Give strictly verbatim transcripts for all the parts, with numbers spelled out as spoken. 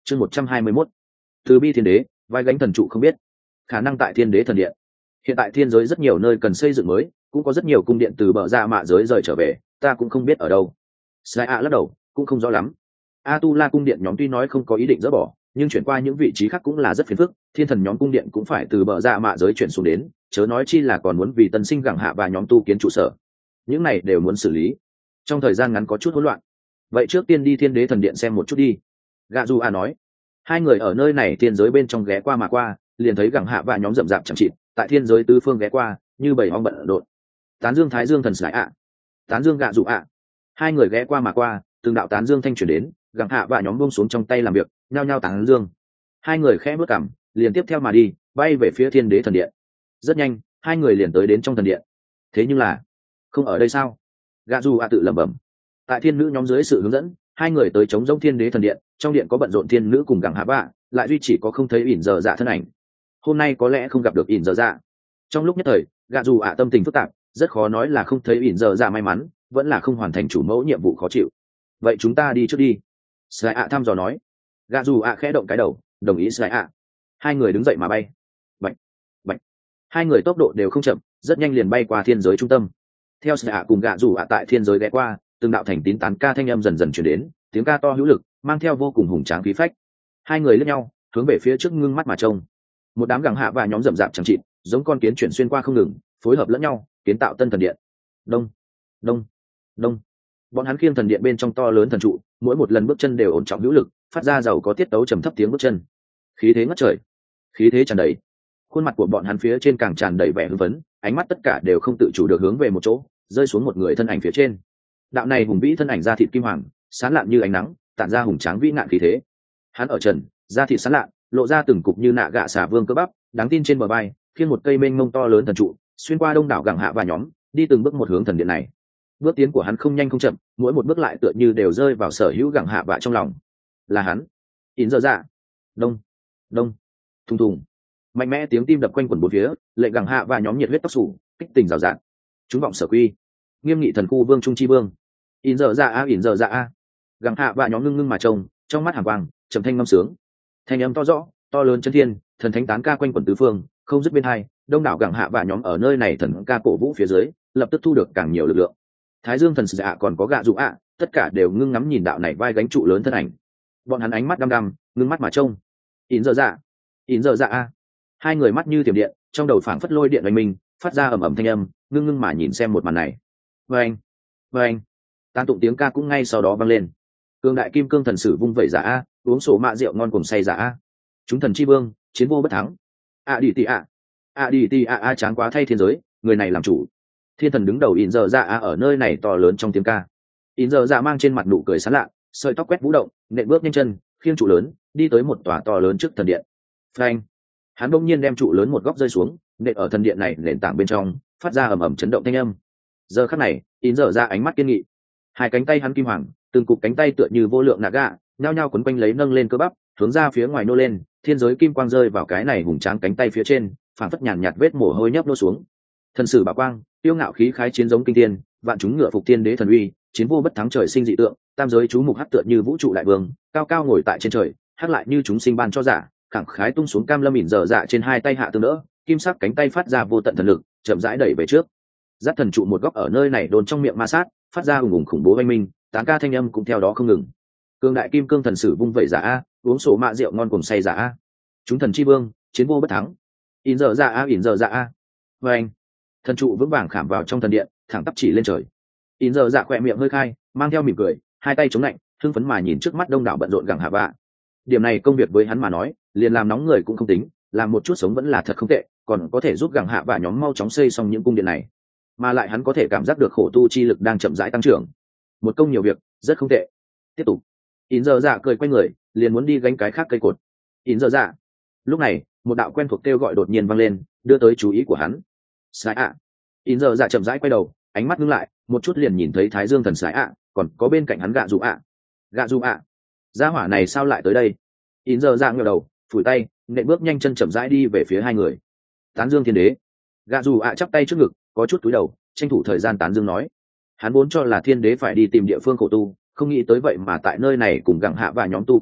chương một trăm hai mươi mốt từ bi thiên đế vai gánh thần trụ không biết khả năng tại thiên đế thần điện. Hiện tại thiên giới rất nhiều nơi cần xây dựng mới, cũng có rất nhiều cung điện từ bờ ra mạ giới rời trở về, ta cũng không biết ở đâu. Sai a lắc đầu, cũng không rõ lắm. A tu la cung điện nhóm tuy nói không có ý định dỡ bỏ, nhưng chuyển qua những vị trí khác cũng là rất phiền phức, thiên thần nhóm cung điện cũng phải từ bờ ra mạ giới chuyển xuống đến, chớ nói chi là còn muốn vì tân sinh gẳng hạ và nhóm tu kiến trụ sở, những này đều muốn xử lý, trong thời gian ngắn có chút hỗn loạn. Vậy trước tiên đi thiên đế thần điện xem một chút đi, gạ dù a nói. Hai người ở nơi này thiên giới bên trong ghé qua mà qua, liền thấy gẳng hạ và nhóm rậm rạp chẳng chịt tại thiên giới tứ phương ghé qua như bảy ong bận rộn. Tán dương thái dương thần sải ạ, tán dương gạ dù ạ. Hai người ghé qua mà qua, từng đạo tán dương thanh chuyển đến, gẳng hạ và nhóm buông xuống trong tay làm việc, nhao nhao tán dương. Hai người khẽ bước cằm, liền tiếp theo mà đi, bay về phía thiên đế thần điện. Rất nhanh, hai người liền tới đến trong thần điện. Thế nhưng là không ở đây sao? Gạ dù ạ tự lẩm bẩm. Tại thiên nữ nhóm dưới sự hướng dẫn, hai người tới chống giống thiên đế thần điện. Trong điện có bận rộn thiên nữ cùng gẳng hạ bạ, lại duy chỉ có không thấy ỉn giờ dạ thân ảnh. Hôm nay có lẽ không gặp được ỉn giờ dạ. Trong lúc nhất thời, gạ dù ạ tâm tình phức tạp, rất khó nói là không thấy ỉn giờ dạ may mắn, vẫn là không hoàn thành chủ mẫu nhiệm vụ khó chịu. Vậy chúng ta đi trước đi, Sai ạ thăm dò nói. Gạ dù ạ khẽ động cái đầu, đồng ý Sai ạ. Hai người đứng dậy mà bay. Bạch, bạch. Hai người tốc độ đều không chậm, rất nhanh liền bay qua thiên giới trung tâm. Theo Sai ạ cùng gạ dù ạ tại thiên giới ghé qua, từng đạo thành tín tán ca thanh âm dần dần chuyển đến, tiếng ca to hữu lực, mang theo vô cùng hùng tráng khí phách. Hai người liếc nhau, hướng về phía trước ngưng mắt mà trông. Một đám gẳng hạ và nhóm rậm rạp chẳng chịt, giống con kiến chuyển xuyên qua không ngừng, phối hợp lẫn nhau, kiến tạo tân thần điện. Đông, đông, đông. Bọn hắn khiêng thần điện bên trong to lớn thần trụ, mỗi một lần bước chân đều ổn trọng hữu lực, phát ra giàu có tiết tấu trầm thấp tiếng bước chân. Khí thế ngất trời, khí thế tràn đầy. Khuôn mặt của bọn hắn phía trên càng tràn đầy vẻ hưng phấn, ánh mắt tất cả đều không tự chủ được hướng về một chỗ, rơi xuống một người thân ảnh phía trên. Đạo này hùng vĩ thân ảnh da thịt kim hoàng, sáng lạn như ánh nắng, tản ra hùng tráng vĩ ngạn khí thế. Hắn ở trần, da thịt sáng lạn, lộ ra từng cục như nạ gạ xà vương cơ bắp, đáng tin trên bờ vai, khiêng một cây mênh mông to lớn thần trụ, xuyên qua đông đảo gẳng hạ và nhóm, đi từng bước một hướng thần điện này. Bước tiến của hắn không nhanh không chậm, mỗi một bước lại tựa như đều rơi vào sở hữu gẳng hạ vạ trong lòng. Là hắn, ỉn giờ dạ. Đông, đông, thùng thùng. Mạnh mẽ tiếng tim đập quanh quần bốn phía, lệnh gẳng hạ và nhóm nhiệt huyết tóc sủ, kích tình rào rạt. Chúng vọng sở quy, nghiêm nghị thần khu vương trung chi vương. ỉn giờ dạ a, ỉn giờ dạ a. Gẳng hạ và nhóm ngưng ngưng mà trông, trong mắt hàn quang, trầm thanh ngâm sướng. Thanh âm to rõ, to lớn chân thiên, thần thánh tán ca quanh quần tứ phương, không dứt bên hai. Đông đảo gẳng hạ và nhóm ở nơi này thần ca cổ vũ phía dưới, lập tức thu được càng nhiều lực lượng. Thái dương thần dạ còn có gạ dụ ạ, tất cả đều ngưng ngắm nhìn đạo này vai gánh trụ lớn thân ảnh. Bọn hắn ánh mắt đăm đăm, ngưng mắt mà trông. ỉn giờ dạ, ỉn giờ dạ a. Hai người mắt như tiềm điện, trong đầu phảng phất lôi điện oanh minh, phát ra ầm ầm thanh âm, ngưng ngưng mà nhìn xem một màn này. Vâng, vâng. Tán tụng tiếng ca cũng ngay sau đó vang lên. Cương đại kim cương thần sử vung vẩy giả a, uống sổ mạ rượu ngon cùng say giả a. Chúng thần chi vương, chiến vô bất thắng. A đi tì a, a đi tì a a tráng quá thay thiên giới, người này làm chủ. Thiên thần đứng đầu ỉn giờ dạ a ở nơi này to lớn trong tiếng ca. ỉn giờ dạ mang trên mặt nụ cười sán lạ, sợi tóc quét vũ động, nện bước nhanh chân, khiêng trụ lớn, đi tới một tòa to lớn trước thần điện. Phanh! Hắn bỗng nhiên đem trụ lớn một góc rơi xuống, nện ở thần điện này nền tảng bên trong, phát ra ầm ầm chấn động thanh âm. Giờ khắc này, ỉn giờ dạ ánh mắt kiên nghị. Hai cánh tay hắn kim hoàng, từng cục cánh tay tựa như vô lượng nạ gạ, nhao nhao quấn quanh lấy nâng lên cơ bắp, hướng ra phía ngoài nô lên, thiên giới kim quang rơi vào cái này hùng tráng cánh tay phía trên, phảng phất nhàn nhạt vết mồ hôi nhấp nô xuống. Thần sử bảo quang, tiêu ngạo khí khái chiến giống kinh thiên, vạn chúng ngựa phục thiên đế thần uy, chiến vô bất thắng trời sinh dị tượng, tam giới chú mục hắc tựa như vũ trụ đại vương, cao cao ngồi tại trên trời, hắc lại như chúng sinh ban cho giả, khẳng khái tung xuống cam lâm ỉn dở dạ trên hai tay hạ tương đỡ, kim sắc cánh tay phát ra vô tận thần lực, chậm rãi đẩy về trước. Dắt thần trụ một góc ở nơi này đồn trong miệng ma sát, phát ra ùng ùng khủng bố oanh minh, tán ca thanh âm cũng theo đó không ngừng. Cương đại kim cương thần sử vung vẩy giả a, uống sổ mạ rượu ngon cùng say giả a. Chúng thần chi vương, chiến vô bất thắng. ỉn dở dạ a, ỉn dở dạ a. Và anh, thần trụ vững vàng khảm vào trong thần điện, thẳng tắp chỉ lên trời. ỉn dở dạ khỏe miệng hơi khai, mang theo mỉm cười, hai tay chống lạnh, hưng phấn mà nhìn trước mắt đông đảo bận rộn gẳng hạ vạ. Điểm này công việc với hắn mà nói, liền làm nóng người cũng không tính, làm một chút sống vẫn là thật không tệ, còn có thể giúp gẳng hạ vạ nhóm mau chóng xây xong những cung điện này, mà lại hắn có thể cảm giác được khổ tu chi lực đang chậm rãi tăng trưởng. Một công nhiều việc, rất không tệ. Tiếp tục. ỉn dở dạ cười quay người, liền muốn đi gánh cái khác cây cột. ỉn dở dạ. Lúc này, một đạo quen thuộc kêu gọi đột nhiên vang lên, đưa tới chú ý của hắn. Sai ạ. ỉn dở dạ chậm rãi quay đầu, ánh mắt ngưng lại, một chút liền nhìn thấy Thái Dương thần Sai ạ, còn có bên cạnh hắn gạ dù ạ. Gạ dù ạ. Gia hỏa này sao lại tới đây? ỉn dở dạ ngửa đầu, phủi tay, nện bước nhanh chân chậm rãi đi về phía hai người. Tán Dương thiên đế. Gạ dù ạ chắp tay trước ngực, có chút cúi đầu, tranh thủ thời gian tán dương nói. Hắn vốn cho là thiên đế phải đi tìm địa phương khổ tu, không nghĩ tới vậy mà tại nơi này cùng gặng hạ và nhóm tu cung điện,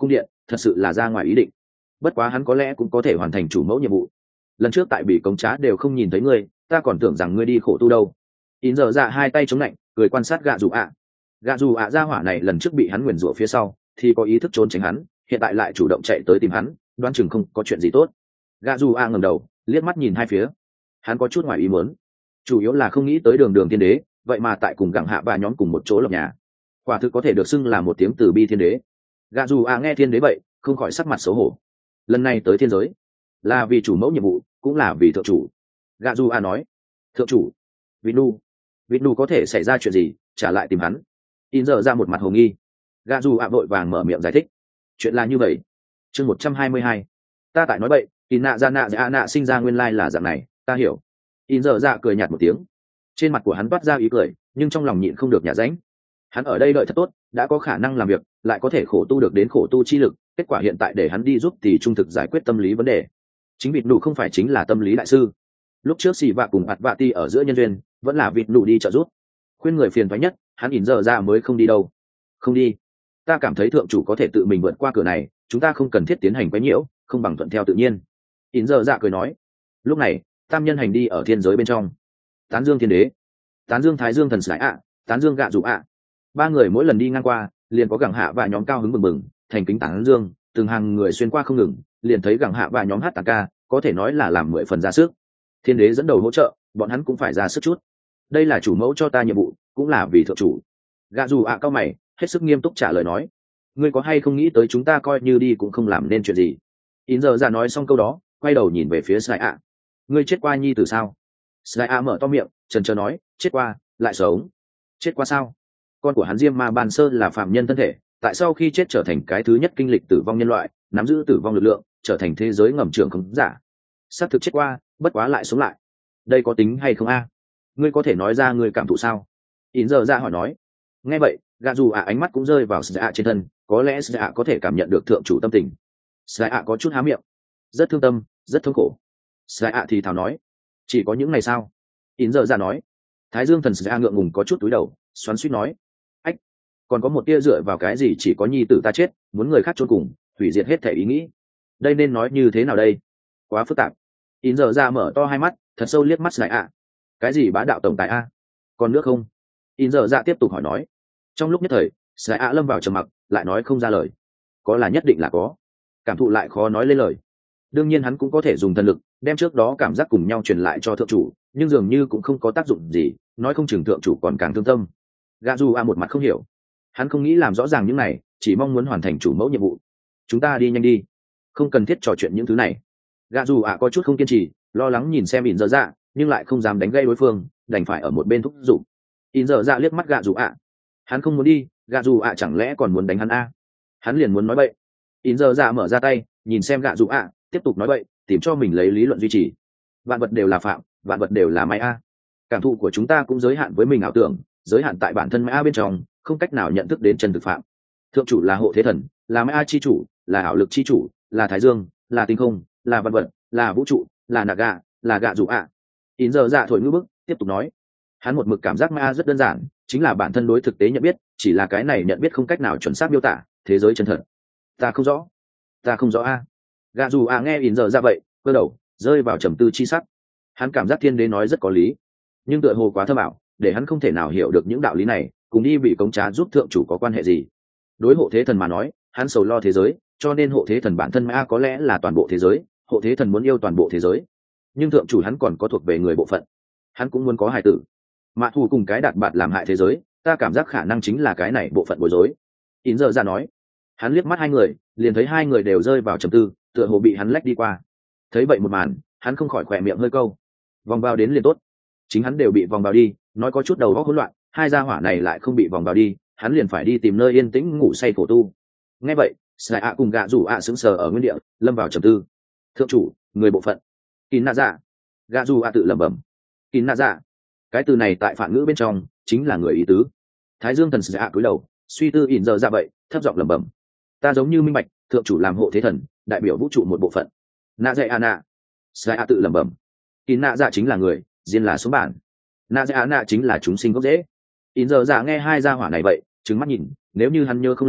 thật sự là ra ngoài ý định. Bất quá hắn có lẽ cũng có thể hoàn thành chủ mẫu nhiệm vụ. Lần trước tại bị cống trá đều không nhìn thấy ngươi, ta còn tưởng rằng ngươi đi khổ tu đâu. In giờ dạ hai tay chống lạnh cười quan sát gạ dù ạ. Gạ dù ạ ra hỏa này lần trước bị hắn nguyền rủa phía sau thì có ý thức trốn tránh hắn, hiện tại lại chủ động chạy tới tìm hắn, đoán chừng không có chuyện gì tốt. Gạ dù ạ ngẩng đầu liếc mắt nhìn hai phía, hắn có chút ngoài ý muốn, chủ yếu là không nghĩ tới đường đường thiên đế vậy mà tại cùng gặng hạ ba nhóm cùng một chỗ lập nhà, quả thực có thể được xưng là một tiếng từ bi thiên đế. Gạ dù ạ nghe thiên đế vậy không khỏi sắc mặt xấu hổ. Lần này tới thiên giới là vì chủ mẫu nhiệm vụ, cũng là vì thượng chủ. Gạ dù ạ nói, thượng chủ Vinu Vinu có thể xảy ra chuyện gì trả lại tìm hắn. In giờ ra một mặt hồ nghi. Gạ dù ạ vội vàng mở miệng giải thích, chuyện là như vậy. Chương một trăm hai mươi hai, ta tại nói bậy. In nạ ra nạ dạ nạ sinh ra nguyên lai là dạng này, ta hiểu. In giờ ra cười nhạt một tiếng, trên mặt của hắn toát ra ý cười nhưng trong lòng nhịn không được nhả ránh. Hắn ở đây đợi thật tốt, đã có khả năng làm việc lại có thể khổ tu được đến khổ tu chi lực, kết quả hiện tại để hắn đi giúp thì trung thực giải quyết tâm lý vấn đề. Chính vịt nụ không phải chính là tâm lý đại sư. Lúc trước xì vạ cùng ạt vạ ti ở giữa nhân duyên vẫn là vịt nụ đi trợ giúp, khuyên người phiền thoái nhất hắn In giờ ra mới không đi đâu. Không đi, ta cảm thấy thượng chủ có thể tự mình vượt qua cửa này, chúng ta không cần thiết tiến hành quấy nhiễu, không bằng thuận theo tự nhiên. In giờ ra cười nói. Lúc này tam nhân hành đi ở thiên giới bên trong, tán dương thiên đế, tán dương thái dương thần sải ạ, tán dương gạ dù ạ. Ba người mỗi lần đi ngang qua liền có gẳng hạ và nhóm cao hứng mừng mừng thành kính tán dương, từng hàng người xuyên qua không ngừng, liền thấy gẳng hạ và nhóm hát tàng ca, có thể nói là làm mười phần ra sức. Thiên đế dẫn đầu hỗ trợ, bọn hắn cũng phải ra sức chút. Đây là chủ mẫu cho ta nhiệm vụ, cũng là vì thượng chủ. Gạ dù ạ cao mày hết sức nghiêm túc trả lời nói, ngươi có hay không nghĩ tới chúng ta coi như đi cũng không làm nên chuyện gì. In giờ ra nói xong câu đó quay đầu nhìn về phía Sải ạ. Ngươi chết qua nhi từ sao? Sải ạ mở to miệng chần chờ nói, chết qua lại sống. Chết qua sao? Con của hắn Diêm Ma Ban Sơ là phạm nhân thân thể, tại sau khi chết trở thành cái thứ nhất kinh lịch tử vong nhân loại, nắm giữ tử vong lực lượng, trở thành thế giới ngầm trưởng khống giả. Xác thực chết qua, bất quá lại sống lại. Đây có tính hay không a? Ngươi có thể nói ra ngươi cảm thụ sao? In giờ ra hỏi nói. Nghe vậy gạ dù ạ ánh mắt cũng rơi vào Sải ạ trên thân, có lẽ Sải ạ có thể cảm nhận được thượng chủ tâm tình. Sải ạ có chút há miệng, rất thương tâm, rất thống khổ. Sải ạ thì thào nói, chỉ có những ngày sao? In giờ ra nói. Thái dương thần Sải ạ ngượng ngùng có chút túi đầu xoắn xuýt nói, ách, còn có một tia dựa vào cái gì chỉ có nhi tử ta chết muốn người khác chôn cùng, hủy diệt hết thể ý nghĩ. Đây nên nói như thế nào đây? Quá phức tạp. In giờ ra mở to hai mắt thật sâu liếc mắt Sải ạ. Cái gì bá đạo tổng tài a? Còn nước không? In giờ ra tiếp tục hỏi nói. Trong lúc nhất thời Sải ạ lâm vào trầm mặc, lại nói không ra lời. Có là nhất định là có, cảm thụ lại khó nói lên lời. Đương nhiên hắn cũng có thể dùng thần lực đem trước đó cảm giác cùng nhau truyền lại cho thượng chủ, nhưng dường như cũng không có tác dụng gì, nói không chừng thượng chủ còn càng thương tâm. Gạ dù a một mặt không hiểu, hắn không nghĩ làm rõ ràng những này, chỉ mong muốn hoàn thành chủ mẫu nhiệm vụ. Chúng ta đi nhanh đi, không cần thiết trò chuyện những thứ này. Gạ dù a có chút không kiên trì, lo lắng nhìn xem In giờ dạ nhưng lại không dám đánh gây đối phương, đành phải ở một bên thúc giục. In giờ dạ liếc mắt gạ dù a, hắn không muốn đi, gạ dù a chẳng lẽ còn muốn đánh hắn a? Hắn liền muốn nói bậy. In giờ dạ mở ra tay nhìn xem gạ dù a, tiếp tục nói bậy, tìm cho mình lấy lý luận duy trì. Vạn vật đều là phạm, vạn vật đều là may a. Cảm thụ của chúng ta cũng giới hạn với mình ảo tưởng, giới hạn tại bản thân may a bên trong, không cách nào nhận thức đến chân thực phạm. Thượng chủ là hộ thế thần, là may a chi chủ, là ảo lực chi chủ, là thái dương, là tinh không, là vạn vật, là vũ trụ, là naga, là gạ dù ạ. In giờ dạ thổi ngữ bức tiếp tục nói, hắn một mực cảm giác may a rất đơn giản, chính là bản thân đối thực tế nhận biết, chỉ là cái này nhận biết không cách nào chuẩn xác miêu tả thế giới chân thật. Ta không rõ, ta không rõ a. Gạ dù ạ nghe In giờ dạ vậy cơ đầu rơi vào trầm tư chi sắc. Hắn cảm giác thiên đế nói rất có lý, nhưng tựa hồ quá thâm ảo, để hắn không thể nào hiểu được những đạo lý này cùng đi bị cống trá giúp thượng chủ có quan hệ gì. Đối hộ thế thần mà nói, hắn sầu lo thế giới, cho nên hộ thế thần bản thân ma có lẽ là toàn bộ thế giới, hộ thế thần muốn yêu toàn bộ thế giới. Nhưng thượng chủ hắn còn có thuộc về người bộ phận, hắn cũng muốn có hài tử. Mạ thù cùng cái đạt bạt làm hại thế giới, ta cảm giác khả năng chính là cái này bộ phận bối rối. In giờ ra nói. Hắn liếc mắt hai người, liền thấy hai người đều rơi vào trầm tư, tựa hồ bị hắn lách đi qua. Thấy vậy một màn, hắn không khỏi khỏe miệng hơi câu. Vòng vào đến liền tốt. Chính hắn đều bị vòng vào đi, nói có chút đầu óc hỗn loạn, hai gia hỏa này lại không bị vòng vào đi, hắn liền phải đi tìm nơi yên tĩnh ngủ say khổ tu. Nghe vậy Sải ạ cùng gạ dù ạ sững sờ ở nguyên địa, lâm vào trầm tư. Thượng chủ, người bộ phận. Kín nạ dạ. Gạ dù ạ tự lẩm bẩm. Kín nạ dạ, cái từ này tại phản ngữ bên trong chính là người ý tứ. Thái dương thần Sải ạ cúi đầu suy tư ỉn giờ ra vậy thấp giọng lẩm bẩm, ta giống như minh bạch, thượng chủ làm hộ thế thần, đại biểu vũ trụ một bộ phận. Nạ dạy a nạ. Sải ạ tự lẩm bẩm. Kín nạ dạ chính là người, diên là số bản, nạ dạy a nạ chính là chúng sinh gốc rễ. In giờ dạ nghe hai gia hỏa này vậy trừng mắt nhìn, nếu như hắn nhớ không lầm,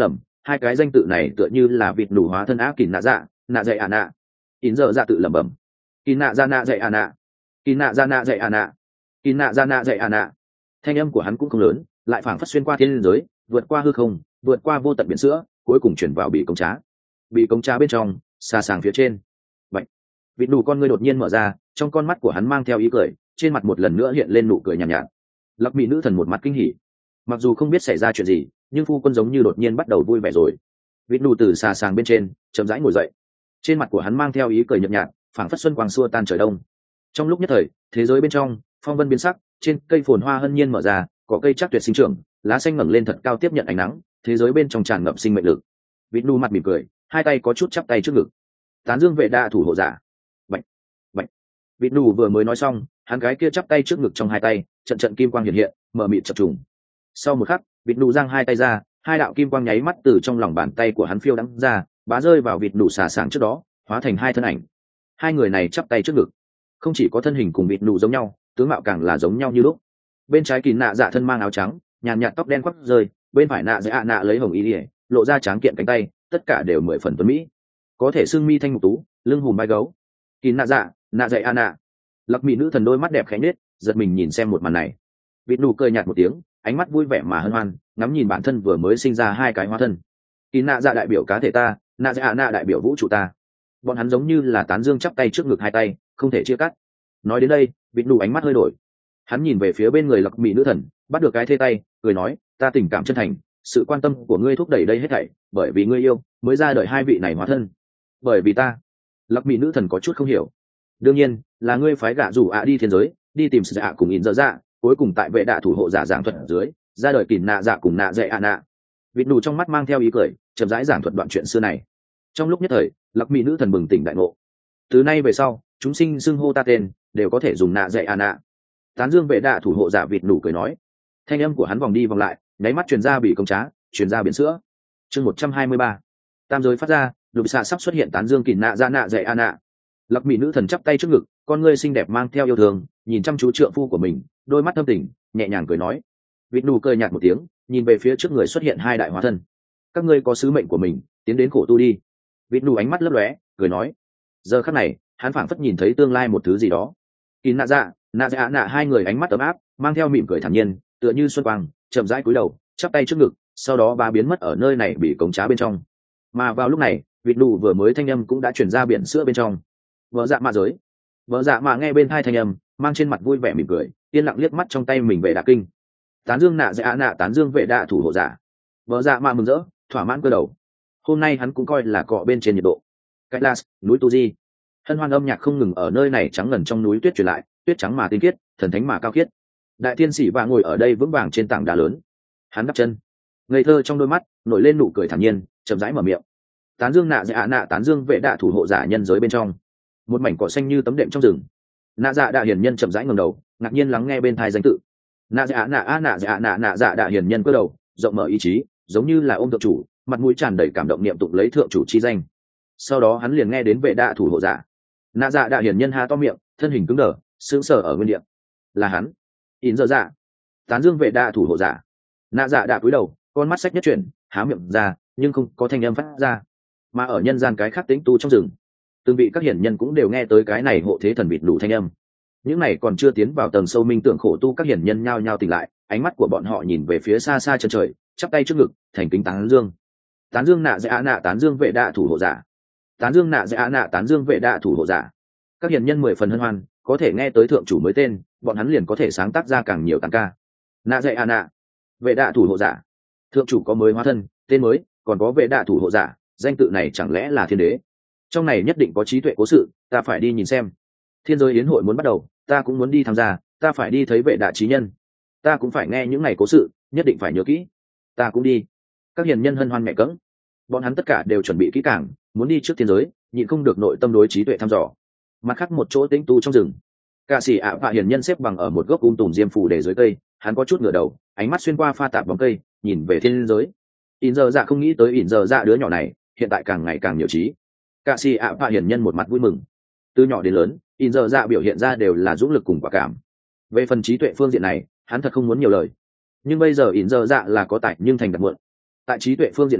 hai cái danh tự này tựa như là vịt nủ hóa thân ác kín nạ dạ nạ dạy à nạ. In giờ dạ tự lẩm bẩm, kín nạ dạ nạ dạy à nạ, kín nạ dạ nạ dạy à nạ, kín nạ dạ nạ dạy à nạ. Thanh âm của hắn cũng không lớn, lại phảng phất xuyên qua thiên giới, vượt qua hư không, vượt qua vô tận biển sữa, cuối cùng chuyển vào bị công trá. Bị công trá bên trong, xa sàng phía trên. Vậy, vịt nủ con ngươi đột nhiên mở ra, trong con mắt của hắn mang theo ý cười, trên mặt một lần nữa hiện lên nụ cười nhàn nhạt, nhạt. Lặc Mỹ nữ thần một mặt kinh hỉ. Mặc dù không biết xảy ra chuyện gì, nhưng phu quân giống như đột nhiên bắt đầu vui vẻ rồi. Vịt nủ từ xa sàng bên trên chậm rãi ngồi dậy, trên mặt của hắn mang theo ý cười nhợt nhạt, phảng phất xuân quang xua tan trời đông. Trong lúc nhất thời, thế giới bên trong phong vân biến sắc, trên cây phồn hoa hân nhiên mở ra, cỏ cây chắc tuyệt sinh trưởng, lá xanh ngẩng lên thật cao tiếp nhận ánh nắng, thế giới bên trong tràn ngập sinh mệnh lực. Vịt nủ mặt mỉm cười, hai tay có chút chắp tay trước ngực. Tán dương vệ đa thủ hộ giả. Bạch, bạch. Vịt nủ vừa mới nói xong, hắn gái kia chắp tay trước ngực trong hai tay, trận trận kim quang hiện hiện, mở mịt chập trùng. Sau một khắc, vịt nủ giang hai tay ra, hai đạo kim quang nháy mắt từ trong lòng bàn tay của hắn phiêu đắng ra, bá rơi vào vịt nủ xà sàng trước đó, hóa thành hai thân ảnh. Hai người này chắp tay trước ngực, không chỉ có thân hình cùng vịt nủ giống nhau, tướng mạo càng là giống nhau như lúc. Bên trái kín nạ dạ thân mang áo trắng, nhàn nhạt tóc đen quắp rơi, bên phải nạ dạ ạ nạ lấy hồng y lìa, lộ ra tráng kiện cánh tay, tất cả đều mười phần tuấn mỹ, có thể xưng mi thanh mục tú, lưng hùm vai gấu. Kín nạ dạ, nạ dạ ạ nạ. Lặc Mỹ nữ thần đôi mắt đẹp khẽ nết, giật mình nhìn xem một màn này. Vịt nủ cười nhạt một tiếng, ánh mắt vui vẻ mà hân hoan, ngắm nhìn bản thân vừa mới sinh ra hai cái hóa thân. Kín nạ dạ đại biểu cá thể ta, nạ dạ ạ nạ đại biểu vũ trụ ta. Bọn hắn giống như là tán dương chắp tay trước ngực hai tay, không thể chia cắt. Nói đến đây, vịt nủ ánh mắt hơi đổi, hắn nhìn về phía bên người Lặc Mỹ nữ thần, bắt được cái thê tay, cười nói, ta tình cảm chân thành, sự quan tâm của ngươi thúc đẩy đây hết thảy, bởi vì ngươi yêu mới ra đời hai vị này hóa thân. Bởi vì ta. Lặc Mỹ nữ thần có chút không hiểu. Đương nhiên là ngươi phái gạ rủ ạ đi thiên giới, đi tìm sự ạ cùng in dở dạ, cuối cùng tại vệ đạ thủ hộ giả giảng thuật ở dưới, ra đời kín nạ dạ cùng nạ dạy ạ nạ. Vịt nủ trong mắt mang theo ý cười, chậm rãi giảng thuật đoạn chuyện xưa này. Trong lúc nhất thời, Lặc Mỹ nữ thần bừng tỉnh đại ngộ. Từ nay về sau, chúng sinh xưng hô ta tên, đều có thể dùng nạ dạy ạ nạ. Tán dương vệ đạ thủ hộ giả vịt nủ cười nói. Thanh âm của hắn vòng đi vòng lại, nháy mắt truyền ra bị công trá, truyền ra biển sữa. Chương một trăm hai mươi ba. Tam giới phát ra, lục xạ sắp xuất hiện tán dương kín nạ dạ nạ dạy ạ nạ. Lặc Mỹ nữ thần chắp tay trước ngực, con ngươi xinh đẹp mang theo yêu thương, nhìn chăm chú trượng phu của mình, đôi mắt thâm tình, nhẹ nhàng cười nói. Vịt nủ cười nhạt một tiếng, nhìn về phía trước người xuất hiện hai đại hóa thân. Các ngươi có sứ mệnh của mình, tiến đến khổ tu đi. Vịt nủ ánh mắt lấp lóe, cười nói. Giờ khắc này, hắn phảng phất nhìn thấy tương lai một thứ gì đó. Kín nạ dạ, nạ dạ nạ hai người ánh mắt ấm áp, mang theo mỉm cười thản nhiên, tựa như xuân quang, chậm rãi cúi đầu, chắp tay trước ngực, sau đó ba biến mất ở nơi này bị cống trá bên trong. Mà vào lúc này, vịt nủ vừa mới thanh âm cũng đã truyền ra biển sữa bên trong. Vợ dạ mạ giới. Vợ dạ mạ nghe bên thai thanh âm, mang trên mặt vui vẻ mỉm cười, yên lặng liếc mắt trong tay mình vệ đạ kinh. Tán dương nạ dạ nạ tán dương vệ đạ thủ hộ giả. Vợ dạ mạ mừng rỡ, thỏa mãn cơ đầu. Hôm nay hắn cũng coi là cọ bên trên nhiệt độ. Cách Las, núi Tu Di. Hân hoan âm nhạc không ngừng ở nơi này trắng ngần trong núi tuyết truyền lại, tuyết trắng mà tinh khiết, thần thánh mà cao khiết. Đại thiên sĩ và ngồi ở đây vững vàng trên tảng đá lớn. Hắn đắp chân, ngây thơ trong đôi mắt nổi lên nụ cười thản nhiên, chậm rãi mở miệng. Tán dương nạ dạ nạ tán dương vệ đạ thủ hộ giả nhân giới bên trong. Một mảnh cỏ xanh như tấm đệm trong rừng. Nạ dạ đạ hiền nhân chậm rãi ngẩng đầu, ngạc nhiên lắng nghe bên tai danh tự. Nạ dạ nạ a nạ dạ nạ nạ dạ đạ hiền nhân cúi đầu, rộng mở ý chí, giống như là ôm thượng chủ, mặt mũi tràn đầy cảm động niệm tụng lấy thượng chủ chi danh. Sau đó hắn liền nghe đến vệ đạ thủ hộ giả. Nạ dạ đạ hiền nhân há to miệng, thân hình cứng đờ, sững sờ ở nguyên địa. Là hắn. In dở dạ. Tán dương vệ đạ thủ hộ giả. Nạ dạ đạ cúi đầu, con mắt sách nhất chuyển, há miệng ra, nhưng không có thanh âm phát ra. Mà ở nhân gian cái khác tĩnh tu trong rừng, từng vị các hiển nhân cũng đều nghe tới cái này hộ thế thần vịt đủ thanh âm. Những này còn chưa tiến vào tầng sâu minh tưởng khổ tu các hiển nhân nhao nhao tỉnh lại, ánh mắt của bọn họ nhìn về phía xa xa chân trời, chắp tay trước ngực, thành kính tán dương. Tán dương nạ dạ nạ tán dương vệ đạ thủ hộ giả. Tán dương nạ dạ nạ tán dương vệ đạ thủ hộ giả. Các hiển nhân mười phần hân hoan, có thể nghe tới thượng chủ mới tên, bọn hắn liền có thể sáng tác ra càng nhiều tán ca. Nạ dạ nạ, vệ đạ thủ hộ giả. Thượng chủ có mới hóa thân, tên mới, còn có vệ đạ thủ hộ giả, danh tự này chẳng lẽ là thiên đế? Trong này nhất định có trí tuệ cố sự, ta phải đi nhìn xem. Thiên giới yến hội muốn bắt đầu, ta cũng muốn đi tham gia, ta phải đi thấy vệ đạ trí nhân, ta cũng phải nghe những ngày cố sự, nhất định phải nhớ kỹ. Ta cũng đi. Các hiền nhân hân hoan mẹ cẫng, bọn hắn tất cả đều chuẩn bị kỹ càng, muốn đi trước thiên giới, nhịn không được nội tâm đối trí tuệ thăm dò. Mặt khác một chỗ tĩnh tu trong rừng, cả sĩ ạ vạ hiền nhân xếp bằng ở một gốc um tùm diêm phù để dưới cây, hắn có chút ngửa đầu, ánh mắt xuyên qua pha tạp bóng cây, nhìn về thiên giới. In giờ dạ không nghĩ tới in giờ dạ đứa nhỏ này hiện tại càng ngày càng nhiều trí. Cả sĩ ạ vạ hiền nhân một mặt vui mừng. Từ nhỏ đến lớn, in giờ dạ biểu hiện ra đều là dũng lực cùng quả cảm. Về phần trí tuệ phương diện này, hắn thật không muốn nhiều lời. Nhưng bây giờ in giờ dạ là có tài nhưng thành đặt muộn. Tại trí tuệ phương diện này,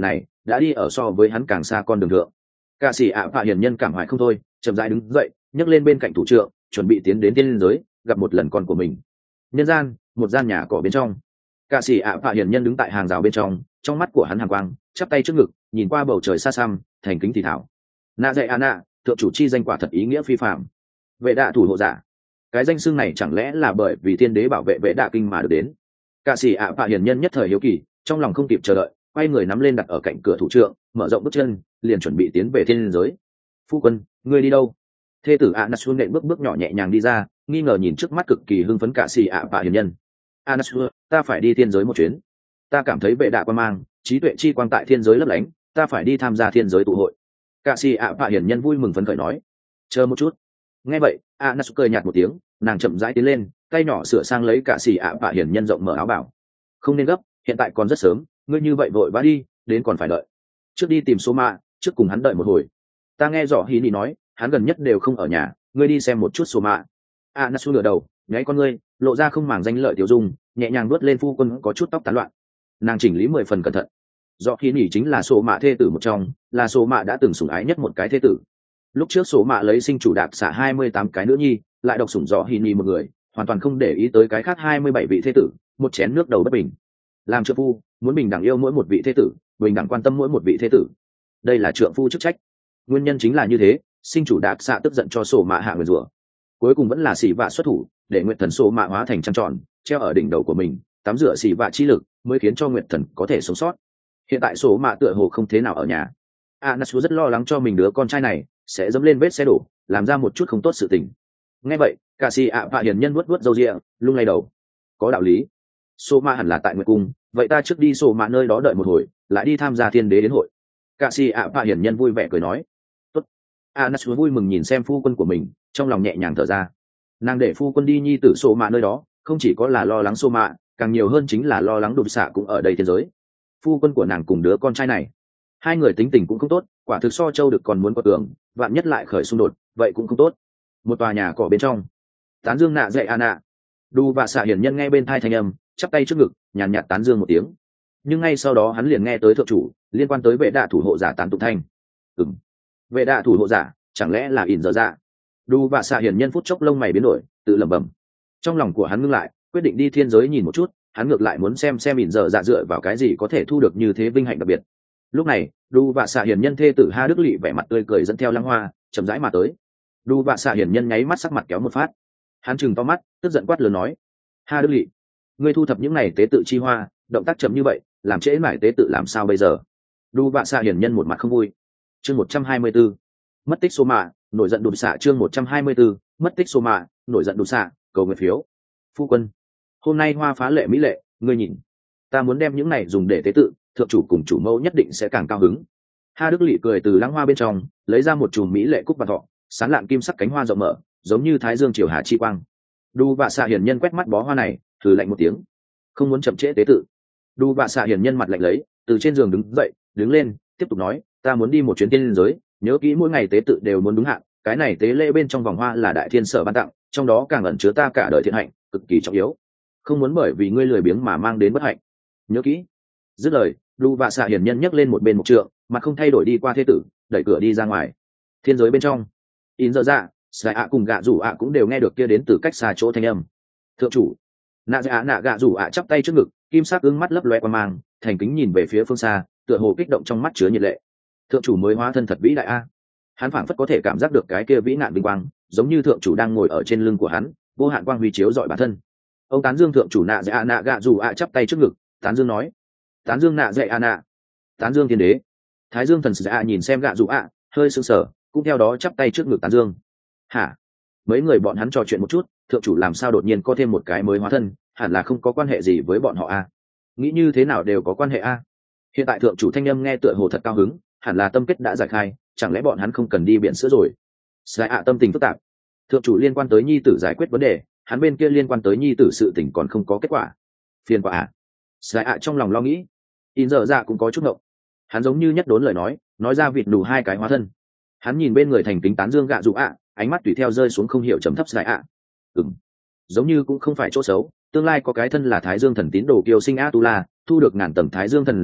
đã đi ở so với hắn càng xa con đường thượng. Cả sĩ ạ vạ hiền nhân cảm hoài không thôi, chậm rãi đứng dậy, nhấc lên bên cạnh thủ trượng, chuẩn bị tiến đến tiên giới gặp một lần con của mình. Nhân gian, một gian nhà cỏ bên trong, cả sĩ ạ vạ hiền nhân đứng tại hàng rào bên trong, trong mắt của hắn hàn quang, chắp tay trước ngực, nhìn qua bầu trời xa xăm, thành kính thì thảo. Nạ dạy a nạ, thượng chủ chi danh quả thật ý nghĩa phi phàm. Vệ đạ thủ hộ giả, cái danh xưng này chẳng lẽ là bởi vì thiên đế bảo vệ vệ đạ kinh mà được đến? Cả sĩ ạ vạ hiền nhân nhất thời hiếu kỳ, trong lòng không kịp chờ đợi, quay người nắm lên đặt ở cạnh cửa thủ trượng, mở rộng bước chân, liền chuẩn bị tiến về thiên giới. Phu quân, ngươi đi đâu? Thê tử Anasu nện bước bước nhỏ nhẹ nhàng đi ra, nghi ngờ nhìn trước mắt cực kỳ hưng phấn cả sĩ ạ vạ hiền nhân. Anasu, ta phải đi thiên giới một chuyến. Ta cảm thấy vệ đạ quan mang, trí tuệ chi quang tại thiên giới lấp lánh, ta phải đi tham gia thiên giới tụ hội. Cả sĩ ạ vạ hiền nhân vui mừng phấn khởi nói. Chờ một chút. Nghe vậy, Anasu cười nhạt một tiếng, nàng chậm rãi tiến lên, tay nhỏ sửa sang lấy cả sĩ ạ vạ hiền nhân rộng mở áo bảo. Không nên gấp, hiện tại còn rất sớm, ngươi như vậy vội vã đi, đến còn phải đợi. Trước đi tìm số mạ, trước cùng hắn đợi một hồi. Ta nghe rõ Hí Nhi nói, hắn gần nhất đều không ở nhà, ngươi đi xem một chút số mạ. Anasu ngửa đầu, nháy con ngươi, lộ ra không màng danh lợi tiểu dung, nhẹ nhàng vuốt lên phu quân có chút tóc tán loạn. Nàng chỉnh lý mười phần cẩn thận. Rõ Hí Nhi chính là số mạ thê tử một trong, là số mạ đã từng sủng ái nhất một cái thê tử. Lúc trước số mạ lấy sinh chủ đạp xả hai mươi tám cái nữ nhi, lại độc sủng rõ Hí Nhi một người, hoàn toàn không để ý tới cái khác hai mươi bảy vị thê tử, một chén nước đầu bất bình. Làm trượng phu, muốn bình đẳng yêu mỗi một vị thê tử, bình đẳng quan tâm mỗi một vị thê tử. Đây là trượng phu chức trách. Nguyên nhân chính là như thế, sinh chủ đạp xạ tức giận cho sổ mạ hạ nguyền rủa, cuối cùng vẫn là xỉ vạ xuất thủ, để nguyệt thần sổ mạ hóa thành trăng tròn, treo ở đỉnh đầu của mình, tắm rửa xỉ vạ chi lực, mới khiến cho nguyệt thần có thể sống sót. Hiện tại sổ mạ tựa hồ không thế nào ở nhà. Anasu rất lo lắng cho mình đứa con trai này sẽ dẫm lên vết xe đổ, làm ra một chút không tốt sự tình. Nghe vậy, cả xì ạ vạ hiền nhân vuốt vuốt râu ria, lung lay đầu. Có đạo lý. Sổ mạ hẳn là tại nguyệt cung, vậy ta trước đi sổ mạ nơi đó đợi một hồi, lại đi tham gia thiên đế đến hội. Cả xì ạ vạ hiền nhân vui vẻ cười nói. Tốt. Anasu vui mừng nhìn xem phu quân của mình, trong lòng nhẹ nhàng thở ra. Nàng để phu quân đi nhi tử sổ mạ nơi đó, không chỉ có là lo lắng sổ mạ, càng nhiều hơn chính là lo lắng đột xạ cũng ở đây thiên giới. Phu quân của nàng cùng đứa con trai này, hai người tính tình cũng không tốt, quả thực so châu được còn muốn có tưởng, vạn nhất lại khởi xung đột, vậy cũng không tốt. Một tòa nhà cỏ bên trong, tán dương nạ dậy a nạ, đu và xạ hiển nhân nghe bên thai thanh âm, chắp tay trước ngực, nhàn nhạt tán dương một tiếng. Nhưng ngay sau đó hắn liền nghe tới thượng chủ liên quan tới vệ đạ thủ hộ giả tán tụng thanh. Ừm, vệ đạ thủ hộ giả, chẳng lẽ là ỉn dở dạ? Đu và xạ hiển nhân phút chốc lông mày biến đổi, tự lẩm bẩm. Trong lòng của hắn ngưng lại, quyết định đi thiên giới nhìn một chút. Hắn ngược lại muốn xem xem ỉn dở dạ dựa vào cái gì có thể thu được như thế vinh hạnh đặc biệt. Lúc này, đu và xạ hiển nhân thê tử Ha Đức Lị vẻ mặt tươi cười dẫn theo Lăng Hoa chậm rãi mà tới. Đu và xạ hiển nhân nháy mắt sắc mặt kéo một phát, hắn chừng to mắt, tức giận quát lớn nói: Ha Đức Lị, ngươi thu thập những này tế tự chi hoa, động tác chậm như vậy, làm trễ mải tế tự làm sao bây giờ? Đu và xạ hiển nhân một mặt không vui. Chương một trăm hai mươi 124. Mất tích số mạ, nổi giận đùn xạ. Chương một trăm hai mươi 124. Mất tích số mạ, nổi giận đùn xạ. Cầu nguyện phiếu. Phu quân, hôm nay hoa phá lệ mỹ lệ, ngươi nhìn, ta muốn đem những này dùng để tế tự, thượng chủ cùng chủ mẫu nhất định sẽ càng cao hứng. Ha Đức Lị cười từ Lăng Hoa bên trong lấy ra một chùm mỹ lệ cúc vạn thọ, sán lạn kim sắc cánh hoa rộng mở, giống như thái dương chiều hà chi quang. Đu và xạ hiển nhân quét mắt bó hoa này, thử lạnh một tiếng, không muốn chậm trễ tế tự. Đu và xạ hiển nhân mặt lạnh lấy, từ trên giường đứng dậy, đứng lên, tiếp tục nói: ta muốn đi một chuyến tiên giới, nhớ kỹ mỗi ngày tế tự đều muốn đúng hạn. Cái này tế lễ bên trong vòng hoa là đại thiên sở ban tặng, trong đó càng ẩn chứa ta cả đời thiện hạnh, cực kỳ trọng yếu, không muốn bởi vì ngươi lười biếng mà mang đến bất hạnh. Nhớ kỹ. Dứt lời, Đu và xạ hiển nhân nhấc lên một bên một trượng, mặt không thay đổi đi qua thế tử, đẩy cửa đi ra ngoài. Thiên giới bên trong, in dở dạ, Sai ạ cùng gạ rủ ạ cũng đều nghe được kia đến từ cách xa chỗ thanh âm. Thượng chủ. Nạ dạ nạ gạ rủ ạ chắp tay trước ngực, kim sắc ứng mắt lấp loe qua mang, thành kính nhìn về phía phương xa, tựa hồ kích động trong mắt chứa nhiệt lệ. Thượng chủ mới hóa thân thật vĩ đại a. Hắn phảng phất có thể cảm giác được cái kia vĩ nạn vinh quang, giống như thượng chủ đang ngồi ở trên lưng của hắn, vô hạn quang huy chiếu rọi bản thân. Ông tán dương thượng chủ nạ dạ nạ gạ rủ ạ chắp tay trước ngực, tán dương nói: tán dương nạ dạy a nạ, tán dương thiên đế. Thái dương thần dạ nhìn xem gạ rủ ạ, hơi sững sờ, cũng theo đó chắp tay trước ngực tán dương. Hả? Mấy người bọn hắn trò chuyện một chút, thượng chủ làm sao đột nhiên có thêm một cái mới hóa thân, hẳn là không có quan hệ gì với bọn họ a. Nghĩ như thế nào đều có quan hệ a. Hiện tại thượng chủ thanh âm nghe tựa hồ thật cao hứng, hẳn là tâm kết đã giải khai, chẳng lẽ bọn hắn không cần đi biển sữa rồi? Sai ạ tâm tình phức tạp. Thượng chủ liên quan tới nhi tử giải quyết vấn đề, hắn bên kia liên quan tới nhi tử sự tình còn không có kết quả. Phiền quả à? Sai ạ trong lòng lo nghĩ. In dở dạ cũng có chút ngộng. Hắn giống như nhất đốn lời nói, nói ra vịt đủ hai cái hóa thân. Hắn nhìn bên người thành kính tán dương gạ dụ ạ, ánh mắt tùy theo rơi xuống không hiểu trầm thấp Sai ạ. Ừm, giống như cũng không phải chỗ xấu, tương lai có cái thân là Thái Dương thần tín đồ kiêu sinh Atula, thu được ngàn tầng Thái Dương thần giáp,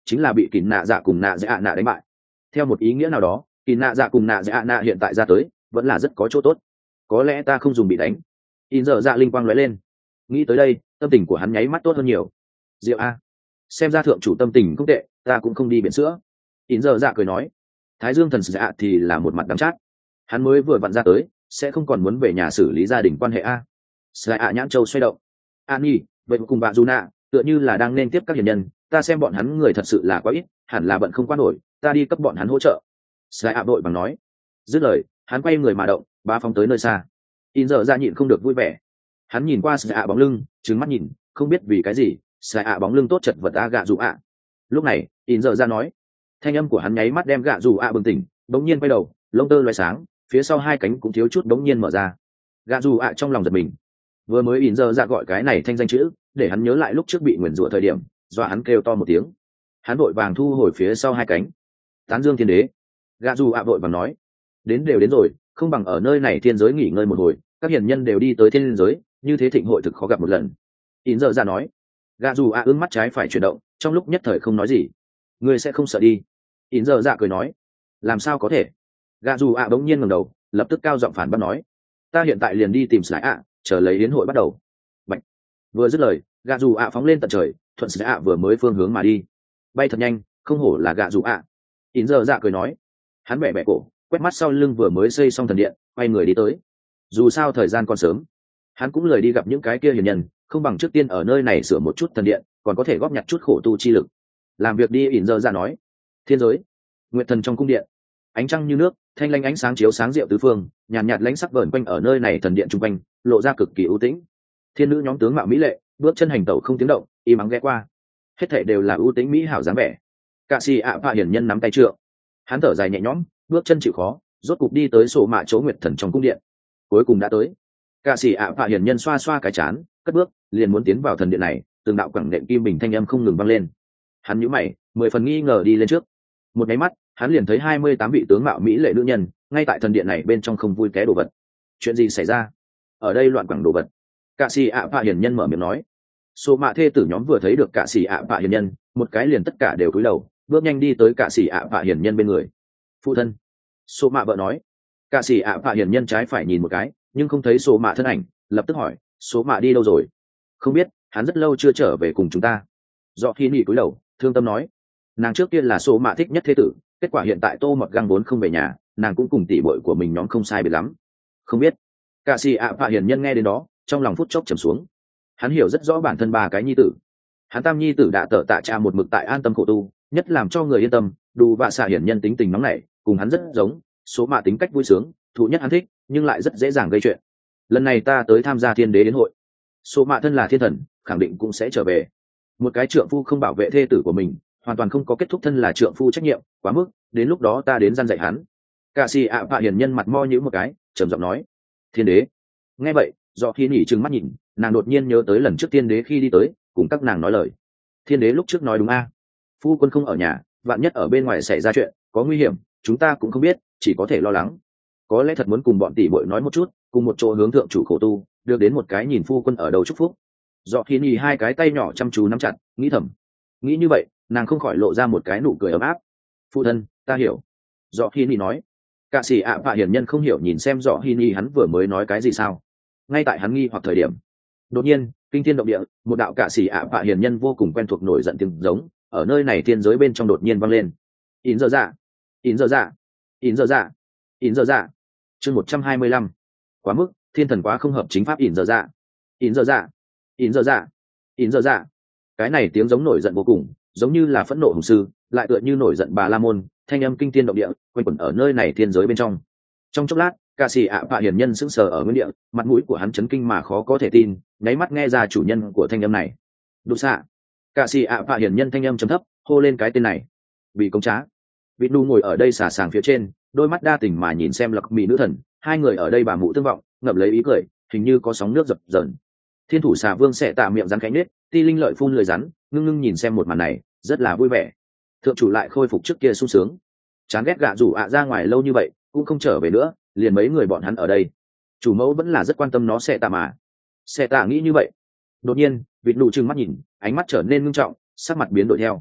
chính là bị kỳ nạ dạ cùng nạ dạ nạ đánh bại. Theo một ý nghĩa nào đó, kỳ nạ dạ cùng nạ dạ nạ hiện tại ra tới vẫn là rất có chỗ tốt. Có lẽ ta không dùng bị đánh. In giờ dạ linh quang lóe lên, nghĩ tới đây tâm tình của hắn nháy mắt tốt hơn nhiều. Diệu a, xem ra thượng chủ tâm tình không tệ, ta cũng không đi biển sữa. In giờ dạ cười nói. Thái Dương thần dạ thì là một mặt đắng chát, hắn mới vừa vặn ra tới sẽ không còn muốn về nhà xử lý gia đình quan hệ a. Sài ạ nhãn châu xoay động. An nhi vậy cùng bà Juna tựa như là đang nên tiếp các hiền nhân, ta xem bọn hắn người thật sự là quá ít, hẳn là bận không qua nổi, ta đi cấp bọn hắn hỗ trợ. Sài ạ vội bằng nói. Dứt lời hắn quay người mà động, ba phóng tới nơi xa. In giờ ra nhịn không được vui vẻ, hắn nhìn qua Sài ạ bóng lưng, trừng mắt nhìn, không biết vì cái gì Sài ạ bóng lưng tốt chật vật a gạ dù ạ. Lúc này In giờ ra nói, thanh âm của hắn nháy mắt đem gạ dù ạ bừng tỉnh, bỗng nhiên quay đầu, lông tơ loé sáng, phía sau hai cánh cũng thiếu chút bỗng nhiên mở ra. Gạ dù ạ trong lòng giật mình, vừa mới In giờ ra gọi cái này thanh danh chữ để hắn nhớ lại lúc trước bị nguyền rủa thời điểm, dọa hắn kêu to một tiếng. Hắn vội vàng thu hồi phía sau hai cánh. Tán dương thiên đế. Gạ dù ạ vội vàng nói, đến đều đến rồi, không bằng ở nơi này thiên giới nghỉ ngơi một hồi, các hiền nhân đều đi tới thiên giới, như thế thịnh hội thực khó gặp một lần. In giờ ra nói. Gạ dù ạ ương mắt trái phải chuyển động, trong lúc nhất thời không nói gì. Ngươi sẽ không sợ đi? In giờ dạ cười nói. Làm sao có thể? Gạ dù ạ bỗng nhiên ngẩng đầu, lập tức cao giọng phản bác nói, ta hiện tại liền đi tìm Sải ạ, chờ lấy yến hội bắt đầu. Bạch. Vừa dứt lời, gạ dù ạ phóng lên tận trời, thuận Sải ạ vừa mới phương hướng mà đi. Bay thật nhanh, không hổ là gạ dù ạ. In giờ dạ cười nói. Hắn bẻ bẻ cổ, quét mắt sau lưng vừa mới xây xong thần điện, quay người đi tới. Dù sao thời gian còn sớm, hắn cũng lười đi gặp những cái kia hiền nhân, không bằng trước tiên ở nơi này sửa một chút thần điện, còn có thể góp nhặt chút khổ tu chi lực. Làm việc đi. In giờ dạ nói. Thiên giới, nguyệt thần trong cung điện, ánh trăng như nước, thanh lanh ánh sáng chiếu sáng rượu tứ phương, nhàn nhạt, nhạt lãnh sắc vờn quanh ở nơi này thần điện trung quanh, lộ ra cực kỳ ưu tĩnh. Thiên nữ nhóm tướng mạo mỹ lệ, bước chân hành tẩu không tiếng động, im ắng ghé qua, hết thảy đều là ưu tĩnh mỹ hảo dáng vẻ. Cạ sĩ ạ phạ hiển nhân nắm tay trượng, hắn thở dài nhẹ nhõm, bước chân chịu khó, rốt cục đi tới sổ mạ chỗ nguyệt thần trong cung điện. Cuối cùng đã tới. Cạ sĩ ạ phạ hiển nhân xoa xoa cái chán, cất bước, liền muốn tiến vào thần điện này, từng đạo quẳng nện kim bình thanh âm không ngừng vang lên. Hắn nhíu mày, mười phần nghi ngờ đi lên trước. Một cái mắt, hắn liền thấy hai mươi tám vị tướng mạo mỹ lệ nữ nhân ngay tại thần điện này bên trong không vui ké đồ vật. Chuyện gì xảy ra? Ở đây loạn quẳng đồ vật. Cạ sĩ ạ phạ hiển nhân mở miệng nói. Số mạ thê tử nhóm vừa thấy được cạ sĩ ạ phạ hiển nhân, một cái liền tất cả đều cúi đầu, bước nhanh đi tới cạ sĩ ạ phạ hiển nhân bên người. Phụ thân. Số mạ vợ nói. Cạ sĩ ạ phạ hiển nhân trái phải nhìn một cái, nhưng không thấy số mạ thân ảnh, lập tức hỏi, số mạ đi đâu rồi? Không biết, hắn rất lâu chưa trở về cùng chúng ta. Do khi nghỉ cúi đầu, thương tâm nói, nàng trước kia là số mạ thích nhất thế tử, kết quả hiện tại tô mọt găng vốn không về nhà, nàng cũng cùng tỷ bội của mình nhóm không sai biệt lắm. Không biết. Cạ sĩ ạ phạ hiển nhân nghe đến đó, trong lòng phút chốc trầm xuống. Hắn hiểu rất rõ bản thân ba cái nhi tử. Hắn tam nhi tử đã tở tạ cha một mực tại an tâm khổ tu, nhất làm cho người yên tâm, đủ vạ xạ hiển nhân tính tình nóng nảy, cùng hắn rất giống, số mạ tính cách vui sướng, thụ nhất hắn thích, nhưng lại rất dễ dàng gây chuyện. Lần này ta tới tham gia thiên đế đến hội, số mạ thân là thiên thần, khẳng định cũng sẽ trở về. Một cái trượng phu không bảo vệ thê tử của mình, hoàn toàn không có kết thúc thân là trượng phu trách nhiệm, quá mức, đến lúc đó ta đến gian dạy hắn. Cạ sĩ ạ phạ hiển nhân mặt mo nhíu một cái, trầm giọng nói, thiên đế. Nghe vậy, do khi nhỉ trừng mắt nhìn, nàng đột nhiên nhớ tới lần trước thiên đế khi đi tới, cùng các nàng nói lời. Thiên đế lúc trước nói đúng a, phu quân không ở nhà, vạn nhất ở bên ngoài xảy ra chuyện, có nguy hiểm, chúng ta cũng không biết, chỉ có thể lo lắng. Có lẽ thật muốn cùng bọn tỷ muội nói một chút, cùng một chỗ hướng thượng chủ khổ tu, được đến một cái nhìn phu quân ở đầu chúc phúc. Do khi nhỉ hai cái tay nhỏ chăm chú nắm chặt, nghĩ thầm. Nghĩ như vậy, nàng không khỏi lộ ra một cái nụ cười ấm áp. Phụ thân, ta hiểu. Do khi nhỉ nói. Cạ sĩ ạ phạ hiển nhân không hiểu nhìn xem rõ hi ni hắn vừa mới nói cái gì sao. Ngay tại hắn nghi hoặc thời điểm, đột nhiên kinh thiên động địa, một đạo cạ sĩ ạ phạ hiển nhân vô cùng quen thuộc nổi giận tiếng giống ở nơi này thiên giới bên trong đột nhiên vang lên. In giờ dạ, in giờ dạ, in giờ dạ, in giờ dạ. Chương một trăm hai mươi lăm. Quá mức, thiên thần quá không hợp chính pháp. In giờ dạ, in giờ dạ, in giờ dạ, in giờ dạ. Cái này tiếng giống nổi giận vô cùng, giống như là phẫn nộ hùng sư, lại tựa như nổi giận bà la môn, thanh âm kinh thiên động địa quanh quẩn ở nơi này thiên giới bên trong. Trong chốc lát, ca sĩ ạ phạ hiển nhân sững sờ ở nguyên địa, mặt mũi của hắn chấn kinh mà khó có thể tin, nháy mắt nghe ra chủ nhân của thanh âm này. Đụ xạ. Ca sĩ ạ phạ hiển nhân thanh âm trầm thấp, hô lên cái tên này. Bị công trá. Vịt nu ngồi ở đây xà sàng phía trên, đôi mắt đa tình mà nhìn xem Lộc Mỹ nữ thần, hai người ở đây bà mụ tương vọng, ngậm lấy ý cười, hình như có sóng nước dập dờn. Thiên thủ xà vương sẽ tạ miệng rắn cánh nết, ti linh lợi phun lười rắn, ngưng ngưng nhìn xem một màn này, rất là vui vẻ. Thượng chủ lại khôi phục trước kia sung sướng. Chán ghét gạ rủ ạ ra ngoài lâu như vậy, cũng không trở về nữa, liền mấy người bọn hắn ở đây. Chủ mẫu vẫn là rất quan tâm nó sẽ tạ mà. Sẽ tạ nghĩ như vậy. Đột nhiên, vịt nụ trừng mắt nhìn, ánh mắt trở nên ngưng trọng, sắc mặt biến đổi theo.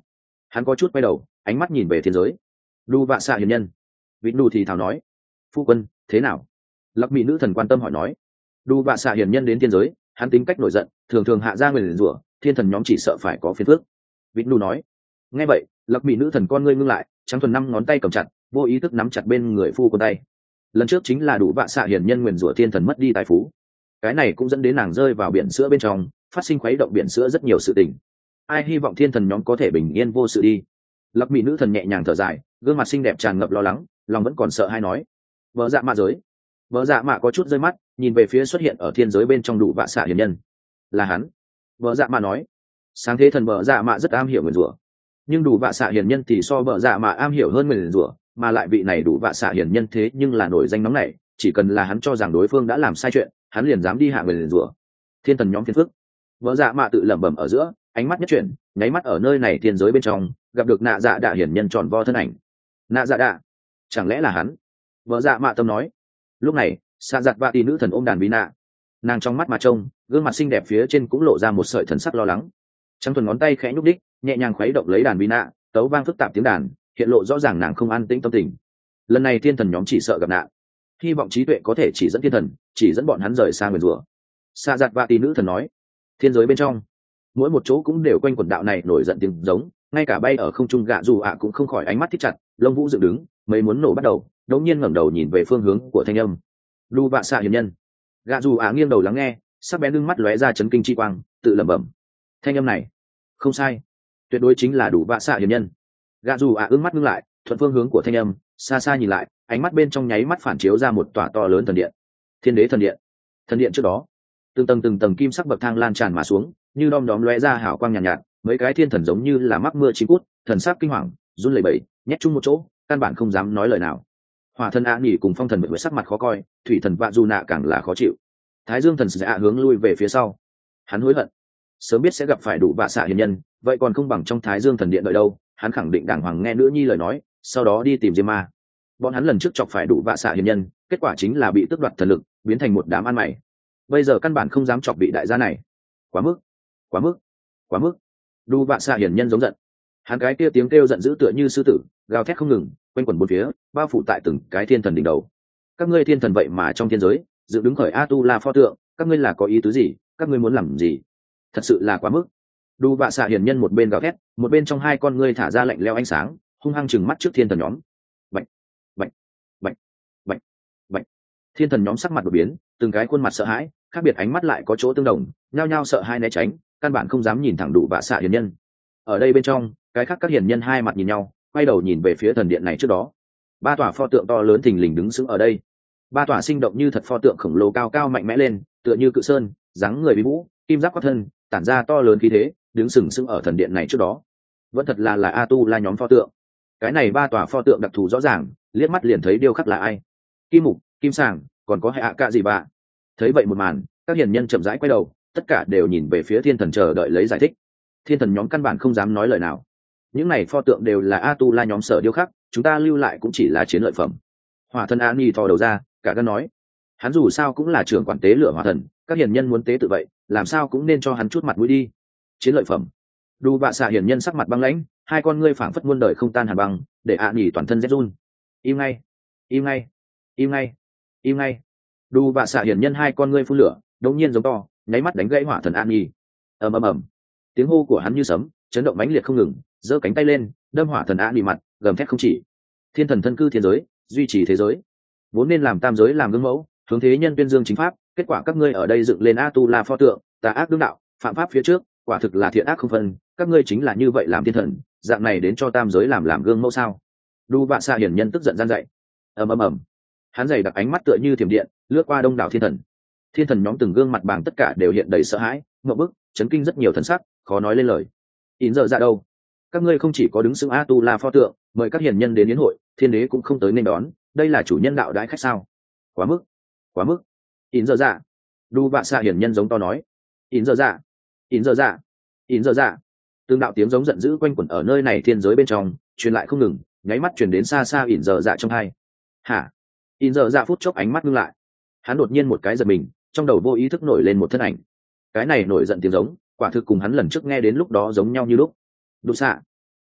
Hắn có chút quay đầu, ánh mắt nhìn về thiên giới. Đu vạ xạ hiền nhân. Vịt đu thì thào nói, phu quân thế nào? Lặc mỹ nữ thần quan tâm hỏi nói. Đu vạ xạ hiền nhân đến thiên giới, hắn tính cách nổi giận, thường thường hạ ra người liền rủa, thiên thần nhóm chỉ sợ phải có phiền phức. Vịt đu nói. Nghe vậy, Lặc mỹ nữ thần con ngươi ngưng lại, trắng thuần năm ngón tay cầm chặt, vô ý thức nắm chặt bên người phu quân tay. Lần trước chính là đủ vạ xạ hiền nhân nguyền rủa thiên thần mất đi tài phú, cái này cũng dẫn đến nàng rơi vào biển sữa bên trong, phát sinh khuấy động biển sữa rất nhiều sự tình. Ai hy vọng thiên thần nhóm có thể bình yên vô sự đi. Lặc mỹ nữ thần nhẹ nhàng thở dài, gương mặt xinh đẹp tràn ngập lo lắng, lòng vẫn còn sợ hay nói. Vợ dạ mạ giới. Vợ dạ mạ có chút rơi mắt, nhìn về phía xuất hiện ở thiên giới bên trong đủ vạ xạ hiền nhân. Là hắn. Vợ dạ mạ nói. Sáng thế thần vợ dạ mạ rất am hiểu nguyền rủa, nhưng đủ vạ xạ hiền nhân thì so vợ dạ mạ am hiểu hơn nguyền rủa, mà lại vị này đủ vạ xạ hiền nhân thế nhưng là nổi danh nóng này, chỉ cần là hắn cho rằng đối phương đã làm sai chuyện, hắn liền dám đi hạ người liền rủa. Thiên thần nhóm phiền phức. Vợ dạ mạ tự lẩm bẩm ở giữa, ánh mắt nhất chuyển, nháy mắt ở nơi này thiên giới bên trong gặp được nạ dạ đạ hiển nhân tròn vo thân ảnh. Nạ dạ đạ, chẳng lẽ là hắn? Vợ dạ mạ tâm nói. Lúc này xạ giặt vạ tỷ nữ thần ôm đàn bí nạ, nàng trong mắt mà trông, gương mặt xinh đẹp phía trên cũng lộ ra một sợi thần sắc lo lắng. Trắng thuần ngón tay khẽ nhúc đích, nhẹ nhàng khuấy động lấy đàn bí nạ, tấu vang phức tạp tiếng đàn, hiện lộ rõ ràng nàng không an tĩnh tâm tình. Lần này thiên thần nhóm chỉ sợ gặp nạn, hy vọng trí tuệ có thể chỉ dẫn thiên thần, chỉ dẫn bọn hắn rời xa nguyền rủa. Xạ giặt vạ tỷ nữ thần nói. Thiên giới bên trong mỗi một chỗ cũng đều quanh quần đạo này nổi giận tiếng giống, ngay cả bay ở không trung gạ dù ạ cũng không khỏi ánh mắt thích chặt, lông vũ dựng đứng, mấy muốn nổ bắt đầu, đống nhiên ngẩng đầu nhìn về phương hướng của thanh âm. Đu vạ xạ hiền nhân. Gạ dù ạ nghiêng đầu lắng nghe, sắc bén lưng mắt lóe ra chấn kinh chi quang, tự lẩm bẩm. Thanh âm này không sai, tuyệt đối chính là đủ vạ xạ hiền nhân. Gạ dù ạ ưng mắt ngưng lại, thuận phương hướng của thanh âm, xa xa nhìn lại, ánh mắt bên trong nháy mắt phản chiếu ra một tòa to lớn thần điện. Thiên đế thần điện. Thần điện trước đó từng tầng từng tầng kim sắc bậc thang lan tràn mà xuống, như đom đóm lóe ra hào quang nhàn nhạt, nhạt, mấy cái thiên thần giống như là mắc mưa chín cút, thần sắc kinh hoàng, run lẩy bẩy, nhét chung một chỗ, căn bản không dám nói lời nào. Hỏa thần ạ nghỉ cùng phong thần với sắc mặt khó coi, thủy thần vạ du nạ càng là khó chịu. Thái dương thần sẽ ạ hướng lui về phía sau, hắn hối hận, sớm biết sẽ gặp phải đủ vạ xạ hiền nhân, vậy còn không bằng trong thái dương thần điện đợi đâu. Hắn khẳng định đàng hoàng nghe nữ nhi lời nói, sau đó đi tìm diêm ma. Bọn hắn lần trước chọc phải đủ vạ xạ hiền nhân, kết quả chính là bị tước đoạt thần lực, biến thành một đám ăn mày. Bây giờ căn bản không dám chọc vị đại gia này. Quá mức, quá mức, quá mức. Đủ vạ xạ hiền nhân giống giận, hắn cái kia tiếng kêu giận dữ tựa như sư tử, gào thét không ngừng, quanh quẩn bốn phía, bao phủ tại từng cái thiên thần đỉnh đầu. Các ngươi thiên thần vậy mà trong thiên giới dựng đứng khởi a tu la pho tượng, các ngươi là có ý tứ gì? Các ngươi muốn làm gì? Thật sự là quá mức. Đủ vạ xạ hiền nhân một bên gào thét, một bên trong hai con ngươi thả ra lạnh lẽo ánh sáng, hung hăng chừng mắt trước thiên thần nhóm. Bạch, bạch, bạch, bạch, bạch. Thiên thần nhóm sắc mặt đột biến, từng cái khuôn mặt sợ hãi, khác biệt ánh mắt lại có chỗ tương đồng, nhao nhao sợ hai né tránh, căn bản không dám nhìn thẳng đủ vạ xạ hiền nhân. Ở đây bên trong, cái khác các hiền nhân hai mặt nhìn nhau, quay đầu nhìn về phía thần điện này trước đó. Ba tòa pho tượng to lớn thình lình đứng sững ở đây. Ba tòa sinh động như thật pho tượng khổng lồ cao cao mạnh mẽ lên, tựa như cự sơn, dáng người bí vũ, kim giáp quát thân, tản ra to lớn khí thế, đứng sừng sững ở thần điện này trước đó. Vẫn thật là là a tu la nhóm pho tượng. Cái này ba tòa pho tượng đặc thù rõ ràng, liếc mắt liền thấy điêu khắc là ai. Kim mục, kim sàng, còn có hệ hạ cạ gì bà. Thấy vậy một màn, các hiền nhân chậm rãi quay đầu, tất cả đều nhìn về phía thiên thần chờ đợi lấy giải thích. Thiên thần nhóm căn bản không dám nói lời nào. Những này pho tượng đều là a tu la nhóm sở điêu khắc, chúng ta lưu lại cũng chỉ là chiến lợi phẩm. Hỏa thần a ni thò đầu ra, cả gan nói, hắn dù sao cũng là trưởng quản tế lửa hỏa thần, các hiền nhân muốn tế tự vậy, làm sao cũng nên cho hắn chút mặt mũi đi. Chiến lợi phẩm. Đu vạ xạ hiền nhân sắc mặt băng lãnh, hai con ngươi phảng phất muôn đời không tan hàn băng, để ạ nhỉ toàn thân rét run. Im ngay, im ngay, im ngay, im ngay. Đu vạ xạ hiền nhân hai con ngươi phun lửa, đột nhiên giống to, nháy mắt đánh gãy hỏa thần ạ nhỉ. ầm ầm ầm, tiếng hô của hắn như sấm, chấn động mãnh liệt không ngừng, giơ cánh tay lên, đâm hỏa thần ạ nhỉ mặt, gầm thét không chỉ. Thiên thần thân cư thiên giới, duy trì thế giới, vốn nên làm tam giới làm gương mẫu, hướng thế nhân tuyên dương chính pháp, kết quả các ngươi ở đây dựng lên a tu la pho tượng, tà ác đương đạo, phạm pháp phía trước, quả thực là thiện ác không phân, các ngươi chính là như vậy làm thiên thần, dạng này đến cho tam giới làm làm gương mẫu sao? Đu vạ xạ hiển nhân tức giận gian dậy, ầm ầm ầm, hắn dày đặc ánh mắt tựa như thiểm điện, lướt qua đông đảo thiên thần. Thiên thần nhóm từng gương mặt bảng tất cả đều hiện đầy sợ hãi, ngộp bức, chấn kinh rất nhiều thần sắc, khó nói lên lời. In giờ ra đâu? Các ngươi không chỉ có đứng xưng a tu la pho tượng, mời các hiền nhân đến yến hội, thiên đế cũng không tới nên đón, đây là chủ nhân đạo đãi khách sao? Quá mức, quá mức. In giờ dạ. Đu vạ xạ hiển nhân giống to nói, in giờ dạ, in giờ dạ, in giờ dạ. Tương đạo tiếng giống giận dữ quanh quẩn ở nơi này thiên giới bên trong, truyền lại không ngừng, nháy mắt truyền đến xa xa in giờ dạ trong hai. Hả? In giờ dạ phút chốc ánh mắt ngưng lại, hắn đột nhiên một cái giật mình, trong đầu vô ý thức nổi lên một thân ảnh. Cái này nổi giận tiếng giống, quả thực cùng hắn lần trước nghe đến lúc đó giống nhau như lúc. Đu xạ.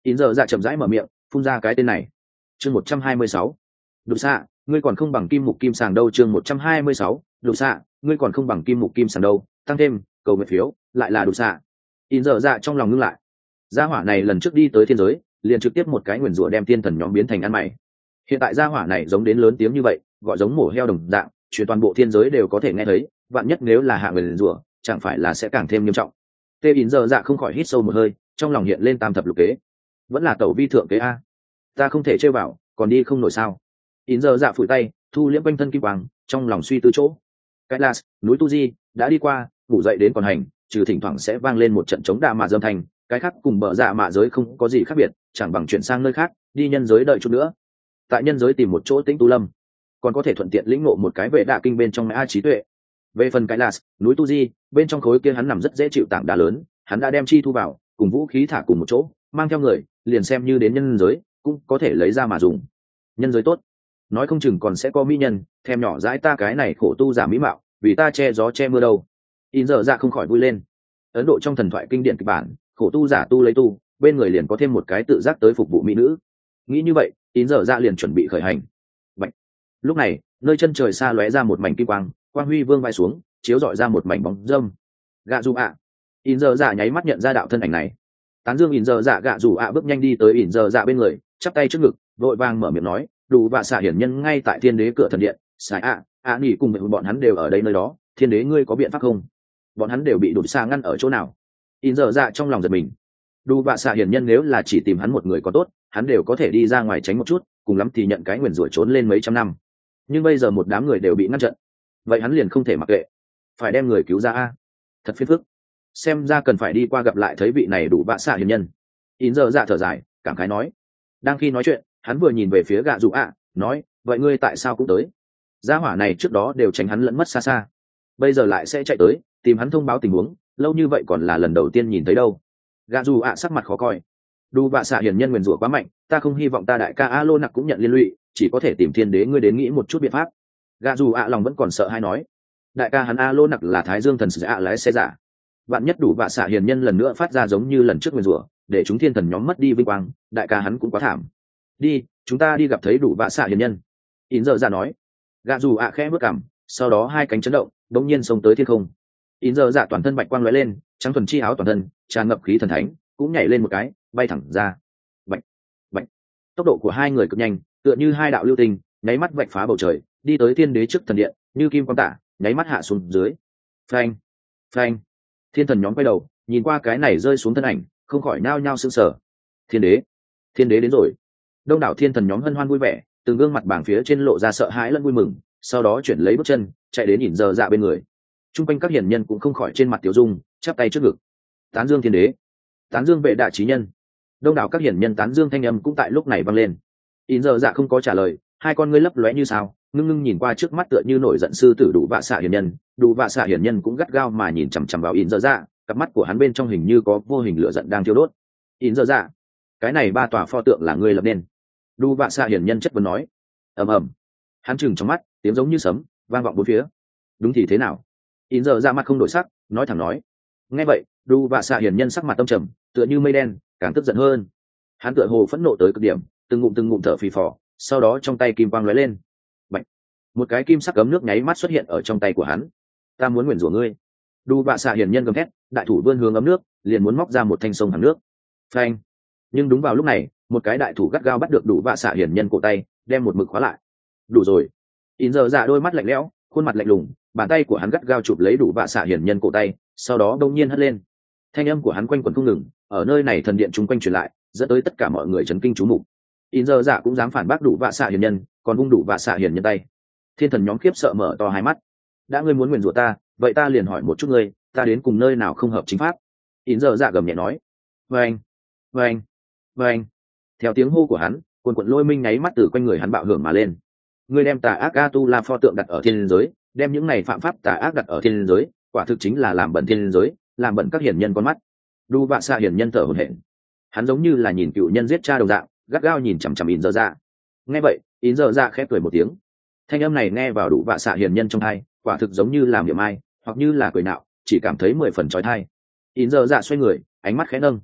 in giờ dạ chậm rãi mở miệng phun ra cái tên này. Chương một trăm hai mươi sáu, đục xạ, ngươi còn không bằng kim mục kim sàng đâu. Chương một trăm hai mươi sáu, đục xạ, ngươi còn không bằng kim mục kim sàng đâu. Tăng thêm cầu nguyện phiếu lại là đục xạ. In giờ dạ trong lòng ngưng lại. Gia hỏa này lần trước đi tới thiên giới liền trực tiếp một cái nguyền rủa đem thiên thần nhóm biến thành ăn mày. Hiện tại gia hỏa này giống đến lớn tiếng như vậy, gọi giống mổ heo đồng dạng, truyền toàn bộ thiên giới đều có thể nghe thấy. Vạn nhất nếu là hạ nguyền rủa, chẳng phải là sẽ càng thêm nghiêm trọng. Tê In giờ dạ không khỏi hít sâu một hơi, trong lòng hiện lên tam thập lục kế. Vẫn là tẩu vi thượng kế a, ta không thể chơi vào, còn đi không nổi sao? In giờ dạ phủi tay, thu liễm quanh thân kim quang, trong lòng suy tư chỗ. Cái là núi tu di đã đi qua, ngủ dậy đến còn hành, trừ thỉnh thoảng sẽ vang lên một trận chống đà mạ dâm thành, cái khác cùng bờ dạ mạ giới không có gì khác biệt, chẳng bằng chuyển sang nơi khác, đi nhân giới đợi chút nữa. Tại nhân giới tìm một chỗ tĩnh tu lâm, còn có thể thuận tiện lĩnh ngộ một cái vệ đạ kinh bên trong a trí tuệ. Về phần cái là núi tu di, bên trong khối kia hắn nằm rất dễ chịu tảng đá lớn, hắn đã đem chi thu vào, cùng vũ khí thả cùng một chỗ, mang theo người, liền xem như đến nhân giới, cũng có thể lấy ra mà dùng. Nhân giới tốt, nói không chừng còn sẽ có mỹ nhân thèm nhỏ dãi ta cái này khổ tu giả mỹ mạo, vì ta che gió che mưa đâu. In giờ dạ không khỏi vui lên. Ấn Độ trong thần thoại kinh điển kịch bản, khổ tu giả tu lấy tu, bên người liền có thêm một cái tự giác tới phục vụ mỹ nữ. Nghĩ như vậy, In giờ dạ liền chuẩn bị khởi hành. Bạch. Lúc này, nơi chân trời xa lóe ra một mảnh kim quang, quang huy vương vai xuống, chiếu rọi ra một mảnh bóng râm. Gạ dù ạ. In giờ dạ nháy mắt nhận ra đạo thân ảnh này. Tán dương In giờ dạ gạ dù ạ bước nhanh đi tới In giờ dạ bên người, chắp tay trước ngực, vội vàng mở miệng nói, đủ vạ xạ hiển nhân ngay tại thiên đế cửa thần điện. Sai ạ, ạ nghỉ cùng với bọn hắn đều ở đây nơi đó, thiên đế ngươi có biện pháp không? Bọn hắn đều bị đụt xa ngăn ở chỗ nào? In giờ dạ trong lòng giật mình. Đủ vạ xạ hiển nhân nếu là chỉ tìm hắn một người có tốt, hắn đều có thể đi ra ngoài tránh một chút, cùng lắm thì nhận cái nguyền rủa trốn lên mấy trăm năm. Nhưng bây giờ một đám người đều bị ngăn chặn, vậy hắn liền không thể mặc kệ, phải đem người cứu ra a. Thật phiền phức, xem ra cần phải đi qua gặp lại thấy vị này đủ vạ xạ hiển nhân. In giờ dạ thở dài, cảm khái nói. Đang khi nói chuyện, hắn vừa nhìn về phía gạ dù ạ, nói, vậy ngươi tại sao cũng tới? Gia hỏa này trước đó đều tránh hắn lẫn mất xa xa, bây giờ lại sẽ chạy tới tìm hắn thông báo tình huống, lâu như vậy còn là lần đầu tiên nhìn thấy đâu. Gạ dù ạ sắc mặt khó coi. Đủ vạ xạ hiển nhân nguyền rủa quá mạnh, ta không hy vọng ta đại ca a lô nặc cũng nhận liên lụy, chỉ có thể tìm thiên đế ngươi đến nghĩ một chút biện pháp. Gạ dù ạ lòng vẫn còn sợ hay nói, đại ca hắn a lô nặc là thái dương thần sử ạ lái xe giả, bạn nhất đủ vạ xạ hiển nhân lần nữa phát ra giống như lần trước nguyền rủa, để chúng thiên thần nhóm mất đi vinh quang, đại ca hắn cũng quá thảm. Đi, chúng ta đi gặp thấy đủ vạ xạ hiển nhân. In giờ ra nói. Gạ dù ạ khẽ bước cằm, sau đó hai cánh chấn động, đống nhiên xông tới thiên không. In giờ dạ toàn thân bạch quang lóe lên, trắng thuần chi áo toàn thân tràn ngập khí thần thánh, cũng nhảy lên một cái, bay thẳng ra. Bạch, bạch. Tốc độ của hai người cực nhanh, tựa như hai đạo lưu tinh, nháy mắt vạch phá bầu trời, đi tới thiên đế trước thần điện, như kim quang tả, nháy mắt hạ xuống dưới. Phanh, phanh. Thiên thần nhóm quay đầu, nhìn qua cái này rơi xuống thân ảnh, không khỏi nao nhao sững sờ. Thiên đế, thiên đế đến rồi. Đông đảo thiên thần nhóm hân hoan vui vẻ, từng gương mặt bảng phía trên lộ ra sợ hãi lẫn vui mừng, sau đó chuyển lấy bước chân, chạy đến nhìn giờ dạ bên người. Trung quanh các hiển nhân cũng không khỏi trên mặt tiểu dung, chắp tay trước ngực. Tán dương thiên đế, tán dương vệ đại trí nhân. Đông đảo các hiển nhân tán dương thanh âm cũng tại lúc này vang lên. In giờ dạ không có trả lời, hai con ngươi lấp lóe như sao, ngưng ngưng nhìn qua trước mắt tựa như nổi giận sư tử đủ vạ xạ hiển nhân. Đủ vạ xạ hiển nhân cũng gắt gao mà nhìn chằm chằm vào In giờ dạ, cặp mắt của hắn bên trong hình như có vô hình lửa giận đang thiêu đốt. In giờ dạ, cái này ba tòa pho tượng là ngươi lập nên? Đủ vạ xạ hiển nhân chất vấn nói. Ầm ầm. Hắn chừng trong mắt, tiếng giống như sấm vang vọng bốn phía. Đúng thì thế nào? In giờ dạ mặt không đổi sắc, nói thẳng nói. Nghe vậy, Đủ vạ xạ hiển nhân sắc mặt tâm trầm, tựa như mây đen, càng tức giận hơn. Hắn tựa hồ phẫn nộ tới cực điểm, từng ngụm từng ngụm thở phì phò, sau đó trong tay kim quang lóe lên. Bạch. Một cái kim sắc cấm nước nháy mắt xuất hiện ở trong tay của hắn. Ta muốn nguyền rủa ngươi. Đủ vạ xạ hiển nhân gầm thét, đại thủ vươn hướng ấm nước, liền muốn móc ra một thanh sông hàng nước. Phanh. Nhưng đúng vào lúc này, một cái đại thủ gắt gao bắt được Đủ vạ xạ hiển nhân cổ tay, đem một mực khóa lại. Đủ rồi. In giờ dạ đôi mắt lạnh lẽo, khuôn mặt lạnh lùng, bàn tay của hắn gắt gao chụp lấy Đủ vạ xạ hiển nhân cổ tay, sau đó đông nhiên hất lên. Thanh âm của hắn quanh quẩn không ngừng, ở nơi này thần điện chung quanh truyền lại, dẫn tới tất cả mọi người chấn kinh chú mục. In giờ dạ cũng dám phản bác Đủ vạ xạ hiển nhân, còn vung Đủ vạ xạ hiển nhân tay. Thiên thần nhóm khiếp sợ mở to hai mắt. Đã ngươi muốn nguyền rủa ta, vậy ta liền hỏi một chút ngươi, ta đến cùng nơi nào không hợp chính pháp? In giờ dạ gầm nhẹ nói. Vâng, vâng, vâng. Theo tiếng hô của hắn, quần quần lôi minh nháy mắt từ quanh người hắn bạo hưởng mà lên. Ngươi đem tà ác Atu La pho tượng đặt ở thiên giới, đem những này phạm pháp tà ác đặt ở thiên giới, quả thực chính là làm bẩn thiên giới, làm bẩn các hiển nhân con mắt. Đủ vạ xạ hiển nhân thở hổn hển. Hắn giống như là nhìn cựu nhân giết cha đồng dạng, gắt gao nhìn chằm chằm In giờ dạ. Nghe vậy, In giờ dạ khẽ cười một tiếng. Thanh âm này nghe vào Đủ vạ xạ hiển nhân trong tai, quả thực giống như làm niệm ai, hoặc như là cười nạo, chỉ cảm thấy mười phần chói tai. In giờ dạ xoay người, ánh mắt khẽ nâng.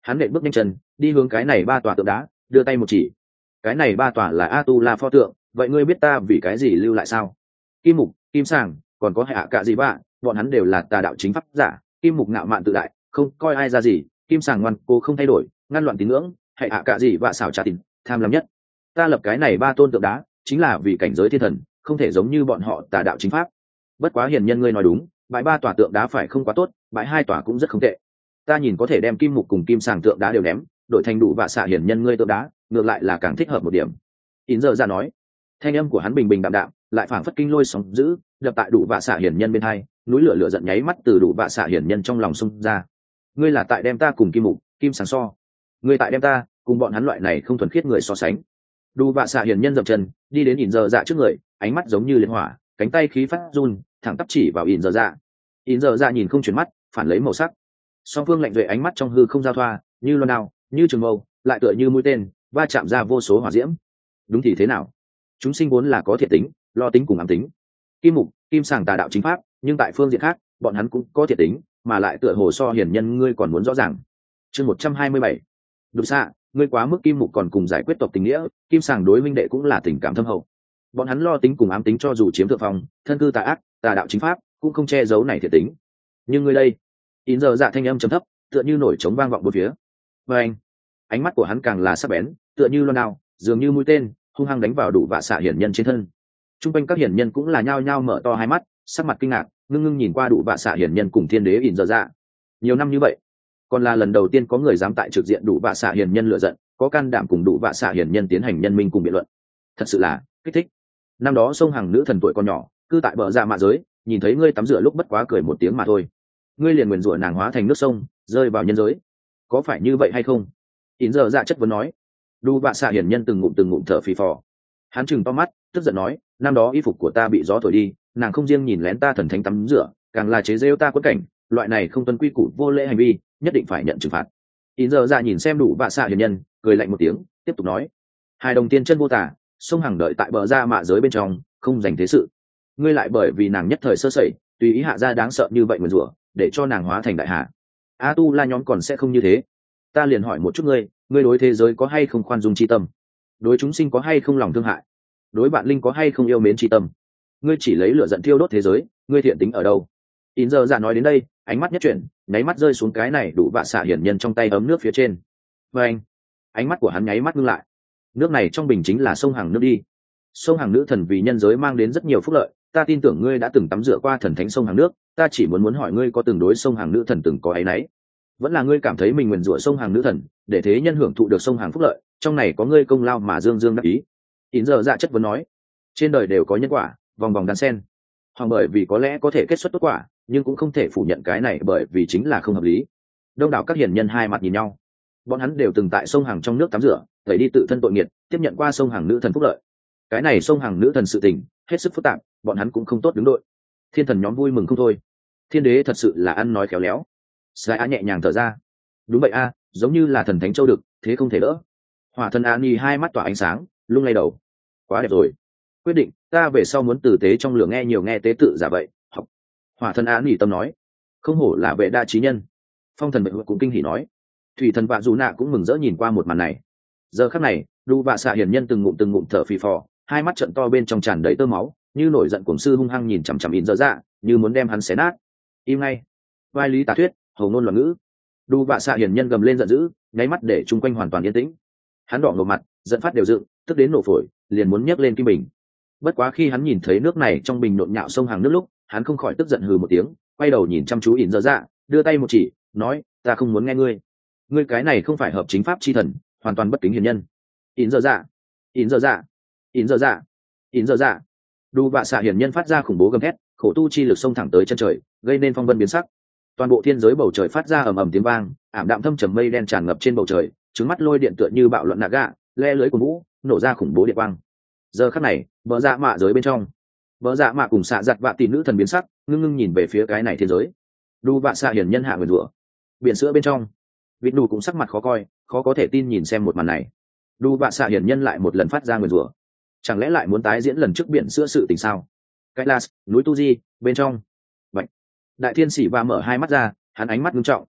Hắn nện bước nhanh chân đi hướng cái này ba tòa tượng đá, đưa tay một chỉ. Cái này ba tòa là a tu la pho tượng, vậy ngươi biết ta vì cái gì lưu lại sao? Kim mục, kim sàng, còn có hạ cả gì bạ, bọn hắn đều là tà đạo chính pháp giả. Kim mục ngạo mạn tự đại, không coi ai ra gì. Kim sàng ngoan cố không thay đổi, ngăn loạn tín ngưỡng. Hệ hạ cả gì bạ xảo trả tình, tham lam nhất. Ta lập cái này ba tôn tượng đá chính là vì cảnh giới thiên thần, không thể giống như bọn họ tà đạo chính pháp. Bất quá hiền nhân ngươi nói đúng, bãi ba tòa tượng đá phải không quá tốt, bãi hai tòa cũng rất không tệ. Ta nhìn có thể đem kim mục cùng kim sàng tượng đá đều ném, đổi thành đủ vạ xạ hiền nhân ngươi tượng đá, ngược lại là càng thích hợp một điểm. Ín giờ ra nói, thanh âm của hắn bình bình đạm đạm, lại phảng phất kinh lôi sóng dữ, đập tại đủ vạ xạ hiền nhân bên hai, núi lửa lửa giận nháy mắt từ đủ vạ xạ hiền nhân trong lòng xung ra. Ngươi là tại đem ta cùng kim mục, kim sàng so, ngươi tại đem ta cùng bọn hắn loại này không thuần khiết người so sánh. Đủ vạ xạ hiền nhân dậm chân, đi đến Ín giờ dạ trước người, ánh mắt giống như liệt hỏa, cánh tay khí phát run, thẳng tắp chỉ vào Ín giờ dạ. Ín giờ dạ nhìn không chuyển mắt, phản lấy màu sắc. Song phương lạnh duệ ánh mắt trong hư không giao thoa, như loan đao, như trường mâu, lại tựa như mũi tên, va chạm ra vô số hỏa diễm. Đúng thì thế nào? Chúng sinh vốn là có thiện tính, lo tính cùng ám tính. Kim mục, kim sàng tà đạo chính pháp, nhưng tại phương diện khác, bọn hắn cũng có thiện tính, mà lại tựa hồ so hiển nhân ngươi còn muốn rõ ràng. Chương một trăm hai mươi bảy. Đột xạ, ngươi quá mức. Kim mục còn cùng giải quyết tộc tình nghĩa, kim sàng đối minh đệ cũng là tình cảm thâm hậu. Bọn hắn lo tính cùng ám tính cho dù chiếm thượng phong, thân cư tà ác, tà đạo chính pháp, cũng không che giấu này thiện tính. Nhưng ngươi đây, Ín giờ dạ thanh âm trầm thấp, tựa như nổi trống vang vọng bốn phía. Và anh, ánh mắt của hắn càng là sắc bén, tựa như loan đao, dường như mũi tên, hung hăng đánh vào đủ vạ xạ hiển nhân trên thân. Trung quanh các hiển nhân cũng là nhao nhao mở to hai mắt, sắc mặt kinh ngạc, ngưng ngưng nhìn qua đủ vạ xạ hiển nhân cùng thiên đế Ín giờ dạ. Nhiều năm như vậy, còn là lần đầu tiên có người dám tại trực diện đủ vạ xạ hiển nhân lựa giận, có can đảm cùng đủ vạ xạ hiển nhân tiến hành nhân minh cùng biện luận. Thật sự là kích thích. Năm đó sông hàng nữ thần tuổi còn nhỏ, cư tại bờ dạ mạ giới, nhìn thấy ngươi tắm rửa lúc bất quá cười một tiếng mà thôi, ngươi liền nguyền rủa nàng hóa thành nước sông rơi vào nhân giới, có phải như vậy hay không? Ín giờ dạ chất vấn nói. Đủ vạ xạ hiển nhân từng ngụm từng ngụm thở phì phò. Hắn chừng to mắt, tức giận nói, năm đó y phục của ta bị gió thổi đi, nàng không riêng nhìn lén ta thần thánh tắm rửa, càng là chế rêu ta quất cảnh, loại này không tuân quy củ vô lễ hành vi, nhất định phải nhận trừng phạt. Ín giờ dạ nhìn xem đủ vạ xạ hiển nhân, cười lạnh một tiếng, tiếp tục nói, hai đồng tiên chân vô tả, sông hàng đợi tại bờ ra mạ giới bên trong, không dành thế sự. Ngươi lại bởi vì nàng nhất thời sơ sẩy, tùy ý hạ ra đáng sợ như vậy nguyền rủa, để cho nàng hóa thành đại hạ. A tu la nhóm còn sẽ không như thế. Ta liền hỏi một chút ngươi, ngươi đối thế giới có hay không khoan dung chi tâm? Đối chúng sinh có hay không lòng thương hại? Đối bạn linh có hay không yêu mến chi tâm? Ngươi chỉ lấy lửa giận thiêu đốt thế giới, ngươi thiện tính ở đâu? Ín giờ dạ nói đến đây, ánh mắt nhất chuyển, nháy mắt rơi xuống cái này đủ vạ xạ hiển nhân trong tay ấm nước phía trên. Và anh, ánh mắt của hắn nháy mắt ngưng lại. Nước này trong bình chính là sông hàng nước đi. Sông hàng nữ thần vì nhân giới mang đến rất nhiều phúc lợi, ta tin tưởng ngươi đã từng tắm rửa qua thần thánh sông hàng nước, ta chỉ muốn muốn hỏi ngươi có từng đối sông hàng nữ thần từng có áy náy, vẫn là ngươi cảm thấy mình nguyền rủa sông hàng nữ thần để thế nhân hưởng thụ được sông hàng phúc lợi, trong này có ngươi công lao mà dương dương đắc ý? Ín giờ dạ chất vấn nói, trên đời đều có nhân quả, vòng vòng đan sen, hoặc bởi vì có lẽ có thể kết xuất tốt quả, nhưng cũng không thể phủ nhận cái này bởi vì chính là không hợp lý. Đông đảo các hiền nhân hai mặt nhìn nhau, bọn hắn đều từng tại sông hàng trong nước tắm rửa, tẩy đi tự thân tội nghiệt, tiếp nhận qua sông hàng nữ thần phúc lợi. Cái này sông hàng nữ thần sự tình hết sức phức tạp, bọn hắn cũng không tốt đứng đội. Thiên thần nhóm vui mừng không thôi. Thiên đế thật sự là ăn nói khéo léo. Sai á nhẹ nhàng thở ra. Đúng vậy a, giống như là thần thánh châu đực, thế không thể đỡ. Hỏa thần a ni hai mắt tỏa ánh sáng, lung lay đầu. Quá đẹp rồi. Quyết định, ta về sau muốn tử tế trong lửa nghe nhiều nghe tế tự giả vậy. Học. Hỏa thần a ni tâm nói. Không hổ là vệ đa trí nhân. Phong thần bệnh cũng kinh hỉ nói. Thủy thần vạ dù nạ cũng mừng rỡ nhìn qua một màn này. Giờ khắc này, đủ vạ xạ hiển nhân từng ngụm từng ngụm thở phì phò, hai mắt trận to bên trong tràn đầy tơ máu, như nổi giận cuồng sư hung hăng nhìn chằm chằm Ín giờ dạ, như muốn đem hắn xé nát. Im ngay. Vai lý tà thuyết, hầu ngôn loạn ngữ. Đủ vạ xạ hiển nhân gầm lên giận dữ, nháy mắt để chung quanh hoàn toàn yên tĩnh. Hắn đỏ ngầu mặt, giận phát đều dựng, tức đến nổ phổi, liền muốn nhấc lên kim bình. Bất quá khi hắn nhìn thấy nước này trong bình nhộn nhạo sông hàng nước lúc, hắn không khỏi tức giận hừ một tiếng, quay đầu nhìn chăm chú Ín giờ dạ, đưa tay một chỉ, nói, ta không muốn nghe ngươi. Ngươi cái này không phải hợp chính pháp chi thần, hoàn toàn bất kính hiền nhân. Ín giờ dạ, Ín giờ dạ, Ín giờ dạ, Ín giờ dạ. Đủ vạ xạ hiển nhân phát ra khủng bố gầm thét, khổ tu chi lực xông thẳng tới chân trời, gây nên phong vân biến sắc. Toàn bộ thiên giới bầu trời phát ra ầm ầm tiếng vang, ảm đạm thâm trầm mây đen tràn ngập trên bầu trời, trứng mắt lôi điện tựa như bạo loạn naga, le lưới của vũ, nổ ra khủng bố điện quang. Giờ khắc này, bờ dạ mạ giới bên trong, bờ dạ mạ cùng xạ giặt vạ tỷ nữ thần biến sắc, ngưng ngưng nhìn về phía cái này thiên giới. Đủ vạ xạ hiển nhân hạ nguyền rủa. Biển sữa bên trong, vịt nù cũng sắc mặt khó coi, khó có thể tin nhìn xem một màn này. Đủ vạ xạ hiển nhân lại một lần phát ra nguyền rủa, chẳng lẽ lại muốn tái diễn lần trước biển sữa sự tình sao? Cái las núi tu di bên trong, Bạch. Đại thiên sĩ va mở hai mắt ra, hắn ánh mắt nghiêm trọng,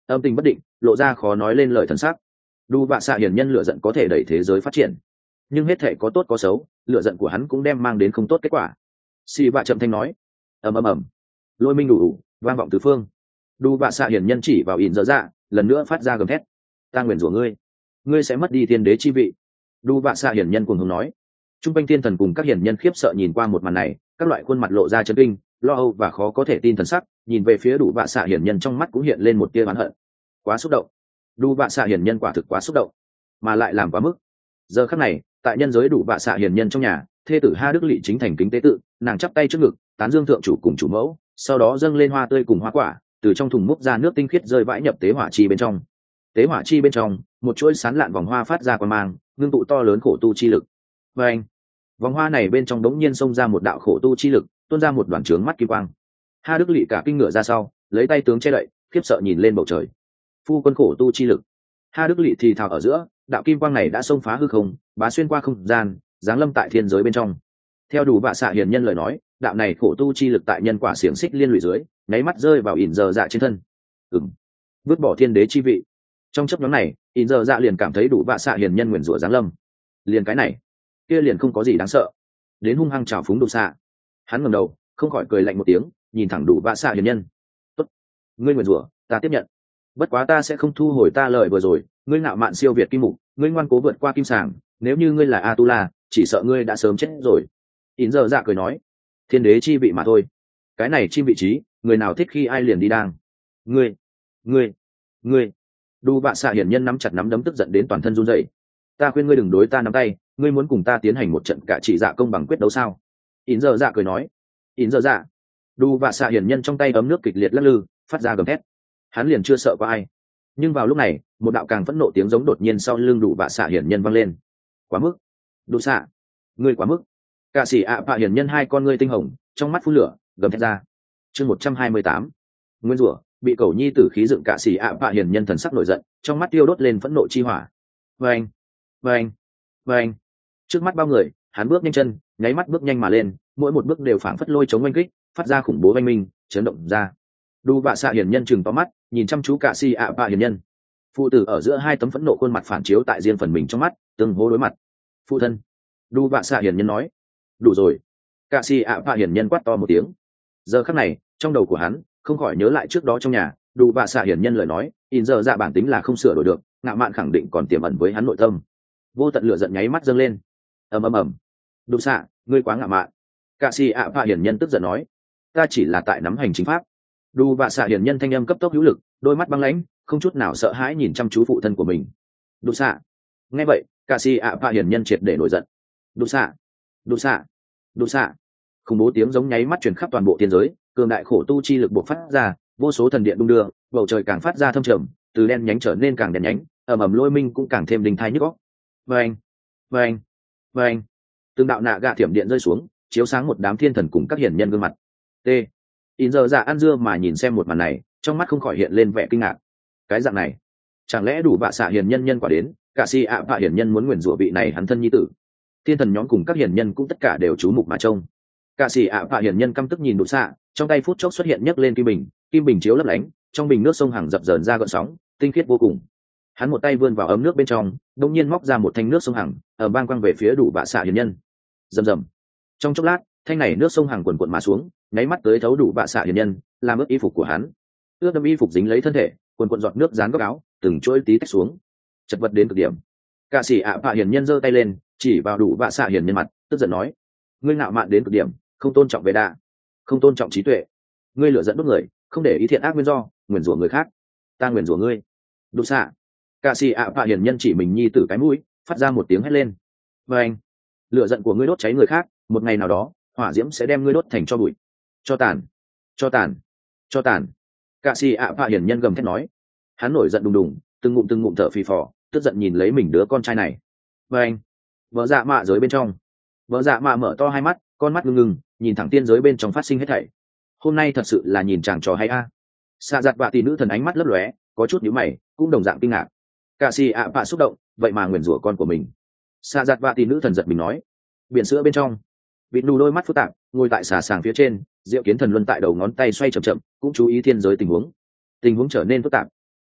âm tình bất định, lộ ra khó nói lên lời thần sắc. Đủ vạ xạ hiền nhân lựa giận có thể đẩy thế giới phát triển, nhưng hết thể có tốt có xấu, lựa giận của hắn cũng đem mang đến không tốt kết quả. Xì vạ chậm thanh nói. ầm ầm ầm, lôi minh đủ đủ vang vọng tứ phương. Đủ vạ xạ hiền nhân chỉ vào ỉn dở dạ, lần nữa phát ra gầm thét. Ta nguyền rủa ngươi, ngươi sẽ mất đi thiên đế chi vị. Đủ vạ xạ hiền nhân cuồng hống nói. Trung quanh thiên thần cùng các hiền nhân khiếp sợ nhìn qua một màn này, các loại khuôn mặt lộ ra chấn kinh, lo âu và khó có thể tin thần sắc, nhìn về phía đủ vạ xạ hiền nhân trong mắt cũng hiện lên một tia oán hận. Quá xúc động. Đủ vạ xạ hiền nhân quả thực quá xúc động, mà lại làm quá mức. Giờ khắc này, tại nhân giới đủ vạ xạ hiền nhân trong nhà, thê tử Ha Đức Lệ chính thành kính tế tự, nàng chắp tay trước ngực, tán dương thượng chủ cùng chủ mẫu, sau đó dâng lên hoa tươi cùng hoa quả, từ trong thùng múc ra nước tinh khiết rơi vãi nhập tế hỏa chi bên trong. Tế hỏa chi bên trong, một chuỗi sán lạn vòng hoa phát ra quang mang, ngưng tụ to lớn khổ tu chi lực. Và anh, vòng hoa này bên trong đống nhiên xông ra một đạo khổ tu chi lực, tuôn ra một đoàn trướng mắt kim quang. Ha Đức Lệ cả kinh ngựa ra sau, lấy tay tướng che đậy, khiếp sợ nhìn lên bầu trời. Phu quân khổ tu chi lực. Ha Đức Lệ thì thào ở giữa, đạo kim quang này đã xông phá hư không, bá xuyên qua không gian, giáng lâm tại thiên giới bên trong. Theo đủ vạ xạ hiền nhân lời nói, đạo này khổ tu chi lực tại nhân quả xiềng xích liên lụy dưới, nháy mắt rơi vào ỉn giờ dạ trên thân. Ừm, vứt bỏ thiên đế chi vị. Trong chớp nhoáng này, ỉn giờ dạ liền cảm thấy đủ vạ xạ hiền nhân nguyền rủa giáng lâm. Liền cái này, kia liền không có gì đáng sợ. Đến hung hăng chào phúng đủ xạ. Hắn ngẩng đầu, không khỏi cười lạnh một tiếng, nhìn thẳng đủ vạ xạ hiền nhân. Tốt, ngươi nguyền rủa, ta tiếp nhận. Bất quá ta sẽ không thu hồi ta lời vừa rồi, ngươi ngạo mạn siêu việt kim mục, ngươi ngoan cố vượt qua kim sàng, nếu như ngươi là Atula, chỉ sợ ngươi đã sớm chết rồi. Ỉn giờ dạ cười nói, thiên đế chi vị mà thôi, cái này chi vị trí, người nào thích khi ai liền đi đang. Ngươi, ngươi, ngươi. Đủ vạ xạ hiển nhân nắm chặt nắm đấm tức giận đến toàn thân run rẩy. Ta khuyên ngươi đừng đối ta nắm tay, ngươi muốn cùng ta tiến hành một trận cả chỉ dạ công bằng quyết đấu sao? Ỉn giờ dạ cười nói. Ỉn giờ dạ. Đủ vạ xạ hiển nhân trong tay ấm nước kịch liệt lắc lư, phát ra gầm thét. Hắn liền chưa sợ có ai. Nhưng vào lúc này, một đạo càng phẫn nộ tiếng giống đột nhiên sau lưng đủ vạ xạ hiển nhân vang lên. Quá mức. Đủ xạ, ngươi quá mức. Cả sĩ ạ vạ hiển nhân hai con ngươi tinh hồng, trong mắt phun lửa, gầm thét ra. Chương một trăm hai mươi tám. Nguyên rủa, bị cầu nhi tử khí dựng cả sĩ ạ vạ hiển nhân thần sắc nổi giận, trong mắt tiêu đốt lên phẫn nộ chi hỏa. Vâng, vâng, vâng. Trước mắt bao người, hắn bước nhanh chân, nháy mắt bước nhanh mà lên, mỗi một bước đều phảng phất lôi chống oanh kích, phát ra khủng bố oanh minh, chấn động ra. Đủ vạ xạ hiển nhân chừng to mắt, nhìn chăm chú cả sĩ ạ vạ hiển nhân. Phụ tử ở giữa hai tấm phẫn nộ khuôn mặt phản chiếu tại riêng phần mình trong mắt, tương hô đối mặt. Phụ thân. Đủ vạ xạ hiển nhân nói. Đủ rồi. Cả sĩ ạ vạ hiển nhân quát to một tiếng. Giờ khắc này, trong đầu của hắn không khỏi nhớ lại trước đó trong nhà, đủ vạ xạ hiển nhân lời nói, in giờ dạ bản tính là không sửa đổi được, ngạo mạn khẳng định còn tiềm ẩn với hắn nội tâm. Vô tận lửa giận nháy mắt dâng lên. Ầm ầm ầm. Đủ xạ, ngươi quá ngạo mạn. Cả sĩ ạ vạ hiển nhân tức giận nói. Ta chỉ là tại nắm hành chính pháp. Đủ vạ xạ hiển nhân thanh âm cấp tốc hữu lực, đôi mắt băng lãnh, không chút nào sợ hãi nhìn chăm chú phụ thân của mình. Đủ xạ. Nghe vậy, cả sĩ ạ vạ hiển nhân triệt để nổi giận. Đủ xạ, đủ xạ, đủ xạ. Khủng bố tiếng giống nháy mắt truyền khắp toàn bộ thiên giới, cường đại khổ tu chi lực bộc phát ra, vô số thần điện đung đưa, bầu trời càng phát ra thâm trầm, từ đen nhánh trở nên càng đen nhánh, ầm ầm lôi minh cũng càng thêm đình thai nhức óc. Vâng, vâng, vâng. Từng đạo nạ gạ thiểm điện rơi xuống, chiếu sáng một đám thiên thần cùng các hiển nhân gương mặt. T. In giờ dạ ăn dưa mà nhìn xem một màn này, trong mắt không khỏi hiện lên vẻ kinh ngạc. Cái dạng này, chẳng lẽ đủ vạ xạ hiền nhân nhân quả đến, cả si ạ vạ hiền nhân muốn nguyền rủa vị này hắn thân nhi tử. Thiên thần nhóm cùng các hiền nhân cũng tất cả đều chú mục mà trông. Cả sĩ ạ vạ hiển nhân căm tức nhìn đủ xạ, trong tay phút chốc xuất hiện nhấc lên kim bình, kim bình chiếu lấp lánh, trong bình nước sông hàng dập dờn ra gợn sóng, tinh khiết vô cùng. Hắn một tay vươn vào ấm nước bên trong, đột nhiên móc ra một thanh nước sông hàng, ở bang quăng về phía đủ vạ xạ hiển nhân. Rầm rầm. Trong chốc lát, thanh này nước sông hàng quần quần mà xuống, nháy mắt tới thấu đủ vạ xạ hiển nhân, làm ướt y phục của hắn. Ướt đẫm y phục dính lấy thân thể, quần quần giọt nước dán góc áo, từng chuỗi tí tách xuống. Chật vật đến cực điểm. Cả sĩ ạ vạ hiển nhân giơ tay lên, chỉ vào đủ vạ xạ hiển nhân mặt, tức giận nói: ngươi ngạo mạn đến cực điểm, không tôn trọng về đa, không tôn trọng trí tuệ, ngươi lựa dẫn đốt người, không để ý thiện ác nguyên do, nguyền rủa người khác. Ta nguyền rủa ngươi. Đủ xạ. Cả sĩ ạ vạ hiển nhân chỉ mình nhi tử cái mũi, phát ra một tiếng hét lên. Và anh, lựa giận của ngươi đốt cháy người khác, một ngày nào đó, hỏa diễm sẽ đem ngươi đốt thành tro bụi. Cho tàn, cho tàn, cho tàn. Cả sĩ ạ vạ hiển nhân gầm thét nói. Hắn nổi giận đùng đùng, từng ngụm từng ngụm thở phì phò, tức giận nhìn lấy mình đứa con trai này. Và anh, vợ dạ mạ giới bên trong, vợ dạ mạ mở to hai mắt, con mắt ngưng ngưng nhìn thẳng tiên giới bên trong phát sinh hết thảy. Hôm nay thật sự là nhìn chàng trò hay a. Xạ giặt vạ tỷ nữ thần ánh mắt lấp lóe, có chút nhíu mày, cũng đồng dạng kinh ngạc. Cả si ạ vạ xúc động, vậy mà nguyền rủa con của mình. Xạ giặt vạ tỷ nữ thần giật mình nói. Biển sữa bên trong, vịt nù đôi mắt phức tạp, ngồi tại xà sàng phía trên, diệu kiến thần luân tại đầu ngón tay xoay chậm chậm, cũng chú ý thiên giới tình huống. Tình huống trở nên phức tạp.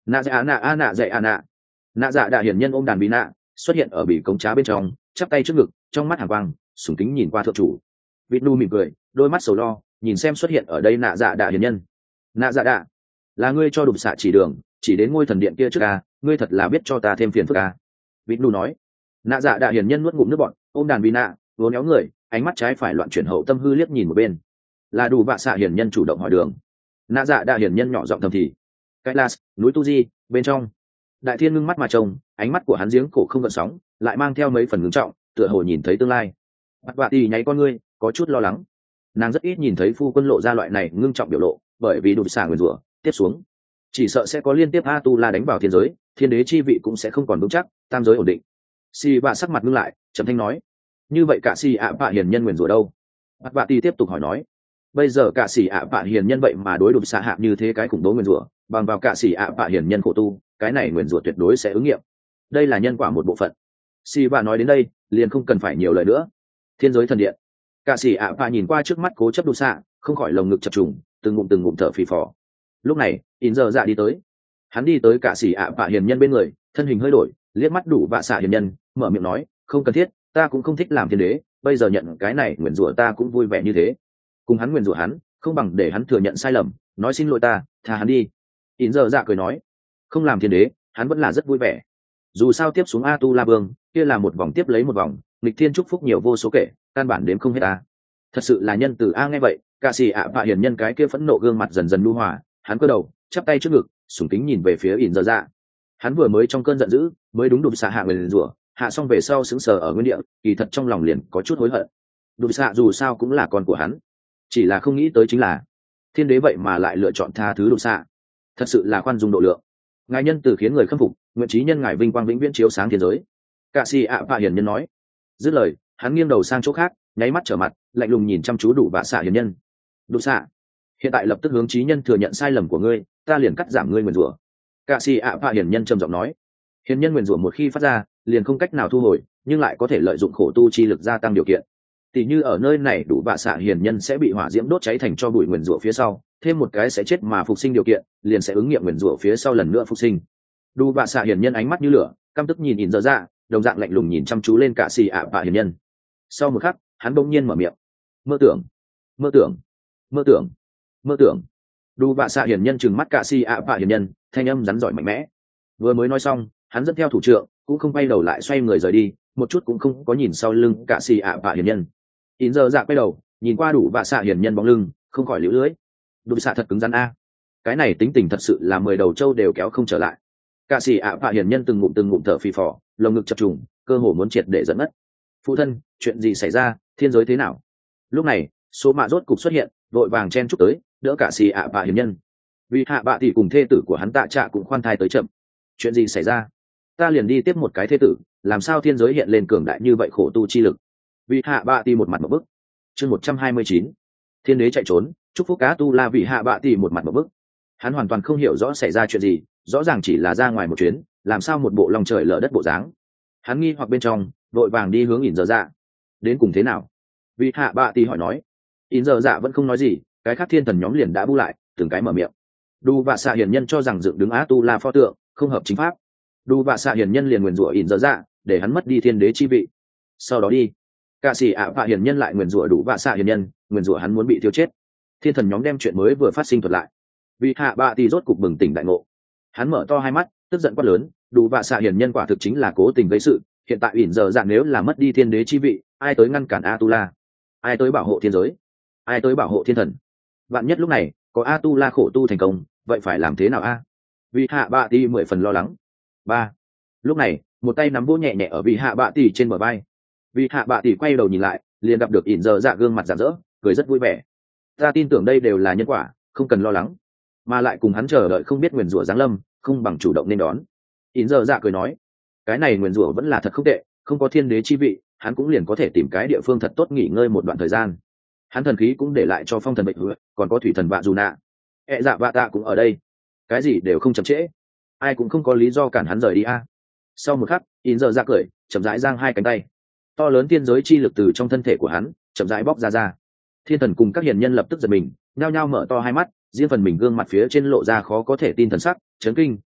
nạ dạ nạ a nạ dạy a nạ. Nạ dạ đạ hiển nhân ôm đàn bị nạ xuất hiện ở bị cống trá bên trong, chắp tay trước ngực, trong mắt hàn quang sùng kính nhìn qua thượng chủ. Vịt nu mỉm cười, đôi mắt sầu lo nhìn xem xuất hiện ở đây nạ dạ đạ hiển nhân. Nạ dạ đạ, là ngươi cho đục xạ chỉ đường, chỉ đến ngôi thần điện kia trước a, ngươi thật là biết cho ta thêm phiền phức a. Vịt nu nói. Nạ dạ đạ hiển nhân nuốt ngụm nước bọt, ôm đàn bị nạ vỗ néo người, ánh mắt trái phải loạn chuyển hậu tâm hư liếc nhìn một bên. Là đủ vạ xạ hiển nhân chủ động hỏi đường. Nạ dạ đạ hiển nhân nhỏ giọng thầm thì. Cái las núi tu di bên trong, đại thiên ngưng mắt mà trông, ánh mắt của hắn giếng cổ không gợn sóng, lại mang theo mấy phần ngưng trọng, tựa hồ nhìn thấy tương lai. Mặt vạ tì nháy con ngươi, có chút lo lắng. Nàng rất ít nhìn thấy phu quân lộ ra loại này ngưng trọng biểu lộ, bởi vì đụt xả nguyền rủa tiếp xuống chỉ sợ sẽ có liên tiếp a tu la đánh vào thiên giới, thiên đế chi vị cũng sẽ không còn vững chắc, tam giới ổn định. Si bạ sắc mặt ngưng lại, trầm thanh nói, như vậy cả si ạ bạ hiền nhân nguyền rủa đâu? Mặt vạ tì tiếp tục hỏi nói, bây giờ cả sĩ ạ bạ hiền nhân vậy mà đối đụt xạ hạ như thế cái khủng bố nguyền rủa, bằng vào cả sĩ ạ bạ hiền nhân khổ tu, cái này nguyền rủa tuyệt đối sẽ ứng nghiệm. Đây là nhân quả một bộ phận. Si bạ nói đến đây liền không cần phải nhiều lời nữa. Thiên giới thần điện, cả sĩ ạ bạ nhìn qua trước mắt cố chấp đụt xạ, không khỏi lồng ngực chập trùng, từng ngụm từng ngụm thở phì phò. Lúc này in giờ dạ đi tới, hắn đi tới cả sĩ ạ bạ hiền nhân bên người, thân hình hơi đổi, liếc mắt đủ vạ xạ hiền nhân, mở miệng nói, không cần thiết, ta cũng không thích làm thiên đế, bây giờ nhận cái này nguyền rủa ta cũng vui vẻ như thế. Cùng hắn nguyền rủa hắn, không bằng để hắn thừa nhận sai lầm, nói xin lỗi ta, tha hắn đi. In giờ dạ cười nói, không làm thiên đế hắn vẫn là rất vui vẻ. Dù sao tiếp xuống a tu la vương kia là một vòng tiếp lấy một vòng, nghịch thiên chúc phúc nhiều vô số kể, căn bản đếm không hết ta. Thật sự là nhân từ a. Nghe vậy cả xì ạ bạ hiền nhân cái kia phẫn nộ gương mặt dần dần lưu hòa, hắn cơ đầu chắp tay trước ngực, sùng kính nhìn về phía in giờ dạ. Hắn vừa mới trong cơn giận dữ mới đúng đụt xạ hạ người rủa, hạ xong về sau sững sờ ở nguyên địa, kỳ thật trong lòng liền có chút hối hận. Đụt xạ dù sao cũng là con của hắn, chỉ là không nghĩ tới chính là thiên đế vậy mà lại lựa chọn tha thứ đụt xạ, thật sự là khoan dung độ lượng. Ngài nhân từ khiến người khâm phục, nguyện trí nhân ngài vinh quang vĩnh viễn chiếu sáng thiên giới. Cả si ạ bạ hiền nhân nói. Dứt lời hắn nghiêng đầu sang chỗ khác, nháy mắt trở mặt, lạnh lùng nhìn chăm chú đủ vạ xạ hiền nhân. Đụt xạ, hiện tại lập tức hướng trí nhân thừa nhận sai lầm của ngươi, ta liền cắt giảm ngươi nguyền rủa. Cả si ạ bạ hiền nhân trầm giọng nói. Hiền nhân nguyền rủa một khi phát ra liền không cách nào thu hồi, nhưng lại có thể lợi dụng khổ tu chi lực gia tăng điều kiện. Tỷ như ở nơi này đủ vạ xạ hiền nhân sẽ bị hỏa diễm đốt cháy thành cho bụi nguyền rủa phía sau, thêm một cái sẽ chết mà phục sinh điều kiện, liền sẽ ứng nghiệm nguyền rủa phía sau lần nữa phục sinh. Đủ vạ xạ hiền nhân ánh mắt như lửa, căm tức nhìn in giờ dạ, đồng dạng lạnh lùng nhìn chăm chú lên cả xì ạ bạ hiền nhân. Sau một khắc hắn bỗng nhiên mở miệng, mơ tưởng mơ tưởng mơ tưởng mơ tưởng. Đủ vạ xạ hiền nhân trừng mắt cả xì ạ bạ hiền nhân, thanh âm rắn giỏi mạnh mẽ. Vừa mới nói xong hắn dẫn theo thủ trượng, cũng không quay đầu lại xoay người rời đi, một chút cũng không có nhìn sau lưng cả xì ạ bạ hiền nhân. In giờ dạ quay đầu nhìn qua đủ vạ xạ hiền nhân bóng lưng, không khỏi liễu lưới. Đủ xạ thật cứng rắn a, cái này tính tình thật sự là mười đầu trâu đều kéo không trở lại. Cả xì ạ bạ hiền nhân từng ngụm từng ngụm thở phì phò, lồng ngực chập trùng, cơ hồ muốn triệt để dẫn mất. Phụ thân, chuyện gì xảy ra, thiên giới thế nào? Lúc này số mạ rốt cục xuất hiện, vội vàng chen chúc tới, đỡ cả xì ạ bạ hiền nhân. Vì hạ bạ thì cùng thê tử của hắn tạ trạ cũng khoan thai tới chậm. Chuyện gì xảy ra? Ta liền đi tiếp một cái thê tử, làm sao thiên giới hiện lên cường đại như vậy khổ tu chi lực? Vì hạ bạ thì một mặt một bức. Chương một trăm hai mươi chín, thiên đế chạy trốn, chúc phúc cá tu la. Vì hạ bạ thì một mặt một bức. Hắn hoàn toàn không hiểu rõ xảy ra chuyện gì, rõ ràng chỉ là ra ngoài một chuyến, làm sao một bộ lòng trời lở đất bộ dáng. Hắn nghi hoặc bên trong, vội vàng đi hướng in giờ dạ. Đến cùng thế nào? Vì hạ bạ thì hỏi nói. In giờ dạ vẫn không nói gì, cái khác thiên thần nhóm liền đã bu lại, từng cái mở miệng. Đu vạ xạ hiền nhân cho rằng dựng đứng á tu la pho tượng không hợp chính pháp. Đu vạ xạ hiền nhân liền nguyền rủa in giờ dạ, để hắn mất đi thiên đế chi vị. Sau đó đi cả sĩ ạ vạ hiền nhân lại nguyền rủa đủ vạ xạ hiền nhân, nguyền rủa hắn muốn bị tiêu chết. Thiên thần nhóm đem chuyện mới vừa phát sinh thuật lại. Vì hạ bạ thì rốt cục bừng tỉnh đại ngộ, hắn mở to hai mắt, tức giận quát lớn, đủ vạ xạ hiền nhân quả thực chính là cố tình gây sự. Hiện tại ỉn giờ dạng nếu là mất đi thiên đế chi vị, ai tới ngăn cản Atula? Ai tới bảo hộ thiên giới? Ai tới bảo hộ thiên thần? Vạn nhất lúc này có Atula khổ tu thành công, vậy phải làm thế nào a? Vì hạ bạ thì mười phần lo lắng. Ba. Lúc này một tay nắm vỗ nhẹ nhẹ ở vị hạ bạ tỷ trên bờ vai. Vì hạ bạ tỷ quay đầu nhìn lại, liền gặp được ỉn giờ dạ gương mặt rạng rỡ, cười rất vui vẻ. Ta tin tưởng đây đều là nhân quả, không cần lo lắng. Mà lại cùng hắn chờ đợi không biết nguyền rủa giáng lâm, không bằng chủ động nên đón. ỉn giờ dạ cười nói, cái này nguyền rủa vẫn là thật không tệ, không có thiên đế chi vị, hắn cũng liền có thể tìm cái địa phương thật tốt nghỉ ngơi một đoạn thời gian. Hắn thần khí cũng để lại cho phong thần bệnh hứa, còn có thủy thần vạ dù nạ, e dạ vạ tạ cũng ở đây, cái gì đều không chậm trễ, ai cũng không có lý do cản hắn rời đi a. Sau một khắc ỉn giờ dạ cười, chậm rãi giang hai cánh tay, to lớn thiên giới chi lực từ trong thân thể của hắn chậm rãi bóc ra ra. Thiên thần cùng các hiền nhân lập tức giật mình, nhao nhao mở to hai mắt, riêng phần mình gương mặt phía trên lộ ra khó có thể tin thần sắc, chấn kinh,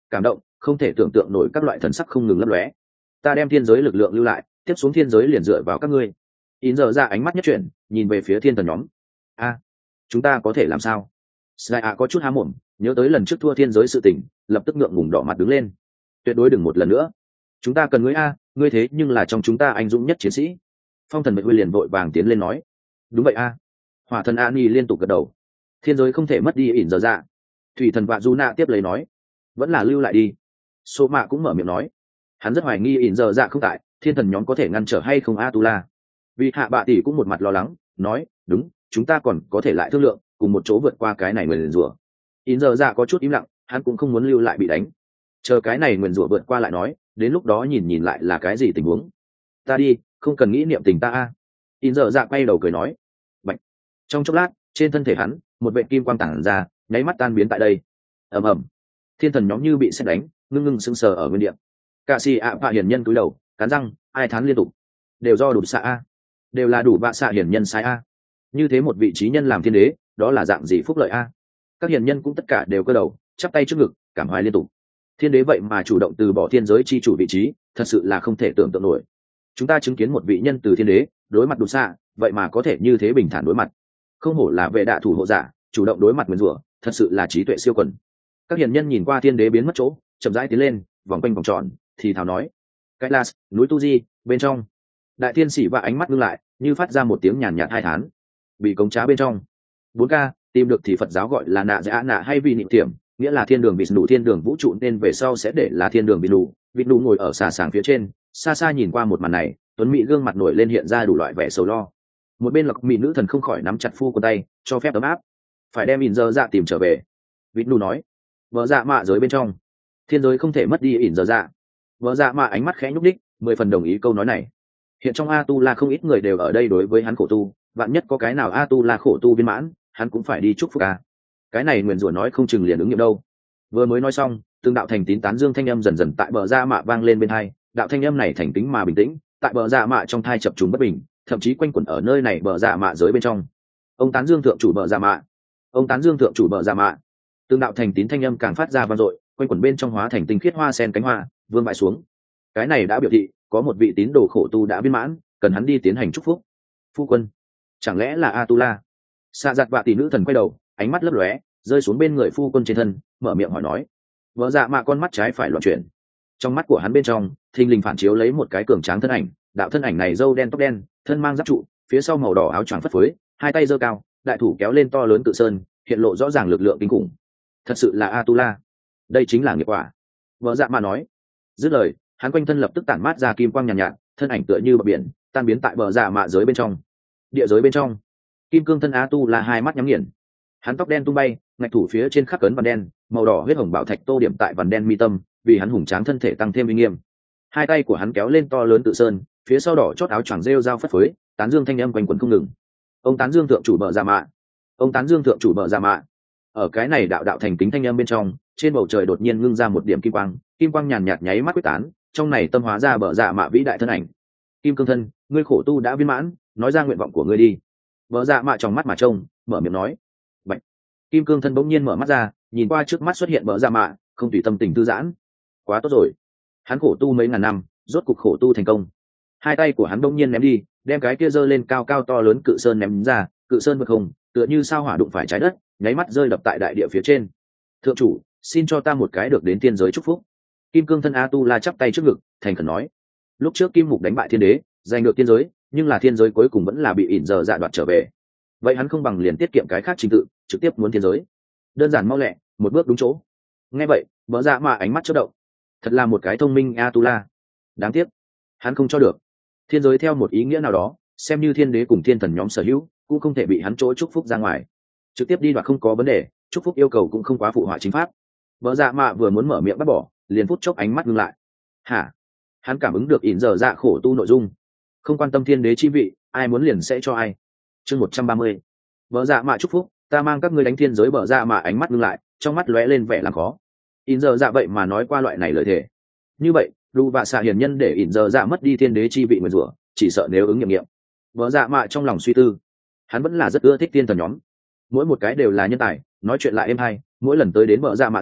cảm động, không thể tưởng tượng nổi các loại thần sắc không ngừng lấp lóe. Ta đem thiên giới lực lượng lưu lại, tiếp xuống thiên giới liền dựa vào các ngươi. In giờ ra ánh mắt nhất chuyển, nhìn về phía thiên thần nhóm. A, chúng ta có thể làm sao? Sky A có chút há mồm, nhớ tới lần trước thua thiên giới sự tình, lập tức ngượng ngùng đỏ mặt đứng lên. Tuyệt đối đừng một lần nữa. Chúng ta cần ngươi a, ngươi thế nhưng là trong chúng ta anh dũng nhất chiến sĩ. Phong thần Bạch Huy liền vội vàng tiến lên nói. Đúng vậy a. Hỏa thần Ani liên tục gật đầu. Thiên giới không thể mất đi ỉn giờ dạ. Thủy thần Vạ Du Na tiếp lấy nói. Vẫn là lưu lại đi. Số Mạ cũng mở miệng nói. Hắn rất hoài nghi ỉn giờ dạ không tại, thiên thần nhóm có thể ngăn trở hay không Atula. Vì hạ bạ tỷ cũng một mặt lo lắng, nói, đúng, chúng ta còn có thể lại thương lượng, cùng một chỗ vượt qua cái này nguyền rủa. In giờ dạ có chút im lặng, hắn cũng không muốn lưu lại bị đánh. Chờ cái này nguyền rủa vượt qua lại nói, đến lúc đó nhìn nhìn lại là cái gì tình huống. Ta đi, không cần nghĩ niệm tình ta a. In giờ dạ quay đầu cười nói. Bạch. Trong chốc lát, trên thân thể hắn, một vệ kim quang tản ra, nháy mắt tan biến tại đây. Ầm ầm. Thiên thần nhóm như bị sét đánh, ngưng ngưng sững sờ ở nguyên địa. Cả si ạ phạ hiển nhân cúi đầu, cắn răng, ai thán liên tục. Đều do đủ xạ a. Đều là đủ vạ xạ hiển nhân sai a. Như thế một vị trí nhân làm thiên đế, đó là dạng gì phúc lợi a. Các hiền nhân cũng tất cả đều cơ đầu, chắp tay trước ngực, cảm hoài liên tục. Thiên đế vậy mà chủ động từ bỏ thiên giới chi chủ vị trí, thật sự là không thể tưởng tượng nổi. Chúng ta chứng kiến một vị nhân từ thiên đế đối mặt đủ xạ, vậy mà có thể như thế bình thản đối mặt. Không hổ là vệ đạ thủ hộ giả, chủ động đối mặt nguyên rủa, thật sự là trí tuệ siêu quần. Các hiền nhân nhìn qua thiên đế biến mất chỗ, chậm rãi tiến lên, vòng quanh vòng tròn, thì thào nói: Cái Las, núi Tu Di, bên trong. Đại thiên sĩ và ánh mắt ngưng lại, như phát ra một tiếng nhàn nhạt hai thán. Bị cống trá bên trong. bốn K, tìm được thì Phật giáo gọi là nạ dạ nạ hay vì niệm tiềm, nghĩa là thiên đường vịt nụ, thiên đường vũ trụ, nên về sau sẽ để là thiên đường vịt nụ. Vịt nụ ngồi ở xà sàng phía trên, xa xa nhìn qua một màn này, tuấn mỹ gương mặt nổi lên hiện ra đủ loại vẻ sầu lo. Một bên lộc mỹ nữ thần không khỏi nắm chặt phu của tay, cho phép ấm áp. Phải đem ỉn giờ dạ tìm trở về. Vịt nụ nói. Vợ dạ mạ giới bên trong, thiên giới không thể mất đi ỉn giờ dạ. Vợ dạ mạ ánh mắt khẽ nhúc đích, mười phần đồng ý câu nói này. Hiện trong A Tu La không ít người đều ở đây đối với hắn khổ tu, vạn nhất có cái nào A Tu La khổ tu viên mãn, hắn cũng phải đi chúc phúc a. Cái này nguyền rủa nói không chừng liền ứng nghiệm đâu. Vừa mới nói xong, từng đạo thành tín tán dương thanh âm dần dần tại bờ ra mạ vang lên bên hai, đạo thanh âm này thành tính mà bình tĩnh, tại bờ ra mạ trong thai chập trùng bất bình, thậm chí quanh quẩn ở nơi này bờ ra mạ giới bên trong. Ông tán dương thượng chủ bờ ra mạ, ông tán dương thượng chủ bờ ra mạ. Từng đạo thành tín thanh âm càng phát ra vang dội, quanh quẩn bên trong hóa thành tinh khiết hoa sen cánh hoa, vương bại xuống. Cái này đã biểu thị có một vị tín đồ khổ tu đã viên mãn, cần hắn đi tiến hành chúc phúc. Phu quân, chẳng lẽ là Atula? Xạ giặt vạ tỷ nữ thần quay đầu, ánh mắt lấp lóe, rơi xuống bên người phu quân trên thân, mở miệng hỏi nói. Vợ dạ mạ con mắt trái phải loạn chuyển. Trong mắt của hắn bên trong, thình lình phản chiếu lấy một cái cường tráng thân ảnh, đạo thân ảnh này râu đen tóc đen, thân mang giáp trụ, phía sau màu đỏ áo choàng phất phới, hai tay giơ cao, đại thủ kéo lên to lớn tự sơn, hiện lộ rõ ràng lực lượng kinh khủng. Thật sự là Atula. Đây chính là nghiệp quả. Vợ dạ mạ nói. Dứt lời, hắn quanh thân lập tức tản mát ra kim quang nhàn nhạt, nhạt, thân ảnh tựa như bờ biển, tan biến tại bờ dạ mạ giới bên trong. Địa giới bên trong, kim cương thân Atula hai mắt nhắm nghiền. Hắn tóc đen tung bay, ngạch thủ phía trên khắc cấn vằn đen, màu đỏ huyết hồng bảo thạch tô điểm tại vằn đen mi tâm, vì hắn hùng tráng thân thể tăng thêm uy nghiêm. Hai tay của hắn kéo lên to lớn tự sơn, phía sau đỏ chót áo choàng rêu dao phất phới, tán dương thanh âm quanh quẩn không ngừng. Ông tán dương thượng chủ bờ dạ mạ, ông tán dương thượng chủ bờ dạ mạ. Ở cái này đạo đạo thành kính thanh âm bên trong, trên bầu trời đột nhiên ngưng ra một điểm kim quang, kim quang nhàn nhạt nháy mắt quyết tán, trong này tâm hóa ra bờ dạ mạ vĩ đại thân ảnh. Kim cương thân, ngươi khổ tu đã viên mãn, nói ra nguyện vọng của ngươi đi. Bờ dạ mạ trong mắt mà trông, mở miệng nói. Bạch. Kim cương thân bỗng nhiên mở mắt ra, nhìn qua trước mắt xuất hiện bờ dạ mạ, không tùy tâm tình thư giãn. Quá tốt rồi, hắn khổ tu mấy ngàn năm, rốt cục khổ tu thành công. Hai tay của hắn bỗng nhiên ném đi, đem cái kia giơ lên cao cao to lớn cự sơn ném ra, cự sơn vực hồng, tựa như sao hỏa đụng phải trái đất, nháy mắt rơi đập tại đại địa phía trên. Thượng chủ, xin cho ta một cái được đến thiên giới chúc phúc. Kim cương thân Atula chắp tay trước ngực, thành khẩn nói. Lúc trước Kim Mục đánh bại thiên đế, giành được thiên giới, nhưng là thiên giới cuối cùng vẫn là bị ỉn giờ dạ đoạt trở về. Vậy hắn không bằng liền tiết kiệm cái khác trình tự, trực tiếp muốn thiên giới. Đơn giản mau lẹ, một bước đúng chỗ. Nghe vậy, Bỡ Dạ Mạ ánh mắt chớp động. Thật là một cái thông minh Atula. Đáng tiếc, hắn không cho được. Thiên giới theo một ý nghĩa nào đó, xem như thiên đế cùng thiên thần nhóm sở hữu, cũng không thể bị hắn chỗ chúc phúc ra ngoài. Trực tiếp đi đoạt không có vấn đề, chúc phúc yêu cầu cũng không quá phụ họa chính pháp. Bỡ Dạ Mạ vừa muốn mở miệng bắt bỏ, liền phút chốc ánh mắt ngưng lại. Hả? Hắn cảm ứng được ỉn giờ dạ khổ tu nội dung, không quan tâm thiên đế chi vị, ai muốn liền sẽ cho ai. Chương một trăm ba mươi. Bỡ Dạ Mạ chúc phúc, ta mang các ngươi đánh thiên giới. Bỡ Dạ Mạ ánh mắt ngưng lại, trong mắt lóe lên vẻ làm khó. ỉn giờ dạ vậy mà nói qua loại này lời thề. Như vậy, Đu Vạ Xạ hiền nhân để ỉn giờ dạ mất đi thiên đế chi vị nguyền rủa, chỉ sợ nếu ứng nghiệm nghiệm. Bỡ Dạ Mạ trong lòng suy tư, hắn vẫn là rất ưa thích thiên thần nhóm, mỗi một cái đều là nhân tài, nói chuyện lại êm hay, mỗi lần tới đến Bỡ Dạ Mạ giới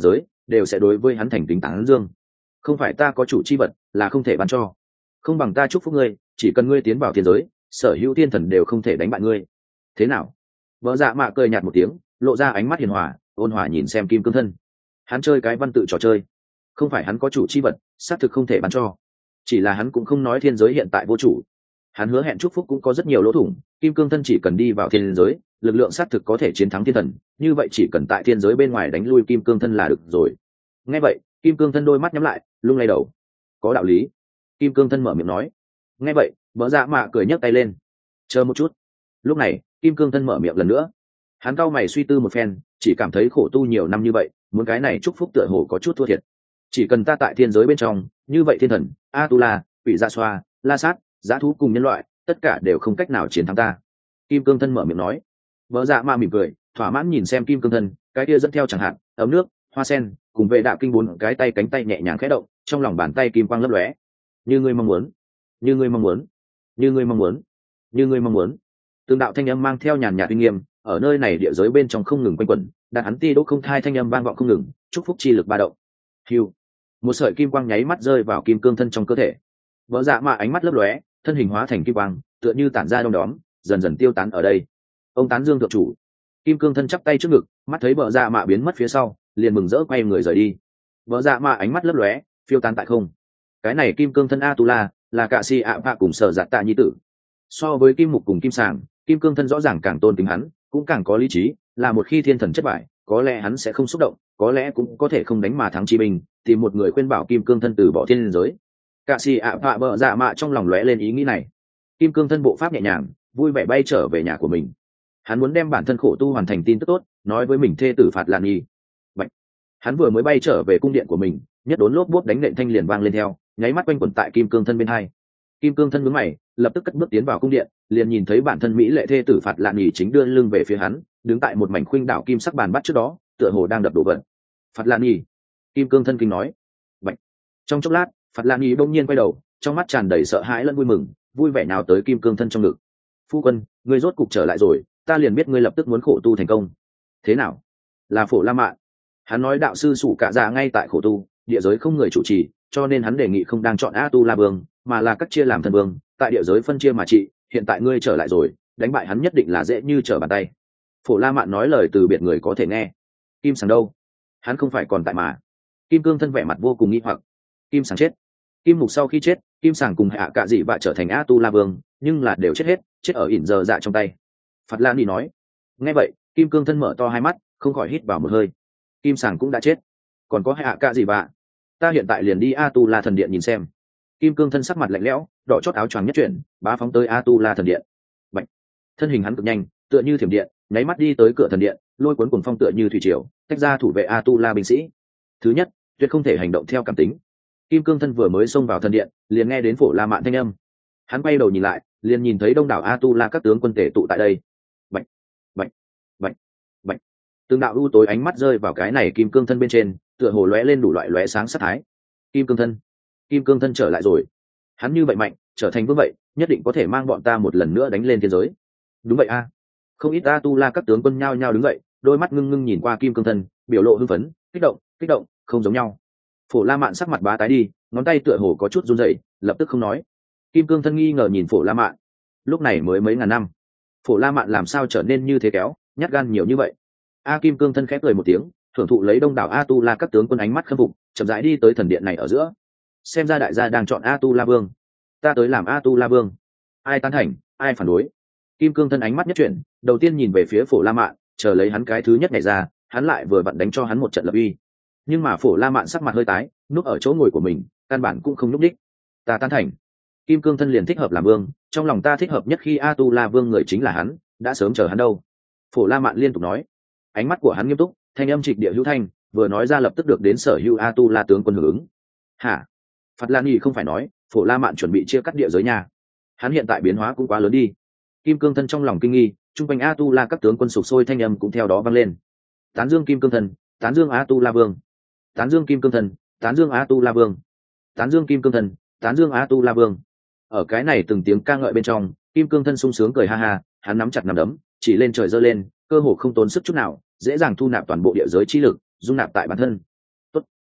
đều sẽ đối với hắn thành kính tán dương. Không phải ta có chủ chi vật là không thể ban cho, không bằng ta chúc phúc ngươi, chỉ cần ngươi tiến vào thiên giới, sở hữu thiên thần đều không thể đánh bại ngươi. Thế nào? Vợ dạ mạ cười nhạt một tiếng, lộ ra ánh mắt hiền hòa ôn hòa nhìn xem kim cương thân. Hắn chơi cái văn tự trò chơi, không phải hắn có chủ chi vật xác thực không thể bán cho, chỉ là hắn cũng không nói thiên giới hiện tại vô chủ. Hắn hứa hẹn chúc phúc cũng có rất nhiều lỗ thủng, kim cương thân chỉ cần đi vào thiên giới, lực lượng xác thực có thể chiến thắng thiên thần, như vậy chỉ cần tại thiên giới bên ngoài đánh lui kim cương thân là được rồi. Nghe vậy, kim cương thân đôi mắt nhắm lại, lung lay đầu. Có đạo lý. Kim cương thân mở miệng nói. Nghe vậy, vợ dạ mạ cười nhấc tay lên. Chờ một chút. Lúc này, kim cương thân mở miệng lần nữa. Hắn cau mày suy tư một phen, chỉ cảm thấy khổ tu nhiều năm như vậy, muốn cái này chúc phúc tựa hồ có chút thua thiệt. Chỉ cần ta tại thiên giới bên trong, như vậy thiên thần, Atula, quỷ dạ xoa, la sát, giá thú cùng nhân loại, tất cả đều không cách nào chiến thắng ta. Kim cương thân mở miệng nói. Vợ dạ mạ mỉm cười, thỏa mãn nhìn xem kim cương thân, cái kia dẫn theo chẳng hạn ấm nước, hoa sen, cùng vệ đạo kinh bốn cái tay cánh tay nhẹ nhàng khẽ động, trong lòng bàn tay kim quang lấp lóe. Như ngươi mong muốn, như ngươi mong muốn, như ngươi mong muốn, như ngươi mong muốn. Từng đạo thanh âm mang theo nhàn nhạt uy nghiêm, ở nơi này địa giới bên trong không ngừng quanh quẩn, đạt hắn ti đỗ không thai thanh âm vang vọng không ngừng, chúc phúc chi lực ba động. Hưu, một sợi kim quang nháy mắt rơi vào kim cương thân trong cơ thể. Vợ dạ mạ ánh mắt lấp lóe, thân hình hóa thành kim quang, tựa như tản ra đông đóm, dần dần tiêu tán ở đây. Ông tán dương thượng chủ. Kim cương thân chắp tay trước ngực, mắt thấy vợ dạ mạ biến mất phía sau, liền mừng rỡ quay người rời đi. Vợ dạ mạ ánh mắt lấp lóe, phiêu tán tại không. Cái này kim cương thân Atula là cạ si ạ vạ cùng sở giạt tạ nhi tử. So với kim mục cùng kim sàng, kim cương thân rõ ràng càng tôn kính hắn, cũng càng có lý trí, là một khi thiên thần chất bại, có lẽ hắn sẽ không xúc động, có lẽ cũng có thể không đánh mà thắng chi binh, tìm một người khuyên bảo kim cương thân từ bỏ thiên giới. Cạ si ạ vạ bợ dạ mạ trong lòng lóe lên ý nghĩ này. Kim cương thân bộ pháp nhẹ nhàng, vui vẻ bay trở về nhà của mình. Hắn muốn đem bản thân khổ tu hoàn thành tin tức tốt, nói với mình thê tử Phạt Lan Nhi. Vậy, hắn vừa mới bay trở về cung điện của mình, nhất đốn lốp bốp đánh nện thanh liền vang lên theo, nháy mắt quanh quẩn tại kim cương thân bên hai. Kim cương thân nhướng mày, lập tức cất bước tiến vào cung điện, liền nhìn thấy bản thân mỹ lệ thê tử Phạt Lan Nhi chính đưa lưng về phía hắn, đứng tại một mảnh khuynh đảo kim sắc bàn bắt trước đó, tựa hồ đang đập đồ vật. Phạt Lan Nhi, kim cương thân kinh nói. Vậy, trong chốc lát, Phạt Lan Nhi bỗng nhiên quay đầu, trong mắt tràn đầy sợ hãi lẫn vui mừng, vui vẻ nào tới kim cương thân trong ngực. Phu quân, ngươi rốt cục trở lại rồi, ta liền biết ngươi lập tức muốn khổ tu thành công. Thế nào? Là Phổ La Mạn. Hắn nói đạo sư sủ cả già ngay tại khổ tu, địa giới không người chủ trì, cho nên hắn đề nghị không đang chọn A Tu La Vương, mà là cắt chia làm thần vương, tại địa giới phân chia mà trị. Hiện tại ngươi trở lại rồi, đánh bại hắn nhất định là dễ như trở bàn tay. Phổ La Mạn nói lời từ biệt người có thể nghe. Kim Sàng đâu? Hắn không phải còn tại mà? Kim cương thân vẻ mặt vô cùng nghi hoặc. Kim Sàng chết. Kim mục sau khi chết, Kim Sàng cùng hạ cạ dị vạ trở thành A Tu La Vương, nhưng là đều chết hết, chết ở ỉn giờ dạ trong tay. Phạt Lan Nhi nói. Nghe vậy, kim cương thân mở to hai mắt, không khỏi hít vào một hơi. Kim Sàng cũng đã chết, còn có hạ cạ gì vạ? Ta hiện tại liền đi A Tu La thần điện nhìn xem. Kim cương thân sắc mặt lạnh lẽo, đỏ chót áo choàng nhất chuyển, bá phóng tới A Tu La thần điện. Bạch, thân hình hắn cực nhanh, tựa như thiểm điện, nháy mắt đi tới cửa thần điện, lôi cuốn cuồng phong tựa như thủy triều, tách ra thủ vệ A Tu La binh sĩ. Thứ nhất, tuyệt không thể hành động theo cảm tính. Kim cương thân vừa mới xông vào thần điện, liền nghe đến Phổ La Mạn thanh âm. Hắn quay đầu nhìn lại, liền nhìn thấy đông đảo A Tu La các tướng quân tề tụ tại đây. Bạch, bạch, bạch, bạch. Từng đạo u tối ánh mắt rơi vào cái này kim cương thân bên trên, tựa hồ lóe lên đủ loại lóe sáng sát thái. Kim cương thân, kim cương thân trở lại rồi. Hắn như vậy mạnh, trở thành vương vậy, nhất định có thể mang bọn ta một lần nữa đánh lên thiên giới. Đúng vậy a. Không ít A Tu La các tướng quân nhao nhao đứng dậy, đôi mắt ngưng ngưng nhìn qua kim cương thân, biểu lộ hưng phấn, kích động, kích động, không giống nhau. Phổ La Mạn sắc mặt bá tái đi, ngón tay tựa hồ có chút run rẩy, lập tức không nói. Kim cương thân nghi ngờ nhìn Phổ La Mạn. Lúc này mới mấy ngàn năm, Phổ La Mạn làm sao trở nên như thế kéo, nhát gan nhiều như vậy? A Kim cương thân khẽ cười một tiếng, thưởng thụ lấy đông đảo A Tu La các tướng quân ánh mắt khâm phục, chậm rãi đi tới thần điện này ở giữa. Xem ra đại gia đang chọn A Tu La Vương, ta tới làm A Tu La Vương. Ai tán thành, ai phản đối? Kim cương thân ánh mắt nhất chuyển, đầu tiên nhìn về phía Phổ La Mạn, chờ lấy hắn cái thứ nhất nhảy ra, hắn lại vừa vặn đánh cho hắn một trận lập uy. Nhưng mà Phổ La Mạn sắc mặt hơi tái, núp ở chỗ ngồi của mình, căn bản cũng không núp đích. Ta tán thành. Kim cương thân liền thích hợp làm vương, trong lòng ta thích hợp nhất khi A Tu La Vương người chính là hắn, đã sớm chờ hắn đâu. Phổ La Mạn liên tục nói. Ánh mắt của hắn nghiêm túc, thanh âm trịch địa hữu thanh, vừa nói ra lập tức được đến sở hữu A Tu La tướng quân hưởng ứng. Hả? Phạt Lan Nhi không phải nói Phổ La Mạn chuẩn bị chia cắt địa giới nhà? Hắn hiện tại biến hóa cũng quá lớn đi. Kim cương thân trong lòng kinh nghi, trung quanh A Tu La các tướng quân sục sôi thanh âm cũng theo đó vang lên. Tán dương Kim cương thân, tán dương A Tu La Vương. Tán dương Kim cương thân, tán dương A Tu La Vương. Tán dương Kim cương thân, tán dương A Tu La Vương. Ở cái này từng tiếng ca ngợi bên trong, Kim cương thân sung sướng cười ha ha, hắn nắm chặt nắm đấm, chỉ lên trời giơ lên, cơ hồ không tốn sức chút nào, dễ dàng thu nạp toàn bộ địa giới chi lực, dung nạp tại bản thân. Tốt,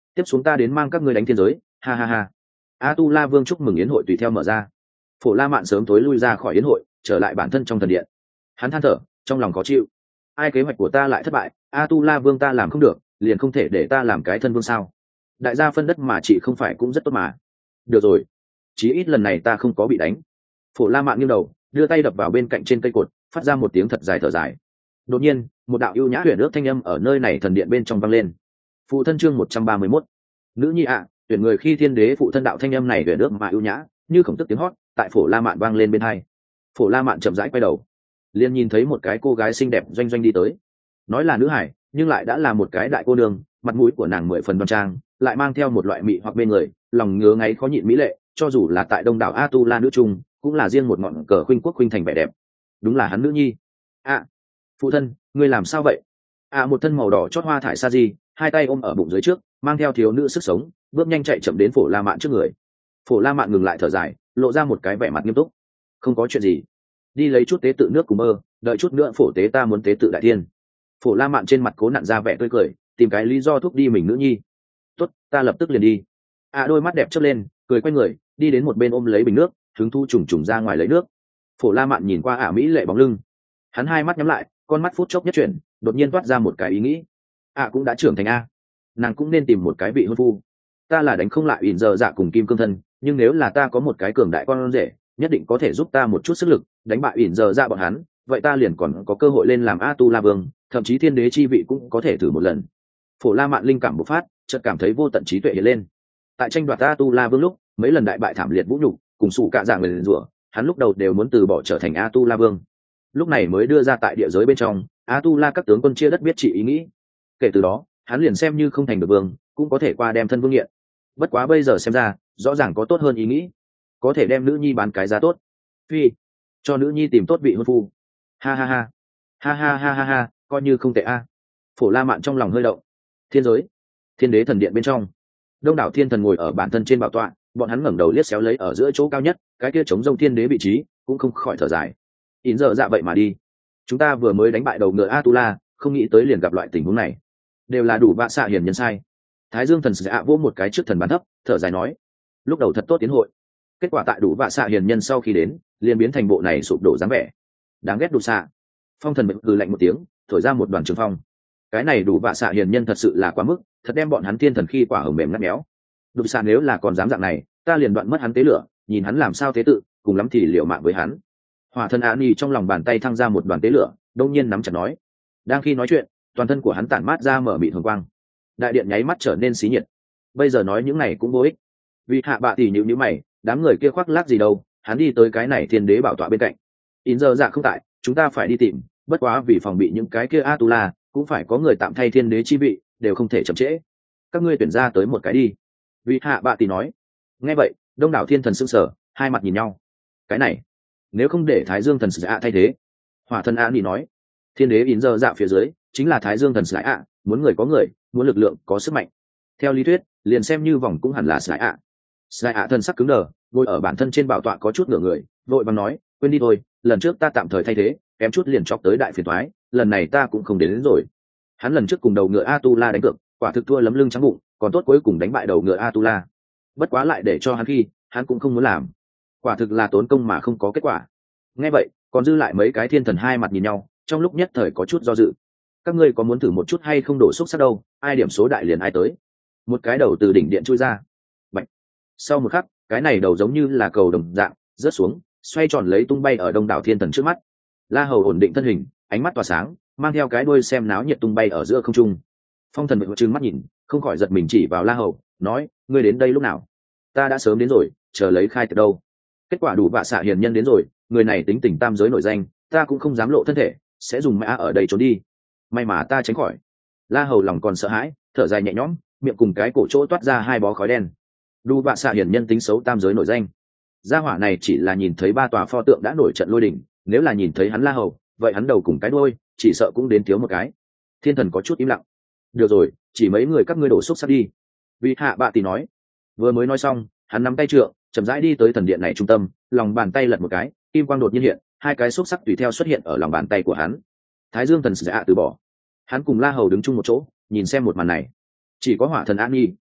tiếp xuống ta đến mang các ngươi đánh thiên giới, ha ha ha. A tu la vương chúc mừng yến hội tùy theo mở ra. Phổ La Mạn sớm tối lui ra khỏi yến hội, trở lại bản thân trong thần điện. Hắn than thở, trong lòng khó chịu. Ai kế hoạch của ta lại thất bại, A tu la vương ta làm không được, liền không thể để ta làm cái thân vương sao? Đại gia phân đất mà chị không phải cũng rất tốt mà. Được rồi, chí ít lần này ta không có bị đánh. Phổ La Mạn nghiêng đầu, đưa tay đập vào bên cạnh trên cây cột, phát ra một tiếng thật dài thở dài. Đột nhiên, một đạo ưu nhã huyền ước thanh âm ở nơi này thần điện bên trong vang lên. Phụ thân chương một trăm ba mươi mốt. Nữ nhi ạ, à, tuyển người khi thiên đế phụ thân đạo thanh âm này huyền ước mà ưu nhã, như khổng tức tiếng hót, tại Phổ La Mạn vang lên bên hai. Phổ La Mạn chậm rãi quay đầu, liền nhìn thấy một cái cô gái xinh đẹp doanh doanh đi tới. Nói là nữ hải, nhưng lại đã là một cái đại cô nương, mặt mũi của nàng mười phần đoan trang, lại mang theo một loại mị hoặc bên người, lòng ngứa ngáy khó nhịn mỹ lệ, cho dù là tại đông đảo A tu la nữ trung, cũng là riêng một ngọn cờ khuynh quốc khuynh thành vẻ đẹp. Đúng là hắn nữ nhi. À, phụ thân, ngươi làm sao vậy? À, một thân màu đỏ chót hoa thải sa di, hai tay ôm ở bụng dưới trước, mang theo thiếu nữ sức sống, bước nhanh chạy chậm đến Phổ La Mạn trước người. Phổ La Mạn ngừng lại thở dài, lộ ra một cái vẻ mặt nghiêm túc. Không có chuyện gì, đi lấy chút tế tự nước cùng mơ, đợi chút nữa phổ tế ta muốn tế tự đại thiên. Phổ La Mạn trên mặt cố nặn ra vẻ tươi cười, tìm cái lý do thúc đi mình nữ nhi. Tốt, ta lập tức liền đi. À, đôi mắt đẹp chớp lên, cười quay người, đi đến một bên ôm lấy bình nước, hứng thu trùng trùng ra ngoài lấy nước. Phổ La Mạn nhìn qua ả mỹ lệ bóng lưng, hắn hai mắt nhắm lại, con mắt phút chốc nhất chuyển, đột nhiên toát ra một cái ý nghĩ. À, cũng đã trưởng thành a, nàng cũng nên tìm một cái vị hôn phu. Ta là đánh không lại ỉn giờ dạ cùng kim cương thân, nhưng nếu là ta có một cái cường đại con rể, nhất định có thể giúp ta một chút sức lực đánh bại ỉn giờ dạ bọn hắn, vậy ta liền còn có cơ hội lên làm A tu la vương, thậm chí thiên đế chi vị cũng có thể thử một lần. Phổ La Mạn linh cảm bộc phát, chợt cảm thấy vô tận trí tuệ hiện lên. Tại tranh đoạt A tu la vương lúc, mấy lần đại bại thảm liệt vũ nhục, cùng sủ cạ dạng người rủa, hắn lúc đầu đều muốn từ bỏ trở thành A tu la vương. Lúc này mới đưa ra tại địa giới bên trong, A tu la các tướng quân chia đất biết trị ý nghĩ. Kể từ đó, hắn liền xem như không thành được vương, cũng có thể qua đem thân vương nghiện. Bất quá bây giờ xem ra, rõ ràng có tốt hơn ý nghĩ, có thể đem nữ nhi bán cái giá tốt. Phi, cho nữ nhi tìm tốt vị hôn phu. Ha ha ha, ha ha ha ha ha, coi như không tệ a. Phổ La Mạn trong lòng hơi động. Thiên giới, thiên đế thần điện bên trong, đông đảo thiên thần ngồi ở bản thân trên bảo tọa, bọn hắn ngẩng đầu liếc xéo lấy ở giữa chỗ cao nhất, cái kia chống rông thiên đế vị trí, cũng không khỏi thở dài. Ín giờ dạ vậy mà đi. Chúng ta vừa mới đánh bại đầu ngựa Atula, không nghĩ tới liền gặp loại tình huống này. Đều là đủ vạ xạ hiền nhân sai. Thái Dương thần sẽ ạ vỗ một cái trước thần bán thấp, thở dài nói. Lúc đầu thật tốt tiến hội, kết quả tại đủ vạ xạ hiền nhân sau khi đến, liền biến thành bộ này sụp đổ dáng vẻ. Đáng ghét đủ xạ. Phong thần bật hừ lạnh một tiếng, thổi ra một đoàn trường phong. Cái này đủ vạ xạ hiền nhân thật sự là quá mức, thật đem bọn hắn thiên thần khi quả hồng mềm ngắt méo. Đủ xạ nếu là còn dám dạng này, ta liền đoạn mất hắn tế lửa, nhìn hắn làm sao tế tự, cùng lắm thì liều mạng với hắn. Hỏa thần Á Nhi trong lòng bàn tay thăng ra một đoàn tế lửa, đông nhiên nắm chặt nói. Đang khi nói chuyện, toàn thân của hắn tản mát ra mở mịt hồng quang, đại điện nháy mắt trở nên xí nhiệt. Bây giờ nói những này cũng vô ích, vì hạ bạ thì nhíu nhíu mày, đám người kia khoác lác gì đâu. Hắn đi tới cái này thiên đế bảo tọa bên cạnh. In giờ dạ không tại, chúng ta phải đi tìm, bất quá vì phòng bị những cái kia Atula, cũng phải có người tạm thay thiên đế chi vị, đều không thể chậm trễ. Các ngươi tuyển ra tới một cái đi. Vì hạ bạ thì nói. Nghe vậy, đông đảo thiên thần sững sờ, hai mặt nhìn nhau. Cái này, nếu không để Thái Dương thần sử ạ thay thế. Hỏa thần Á Nhi nói. Thiên đế In giờ dạ phía dưới, chính là Thái Dương thần sử ạ, muốn người có người, muốn lực lượng có sức mạnh. Theo lý thuyết, liền xem như vòng cũng hẳn là sử ạ. Sử ạ thân sắc cứng đờ, ngồi ở bản thân trên bảo tọa có chút nửa người, vội vàng nói, quên đi thôi, lần trước ta tạm thời thay thế, kém chút liền chọc tới đại phiền toái, lần này ta cũng không đến, đến rồi. Hắn lần trước cùng đầu ngựa Atula đánh cược, quả thực thua lấm lưng trắng bụng, còn tốt cuối cùng đánh bại đầu ngựa Atula. Bất quá lại để cho hắn khi, hắn cũng không muốn làm. Quả thực là tốn công mà không có kết quả. Nghe vậy, còn dư lại mấy cái thiên thần hai mặt nhìn nhau, trong lúc nhất thời có chút do dự. Các ngươi có muốn thử một chút hay không đổ xúc sắc đâu, ai điểm số đại liền ai tới. Một cái đầu từ đỉnh điện chui ra. Bạch. Sau một khắc, cái này đầu giống như là cầu đồng dạng, rớt xuống, xoay tròn lấy tung bay ở đông đảo thiên thần trước mắt. La Hầu ổn định thân hình, ánh mắt tỏa sáng, mang theo cái đuôi xem náo nhiệt tung bay ở giữa không trung. Phong thần bực trừng mắt nhìn, không khỏi giật mình chỉ vào La Hầu, nói, ngươi đến đây lúc nào? Ta đã sớm đến rồi, chờ lấy khai từ đâu. Kết quả đủ vạ xạ hiền nhân đến rồi, người này tính tình tam giới nổi danh, ta cũng không dám lộ thân thể, sẽ dùng mã ở đây trốn đi. May mà ta tránh khỏi. La Hầu lòng còn sợ hãi, thở dài nhẹ nhõm, miệng cùng cái cổ chỗ toát ra hai bó khói đen. Đủ vạ xạ hiền nhân tính xấu tam giới nổi danh. Gia hỏa này chỉ là nhìn thấy ba tòa pho tượng đã nổi trận lôi đình, nếu là nhìn thấy hắn La Hầu, vậy hắn đầu cùng cái đuôi, chỉ sợ cũng đến thiếu một cái. Thiên thần có chút im lặng. Được rồi, chỉ mấy người các ngươi đổ xúc sắc đi. Vì hạ bạ tỷ nói. Vừa mới nói xong, hắn nắm tay trượng, chậm rãi đi tới thần điện này trung tâm, lòng bàn tay lật một cái, kim quang đột nhiên hiện, hai cái xúc sắc tùy theo xuất hiện ở lòng bàn tay của hắn. Thái Dương thần sẽ ạ từ bỏ. Hắn cùng La Hầu đứng chung một chỗ, nhìn xem một màn này. Chỉ có Hỏa thần An Nhi,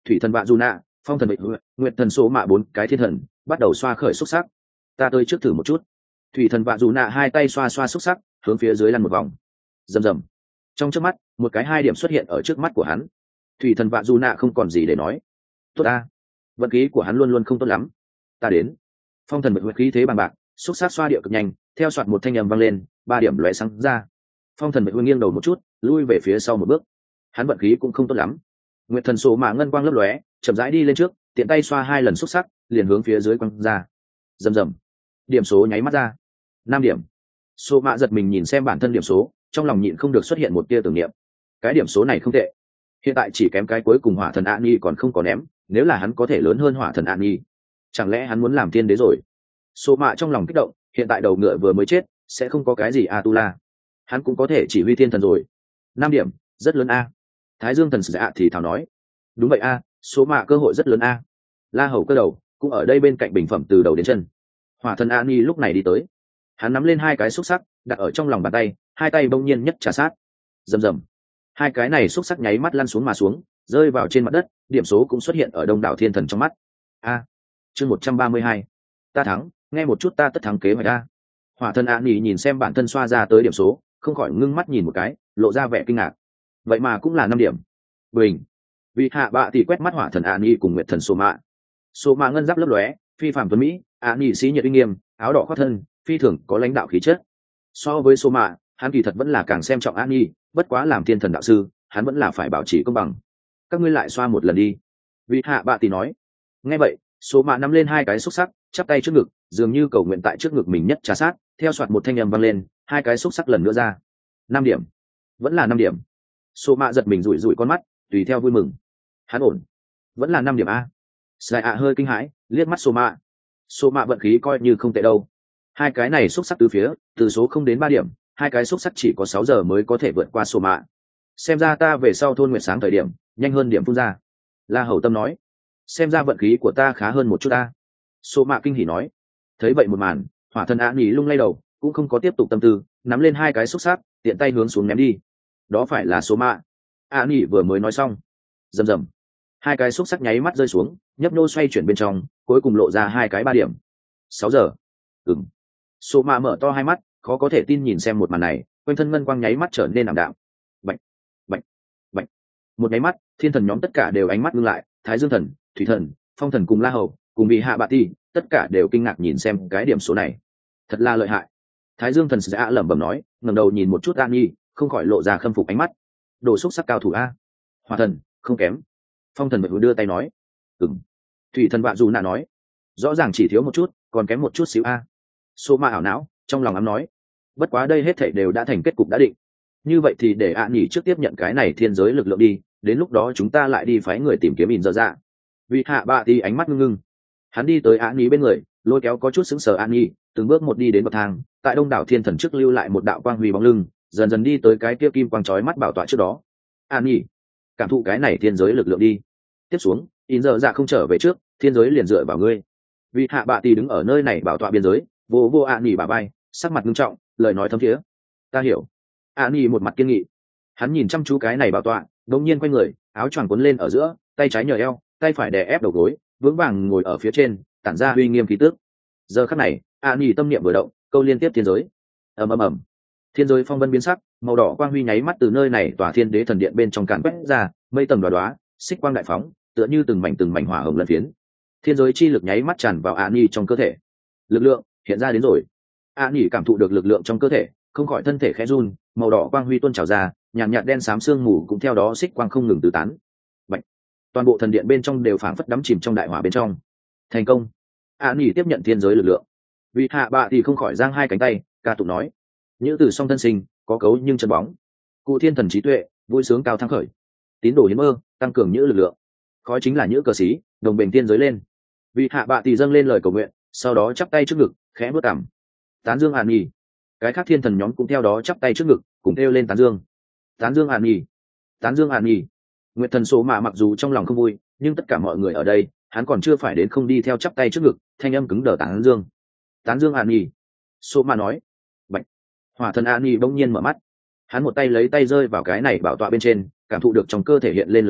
thủy thần vạ du nạ, phong thần bệ nguyệt thần số mạ bốn cái thiên thần bắt đầu xoa khởi xúc sắc. Ta tới trước thử một chút. Thủy thần vạ dù nạ hai tay xoa xoa xúc sắc, hướng phía dưới lăn một vòng. Rầm rầm. Trong chớp mắt, một cái hai điểm xuất hiện ở trước mắt của hắn. Thủy thần vạ dù nạ không còn gì để nói. Tốt ta. Vận khí của hắn luôn luôn không tốt lắm. Ta đến. Phong thần bệ nguyệt khí thế bằng bạc, xúc sắc xoa địa cực nhanh, theo soạt một thanh âm vang lên, ba điểm lóe sáng ra. Phong thần bệ nguyệt nghiêng đầu một chút, lui về phía sau một bước. Hắn vận khí cũng không tốt lắm. Nguyệt thần số mạ ngân quang lấp lóe, chậm rãi đi lên trước, tiện tay xoa hai lần xúc sắc, liền hướng phía dưới quăng ra. Rầm rầm. Điểm số nháy mắt ra. Năm điểm. Số mạ giật mình nhìn xem bản thân điểm số, trong lòng nhịn không được xuất hiện một tia tưởng niệm. Cái điểm số này không tệ. Hiện tại chỉ kém cái cuối cùng hỏa thần An Nhi còn không có ném, nếu là hắn có thể lớn hơn hỏa thần An Nhi, chẳng lẽ hắn muốn làm thiên đế rồi? Số mạ trong lòng kích động, hiện tại đầu ngựa vừa mới chết, sẽ không có cái gì Atula, hắn cũng có thể chỉ huy thiên thần rồi. Năm điểm, rất lớn a. Thái Dương thần dạ thì thào nói. Đúng vậy a, số mạ cơ hội rất lớn a. La Hầu cơ đầu cũng ở đây bên cạnh bình phẩm từ đầu đến chân. Hỏa thần An Nhi lúc này đi tới, hắn nắm lên hai cái xúc sắc đặt ở trong lòng bàn tay, hai tay bỗng nhiên nhất trà sát. Rầm rầm. Hai cái này xúc sắc nháy mắt lăn xuống mà xuống, rơi vào trên mặt đất, điểm số cũng xuất hiện ở đông đảo thiên thần trong mắt. A. Chương một trăm ba mươi hai. Ta thắng, nghe một chút ta tất thắng kế hoạch a. Hỏa thần An Nhi nhìn xem bản thân xoa ra tới điểm số, không khỏi ngưng mắt nhìn một cái, lộ ra vẻ kinh ngạc. Vậy mà cũng là năm điểm. Bình. Vị hạ bạ thì quét mắt hỏa thần An Nhi cùng nguyệt thần Sô Mạ. Sô Mạ ngân giáp lấp lóe, phi phàm tuấn mỹ, An Nhi sĩ nhiệt uy nghiêm, áo đỏ khoác thân, phi thường có lãnh đạo khí chất. So với Sô Mạ, hắn kỳ thật vẫn là càng xem trọng An Nhi, bất quá làm thiên thần đạo sư, hắn vẫn là phải bảo trì công bằng. Các ngươi lại xoa một lần đi. Vị hạ bạ thì nói. Nghe vậy, Sô Mạ nắm lên hai cái xúc sắc, chắp tay trước ngực, dường như cầu nguyện tại trước ngực mình nhất trà sát, theo soạt một thanh âm vang lên, hai cái xúc sắc lần nữa ra. Năm điểm, vẫn là năm điểm. Sô Mạ giật mình rủi rủi con mắt, tùy theo vui mừng. Hắn ổn, vẫn là năm điểm a. Sai ạ hơi kinh hãi, liếc mắt Sô Mạ. Sô Mạ vận khí coi như không tệ đâu. Hai cái này xúc sắc từ phía, từ số không đến ba điểm, hai cái xúc sắc chỉ có sáu giờ mới có thể vượt qua Sô Mạ. Xem ra ta về sau thôn nguyệt sáng thời điểm, nhanh hơn điểm phun ra. La Hầu Tâm nói. Xem ra vận khí của ta khá hơn một chút ta. Sô Mạ kinh hỉ nói. Thấy vậy một màn, hỏa thần An Nhi lung lay đầu, cũng không có tiếp tục tâm tư, nắm lên hai cái xúc sắc, tiện tay hướng xuống ném đi. Đó phải là Sô Mạ. An Nhi vừa mới nói xong. Rầm rầm. Hai cái xúc sắc nháy mắt rơi xuống, nhấp nô xoay chuyển bên trong, cuối cùng lộ ra hai cái ba điểm. Sáu giờ. Ừm. Sô Mạ mở to hai mắt, khó có thể tin nhìn xem một màn này, quanh thân ngân quang nháy mắt trở nên ảm đạm. Bạch, bạch, bạch. Một nháy mắt, thiên thần nhóm tất cả đều ánh mắt ngưng lại, Thái Dương thần, Thủy thần, Phong thần cùng La Hầu, cùng vị hạ bạ ti, tất cả đều kinh ngạc nhìn xem cái điểm số này. Thật là lợi hại. Thái Dương thần sẽ lẩm bẩm nói, ngẩng đầu nhìn một chút An Nhi, không khỏi lộ ra khâm phục ánh mắt. Đồ xúc sắc cao thủ a. Hỏa thần, không kém. Phong thần bật đưa tay nói. Ừm. Thủy thần vạ dù nạ nói. Rõ ràng chỉ thiếu một chút, còn kém một chút xíu a. Sô Mạ ảo não, trong lòng ám nói. Bất quá đây hết thảy đều đã thành kết cục đã định. Như vậy thì để An Nhi trước tiếp nhận cái này thiên giới lực lượng đi, đến lúc đó chúng ta lại đi phái người tìm kiếm in dở dạ. Vị hạ bạ ti ánh mắt ngưng ngưng. Hắn đi tới An Nhi bên người, lôi kéo có chút sững sờ An Nhi, từng bước một đi đến bậc thang, tại đông đảo thiên thần trước lưu lại một đạo quang huy bóng lưng, dần dần đi tới cái kia kim quang chói mắt bảo tọa trước đó. An Nhi, cảm thụ cái này thiên giới lực lượng đi. Tiếp xuống, in dở dạ không trở về trước, thiên giới liền dựa vào ngươi. Vị hạ bạ ti đứng ở nơi này bảo tọa biên giới, vô vô An Nhi bả vai, sắc mặt nghiêm trọng, lời nói thấm thiế. Ta hiểu. An Nhi một mặt kiên nghị. Hắn nhìn chăm chú cái này bảo tọa, đột nhiên quay người, áo choàng cuốn lên ở giữa, tay trái nhờ eo, tay phải đè ép đầu gối, vững vàng ngồi ở phía trên, tản ra uy nghiêm khí tước. Giờ khắc này, An Nhi tâm niệm vừa động, câu liên tiếp thiên giới. Ầm ầm ầm. Thiên giới phong vân biến sắc, màu đỏ quang huy nháy mắt từ nơi này tỏa thiên đế thần điện bên trong càn quét ra, mây tầng đóa đóa, xích quang đại phóng, tựa như từng mảnh từng mảnh hỏa hồng lân phiến. Thiên giới chi lực nháy mắt tràn vào An Nhi trong cơ thể. Lực lượng hiện ra đến rồi. An Nhi cảm thụ được lực lượng trong cơ thể, không khỏi thân thể khẽ run, màu đỏ quang huy tuôn trào ra, nhàn nhạt đen xám sương mù cũng theo đó xích quang không ngừng tứ tán. Bạch. Toàn bộ thần điện bên trong đều phảng phất đắm chìm trong đại hỏa bên trong. Thành công. An Nhi tiếp nhận thiên giới lực lượng. Vị hạ bạ thì không khỏi giang hai cánh tay, ca tụng nói: Nhữ từ song thân sinh, có cấu nhưng chân bóng. Cụ thiên thần trí tuệ, vui sướng cao thăng khởi. Tín đồ hiến mơ, tăng cường nhữ lực lượng. Khói chính là nhữ cờ xí, đồng bền thiên giới lên. Vị hạ bạ thì dâng lên lời cầu nguyện, sau đó chắp tay trước ngực, khẽ bước cảm. Tán dương An Nhi. Cái khác thiên thần nhóm cũng theo đó chắp tay trước ngực, cùng kêu lên tán dương. Tán dương An Nhi. Tán dương An Nhi. Nguyệt thần số mà mặc dù trong lòng không vui, nhưng tất cả mọi người ở đây, hắn còn chưa phải đến không đi theo chắp tay trước ngực, thanh âm cứng đờ tán dương. Tán dương An Nhi. Số mà nói. Bạch. Hỏa thần An Nhi bỗng nhiên mở mắt. Hắn một tay lấy tay rơi vào cái này bảo tọa bên trên, cảm thụ được trong cơ thể hiện lên lực lượng,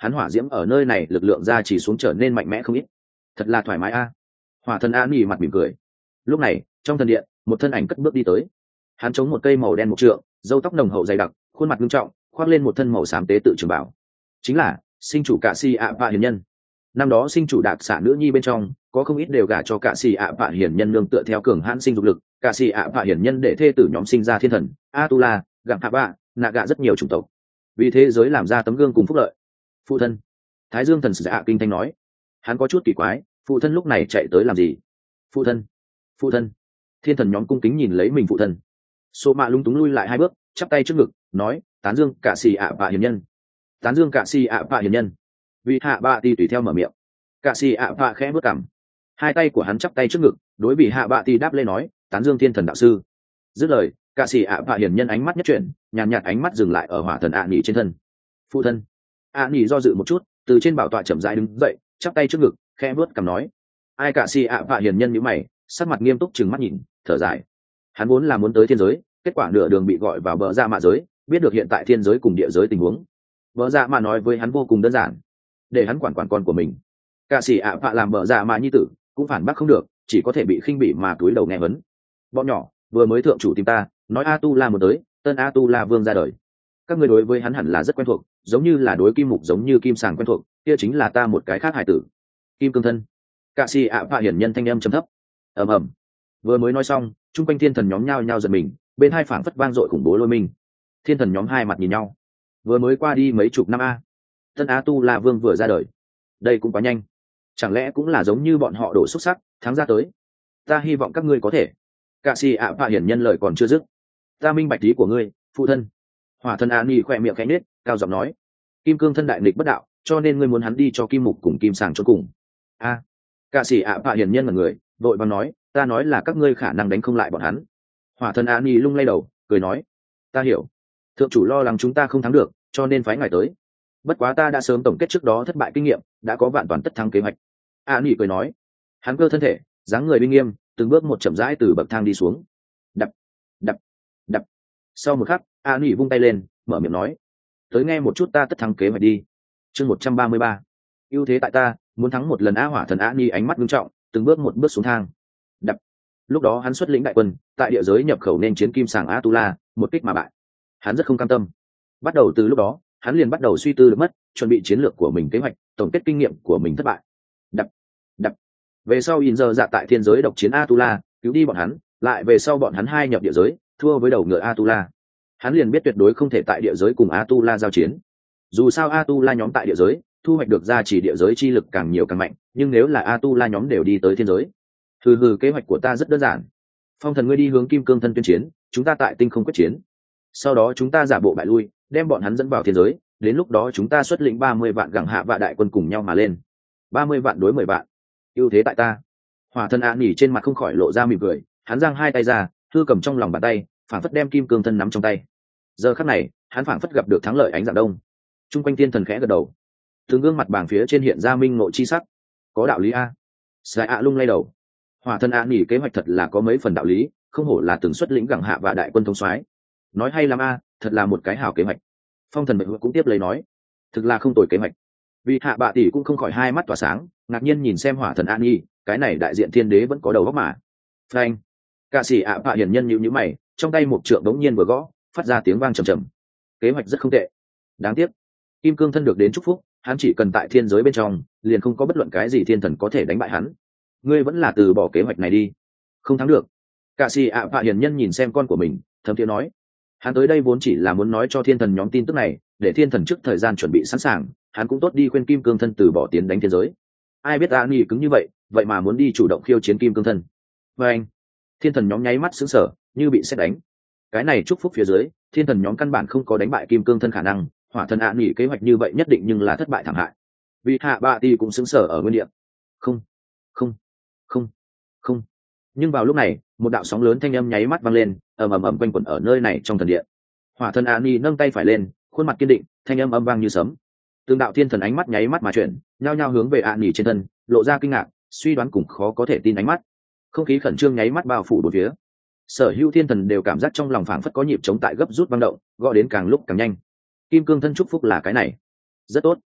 hắn hỏa diễm ở nơi này lực lượng ra chỉ xuống trở nên mạnh mẽ không ít. Thật là thoải mái a. Hỏa thần a nhỉ mặt mỉm cười. Lúc này trong thần điện một thân ảnh cất bước đi tới, hắn chống một cây màu đen một trượng, râu tóc nồng hậu dày đặc, khuôn mặt nghiêm trọng, khoác lên một thân màu xám tế tự trường bảo, chính là sinh chủ cạ xì ạ vạ hiền nhân. Năm đó sinh chủ đạc xả nữ nhi bên trong có không ít đều gả cho cạ xì ạ vạ hiền nhân nương tựa theo cường hãn sinh dục lực. Cạ xì ạ vạ hiền nhân để thê tử nhóm sinh ra thiên thần Atula, gặng hạ vạ, nạ gạ rất nhiều chủng tộc, vì thế giới làm ra tấm gương cùng phúc lợi. Phụ thân. Thái Dương thần dạ kinh thanh nói. Hắn có chút kỳ quái, phụ thân lúc này chạy tới làm gì? Phụ thân, phụ thân. Thiên thần nhóm cung kính nhìn lấy mình phụ thân. Sô mạ lung túng lui lại hai bước, chắp tay trước ngực nói, tán dương cạ xì ạ vạ hiền nhân, tán dương cạ xì ạ vạ hiền nhân. Vị hạ bạ ti tùy theo mở miệng. Cạ xì ạ vạ khẽ bước cằm, hai tay của hắn chắp tay trước ngực, đối vị hạ bạ ti đáp lên nói, tán dương thiên thần đạo sư. Dứt lời, cạ xì ạ vạ hiền nhân ánh mắt nhất chuyển, nhàn nhạt ánh mắt dừng lại ở hỏa thần ạ nhỉ trên thân. Phụ thân. ạ nhỉ do dự một chút, từ trên bảo tọa chậm rãi đứng dậy, chắp tay trước ngực, khẽ bước cằm nói, ai cạ xì ạ vạ hiền nhân nhíu mày, sắc mặt nghiêm túc trừng mắt nhìn, thở dài. Hắn vốn là muốn tới thiên giới, kết quả nửa đường bị gọi vào bờ ra mạ giới, biết được hiện tại thiên giới cùng địa giới tình huống. Bờ ra mạ nói với hắn vô cùng đơn giản, để hắn quản quản con của mình. Cả sĩ ạ vạ làm bờ ra mạ nhi tử, cũng phản bác không được, chỉ có thể bị khinh bỉ mà cúi đầu nghe vấn. Bọn nhỏ, vừa mới thượng chủ tìm ta, nói A Tu La muốn tới, tân A Tu La vương ra đời. Các người đối với hắn hẳn là rất quen thuộc, giống như là đối kim mục giống như kim sàng quen thuộc, kia chính là ta một cái khác hải tử. Kim cương thân. Cả sĩ ạ vạ hiển nhân thanh âm trầm thấp. Ầm ầm. Vừa mới nói xong, chung quanh thiên thần nhóm nhao nhao giật mình, bên hai phảng phất vang dội khủng bố lôi mình. Thiên thần nhóm hai mặt nhìn nhau. Vừa mới qua đi mấy chục năm a, tân á tu la vương vừa ra đời, đây cũng quá nhanh, chẳng lẽ cũng là giống như bọn họ đổ xúc sắc thắng ra tới. Ta hy vọng các ngươi có thể. Cạ xì ạ vạ hiển nhân lời còn chưa dứt, ta minh bạch ý của ngươi phụ thân. Hỏa thần an nhi khỏe miệng khẽ nết, cao giọng nói, kim cương thân đại nghịch bất đạo, cho nên ngươi muốn hắn đi cho kim mục cùng kim sàng cho cùng. A. Cạ xì ạ vạ hiển nhân là người vội vàng nói, ta nói là các ngươi khả năng đánh không lại bọn hắn. Hỏa thần an nhi lung lay đầu cười nói, ta hiểu, thượng chủ lo lắng chúng ta không thắng được, cho nên phái ngài tới. Bất quá ta đã sớm tổng kết trước đó thất bại kinh nghiệm, đã có vạn toàn tất thắng kế hoạch. an nhi cười nói, hắn cơ thân thể dáng người uy nghiêm, từng bước một chậm rãi từ bậc thang đi xuống. Đập đập đập. Sau một khắc, an nhi vung tay lên, mở miệng nói, tới nghe một chút ta tất thắng kế hoạch đi. Chương một trăm ba mươi ba, ưu thế tại ta, muốn thắng một lần. A. Hỏa thần an nhi ánh mắt nghiêm trọng, từng bước một bước xuống thang. Đập. Lúc đó hắn xuất lĩnh đại quân tại địa giới nhập khẩu nên chiến kim sàng Atula, một kích mà bại. Hắn rất không cam tâm. Bắt đầu từ lúc đó, hắn liền bắt đầu suy tư được mất, chuẩn bị chiến lược của mình, kế hoạch, tổng kết kinh nghiệm của mình thất bại. Đập, đập. Về sau in giờ dạ tại thiên giới độc chiến Atula, cứu đi bọn hắn, lại về sau bọn hắn hai nhập địa giới, thua với đầu ngựa Atula. Hắn liền biết tuyệt đối không thể tại địa giới cùng Atula giao chiến. Dù sao Atula nhóm tại địa giới, thu hoạch được ra chỉ địa giới chi lực càng nhiều càng mạnh, nhưng nếu là Atula nhóm đều đi tới thiên giới, hừ hừ, kế hoạch của ta rất đơn giản. Phong thần ngươi đi hướng kim cương thân tuyên chiến, chúng ta tại tinh không quyết chiến, sau đó chúng ta giả bộ bại lui, đem bọn hắn dẫn vào thiên giới, đến lúc đó chúng ta xuất lĩnh ba mươi vạn gẳng hạ vạ đại quân cùng nhau mà lên. Ba mươi vạn đối mười vạn, ưu thế tại ta. Hỏa thần ạ nỉ trên mặt không khỏi lộ ra mỉm cười, hắn giang hai tay ra, thư cầm trong lòng bàn tay, phảng phất đem kim cương thân nắm trong tay. Giờ khắc này, hắn phảng phất gặp được thắng lợi ánh dạng đông. Trung quanh thiên thần khẽ gật đầu, từng gương mặt bảng phía trên hiện ra minh ngộ chi sắc. Có đạo lý a. Sai ạ lung lay đầu. Hỏa thần ạ nỉ kế hoạch thật là có mấy phần đạo lý, không hổ là từng xuất lĩnh gẳng hạ và đại quân thống soái. Nói hay lắm a, thật là một cái hảo kế hoạch. Phong thần mệnh cũng tiếp lấy nói, thực là không tồi kế hoạch. Vì hạ bạ tỷ cũng không khỏi hai mắt tỏa sáng, ngạc nhiên nhìn xem hỏa thần an nhi, cái này đại diện thiên đế vẫn có đầu óc mà. Phanh. Cả sĩ ạ bạ hiển nhân nhíu nhíu mày, trong tay một trượng đống nhiên vừa gõ, phát ra tiếng vang trầm trầm. Kế hoạch rất không tệ. Đáng tiếc, kim cương thân được đến chúc phúc, hắn chỉ cần tại thiên giới bên trong, liền không có bất luận cái gì thiên thần có thể đánh bại hắn. Ngươi vẫn là từ bỏ kế hoạch này đi. Không thắng được. Cả sĩ ạ bạ hiển nhân nhìn xem con của mình, thầm tiếng nói, hắn tới đây vốn chỉ là muốn nói cho thiên thần nhóm tin tức này, để thiên thần trước thời gian chuẩn bị sẵn sàng, hắn cũng tốt đi khuyên kim cương thân từ bỏ tiến đánh thiên giới. Ai biết a nghi cứng như vậy, vậy mà muốn đi chủ động khiêu chiến kim cương thân. Và anh, thiên thần nhóm nháy mắt sững sờ, như bị sét đánh. Cái này chúc phúc phía dưới, thiên thần nhóm căn bản không có đánh bại kim cương thân khả năng, hỏa thần a nghi kế hoạch như vậy nhất định nhưng là thất bại thảm hại. Vì hạ bạ ti cũng sững sờ ở nguyên địa. Không, không, không, không. Nhưng vào lúc này, một đạo sóng lớn thanh âm nháy mắt vang lên, ầm ầm ầm quanh quẩn ở nơi này trong thần điện. Hỏa thần Ani nâng tay phải lên, khuôn mặt kiên định, thanh âm âm vang như sấm. Từng đạo thiên thần ánh mắt nháy mắt mà chuyển, nhao nhao hướng về Ani trên thân, lộ ra kinh ngạc, suy đoán cùng khó có thể tin ánh mắt. Không khí khẩn trương nháy mắt bao phủ bốn phía. Sở hữu thiên thần đều cảm giác trong lòng phảng phất có nhịp chống tại gấp rút vang động, gọi đến càng lúc càng nhanh. Kim cương thân chúc phúc là cái này, rất tốt.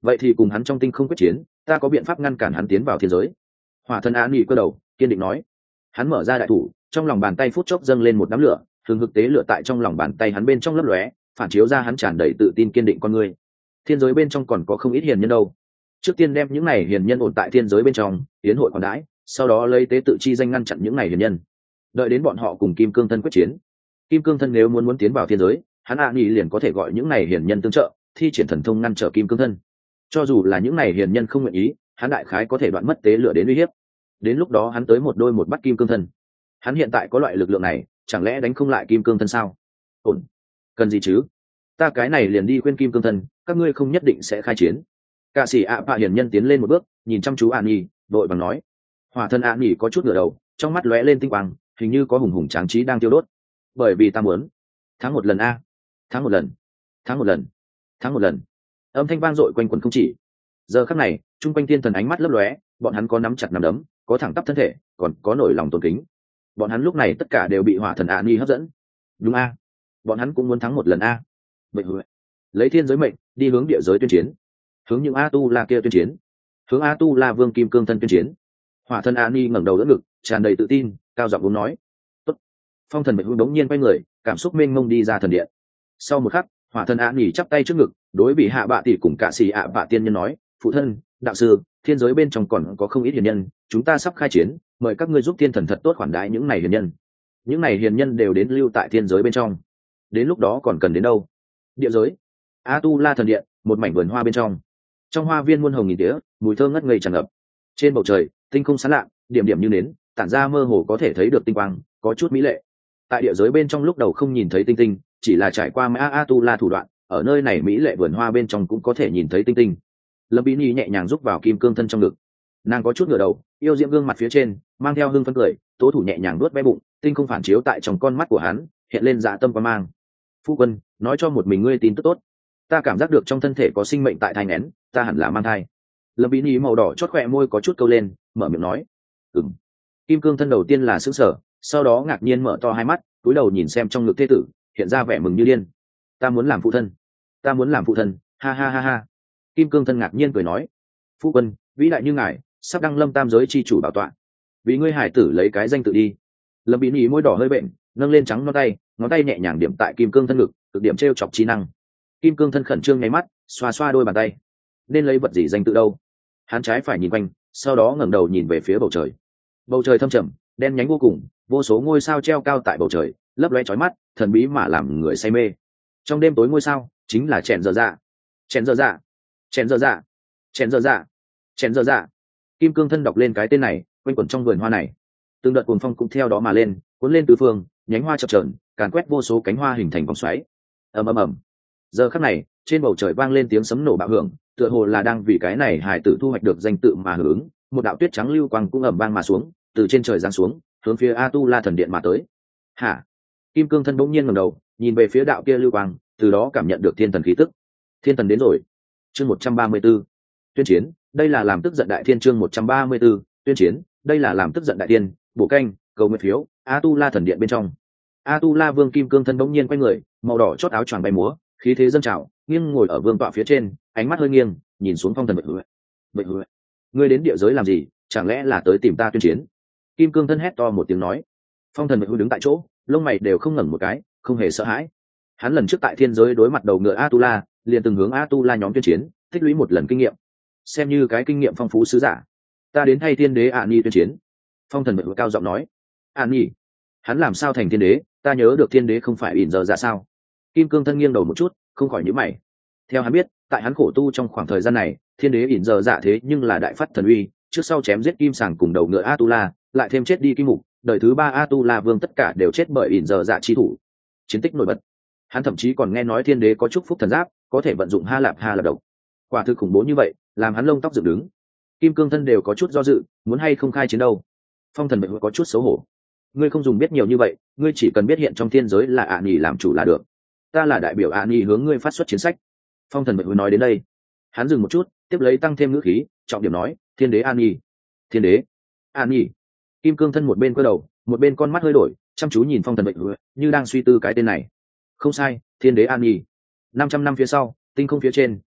vậy thì cùng hắn trong tinh không quyết chiến, ta có biện pháp ngăn cản hắn tiến vào thiên giới. Hỏa thần An Nghị cơ đầu kiên định nói. Hắn mở ra đại thủ, trong lòng bàn tay phút chốc dâng lên một đám lửa, thường thực tế lửa tại trong lòng bàn tay hắn bên trong lấp lóe, phản chiếu ra hắn tràn đầy tự tin kiên định con người. Thiên giới bên trong còn có không ít hiền nhân đâu. Trước tiên đem những này hiền nhân ổn tại thiên giới bên trong, tiến hội còn đãi, sau đó lấy tế tự chi danh ngăn chặn những này hiền nhân. Đợi đến bọn họ cùng Kim Cương Thân quyết chiến. Kim Cương Thân nếu muốn muốn tiến vào thiên giới, hắn An Nghị liền có thể gọi những này hiền nhân tương trợ, thi triển thần thông ngăn trở Kim Cương Thân. Cho dù là những này hiền nhân không nguyện ý, hắn đại khái có thể đoạn mất tế lửa đến uy hiếp. Đến lúc đó hắn tới một đôi một bắt Kim Cương Thân. Hắn hiện tại có loại lực lượng này, chẳng lẽ đánh không lại Kim Cương Thân sao? Ổn. Cần gì chứ? Ta cái này liền đi khuyên Kim Cương Thân, các ngươi không nhất định sẽ khai chiến. Cả sĩ ạ bạ hiền nhân tiến lên một bước, nhìn chăm chú An Nhi, đội bằng nói. Hỏa thân An Nhi có chút ngửa đầu, trong mắt lóe lên tinh quang, hình như có hùng hùng tráng trí đang tiêu đốt. Bởi vì ta muốn thắng một lần a, thắng một lần, thắng một lần, thắng một lần. Âm thanh vang dội quanh quẩn không chỉ. Giờ khắc này, trung quanh tiên thần ánh mắt lấp lóe, bọn hắn có nắm chặt nắm đấm, có thẳng tắp thân thể, còn có nổi lòng tôn kính. Bọn hắn lúc này tất cả đều bị hỏa thần An Nhi hấp dẫn. Đúng a, bọn hắn cũng muốn thắng một lần a. Vậy lấy thiên giới mệnh, đi hướng địa giới tuyên chiến, hướng những a tu la kia tuyên chiến, hướng a tu la vương Kim Cương Thân tuyên chiến. Hỏa thần An Nhi ngẩng đầu đỡ ngực, tràn đầy tự tin, cao giọng uống nói. Tốt. Phong thần Bạch Hưu đống nhiên quay người, cảm xúc mênh mông đi ra thần điện. Sau một khắc, hỏa thần An Nhi chắp tay trước ngực, đối bị hạ bạ tỷ cùng cả xì ạ bạ tiên nhân nói, phụ thân, đạo sư, thiên giới bên trong còn có không ít hiền nhân, chúng ta sắp khai chiến, mời các ngươi giúp thiên thần thật tốt khoản đãi những này hiền nhân. Những này hiền nhân đều đến lưu tại thiên giới bên trong. Đến lúc đó còn cần đến đâu? Địa giới. A tu la thần điện, một mảnh vườn hoa bên trong. Trong hoa viên muôn hồng nghìn tía, mùi thơm ngất ngây tràn ngập. Trên bầu trời, tinh không sáng lạng, điểm điểm như nến, tản ra mơ hồ có thể thấy được tinh quang, có chút mỹ lệ. Tại địa giới bên trong lúc đầu không nhìn thấy tinh tinh, chỉ là trải qua A A tu la thủ đoạn, ở nơi này mỹ lệ vườn hoa bên trong cũng có thể nhìn thấy tinh tinh. Lâm Bí Nhi nhẹ nhàng rúc vào Kim Cương Thân trong ngực, nàng có chút ngửa đầu, yêu diễm gương mặt phía trên mang theo hưng phấn cười, tố thủ nhẹ nhàng nuốt bé bụng, tinh không phản chiếu tại trong con mắt của hắn, hiện lên dạ tâm quan mang. Phu quân, nói cho một mình ngươi tin tức tốt, ta cảm giác được trong thân thể có sinh mệnh tại thai nghén, ta hẳn là mang thai. Lâm Bí Nhi màu đỏ chót khỏe môi có chút câu lên, mở miệng nói. Ừm. Kim Cương Thân đầu tiên là sững sờ, sau đó ngạc nhiên mở to hai mắt, cúi đầu nhìn xem trong ngực thê tử, hiện ra vẻ mừng như điên. Ta muốn làm phụ thân, ta muốn làm phụ thân, ha ha ha ha. Kim Cương Thân ngạc nhiên cười nói. Phu quân, vĩ đại như ngài, sắp đăng lâm tam giới chi chủ bảo tọa, vì ngươi hải tử lấy cái danh tự đi. Lâm Bí Nhi môi đỏ hơi bệnh, nâng lên trắng ngón tay, ngón tay nhẹ nhàng điểm tại Kim Cương Thân ngực, cực điểm trêu chọc trí năng. Kim Cương Thân khẩn trương nháy mắt, xoa xoa đôi bàn tay. Nên lấy vật gì danh tự đâu? Hắn trái phải nhìn quanh, sau đó ngẩng đầu nhìn về phía bầu trời. Bầu trời thâm trầm, đen nhánh vô cùng, vô số ngôi sao treo cao tại bầu trời, lấp lóe chói mắt, thần bí mà làm người say mê. Trong đêm tối ngôi sao, chính là chèn giờ dạ, chèn giờ dạ, chèn giờ dạ, chèn giờ dạ, chèn giờ dạ. Kim Cương Thân đọc lên cái tên này, quanh quẩn trong vườn hoa này. Từng đợt cuồng phong cũng theo đó mà lên, cuốn lên tứ phương, nhánh hoa chập chờn, càn quét vô số cánh hoa hình thành vòng xoáy. Ầm ầm ầm. Giờ khắc này, trên bầu trời vang lên tiếng sấm nổ bạo hưởng, tựa hồ là đang vì cái này hài tử thu hoạch được danh tự mà hưởng ứng. Một đạo tuyết trắng lưu quang cũng ầm vang mà xuống, từ trên trời giáng xuống, hướng phía A Tu La thần điện mà tới. Hả? Kim Cương Thân bỗng nhiên ngẩng đầu, nhìn về phía đạo kia lưu quang, từ đó cảm nhận được thiên thần khí tức. Thiên thần đến rồi. Chương một trăm ba mươi 134. Tuyên chiến, đây là làm tức giận đại thiên. Chương một trăm ba mươi 134. Tuyên chiến, đây là làm tức giận đại thiên. Bổ canh, cầu nguyện phiếu, A Tu La thần điện bên trong. A Tu La vương Kim Cương Thân bỗng nhiên quay người, màu đỏ chót áo choàng bay múa, khí thế dâng trào, nghiêng ngồi ở vương tọa phía trên, ánh mắt hơi nghiêng, nhìn xuống phong thần Bạch Hữu. Bạch Hữu, ngươi đến địa giới làm gì? Chẳng lẽ là tới tìm ta tuyên chiến? Kim Cương Thân hét to một tiếng nói. Phong thần Bạch Hữu đứng tại chỗ, lông mày đều không ngẩng một cái, không hề sợ hãi. Hắn lần trước tại thiên giới đối mặt đầu ngựa A Tu La, liền từng hướng A Tu La nhóm tuyên chiến, tích lũy một lần kinh nghiệm, xem như cái kinh nghiệm phong phú sứ giả. Ta đến thay thiên đế An Nhi tuyên chiến. Phong thần Bạch Hữu cao giọng nói. An Nhi? Hắn làm sao thành thiên đế? Ta nhớ được thiên đế không phải ỉn giờ ra sao? Kim Cương Thân nghiêng đầu một chút, không khỏi nhíu mày. Theo hắn biết, tại hắn khổ tu trong khoảng thời gian này, thiên đế ỉn giờ dạ thế nhưng là đại phát thần uy, trước sau chém giết kim sàng cùng đầu ngựa A Tu La, lại thêm chết đi kim mục, đời thứ ba A Tu La vương tất cả đều chết bởi ỉn giờ dạ chi thủ. Chiến tích nổi bật. Hắn thậm chí còn nghe nói thiên đế có chúc phúc thần giáp, có thể vận dụng ha lạp ha lạp độc. Quả thực khủng bố như vậy, làm hắn lông tóc dựng đứng. Kim Cương Thân đều có chút do dự, muốn hay không khai chiến đâu. Phong thần Bạch Hữu có chút xấu hổ. Ngươi không dùng biết nhiều như vậy, ngươi chỉ cần biết hiện trong thiên giới là An Nhi làm chủ là được. Ta là đại biểu An Nhi hướng ngươi phát xuất chiến sách. Phong thần Bạch Hữu nói đến đây, hắn dừng một chút, tiếp lấy tăng thêm ngữ khí, trọng điểm nói, thiên đế An Nhi. Thiên đế An Nhi. Kim Cương Thân một bên cơ đầu, một bên con mắt hơi đổi, chăm chú nhìn Phong thần Bạch Hữu, như đang suy tư cái tên này. Không sai, thiên đế An Nhi. Năm trăm năm phía sau, tinh không phía trên,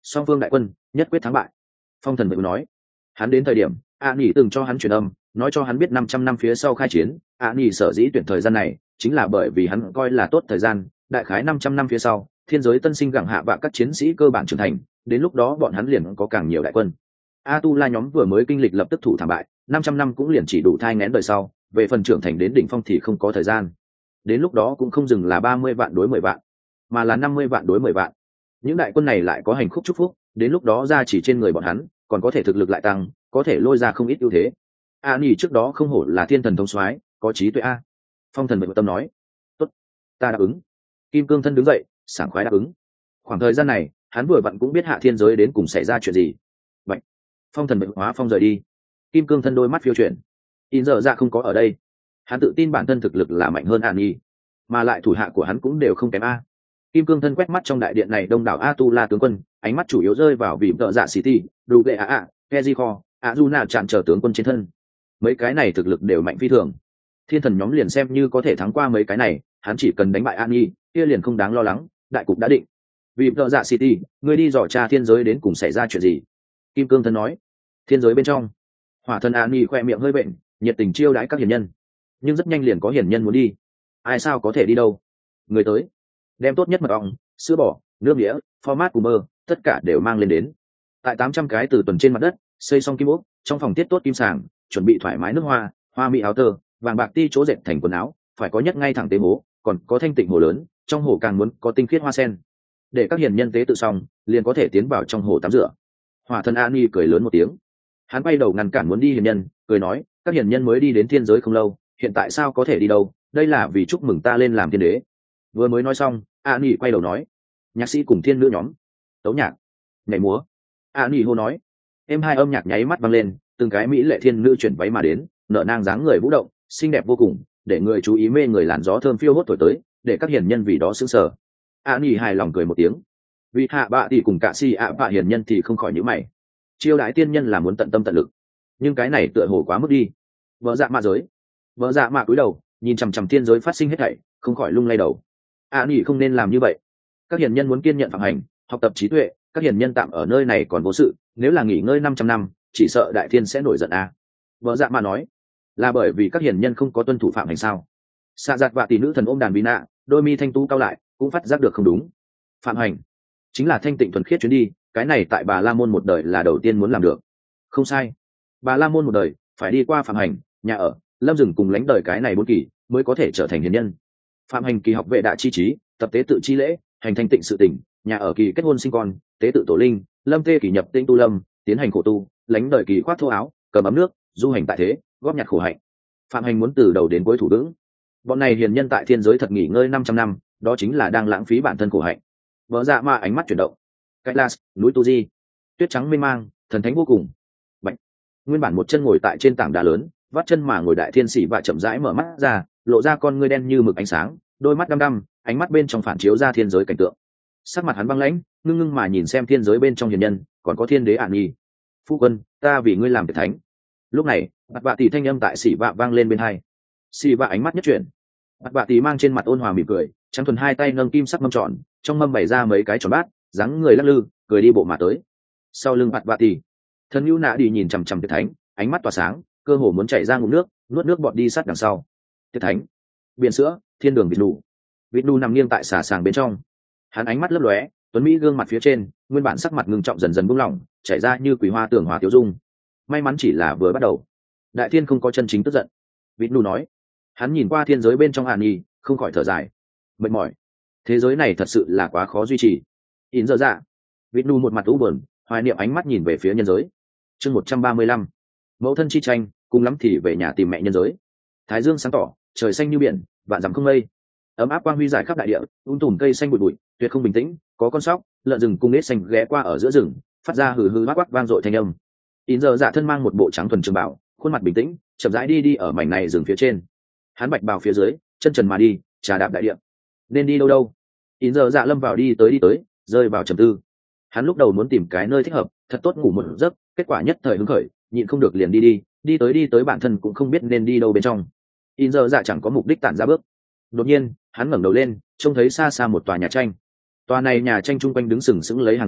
song phương đại quân nhất quyết thắng bại. Phong thần vệ nói, hắn đến thời điểm a nhỉ từng cho hắn truyền âm, nói cho hắn biết năm trăm năm phía sau khai chiến, a nhỉ sở dĩ tuyển thời gian này chính là bởi vì hắn coi là tốt thời gian, đại khái năm trăm năm phía sau thiên giới tân sinh gẳng hạ và các chiến sĩ cơ bản trưởng thành, đến lúc đó bọn hắn liền có càng nhiều đại quân. A tu la nhóm vừa mới kinh lịch lập tức thủ thảm bại, năm trăm năm cũng liền chỉ đủ thai nghén đời sau, về phần trưởng thành đến đỉnh phong thì không có thời gian. Đến lúc đó cũng không dừng là ba mươi vạn đối mười vạn, mà là năm mươi vạn đối mười vạn. Những đại quân này lại có hành khúc chúc phúc, đến lúc đó ra chỉ trên người bọn hắn còn có thể thực lực lại tăng, có thể lôi ra không ít ưu thế. A nhỉ trước đó không hổ là thiên thần thông soái, có trí tuệ a. Phong thần vệ tâm nói, tốt, ta đáp ứng. Kim cương thân đứng dậy, sảng khoái đáp ứng. Khoảng thời gian này hắn vừa vặn cũng biết hạ thiên giới đến cùng xảy ra chuyện gì. Vậy phong thần vệ hóa phong rời đi. Kim cương thân đôi mắt phiêu chuyển. In giờ dạ không có ở đây, hắn tự tin bản thân thực lực là mạnh hơn A nhỉ, mà lại thủ hạ của hắn cũng đều không kém a. Kim cương thân quét mắt trong đại điện này đông đảo a tu la tướng quân, ánh mắt chủ yếu rơi vào vì tợ dạ city, đủ gệ a a, keziko, a du nào chặn trở tướng quân trên thân. Mấy cái này thực lực đều mạnh phi thường. Thiên thần nhóm liền xem như có thể thắng qua mấy cái này, hắn chỉ cần đánh bại an nhi kia liền không đáng lo lắng, đại cục đã định. Vì tợ dạ city, người đi dò tra thiên giới đến cùng xảy ra chuyện gì. Kim cương thân nói. Thiên giới bên trong, hỏa thần an nhi khoe miệng hơi bệnh, nhiệt tình chiêu đãi các hiền nhân, nhưng rất nhanh liền có hiền nhân muốn đi. Ai sao có thể đi đâu? Người tới, đem tốt nhất mật ong, sữa bò, nước đĩa, format của mơ, tất cả đều mang lên đến. Tại tám trăm cái từ tuần trên mặt đất xây xong kim ốc, trong phòng tiết tốt kim sàng, chuẩn bị thoải mái nước hoa, hoa mỹ áo tơ, vàng bạc ti chỗ dệt thành quần áo, phải có nhất ngay thẳng tế hố, còn có thanh tịnh hồ lớn, trong hồ càng muốn có tinh khiết hoa sen. Để các hiền nhân tế tự xong, liền có thể tiến vào trong hồ tắm rửa. Hỏa thần An Nhi cười lớn một tiếng, hắn bay đầu ngăn cản muốn đi hiền nhân, cười nói, các hiền nhân mới đi đến thiên giới không lâu, hiện tại sao có thể đi đâu? Đây là vì chúc mừng ta lên làm thiên đế. Vừa mới nói xong, An Nhi quay đầu nói, nhạc sĩ cùng thiên nữ nhóm, tấu nhạc, nhảy múa. An Nhi hô nói, em hai âm nhạc nháy mắt vang lên, từng cái mỹ lệ thiên nữ chuyển váy mà đến, nở nang dáng người vũ động, xinh đẹp vô cùng, để người chú ý mê người làn gió thơm phiêu hốt thổi tới, để các hiền nhân vì đó sững sờ. An Nhi hài lòng cười một tiếng, vì hạ bạ thì cùng cả si ạ bạ hiền nhân thì không khỏi nhíu mày. Chiêu đãi tiên nhân là muốn tận tâm tận lực, nhưng cái này tựa hồ quá mức đi. Vợ dạ mạ giới, vợ dạ mạ cúi đầu nhìn chằm chằm thiên giới phát sinh hết thảy, không khỏi lung lay đầu. An Nhi không nên làm như vậy. Các hiền nhân muốn kiên nhận phạm hành, học tập trí tuệ, các hiền nhân tạm ở nơi này còn vô sự, nếu là nghỉ ngơi năm trăm năm, chỉ sợ đại thiên sẽ nổi giận a. À. Vợ dạ mà nói, là bởi vì các hiền nhân không có tuân thủ phạm hành sao? Xạ giặt và tỷ nữ thần ôm đàn bí nạ, đôi mi thanh tú cao lại, cũng phát giác được không đúng. Phạm hành chính là thanh tịnh thuần khiết chuyến đi, cái này tại Bà La Môn một đời là đầu tiên muốn làm được. Không sai, Bà La Môn một đời phải đi qua phạm hành, nhà ở, lâm rừng cùng lánh đời cái này bốn kỳ mới có thể trở thành hiền nhân. Phạm hành kỳ học vệ đại chi trí, tập tế tự chi lễ, hành thanh tịnh sự tỉnh, nhà ở kỳ kết hôn sinh con, tế tự tổ linh, lâm tê kỳ nhập tinh tu lâm, tiến hành khổ tu, lánh đời kỳ khoác thô áo, cầm ấm nước, du hành tại thế, góp nhặt khổ hạnh. Phạm hành muốn từ đầu đến cuối thủ vững. Bọn này hiền nhân tại thiên giới thật nghỉ ngơi năm trăm năm, đó chính là đang lãng phí bản thân khổ hạnh. Vỡ dạ mà ánh mắt chuyển động. Cách las, núi tu di, tuyết trắng mênh mang, thần thánh vô cùng. Bạch. Nguyên bản một chân ngồi tại trên tảng đá lớn, vắt chân mà ngồi đại thiên sĩ và chậm rãi mở mắt ra, lộ ra con ngươi đen như mực ánh sáng, đôi mắt đăm đăm, ánh mắt bên trong phản chiếu ra thiên giới cảnh tượng. Sắc mặt hắn băng lãnh, ngưng ngưng mà nhìn xem thiên giới bên trong hiền nhân, còn có thiên đế Ản Nhi. Phu quân, ta vì ngươi làm việc thánh. Lúc này, bạt bạ tỷ thanh âm tại xỉ vạ vang lên bên hai. Xỉ vạ ánh mắt nhất chuyển, bạt bạ tỷ mang trên mặt ôn hòa mỉm cười, trắng thuần hai tay nâng kim sắc mâm tròn, trong mâm bày ra mấy cái tròn bát, dáng người lắc lư, cười đi bộ mà tới. Sau lưng bạt bạ tỷ, thần nhu nạ đi nhìn chằm chằm tiệt thánh, ánh mắt tỏa sáng, cơ hồ muốn chảy ra ngụm nước, nuốt nước bọt đi sát đằng sau. Tiệt thánh, biển sữa, thiên đường vịt nụ. Vịt nụ nằm nghiêng tại xà sàng bên trong, hắn ánh mắt lấp lóe, tuấn mỹ gương mặt phía trên nguyên bản sắc mặt ngưng trọng dần dần buông lỏng, chảy ra như quỳ hoa tường hòa tiêu dung. May mắn chỉ là vừa bắt đầu, đại thiên không có chân chính tức giận. Vịt nụ nói, hắn nhìn qua thiên giới bên trong Hàn Nhi, không khỏi thở dài, mệt mỏi. Thế giới này thật sự là quá khó duy trì. In giờ dạ, Vịt nụ một mặt u buồn, hoài niệm ánh mắt nhìn về phía nhân giới. Chương một trăm ba mươi lăm, mẫu thân chi tranh, cùng lắm thì về nhà tìm mẹ nhân giới. Thái dương sáng tỏ, trời xanh như biển, vạn dặm không mây, ấm áp quang huy giải khắp đại địa, um tùm cây xanh bụi bụi, tuyệt không bình tĩnh, có con sóc, lợn rừng cùng nết xanh ghé qua ở giữa rừng, phát ra hừ hừ quắc quắc vang dội thanh âm. In giờ dạ thân mang một bộ trắng thuần trường bảo, khuôn mặt bình tĩnh, chậm rãi đi đi ở mảnh này rừng phía trên. Hắn bạch bào phía dưới, chân trần mà đi, trà đạp đại địa. Nên đi đâu đâu? In giờ dạ lâm vào đi tới đi tới, rơi vào trầm tư. Hắn lúc đầu muốn tìm cái nơi thích hợp, thật tốt ngủ một giấc, kết quả nhất thời hứng khởi, nhịn không được liền đi đi, đi tới đi tới bản thân cũng không biết nên đi đâu bên trong. In giờ dạ chẳng có mục đích tản ra bước. Đột nhiên, hắn ngẩng đầu lên, trông thấy xa xa một tòa nhà tranh. Tòa này nhà tranh chung quanh đứng sừng sững lấy hàng rào,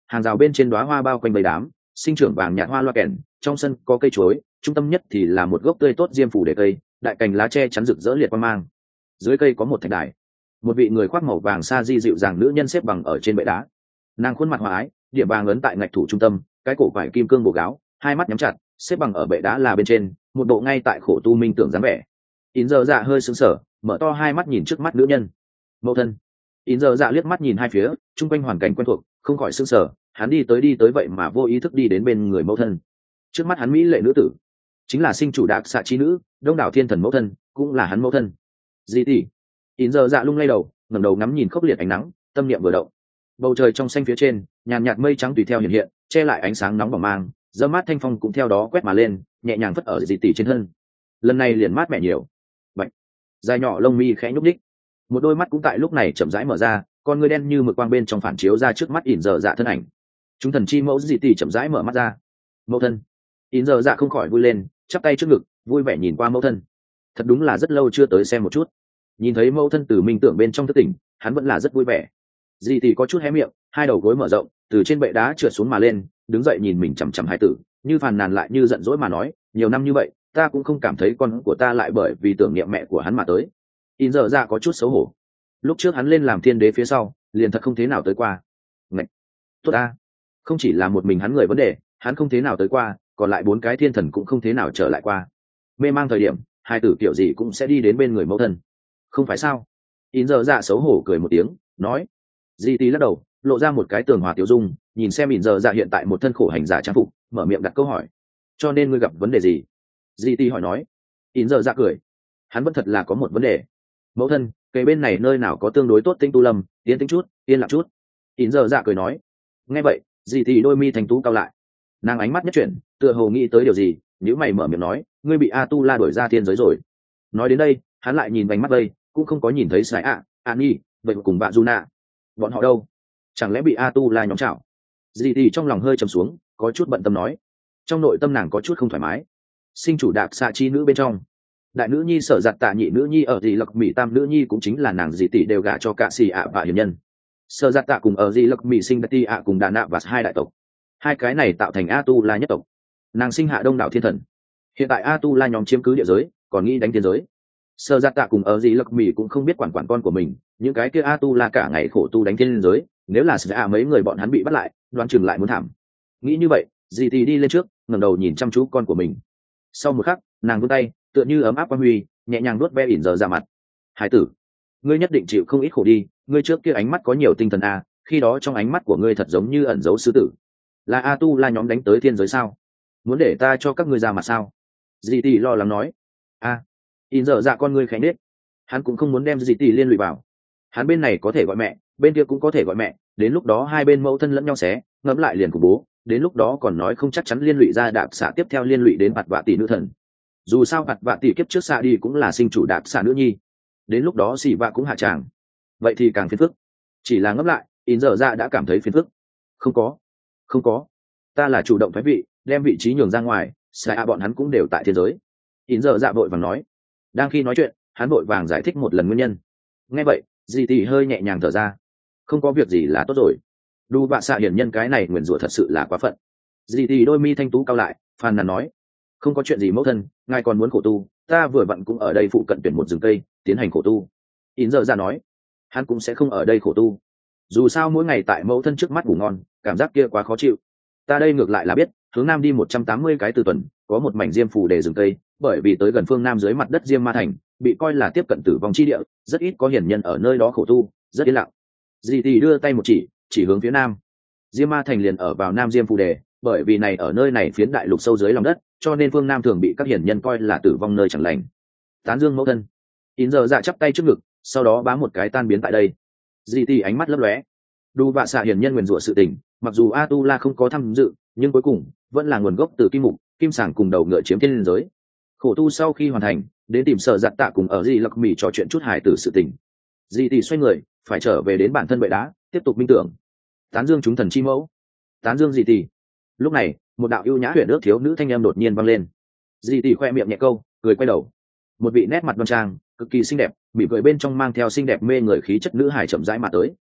hàng rào bên trên đóa hoa bao quanh bầy đám, sinh trưởng vàng nhạt hoa loa kèn, trong sân có cây chuối, trung tâm nhất thì là một gốc tươi tốt diêm phủ để cây, đại cành lá che chắn rực rỡ liệt quang mang. Dưới cây có một thạch đài, một vị người khoác màu vàng sa di dịu dàng nữ nhân xếp bằng ở trên bệ đá. Nàng khuôn mặt hòa ái, điểm vàng ấn tại ngạch thủ trung tâm, cái cổ vải kim cương bổ gáo, hai mắt nhắm chặt, xếp bằng ở bệ đá là bên trên, một bộ ngay tại khổ tu minh tưởng dáng vẻ. In giờ dạ hơi sững sờ, mở to hai mắt nhìn trước mắt nữ nhân. Mẫu thân. In giờ dạ liếc mắt nhìn hai phía, chung quanh hoàn cảnh quen thuộc, không khỏi sững sờ, hắn đi tới đi tới vậy mà vô ý thức đi đến bên người mẫu thân. Trước mắt hắn mỹ lệ nữ tử, chính là sinh chủ đạc xạ chi nữ, đông đảo thiên thần mẫu thân, cũng là hắn mẫu thân. Gì tỷ? In giờ dạ lung lay đầu, ngẩng đầu ngắm nhìn khốc liệt ánh nắng, tâm niệm vừa động. Bầu trời trong xanh phía trên, nhàn nhạt mây trắng tùy theo hiện hiện, che lại ánh sáng nóng bỏng mang, gió mát thanh phong cũng theo đó quét mà lên, nhẹ nhàng phất ở dị tỷ trên thân. Lần này liền mát mẻ nhiều. Bạch, dài nhỏ lông mi khẽ nhúc nhích, một đôi mắt cũng tại lúc này chậm rãi mở ra, con ngươi đen như mực quang bên trong phản chiếu ra trước mắt ỉn giờ dạ thân ảnh. Chúng thần chi mẫu dị tỷ chậm rãi mở mắt ra. Mẫu thân. ỉn giờ dạ không khỏi vui lên, chắp tay trước ngực, vui vẻ nhìn qua mẫu thân. Thật đúng là rất lâu chưa tới xem một chút. Nhìn thấy mẫu thân từ minh tưởng bên trong thức tỉnh, hắn vẫn là rất vui vẻ. Dị tỷ có chút hé miệng, hai đầu gối mở rộng, từ trên bệ đá trượt xuống mà lên, đứng dậy nhìn mình chằm chằm hai tử, như phàn nàn lại như giận dỗi mà nói, nhiều năm như vậy, ta cũng không cảm thấy con của ta lại bởi vì tưởng niệm mẹ của hắn mà tới. In giờ ra có chút xấu hổ. Lúc trước hắn lên làm thiên đế phía sau, liền thật không thế nào tới qua. Ngạch, tốt ta, không chỉ là một mình hắn người vấn đề, hắn không thế nào tới qua, còn lại bốn cái thiên thần cũng không thế nào trở lại qua. Mê mang thời điểm, hai tử kiểu gì cũng sẽ đi đến bên người mẫu thân. Không phải sao? In giờ dạ xấu hổ cười một tiếng, nói. Di tí lắc đầu, lộ ra một cái tường hòa tiểu dung, nhìn xem In giờ dạ hiện tại một thân khổ hành giả trang phục, mở miệng đặt câu hỏi. Cho nên ngươi gặp vấn đề gì? Di tí hỏi nói. In giờ dạ cười. Hắn vẫn thật là có một vấn đề. Mẫu thân, cây bên này nơi nào có tương đối tốt tinh tu lâm, tiến tính chút, yên lặng chút. In giờ dạ cười nói. Nghe vậy, Di tí đôi mi thành tú cao lại. Nàng ánh mắt nhất chuyển, tựa hồ nghĩ tới điều gì, nếu mày mở miệng nói, ngươi bị a tu la đuổi ra thiên giới rồi. Nói đến đây, hắn lại nhìn vành mắt đây, cũng không có nhìn thấy Sai ạ, An Nhi, vậy cùng bạn Juna. Bọn họ đâu? Chẳng lẽ bị a tu la nhóm chảo? Dì thì trong lòng hơi trầm xuống, có chút bận tâm nói. Trong nội tâm nàng có chút không thoải mái. Sinh chủ đạc xạ chi nữ bên trong, đại nữ nhi Sở Giặt Tạ, nhị nữ nhi ở Dì Lộc Mỹ, tam nữ nhi cũng chính là nàng Dì tỷ đều gả cho cả xì ạ và hiền nhân. Sở Giặt Tạ cùng ở Dì Lộc Mỹ sinh Betty ạ cùng Đà Nạ và hai đại tộc. Hai cái này tạo thành a tu la nhất tộc. Nàng sinh hạ đông đảo thiên thần. Hiện tại a tu la nhóm chiếm cứ địa giới, còn nghĩ đánh thiên giới. Sở Giặt Tạ cùng ở Dì Lộc Mỹ cũng không biết quản quản con của mình, những cái kia a tu la cả ngày khổ tu đánh thiên giới, nếu là sẽ mấy người bọn hắn bị bắt lại, đoán chừng lại muốn thảm. Nghĩ như vậy, dì thì đi lên trước, ngẩng đầu nhìn chăm chú con của mình. Sau một khắc, nàng vươn tay, tựa như ấm áp quan huy, nhẹ nhàng nuốt ve ỉn giờ ra mặt. Hải tử, ngươi nhất định chịu không ít khổ đi, ngươi trước kia ánh mắt có nhiều tinh thần a, khi đó trong ánh mắt của ngươi thật giống như ẩn giấu sư tử. Là a tu la nhóm đánh tới thiên giới sao? Muốn để ta cho các ngươi ra mặt sao? Dì thì lo lắng nói. A, ỉn giờ dạ con ngươi khẽ nết. Hắn cũng không muốn đem dì thì liên lụy vào. Hắn bên này có thể gọi mẹ, bên kia cũng có thể gọi mẹ, đến lúc đó hai bên mẫu thân lẫn nhau xé, ngẫm lại liền của bố, đến lúc đó còn nói không chắc chắn liên lụy ra đạp xạ tiếp theo liên lụy đến bạt vạ tỷ nữ thần. Dù sao bạt vạ tỷ kiếp trước xạ đi cũng là sinh chủ đạp xạ nữ nhi, đến lúc đó xì vạ cũng hạ tràng, vậy thì càng phiền phức. Chỉ là ngẫm lại, in giờ ra đã cảm thấy phiền phức. Không có, không có, ta là chủ động phái vị, đem vị trí nhường ra ngoài, xạ bọn hắn cũng đều tại thiên giới. In giờ dạ vội vàng nói. Đang khi nói chuyện, hắn vội vàng giải thích một lần nguyên nhân. Nghe vậy, dì tỷ hơi nhẹ nhàng thở ra. Không có việc gì là tốt rồi. Đu vạ xạ hiển nhân cái này nguyền rủa thật sự là quá phận. Dì tỷ đôi mi thanh tú cao lại, phàn nàn nói. Không có chuyện gì mẫu thân, ngài còn muốn khổ tu, ta vừa vặn cũng ở đây phụ cận tuyển một rừng cây, tiến hành khổ tu. In giờ ra nói. Hắn cũng sẽ không ở đây khổ tu. Dù sao mỗi ngày tại mẫu thân trước mắt ngủ ngon, cảm giác kia quá khó chịu. Ta đây ngược lại là biết, hướng nam đi một trăm tám mươi cái từ tuần, có một mảnh diêm phù để rừng cây, bởi vì tới gần phương nam dưới mặt đất diêm ma thành, bị coi là tiếp cận tử vong chi địa, rất ít có hiển nhân ở nơi đó khổ tu, rất yên lặng. Dì thì đưa tay một chỉ, chỉ hướng phía nam. Diêm ma thành liền ở vào nam diêm phù đề, bởi vì này ở nơi này phiến đại lục sâu dưới lòng đất, cho nên phương nam thường bị các hiển nhân coi là tử vong nơi chẳng lành. Tán dương mẫu thân. In giờ dạ chắp tay trước ngực, sau đó bám một cái tan biến tại đây. Dì thì ánh mắt lấp lóe. Đu vạ xạ hiển nhân nguyền rủa sự tình, mặc dù a tu la không có tham dự, nhưng cuối cùng vẫn là nguồn gốc từ kim mục, kim sàng cùng đầu ngựa chiếm thiên liên giới. Khổ tu sau khi hoàn thành, đến tìm Sở Giặt Tạ cùng ở Dì Lộc Mỹ trò chuyện chút hài tử sự tình. Dì tỷ xoay người, phải trở về đến bản thân bệ đá, tiếp tục minh tưởng. Tán dương chúng thần chi mẫu, tán dương dì tỷ. Lúc này, một đạo ưu nhã huyền ước thiếu nữ thanh âm đột nhiên vang lên. Dì tỷ khoe miệng nhẹ câu, cười quay đầu. Một vị nét mặt đoan trang, cực kỳ xinh đẹp, mỉm cười bên trong mang theo xinh đẹp mê người khí chất nữ hài chậm rãi mà tới.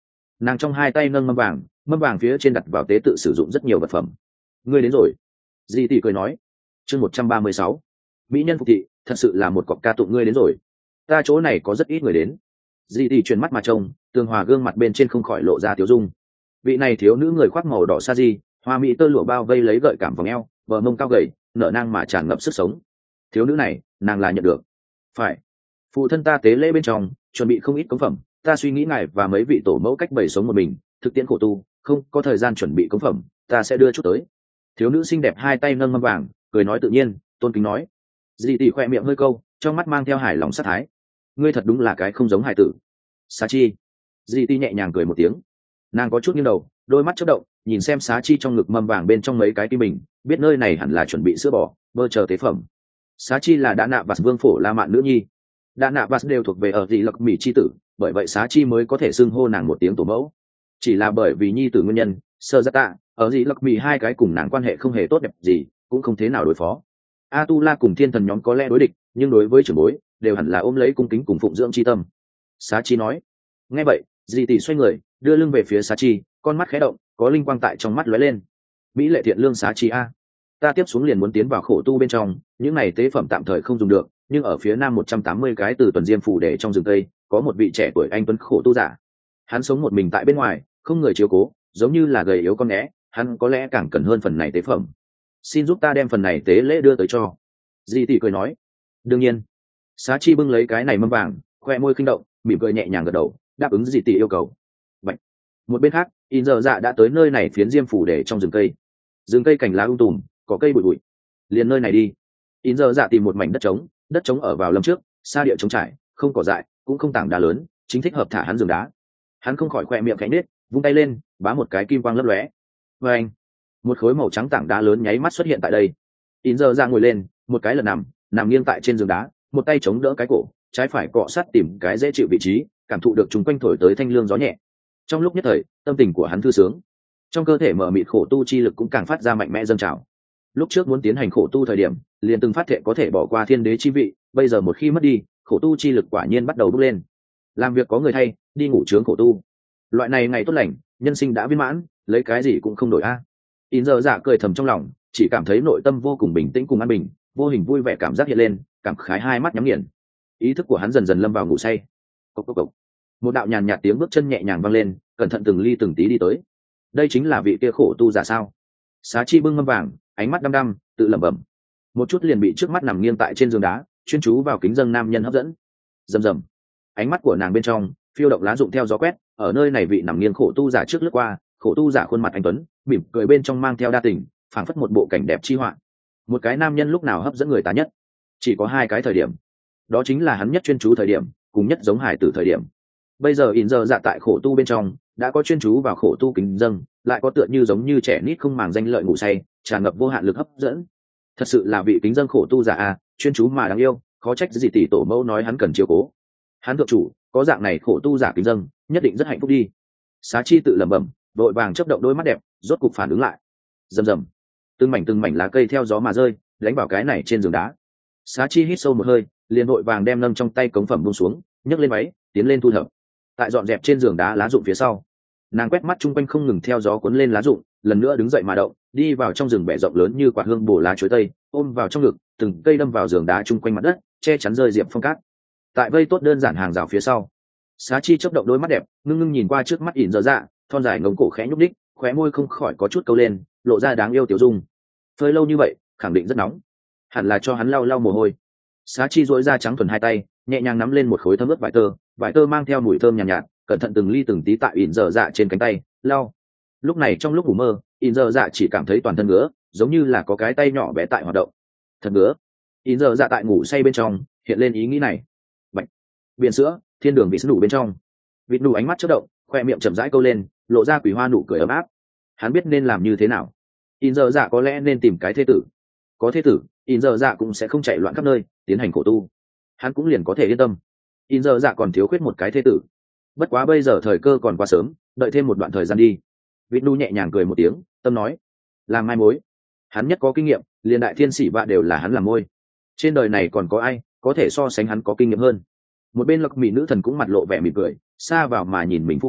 nàng trong hai tay nâng mâm vàng, mâm vàng phía trên đặt vào tế tự sử dụng rất nhiều vật phẩm. Ngươi đến rồi. Di tỷ cười nói. Chương một trăm ba mươi sáu, mỹ nhân phục thị, thật sự là một cọc ca tụng ngươi đến rồi. Ta chỗ này có rất ít người đến. Di tỷ chuyển mắt mà trông, tường hòa gương mặt bên trên không khỏi lộ ra tiếu dung. Vị này thiếu nữ người khoác màu đỏ sa di, hoa mỹ tơ lụa bao vây lấy gợi cảm vòng eo, bờ mông cao gầy, nở nang mà tràn ngập sức sống. Thiếu nữ này, nàng là nhận được. Phải. Phụ thân ta tế lễ bên trong, chuẩn bị không ít cống phẩm, ta suy nghĩ ngài và mấy vị tổ mẫu cách bày sống một mình, thực tiễn khổ tu, không có thời gian chuẩn bị cống phẩm, ta sẽ đưa chút tới. Thiếu nữ xinh đẹp hai tay nâng mâm vàng, cười nói tự nhiên, tôn kính nói. Dì tỷ khoe miệng hơi câu, trong mắt mang theo hài lòng sát thái. Ngươi thật đúng là cái không giống hài tử. Xá chi. Dì tỷ nhẹ nhàng cười một tiếng. Nàng có chút nghiêng đầu, đôi mắt chớp động, nhìn xem xá chi trong ngực mâm vàng bên trong mấy cái tim bình, biết nơi này hẳn là chuẩn bị sữa bò, bơ chờ tế phẩm. Xá chi là đã nạ và vương phổ La Mạn nữ nhi, đã nạ và đều thuộc về ở dị lộc mỹ chi tử, bởi vậy xá chi mới có thể xưng hô nàng một tiếng tổ mẫu. Chỉ là bởi vì nhi tử nguyên nhân, sơ giác tạ ở dị lộc mỹ hai cái cùng nàng quan hệ không hề tốt đẹp gì, cũng không thế nào đối phó. A Tu La cùng thiên thần nhóm có lẽ đối địch, nhưng đối với trưởng bối đều hẳn là ôm lấy cung kính cùng phụng dưỡng chi tâm. Xá chi nói. Nghe vậy, dị tỷ xoay người, đưa lưng về phía xá chi, con mắt khẽ động, có linh quang tại trong mắt lóe lên. Mỹ lệ thiện lương xá chi a, ta tiếp xuống liền muốn tiến vào khổ tu bên trong, những này tế phẩm tạm thời không dùng được, nhưng ở phía nam một trăm tám mươi cái từ tuần diêm phủ để trong rừng tây, có một vị trẻ tuổi anh tuấn khổ tu giả. Hắn sống một mình tại bên ngoài, không người chiếu cố, giống như là gầy yếu con né, hắn có lẽ càng cần hơn phần này tế phẩm. Xin giúp ta đem phần này tế lễ đưa tới cho. Di tỷ cười nói. Đương nhiên. Xá chi bưng lấy cái này mâm vàng, khoe môi khinh động, mỉm cười nhẹ nhàng gật đầu, đáp ứng Di tỷ yêu cầu. Bạch. Một bên khác, In giờ dạ đã tới nơi này phiến diêm phủ để trong rừng cây. Rừng cây cành lá um tùm, có cây bụi bụi. Liền nơi này đi. In giờ dạ tìm một mảnh đất trống, đất trống ở vào lâm trước, xa địa trống trải, không cỏ dại, cũng không tảng đá lớn, chính thích hợp thả hắn giường đá. Hắn không khỏi khoe miệng khẽ nết, vung tay lên, bá một cái kim quang lấp lóe. Và anh, một khối màu trắng tảng đá lớn nháy mắt xuất hiện tại đây. In giờ dạ ngồi lên, một cái là nằm, nằm nghiêng tại trên giường đá, một tay chống đỡ cái cổ, trái phải cọ sát tìm cái dễ chịu vị trí, cảm thụ được chúng quanh thổi tới thanh lương gió nhẹ. Trong lúc nhất thời, tâm tình của hắn thư sướng, trong cơ thể mở mịt khổ tu chi lực cũng càng phát ra mạnh mẽ dâng trào. Lúc trước muốn tiến hành khổ tu thời điểm, liền từng phát thệ có thể bỏ qua thiên đế chi vị, bây giờ một khi mất đi, khổ tu chi lực quả nhiên bắt đầu bốc lên. Làm việc có người thay, đi ngủ trướng khổ tu. Loại này ngày tốt lành, nhân sinh đã viên mãn, lấy cái gì cũng không đổi a. In giờ dạ cười thầm trong lòng, chỉ cảm thấy nội tâm vô cùng bình tĩnh cùng an bình, vô hình vui vẻ cảm giác hiện lên, cảm khái hai mắt nhắm nghiền. Ý thức của hắn dần dần lâm vào ngủ say. Cốc cốc cốc. Một đạo nhàn nhạt tiếng bước chân nhẹ nhàng vang lên, cẩn thận từng ly từng tí đi tới. Đây chính là vị kia khổ tu giả sao? Xá chi bưng mâm vàng, ánh mắt đăm đăm, tự lẩm bẩm. Một chút liền bị trước mắt nằm nghiêng tại trên giường đá, chuyên chú vào kính dâng nam nhân hấp dẫn. Rầm rầm. Ánh mắt của nàng bên trong phiêu động lá rụng theo gió quét, ở nơi này vị nằm nghiêng khổ tu giả trước lướt qua, khổ tu giả khuôn mặt anh tuấn, mỉm cười bên trong mang theo đa tình, phảng phất một bộ cảnh đẹp chi họa. Một cái nam nhân lúc nào hấp dẫn người ta nhất? Chỉ có hai cái thời điểm. Đó chính là hắn nhất chuyên chú thời điểm, cùng nhất giống hải tử thời điểm. Bây giờ In giờ dạ tại khổ tu bên trong, đã có chuyên chú vào khổ tu kính dâng, lại có tựa như giống như trẻ nít không màng danh lợi ngủ say, tràn ngập vô hạn lực hấp dẫn. Thật sự là vị kính dâng khổ tu giả a, chuyên chú mà đáng yêu, khó trách gì tỷ tổ mẫu nói hắn cần chiếu cố. Hắn thượng chủ, có dạng này khổ tu giả kính dâng, nhất định rất hạnh phúc đi. Xá chi tự lẩm bẩm, đội vàng chớp động đôi mắt đẹp, rốt cục phản ứng lại. Rầm rầm, từng mảnh từng mảnh lá cây theo gió mà rơi, đánh vào cái này trên giường đá. Xá chi hít sâu một hơi, liền đội vàng đem nâng trong tay cống phẩm buông xuống, nhấc lên váy, tiến lên thu thập. Tại dọn dẹp trên giường đá lá rụng phía sau, nàng quét mắt chung quanh không ngừng theo gió cuốn lên lá rụng, lần nữa đứng dậy mà động, đi vào trong rừng bẻ rộng lớn như quả hương bổ lá chuối tây, ôm vào trong ngực, từng cây đâm vào giường đá chung quanh mặt đất, che chắn rơi diệp phong cát. Tại vây tốt đơn giản hàng rào phía sau, Xá chi chớp động đôi mắt đẹp, ngưng ngưng nhìn qua trước mắt ỉn dở dạ, thon dài ngống cổ khẽ nhúc đích, khóe môi không khỏi có chút câu lên, lộ ra đáng yêu tiểu dung. Phơi lâu như vậy, khẳng định rất nóng, hẳn là cho hắn lau lau mồ hôi. Xá chi duỗi ra trắng thuần hai tay, nhẹ nhàng nắm lên một khối thơm ướt vải tơ, vải tơ mang theo mùi thơm nhàn nhạt, nhạt, cẩn thận từng ly từng tí tại ỉn dở dạ trên cánh tay lau. Lúc này trong lúc ngủ mơ, ỉn dở dạ chỉ cảm thấy toàn thân ngứa, giống như là có cái tay nhỏ bé tại hoạt động. Thật ngứa. ỉn dở dạ tại ngủ say bên trong hiện lên ý nghĩ này. Bạch. Biển sữa, thiên đường vịt nụ bên trong. Vịt nụ ánh mắt chớp động, khoe miệng chậm rãi câu lên, lộ ra quỷ hoa nụ cười ấm áp. Hắn biết nên làm như thế nào. ỉn dở dạ có lẽ nên tìm cái thế tử. Có thế tử, ỉn dở dạ cũng sẽ không chạy loạn khắp nơi, tiến hành khổ tu. Hắn cũng liền có thể yên tâm. In giờ dạ còn thiếu khuyết một cái thế tử, bất quá bây giờ thời cơ còn quá sớm, đợi thêm một đoạn thời gian đi. Vịt nu nhẹ nhàng cười một tiếng, tâm nói, làm mai mối, hắn nhất có kinh nghiệm, liền đại thiên sĩ vạ đều là hắn làm môi. Trên đời này còn có ai có thể so sánh hắn có kinh nghiệm hơn. Một bên Lộc Mỹ nữ thần cũng mặt lộ vẻ mỉm cười, xa vào mà nhìn mình phu quân,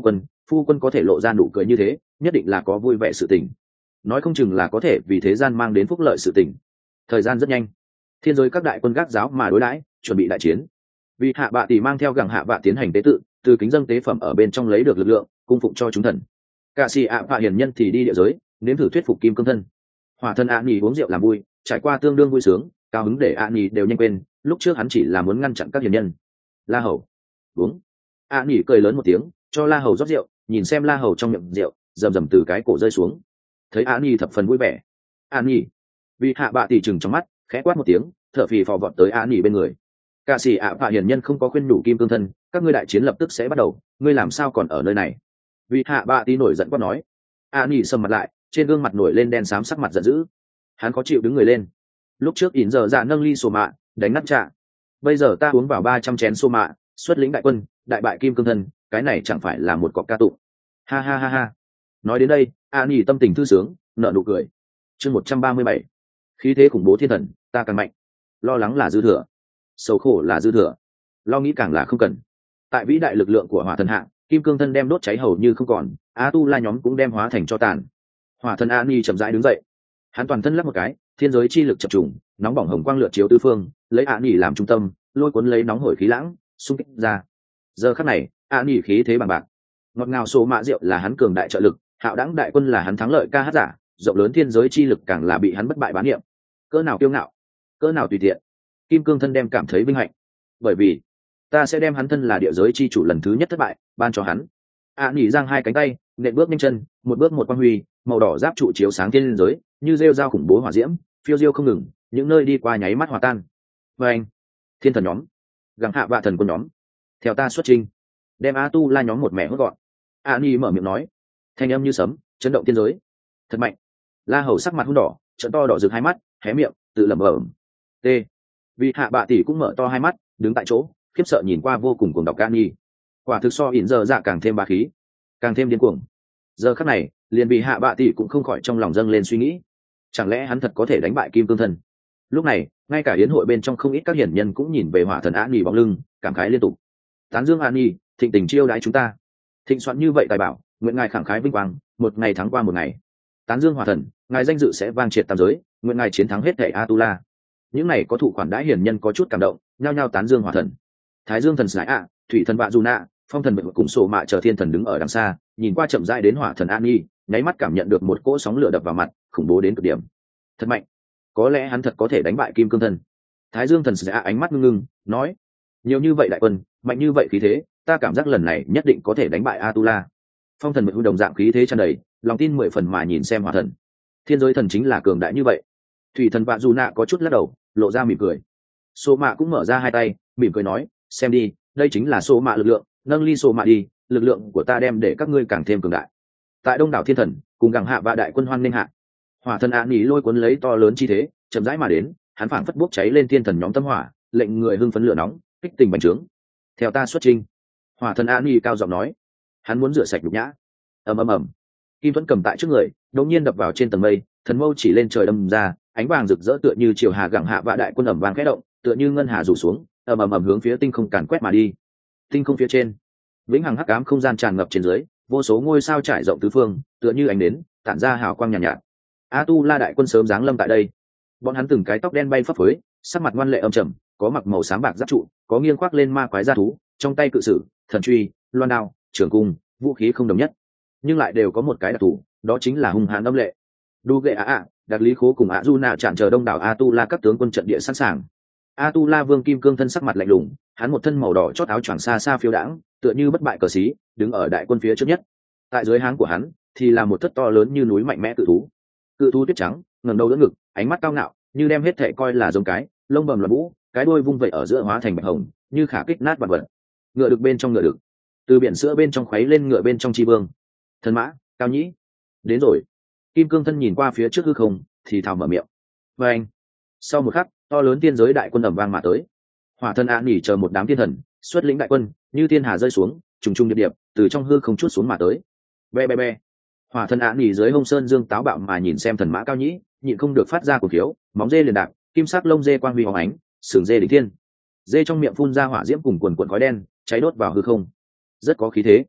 phu quân có thể lộ ra nụ cười như thế nhất định là có vui vẻ sự tình, nói không chừng là có thể vì thế gian mang đến phúc lợi sự tình. Thời gian rất nhanh, thiên giới các đại quân gác giáo mà đối đãi, chuẩn bị đại chiến. Vì hạ bạ tỷ mang theo gẳng hạ bạ tiến hành tế tự, từ kính dâng tế phẩm ở bên trong lấy được lực lượng cung phụng cho chúng thần. Cả xì ạ bạ hiền nhân thì đi địa giới nếm thử thuyết phục kim cương thân. Hỏa thân ạ nhì uống rượu làm vui, trải qua tương đương vui sướng, cao hứng để ạ nhì đều nhanh quên lúc trước hắn chỉ là muốn ngăn chặn các hiền nhân. La hầu uống. ạ nhì cười lớn một tiếng cho la hầu rót rượu, nhìn xem la hầu trong miệng rượu rầm rầm từ cái cổ rơi xuống. Thấy ạ nhì thập phần vui vẻ. ạ nhì vì hạ bạ tỷ chừng trong mắt khẽ quát một tiếng, thở phì phò vọt tới ạ nhì bên người. Cả xì ạ bạ hiền nhân không có khuyên nhủ kim cương thân, các ngươi đại chiến lập tức sẽ bắt đầu, ngươi làm sao còn ở nơi này? Vì hạ bạ tỷ nổi giận quát nói. ạ nhì sầm mặt lại, trên gương mặt nổi lên đen xám, sắc mặt giận dữ. Hắn khó chịu đứng người lên. Lúc trước ỉn giờ dạ nâng ly sô mạ đánh nát trà, bây giờ ta uống vào ba trăm chén sô mạ, xuất lĩnh đại quân đại bại kim cương thân, cái này chẳng phải là một cọc ca tụng. Ha ha ha ha. Nói đến đây a nhì tâm tình thư sướng nở nụ cười. Chương một trăm ba mươi bảy, khí thế khủng bố thiên thần, ta càng mạnh. Lo lắng là dư thừa, sầu khổ là dư thừa, lo nghĩ càng là không cần. Tại vĩ đại lực lượng của hỏa thần hạ, kim cương thân đem đốt cháy hầu như không còn, a tu la nhóm cũng đem hóa thành cho tàn. Hỏa thần a ni chậm rãi đứng dậy, hắn toàn thân lắp một cái, thiên giới chi lực chập trùng, nóng bỏng hồng quang lượn chiếu tứ phương, lấy a ni làm trung tâm, lôi cuốn lấy nóng hổi khí lãng xung kích ra. Giờ khắc này a ni khí thế bằng bạc, ngọt ngào số mạ rượu là hắn cường đại trợ lực, hạo đẳng đại quân là hắn thắng lợi ca hát giả, rộng lớn thiên giới chi lực càng là bị hắn bất bại bán niệm. Cỡ nào kiêu ngạo, cỡ nào tùy tiện, kim cương thân đem cảm thấy vinh hạnh, bởi vì ta sẽ đem hắn thân là địa giới chi chủ lần thứ nhất thất bại ban cho hắn. a nhỉ giang hai cánh tay, nện bước nhanh chân, một bước một quang huy, màu đỏ giáp trụ chiếu sáng thiên giới, như rêu dao khủng bố hỏa diễm phiêu diêu không ngừng, những nơi đi qua nháy mắt hòa tan. Và anh thiên thần nhóm, gắng hạ vạ thần quân nhóm, theo ta xuất trình, đem a tu la nhóm một mẹ hốt gọn. a nhỉ mở miệng nói, thanh âm như sấm chấn động thiên giới. Thật mạnh. La hầu sắc mặt hung đỏ, trận to đỏ rực hai mắt, hé miệng tự lẩm bẩm. T. Vì hạ bạ tỷ cũng mở to hai mắt, đứng tại chỗ khiếp sợ nhìn qua vô cùng cuồng đọc ca nhi. Quả thực so ỉn giờ dạ càng thêm bá khí, càng thêm điên cuồng. Giờ khắc này liền bị hạ bạ tỷ cũng không khỏi trong lòng dâng lên suy nghĩ, chẳng lẽ hắn thật có thể đánh bại kim cương thần? Lúc này ngay cả yến hội bên trong không ít các hiển nhân cũng nhìn về hỏa thần an nhi bóng lưng, cảm khái liên tục. Tán dương an nhi thịnh tình chiêu đãi chúng ta, thịnh soạn như vậy tài bảo, nguyện ngài khẳng khái vinh quang, một ngày thắng qua một ngày. Tán dương hỏa thần, ngài danh dự sẽ vang triệt tam giới, nguyện ngài chiến thắng hết thảy Atula. Những này có thụ khoản đãi hiển nhân có chút cảm động, nhao nhao tán dương hỏa thần. Thái dương thần sải ạ, thủy thần vạ du nạ, phong thần bệnh cùng sổ mạ chờ thiên thần đứng ở đằng xa, nhìn qua chậm rãi đến hỏa thần an nhi, nháy mắt cảm nhận được một cỗ sóng lửa đập vào mặt, khủng bố đến cực điểm. Thật mạnh, có lẽ hắn thật có thể đánh bại kim cương thần. Thái dương thần sải ạ ánh mắt ngưng ngưng, nói: nhiều như vậy đại quân, mạnh như vậy khí thế, ta cảm giác lần này nhất định có thể đánh bại Atula. Phong thần bệnh đồng dạng khí thế tràn đầy, lòng tin mười phần mà nhìn xem hỏa thần. Thiên giới thần chính là cường đại như vậy. Thủy thần vạ dù nạ có chút lắc đầu, lộ ra mỉm cười. Sô mạ cũng mở ra hai tay, mỉm cười nói: xem đi, đây chính là sô mạ lực lượng, nâng ly sô mạ đi, lực lượng của ta đem để các ngươi càng thêm cường đại. Tại đông đảo thiên thần cùng gẳng hạ và đại quân hoan nghênh hạ, hỏa thần án ý lôi cuốn lấy to lớn chi thế chậm rãi mà đến, hắn phảng phất bốc cháy lên thiên thần nhóm tâm hỏa, lệnh người hưng phấn lửa nóng, kích tình bành trướng. Theo ta xuất trình. Hỏa thần án ý cao giọng nói, hắn muốn rửa sạch nhục nhã. Ầm ầm ầm, kim thuẫn cầm tại trước người đột nhiên đập vào trên tầng mây, thần mâu chỉ lên trời đâm ra, ánh vàng rực rỡ tựa như chiều hà gẳng hạ và đại quân ầm vang khẽ động, tựa như ngân hà rủ xuống, ầm ầm ầm hướng phía tinh không càn quét mà đi. Tinh không phía trên, vĩnh hằng hắc ám không gian tràn ngập trên dưới, vô số ngôi sao trải rộng tứ phương, tựa như ánh nến tản ra hào quang nhàn nhạt, nhạt. A tu la đại quân sớm giáng lâm tại đây, bọn hắn từng cái tóc đen bay phấp phới, sắc mặt ngoan lệ âm trầm, có mặc màu xám bạc giáp trụ, có nghiêng khoác lên ma quái gia thú, trong tay cự sử, thần truy, loan đao, trường cung, vũ khí không đồng nhất, nhưng lại đều có một cái đặc thù, đó chính là hung hãn âm lệ. Đu ghệ a a, đặc lý khố cùng a du nạ chặn chờ đông đảo a tu la các tướng quân trận địa sẵn sàng. A tu la vương kim cương thân sắc mặt lạnh lùng, hắn một thân màu đỏ chót áo choàng xa xa phiêu đãng, tựa như bất bại cờ sĩ, đứng ở đại quân phía trước nhất. Tại dưới háng của hắn thì là một thất to lớn như núi mạnh mẽ cự thú. Cự thú tuyết trắng, ngẩng đầu đỡ ngực, ánh mắt cao ngạo, như đem hết thệ coi là giống cái, lông bầm loạn vũ, cái đuôi vung vẩy ở giữa hóa thành bạch hồng, như khả kích nát vật vật. Ngựa được bên trong ngựa được, từ biển sữa bên trong khuấy lên ngựa bên trong chi vương. Thần mã, cao nhĩ, đến rồi. Kim cương thân nhìn qua phía trước hư không, thì thào mở miệng. Và anh, sau một khắc, to lớn tiên giới đại quân ầm vang mà tới. Hỏa thần an nỉ chờ một đám thiên thần, xuất lĩnh đại quân, như thiên hà rơi xuống, trùng trùng điệp điệp, từ trong hư không chuốt xuống mà tới. Be be be. Hỏa thần an nỉ dưới hông sơn dương táo bạo mà nhìn xem thần mã cao nhĩ, nhịn không được phát ra cổ khiếu, móng dê liền đạp, kim sắc lông dê quang huy hóng ánh, sừng dê đỉnh thiên. Dê trong miệng phun ra hỏa diễm cùng quần quần khói đen, cháy đốt vào hư không. Rất có khí thế.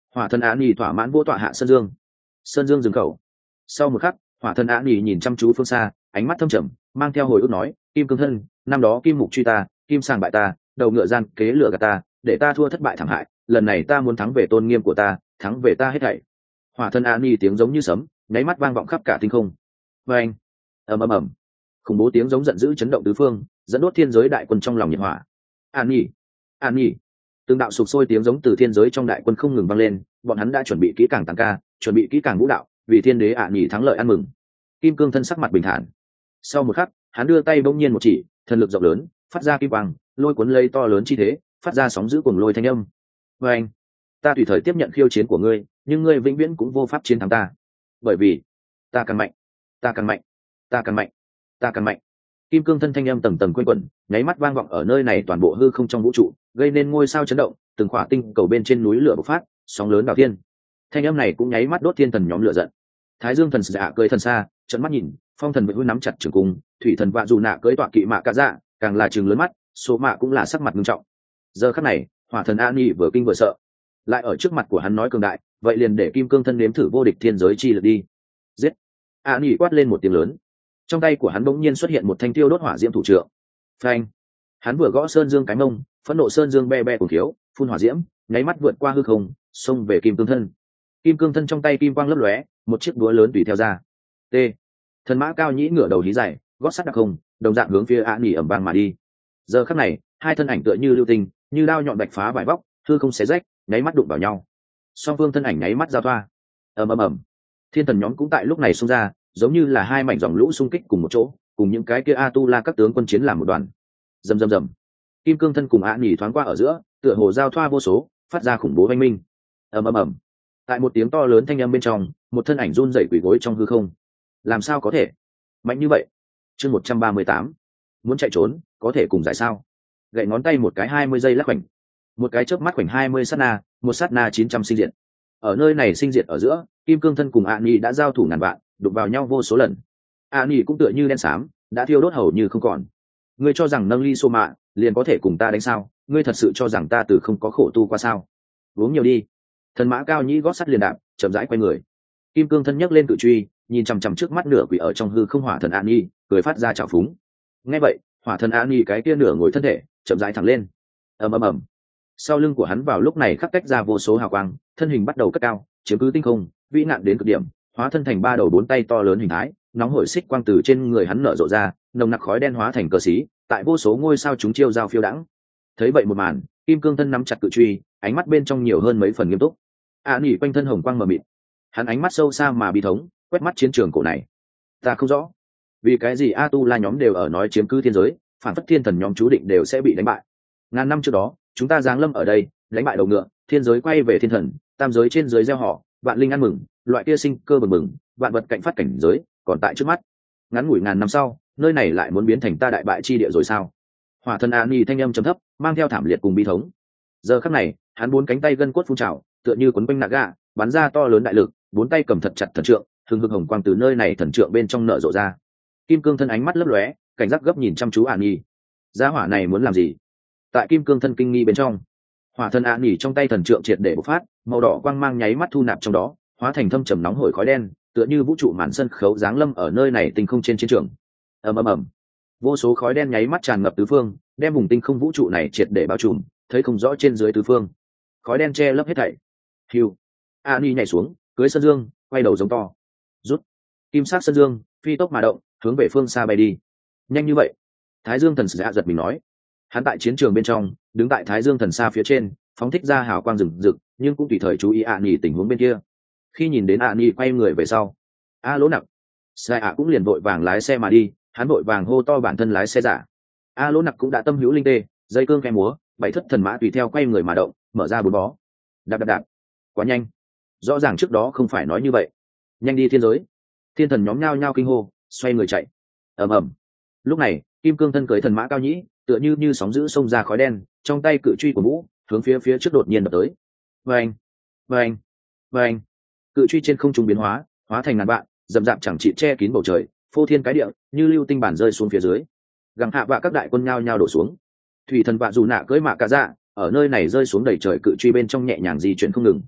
Hỏa thần á nỉ thỏa mãn vô tọa hạ sơn dương. Sơn dương dừng khẩu. Sau một khắc, hỏa thần á nỉ nhìn chăm chú phương xa, ánh mắt thâm trầm, mang theo hồi ức nói: Kim cương thân, năm đó kim mục truy ta, kim sàng bại ta, đầu ngựa gian kế lửa gạt ta, để ta thua thất bại thảm hại, lần này ta muốn thắng về tôn nghiêm của ta, thắng về ta hết thảy. Hỏa thần á nỉ tiếng giống như sấm, nháy mắt vang vọng khắp cả tinh không. Và anh, ầm ầm ầm, khủng bố tiếng giống giận dữ chấn động tứ phương, dẫn đốt thiên giới đại quân trong lòng nhiệt hỏa. An nhi, an nhi, từng đạo sục sôi tiếng giống từ thiên giới trong đại quân không ngừng vang lên, bọn hắn đã chuẩn bị kỹ càng tăng ca, chuẩn bị kỹ càng vũ đạo, vì thiên đế An nhi thắng lợi ăn mừng. Kim cương thân sắc mặt bình thản. Sau một khắc, hắn đưa tay bỗng nhiên một chỉ, thần lực rộng lớn, phát ra kim quang, lôi cuốn lấy to lớn chi thế, phát ra sóng dữ cuồng lôi thanh âm. Và anh, ta tùy thời tiếp nhận khiêu chiến của ngươi, nhưng ngươi vĩnh viễn cũng vô pháp chiến thắng ta, bởi vì ta càng mạnh, ta càng mạnh, ta càng mạnh, ta càng mạnh. Kim cương thân thanh âm tầng tầng quanh quẩn, nháy mắt vang vọng ở nơi này toàn bộ hư không trong vũ trụ, gây nên ngôi sao chấn động, từng khỏa tinh cầu bên trên núi lửa bộc phát, sóng lớn đảo thiên. Thanh âm này cũng nháy mắt đốt thiên thần nhóm lửa giận. Thái Dương thần dạ cưỡi thần xa, trợn mắt nhìn, phong thần vội hư nắm chặt trường cung, thủy thần vạ dù nạ cưỡi tọa kỵ mạ cả dạ, càng là trừng lớn mắt, số mạ cũng là sắc mặt nghiêm trọng. Giờ khắc này, hỏa thần An Nhi vừa kinh vừa sợ, lại ở trước mặt của hắn nói cường đại, vậy liền để kim cương thân nếm thử vô địch thiên giới chi lực đi. Giết! An Nhi quát lên một tiếng lớn, trong tay của hắn bỗng nhiên xuất hiện một thanh tiêu đốt hỏa diễm thủ trượng. Phanh! Hắn vừa gõ sơn dương cái mông, phẫn nộ sơn dương be be cuồng thiếu, phun hỏa diễm, nháy mắt vượt qua hư không, xông về kim cương thân. Kim cương thân trong tay kim quang lấp lóe, một chiếc búa lớn tùy theo ra. T. Thần mã cao nhĩ ngửa đầu hí dài, gót sắt đặc không, đồng dạng hướng phía An Nhi ầm vang mà đi. Giờ khắc này, hai thân ảnh tựa như lưu tinh, như đao nhọn bạch phá vải vóc, hư không xé rách, nháy mắt đụng vào nhau. Song phương thân ảnh nháy mắt giao thoa. Ầm ầm ầm. Thiên thần nhóm cũng tại lúc này xông ra, giống như là hai mảnh dòng lũ xung kích cùng một chỗ, cùng những cái kia a tu la các tướng quân chiến làm một đoàn. Rầm rầm rầm. Kim cương thân cùng An Nhi thoáng qua ở giữa, tựa hồ giao thoa vô số, phát ra khủng bố oanh minh. Ầm ầm ầm. Tại một tiếng to lớn thanh âm bên trong, một thân ảnh run rẩy quỳ gối trong hư không. Làm sao có thể mạnh như vậy? Chương một trăm ba mươi tám, muốn chạy trốn có thể cùng giải sao? Gậy ngón tay một cái hai mươi giây lắc khoảnh, một cái chớp mắt khoảnh hai mươi sát na, một sát na chín trăm sinh diệt. Ở nơi này sinh diệt ở giữa, kim cương thân cùng An Nhi đã giao thủ ngàn vạn, đụng vào nhau vô số lần. An Nhi cũng tựa như đen xám, đã thiêu đốt hầu như không còn. Ngươi cho rằng nâng ly xô mạ liền có thể cùng ta đánh sao? Ngươi thật sự cho rằng ta từ không có khổ tu qua sao? Uống nhiều đi. Thần mã cao nhĩ gót sắt liền đạp, chậm rãi quay người. Kim cương thân nhấc lên cự truy, nhìn chằm chằm trước mắt nửa quỷ ở trong hư không hỏa thần An Nhi, cười phát ra trào phúng. Nghe vậy, hỏa thần An Nhi cái kia nửa ngồi thân thể chậm rãi thẳng lên. Ầm ầm ầm. Sau lưng của hắn vào lúc này khắc cách ra vô số hào quang, thân hình bắt đầu cất cao, chiếm cứ tinh không, vĩ nạn đến cực điểm, hóa thân thành ba đầu bốn tay to lớn hình thái, nóng hổi xích quang từ trên người hắn nở rộ ra, nồng nặc khói đen hóa thành cờ xí, tại vô số ngôi sao chúng chiêu giao phiêu đãng. Thấy vậy một màn, kim cương thân nắm chặt cự truy, ánh mắt bên trong nhiều hơn mấy phần nghiêm túc. An Nhi quanh thân hồng quang mờ mịt, hắn ánh mắt sâu xa mà bi thống, quét mắt chiến trường cổ này. Ta không rõ, vì cái gì a tu la nhóm đều ở nói chiếm cứ thiên giới, phản phất thiên thần nhóm chú định đều sẽ bị đánh bại. Ngàn năm trước đó, chúng ta giáng lâm ở đây, đánh bại đầu ngựa, thiên giới quay về thiên thần, tam giới trên giới gieo họ, vạn linh ăn mừng, loại kia sinh cơ bừng bừng, vạn vật cạnh phát cảnh giới, còn tại trước mắt. Ngắn ngủi ngàn năm sau, nơi này lại muốn biến thành ta đại bại chi địa rồi sao? Hỏa thần An Nhi thanh âm trầm thấp, mang theo thảm liệt cùng bi thống. Giờ khắc này, hắn bốn cánh tay gân cốt phun trào, tựa như quấn quanh Naga, bắn ra to lớn đại lực, bốn tay cầm thật chặt thần trượng, hừng hực hồng quang từ nơi này thần trượng bên trong nở rộ ra. Kim cương thân ánh mắt lấp lóe, cảnh giác gấp nhìn chăm chú An Nhi. Gia hỏa này muốn làm gì? Tại kim cương thân kinh nghi bên trong, hỏa thần An Nhi trong tay thần trượng triệt để bộc phát, màu đỏ quang mang nháy mắt thu nạp trong đó, hóa thành thâm trầm nóng hổi khói đen, tựa như vũ trụ màn sân khấu giáng lâm ở nơi này tinh không trên chiến trường. Ầm ầm ầm. Vô số khói đen nháy mắt tràn ngập tứ phương, đem vùng tinh không vũ trụ này triệt để bao trùm, thấy không rõ trên dưới tứ phương. Khói đen che lấp hết thảy. Hưu. An Nhi nhảy xuống, cưới sơn dương, quay đầu giống to. Rút. Kim sắc sơn dương, phi tốc mà động, hướng về phương xa bay đi. Nhanh như vậy? Thái Dương thần dạ giật mình nói. Hắn tại chiến trường bên trong, đứng tại Thái Dương thần xa phía trên, phóng thích ra hào quang rừng rực, nhưng cũng tùy thời chú ý An Nhi tình huống bên kia. Khi nhìn đến An Nhi quay người về sau, a lỗ nặc, sai ạ cũng liền vội vàng lái xe mà đi, hắn vội vàng hô to bản thân lái xe giả. A lỗ nặc cũng đã tâm hữu linh tê, dây cương khe múa, bảy thất thần mã tùy theo quay người mà động, mở ra bốn bó. Đạp đạp đạp. Quá nhanh. Rõ ràng trước đó không phải nói như vậy. Nhanh đi thiên giới. Thiên thần nhóm nhao nhao kinh hô, xoay người chạy. Ầm ầm. Lúc này, kim cương thân cưỡi thần mã cao nhĩ, tựa như như sóng dữ xông ra khói đen, trong tay cự truy của vũ, hướng phía phía trước đột nhiên đập tới. Vâng, vâng, vâng. Cự truy trên không trung biến hóa, hóa thành ngàn vạn, dầm dạp chẳng trị che kín bầu trời, phô thiên cái địa, như lưu tinh bản rơi xuống phía dưới. Gặng hạ vạ các đại quân nhao nhao đổ xuống. Thủy thần vạ dù nạ cưỡi mạ cả dạ, ở nơi này rơi xuống đầy trời cự truy bên trong nhẹ nhàng di chuyển không ngừng.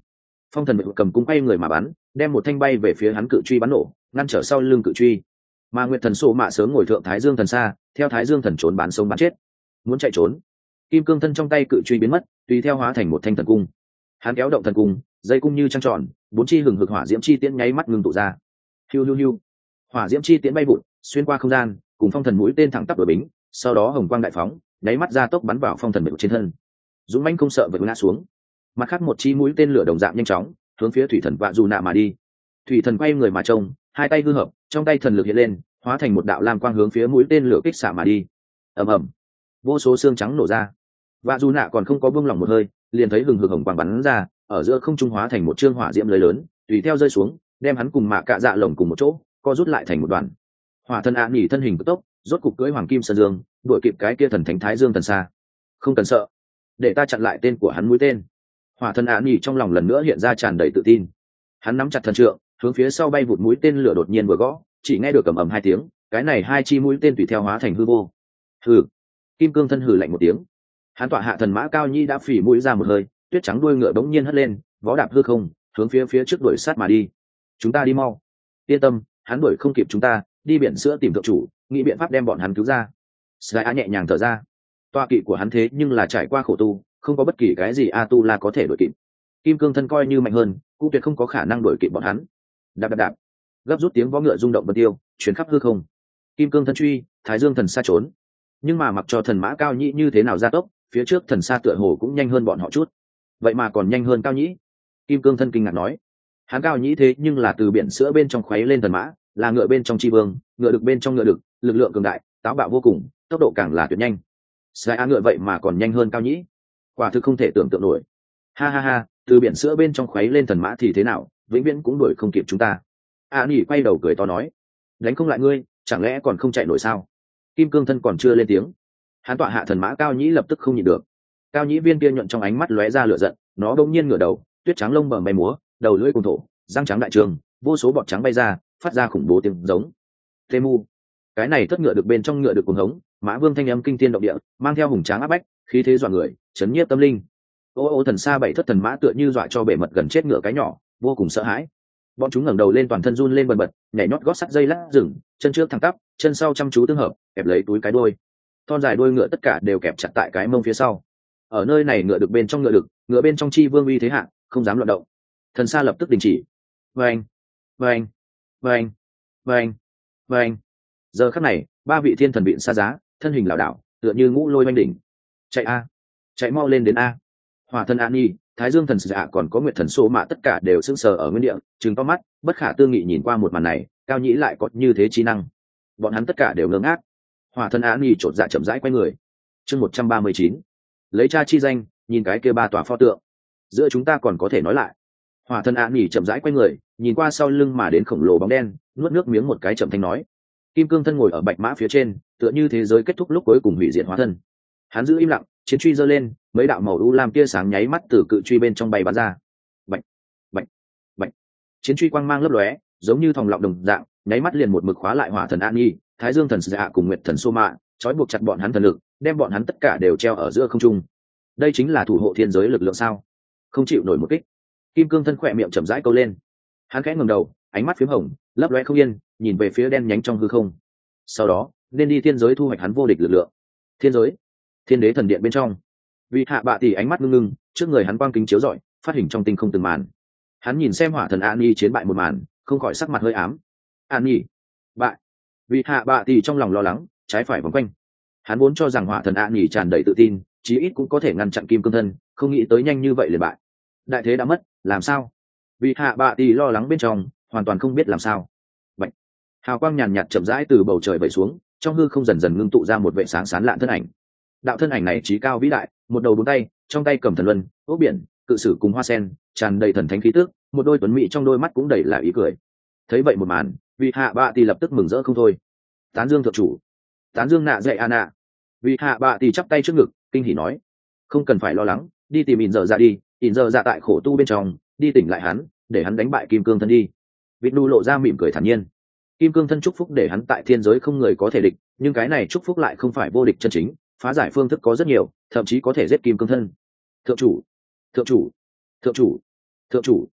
Phong thần cầm cung quay người mà bắn, đem một thanh bay về phía hắn cự truy bắn nổ, ngăn trở sau lưng cự truy. Mà Nguyệt Thần Sô Mạ sớm ngồi thượng Thái Dương Thần Sa, theo Thái Dương Thần trốn bán sống bán chết, muốn chạy trốn. Kim cương thân trong tay cự truy biến mất, tùy theo hóa thành một thanh thần cung. Hắn kéo động thần cung, dây cung như trăng tròn, bốn chi hừng hực hỏa diễm chi tiễn nháy mắt ngưng tụ ra. Hiu hiu hiu, hỏa diễm chi tiễn bay vụt, xuyên qua không gian, cùng phong thần mũi tên thẳng tắp đuổi bính, sau đó hồng quang đại phóng, nháy mắt ra tốc bắn vào phong thần bệ trên thân. Dũng mãnh không sợ vượt ngã xuống. Mặt khác một chi mũi tên lửa đồng dạng nhanh chóng, hướng phía thủy thần vạ dù nạ mà đi. Thủy thần quay người mà trông, hai tay hư hợp, trong tay thần lực hiện lên, hóa thành một đạo lam quang hướng phía mũi tên lửa kích xạ mà đi. Ầm ầm, vô số xương trắng nổ ra. Vạ dù nạ còn không có buông lỏng một hơi, liền thấy hừng hực hồng quang bắn ra, ở giữa không trung hóa thành một trương hỏa diễm lưới lớn, tùy theo rơi xuống, đem hắn cùng mạ cạ dạ lồng cùng một chỗ, co rút lại thành một đoàn. Hỏa thần ạ nhỉ thân hình cực tốc, rốt cục cưỡi hoàng kim sơn dương, đuổi kịp cái kia thần thánh Thái Dương Thần Sa. Không cần sợ, để ta chặn lại tên của hắn mũi tên. Hỏa thần ạ nhỉ trong lòng lần nữa hiện ra tràn đầy tự tin. Hắn nắm chặt thần trượng, hướng phía sau bay vụt mũi tên lửa đột nhiên vừa gõ, chỉ nghe được ầm ầm hai tiếng, cái này hai chi mũi tên tùy theo hóa thành hư vô. Hừ. Kim cương thân hừ lạnh một tiếng. Hắn tọa hạ thần mã cao nhi đã phỉ mũi ra một hơi, tuyết trắng đuôi ngựa đống nhiên hất lên, vó đạp hư không, hướng phía phía trước đuổi sát mà đi. Chúng ta đi mau. Yên tâm, hắn đuổi không kịp chúng ta, đi biển sữa tìm thượng chủ, nghĩ biện pháp đem bọn hắn cứu ra. Sky nhẹ nhàng thở ra. Toa kỵ của hắn thế nhưng là trải qua khổ tu, không có bất kỳ cái gì a tu la có thể đuổi kịp. Kim cương thân coi như mạnh hơn, cũng tuyệt không có khả năng đuổi kịp bọn hắn. Đạp đạp đạp, gấp rút tiếng vó ngựa rung động vân tiêu, chuyển khắp hư không. Kim cương thân truy, Thái Dương Thần Sa trốn. Nhưng mà mặc cho thần mã cao nhĩ như thế nào gia tốc, phía trước thần sa tựa hồ cũng nhanh hơn bọn họ chút. Vậy mà còn nhanh hơn cao nhĩ. Kim cương thân kinh ngạc nói, hắn cao nhĩ thế nhưng là từ biển sữa bên trong khuấy lên thần mã, là ngựa bên trong tri vương, ngựa được bên trong ngựa được, lực lượng cường đại, táo bạo vô cùng, tốc độ càng là tuyệt nhanh. Sai á ngựa vậy mà còn nhanh hơn cao nhĩ, quả thực không thể tưởng tượng nổi. Ha ha ha, từ biển sữa bên trong khuấy lên thần mã thì thế nào, vĩnh viễn cũng đuổi không kịp chúng ta. A Nỉ quay đầu cười to nói, đánh không lại ngươi, chẳng lẽ còn không chạy nổi sao? Kim cương thân còn chưa lên tiếng, hắn tọa hạ thần mã cao nhĩ lập tức không nhịn được. Cao nhĩ viên kia nhuận trong ánh mắt lóe ra lửa giận, nó bỗng nhiên ngửa đầu, tuyết trắng lông bờm bay múa, đầu lưỡi cùng thổ, răng trắng đại trường, vô số bọt trắng bay ra, phát ra khủng bố tiếng giống. Temu, cái này thất ngựa được bên trong ngựa được cuồng hống, mã vương thanh âm kinh thiên động địa, mang theo hùng tráng áp bách, khí thế dọa người, chấn nhiếp tâm linh. Ô ô thần xa bảy thất thần mã tựa như dọa cho bể mật gần chết ngựa cái nhỏ, vô cùng sợ hãi. Bọn chúng ngẩng đầu lên toàn thân run lên bần bật, nhảy nhót gót sắt dây lắc rừng, chân trước thẳng tắp, chân sau chăm chú tương hợp, kẹp lấy túi cái đuôi. Thon dài đuôi ngựa tất cả đều kẹp chặt tại cái mông phía sau. Ở nơi này ngựa được bên trong ngựa được, ngựa bên trong chi vương uy thế hạ, không dám loạn động. Thần xa lập tức đình chỉ. Vâng, vâng, vâng, vâng, vâng. Giờ khắc này, ba vị thiên thần bịn xa giá, thân hình lảo đảo, tựa như ngũ lôi oanh đỉnh. Chạy a, chạy mau lên đến a. Hỏa thần An Nhi, Thái Dương thần dạ còn có Nguyệt thần Số Mạ tất cả đều sững sờ ở nguyên địa, trừng to mắt, bất khả tư nghị nhìn qua một màn này, cao nhĩ lại có như thế trí năng. Bọn hắn tất cả đều ngơ ngác. Hỏa thần An Nhi chột dạ chậm rãi quay người. Chương một trăm ba mươi chín, lấy cha chi danh, nhìn cái kia ba tòa pho tượng. Giữa chúng ta còn có thể nói lại. Hỏa thần An Nhi chậm rãi quay người, nhìn qua sau lưng mà đến khổng lồ bóng đen, nuốt nước miếng một cái chậm thanh nói. Kim cương thân ngồi ở bạch mã phía trên, tựa như thế giới kết thúc lúc cuối cùng hủy diệt hóa thân. Hắn giữ im lặng, chiến truy giơ lên, mấy đạo màu u lam tia sáng nháy mắt từ cự truy bên trong bay bắn ra. Bạch, bạch, bạch. Chiến truy quang mang lấp lóe, giống như thòng lọng đồng dạng, nháy mắt liền một mực khóa lại Hỏa thần An Nhi, Thái Dương thần Dạ cùng Nguyệt thần Sô Mạ, trói buộc chặt bọn hắn thần lực, đem bọn hắn tất cả đều treo ở giữa không trung. Đây chính là thủ hộ thiên giới lực lượng sao? Không chịu nổi một kích. Kim cương thân khỏe miệng chậm rãi câu lên. Hắn khẽ ngẩng đầu, ánh mắt phím hồng, lấp lóe không yên, nhìn về phía đen nhánh trong hư không. Sau đó, nên đi thiên giới thu hoạch hắn vô địch lực lượng. Thiên giới, thiên đế thần điện bên trong, vị hạ bạ tỷ ánh mắt ngưng ngưng, trước người hắn quang kính chiếu rọi, phát hình trong tinh không từng màn. Hắn nhìn xem Hỏa thần An Nhi chiến bại một màn, không khỏi sắc mặt hơi ám. An Nhi bại. Vị hạ bạ tỷ trong lòng lo lắng, trái phải vòng quanh. Hắn vốn cho rằng Hỏa thần An Nhi tràn đầy tự tin, chí ít cũng có thể ngăn chặn kim cương thân, không nghĩ tới nhanh như vậy liền bại. Đại thế đã mất, làm sao? Vị hạ bạ tỷ lo lắng bên trong, hoàn toàn không biết làm sao. Bạch. Hào quang nhàn nhạt chậm rãi từ bầu trời vẩy xuống, trong hư không dần dần ngưng tụ ra một vệ sáng sán lạn thân ảnh. Đạo thân ảnh này trí cao vĩ đại, một đầu bốn tay, trong tay cầm thần luân, ốc biển, cự sử cùng hoa sen, tràn đầy thần thánh khí tước, một đôi tuấn mỹ trong đôi mắt cũng đầy là ý cười. Thấy vậy một màn, vị hạ bạ tỷ lập tức mừng rỡ không thôi. Tán dương thượng chủ, tán dương nạ dạy a nạ. Vị hạ bạ tỷ chắp tay trước ngực, kinh hỉ nói, không cần phải lo lắng, đi tìm ỉn giờ ra đi, ỉn giờ ra tại khổ tu bên trong, đi tỉnh lại hắn, để hắn đánh bại kim cương thân đi. Vịt nu lộ ra mỉm cười thản nhiên. Kim cương thân chúc phúc để hắn tại thiên giới không người có thể địch, nhưng cái này chúc phúc lại không phải vô địch chân chính, phá giải phương thức có rất nhiều, thậm chí có thể giết kim cương thân. Thượng chủ, thượng chủ, thượng chủ, thượng chủ.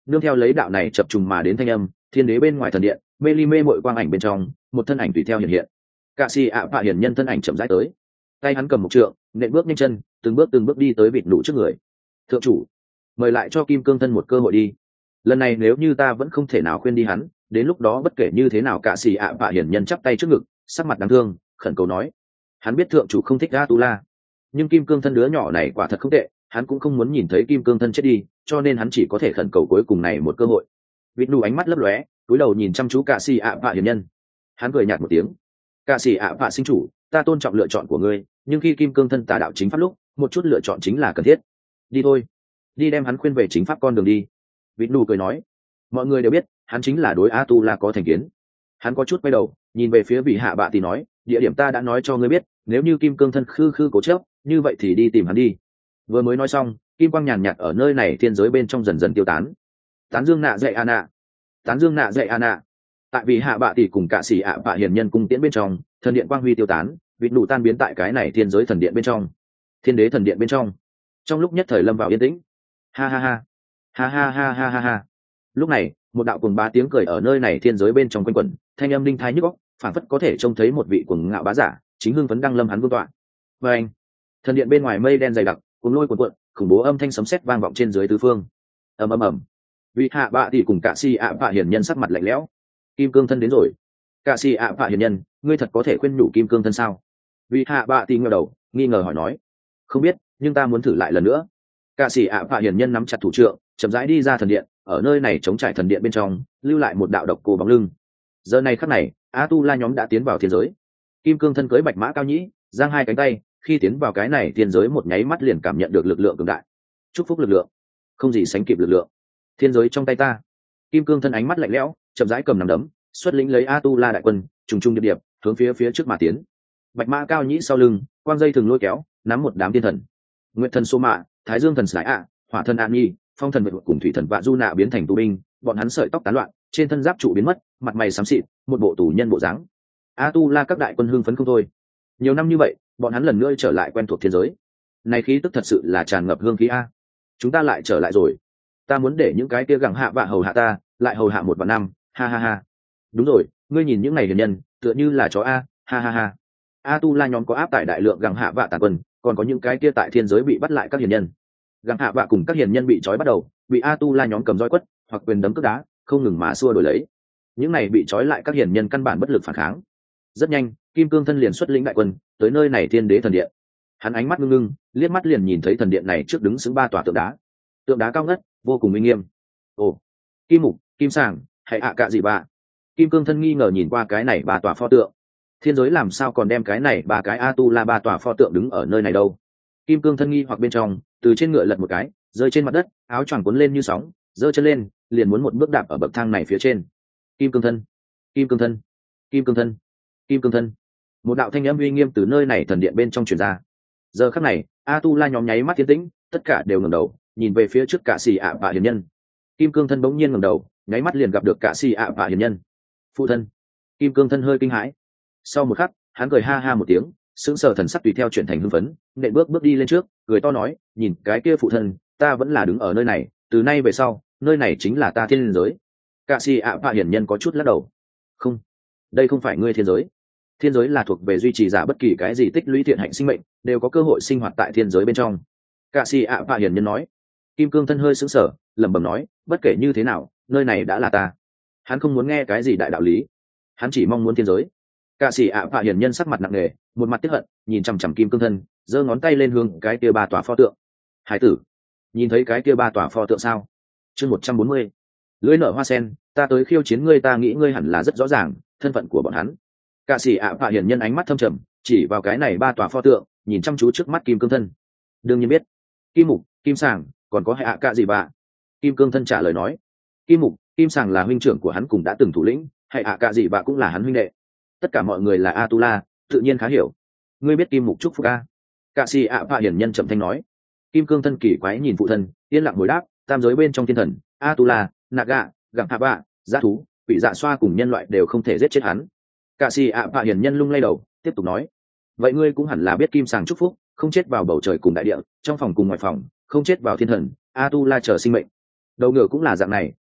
nương theo lấy đạo này chập trùng mà đến thanh âm, thiên đế bên ngoài thần điện mê ly mê mội quang ảnh bên trong một thân ảnh tùy theo hiện hiện. Cạ xì ạ vạ hiển nhân thân ảnh chậm rãi tới, tay hắn cầm một trượng, nện bước nhanh chân, từng bước từng bước đi tới vịt nụ trước người. Thượng chủ, mời lại cho kim cương thân một cơ hội đi. Lần này nếu như ta vẫn không thể nào khuyên đi hắn, đến lúc đó bất kể như thế nào. Cạ xì ạ vạ hiển nhân chắp tay trước ngực, sắc mặt đáng thương khẩn cầu nói. Hắn biết thượng chủ không thích Atula, nhưng kim cương thân đứa nhỏ này quả thật không tệ, hắn cũng không muốn nhìn thấy kim cương thân chết đi, cho nên hắn chỉ có thể khẩn cầu cuối cùng này một cơ hội. Vịt nụ ánh mắt lấp lóe, cúi đầu nhìn chăm chú Cạ xì ạ vạ hiển nhân. Hắn cười nhạt một tiếng. Cạ xì ạ vạ sinh chủ, ta tôn trọng lựa chọn của ngươi, nhưng khi kim cương thân tà đạo chính pháp lúc, một chút lựa chọn chính là cần thiết. Đi thôi, đi đem hắn khuyên về chính pháp con đường đi. Vịt nụ cười nói. Mọi người đều biết hắn chính là đối Atula có thành kiến. Hắn có chút quay đầu nhìn về phía vị hạ bạ thì nói, địa điểm ta đã nói cho ngươi biết, nếu như kim cương thân khư khư cố chấp, như vậy thì đi tìm hắn đi. Vừa mới nói xong, kim quang nhàn nhạt ở nơi này thiên giới bên trong dần dần tiêu tán. Tán dương nạ dạy Anna, tán dương nạ dạy Anna. Tại vì hạ bạ tỷ cùng Cạ xì ạ vạ hiển nhân cung tiễn bên trong, thần điện quang huy tiêu tán, vịt nụ tan biến tại cái này thiên giới thần điện bên trong, thiên đế thần điện bên trong. Trong lúc nhất thời lâm vào yên tĩnh. Ha ha ha, ha ha ha ha ha ha. Lúc này, một đạo cuồng bá tiếng cười ở nơi này thiên giới bên trong quanh quẩn, thanh âm đinh thái nhức óc, phảng phất có thể trông thấy một vị cuồng ngạo bá giả chính hưng phấn đăng lâm hắn vương tọa. Và anh, thần điện bên ngoài mây đen dày đặc, cuồng lôi cuồn cuộn, khủng bố âm thanh sấm sét vang vọng trên dưới tứ phương. Ầm ầm ầm. Vị hạ bạ tỷ cùng Cạ xì ạ vạ hiển nhân sắc mặt lạnh lẽo. Kim cương thân đến rồi. Cạ xì ạ vạ hiển nhân, ngươi thật có thể khuyên nhủ kim cương thân sao? Vị hạ bạ tỷ ngẩng đầu, nghi ngờ hỏi nói. Không biết, nhưng ta muốn thử lại lần nữa. Cạ xì ạ vạ hiển nhân nắm chặt thủ trượng, chậm rãi đi ra thần điện, ở nơi này chống trải thần điện bên trong, lưu lại một đạo độc cô bóng lưng. Giờ này khắc này, Atula nhóm đã tiến vào thiên giới. Kim cương thân cưỡi bạch mã cao nhĩ, giang hai cánh tay, khi tiến vào cái này thiên giới một nháy mắt liền cảm nhận được lực lượng cường đại. Chúc phúc lực lượng, không gì sánh kịp lực lượng. Thiên giới trong tay ta. Kim cương thân ánh mắt lạnh lẽo, chậm rãi cầm nắm đấm, xuất lĩnh lấy Atula đại quân, trùng trùng điệp điệp, hướng phía phía trước mà tiến. Bạch mã cao nhĩ sau lưng, quang dây thường lôi kéo, nắm một đám thiên thần. Nguyệt thần Sô Mạ, Thái Dương thần Sải ạ, Hỏa thần An Nhi, Phong thần Vệ cùng Thủy thần Vạ Du Nạ biến thành tù binh, bọn hắn sợi tóc tán loạn, trên thân giáp trụ biến mất, mặt mày xám xịt, một bộ tù nhân bộ dáng. Atula các đại quân hưng phấn không thôi. Nhiều năm như vậy, bọn hắn lần nữa trở lại quen thuộc thiên giới. Này khí tức thật sự là tràn ngập hương khí a. Chúng ta lại trở lại rồi. Ta muốn để những cái kia gẳng hạ vạ hầu hạ ta, lại hầu hạ một vạn năm, ha ha ha. Đúng rồi, ngươi nhìn những này hiền nhân, tựa như là chó a, ha ha ha. Atula nhóm có áp tải đại lượng gẳng hạ vạ tàn quân, còn có những cái kia tại thiên giới bị bắt lại các hiền nhân. Gẳng hạ vạ cùng các hiền nhân bị trói bắt đầu, bị Atula nhóm cầm roi quất, hoặc quyền đấm cước đá, không ngừng mà xua đuổi lấy. Những này bị trói lại các hiền nhân căn bản bất lực phản kháng. Rất nhanh, kim cương thân liền xuất lĩnh đại quân tới nơi này thiên đế thần điện. Hắn ánh mắt ngưng ngưng, liếc mắt liền nhìn thấy thần điện này trước đứng xứng ba tòa tượng đá, tượng đá cao ngất, vô cùng uy nghiêm. Ồ, kim mục, kim sàng, hay ạ cạ gì bà? Kim cương thân nghi ngờ nhìn qua cái này ba tòa pho tượng. Thiên giới làm sao còn đem cái này ba cái Atula ba tòa pho tượng đứng ở nơi này đâu? Kim cương thân nghi hoặc bên trong, từ trên ngựa lật một cái, rơi trên mặt đất, áo choàng cuốn lên như sóng, giơ chân lên, liền muốn một bước đạp ở bậc thang này phía trên. Kim cương thân, kim cương thân, kim cương thân, kim cương thân. Một đạo thanh âm uy nghiêm từ nơi này thần điện bên trong truyền ra. Giờ khắc này, Atula nhóm nháy mắt tiến tĩnh, tất cả đều ngẩng đầu, nhìn về phía trước Cạ xì ạ vạ hiền nhân. Kim cương thân bỗng nhiên ngẩng đầu, nháy mắt liền gặp được Cạ xì ạ vạ hiền nhân. Phụ thân. Kim cương thân hơi kinh hãi. Sau một khắc, hắn cười ha ha một tiếng, sững sờ thần sắc tùy theo chuyển thành hưng phấn, nện bước bước đi lên trước, cười to nói, nhìn cái kia phụ thân, ta vẫn là đứng ở nơi này, từ nay về sau, nơi này chính là ta thiên giới. Cạ xì ạ vạ hiền nhân có chút lắc đầu. Không, đây không phải ngươi thiên giới. Thiên giới là thuộc về duy trì giả bất kỳ cái gì tích lũy thiện hạnh sinh mệnh đều có cơ hội sinh hoạt tại thiên giới bên trong. Cạ xì ạ vạ hiền nhân nói. Kim cương thân hơi sững sờ, lẩm bẩm nói, bất kể như thế nào, nơi này đã là ta. Hắn không muốn nghe cái gì đại đạo lý, hắn chỉ mong muốn thiên giới. Cạ xì ạ vạ hiền nhân sắc mặt nặng nề, một mặt tiếc hận, nhìn chằm chằm kim cương thân, giơ ngón tay lên hướng cái kia ba tòa pho tượng. Hải tử, nhìn thấy cái kia ba tòa pho tượng sao? Chương một trăm bốn mươi. Lưỡi nở hoa sen, ta tới khiêu chiến ngươi, ta nghĩ ngươi hẳn là rất rõ ràng thân phận của bọn hắn. Cạ sĩ ạ vạ hiển nhân ánh mắt thâm trầm, chỉ vào cái này ba tòa pho tượng, nhìn chăm chú trước mắt kim cương thân. Đương nhiên biết. Kim mục, kim sàng, còn có hệ ạ cạ gì bà? Kim cương thân trả lời nói. Kim mục, kim sàng là huynh trưởng của hắn, cùng đã từng thủ lĩnh, hệ ạ cạ gì bà cũng là hắn huynh đệ. Tất cả mọi người là Atula, tự nhiên khá hiểu. Ngươi biết kim mục chúc phúc a? Cạ sĩ ạ vạ hiển nhân trầm thanh nói. Kim cương thân kỳ quái nhìn phụ thân, yên lặng hồi đáp, tam giới bên trong thiên thần, Atula, Naga, gặng hạ bạ, giá thú, quỷ dạ xoa cùng nhân loại đều không thể giết chết hắn. Cạ sĩ ạ vạ hiển nhân lung lay đầu, tiếp tục nói, vậy ngươi cũng hẳn là biết kim sàng chúc phúc, không chết vào bầu trời cùng đại địa, trong phòng cùng ngoài phòng, không chết vào thiên thần, Atula chờ sinh mệnh. Đầu ngựa cũng là dạng này,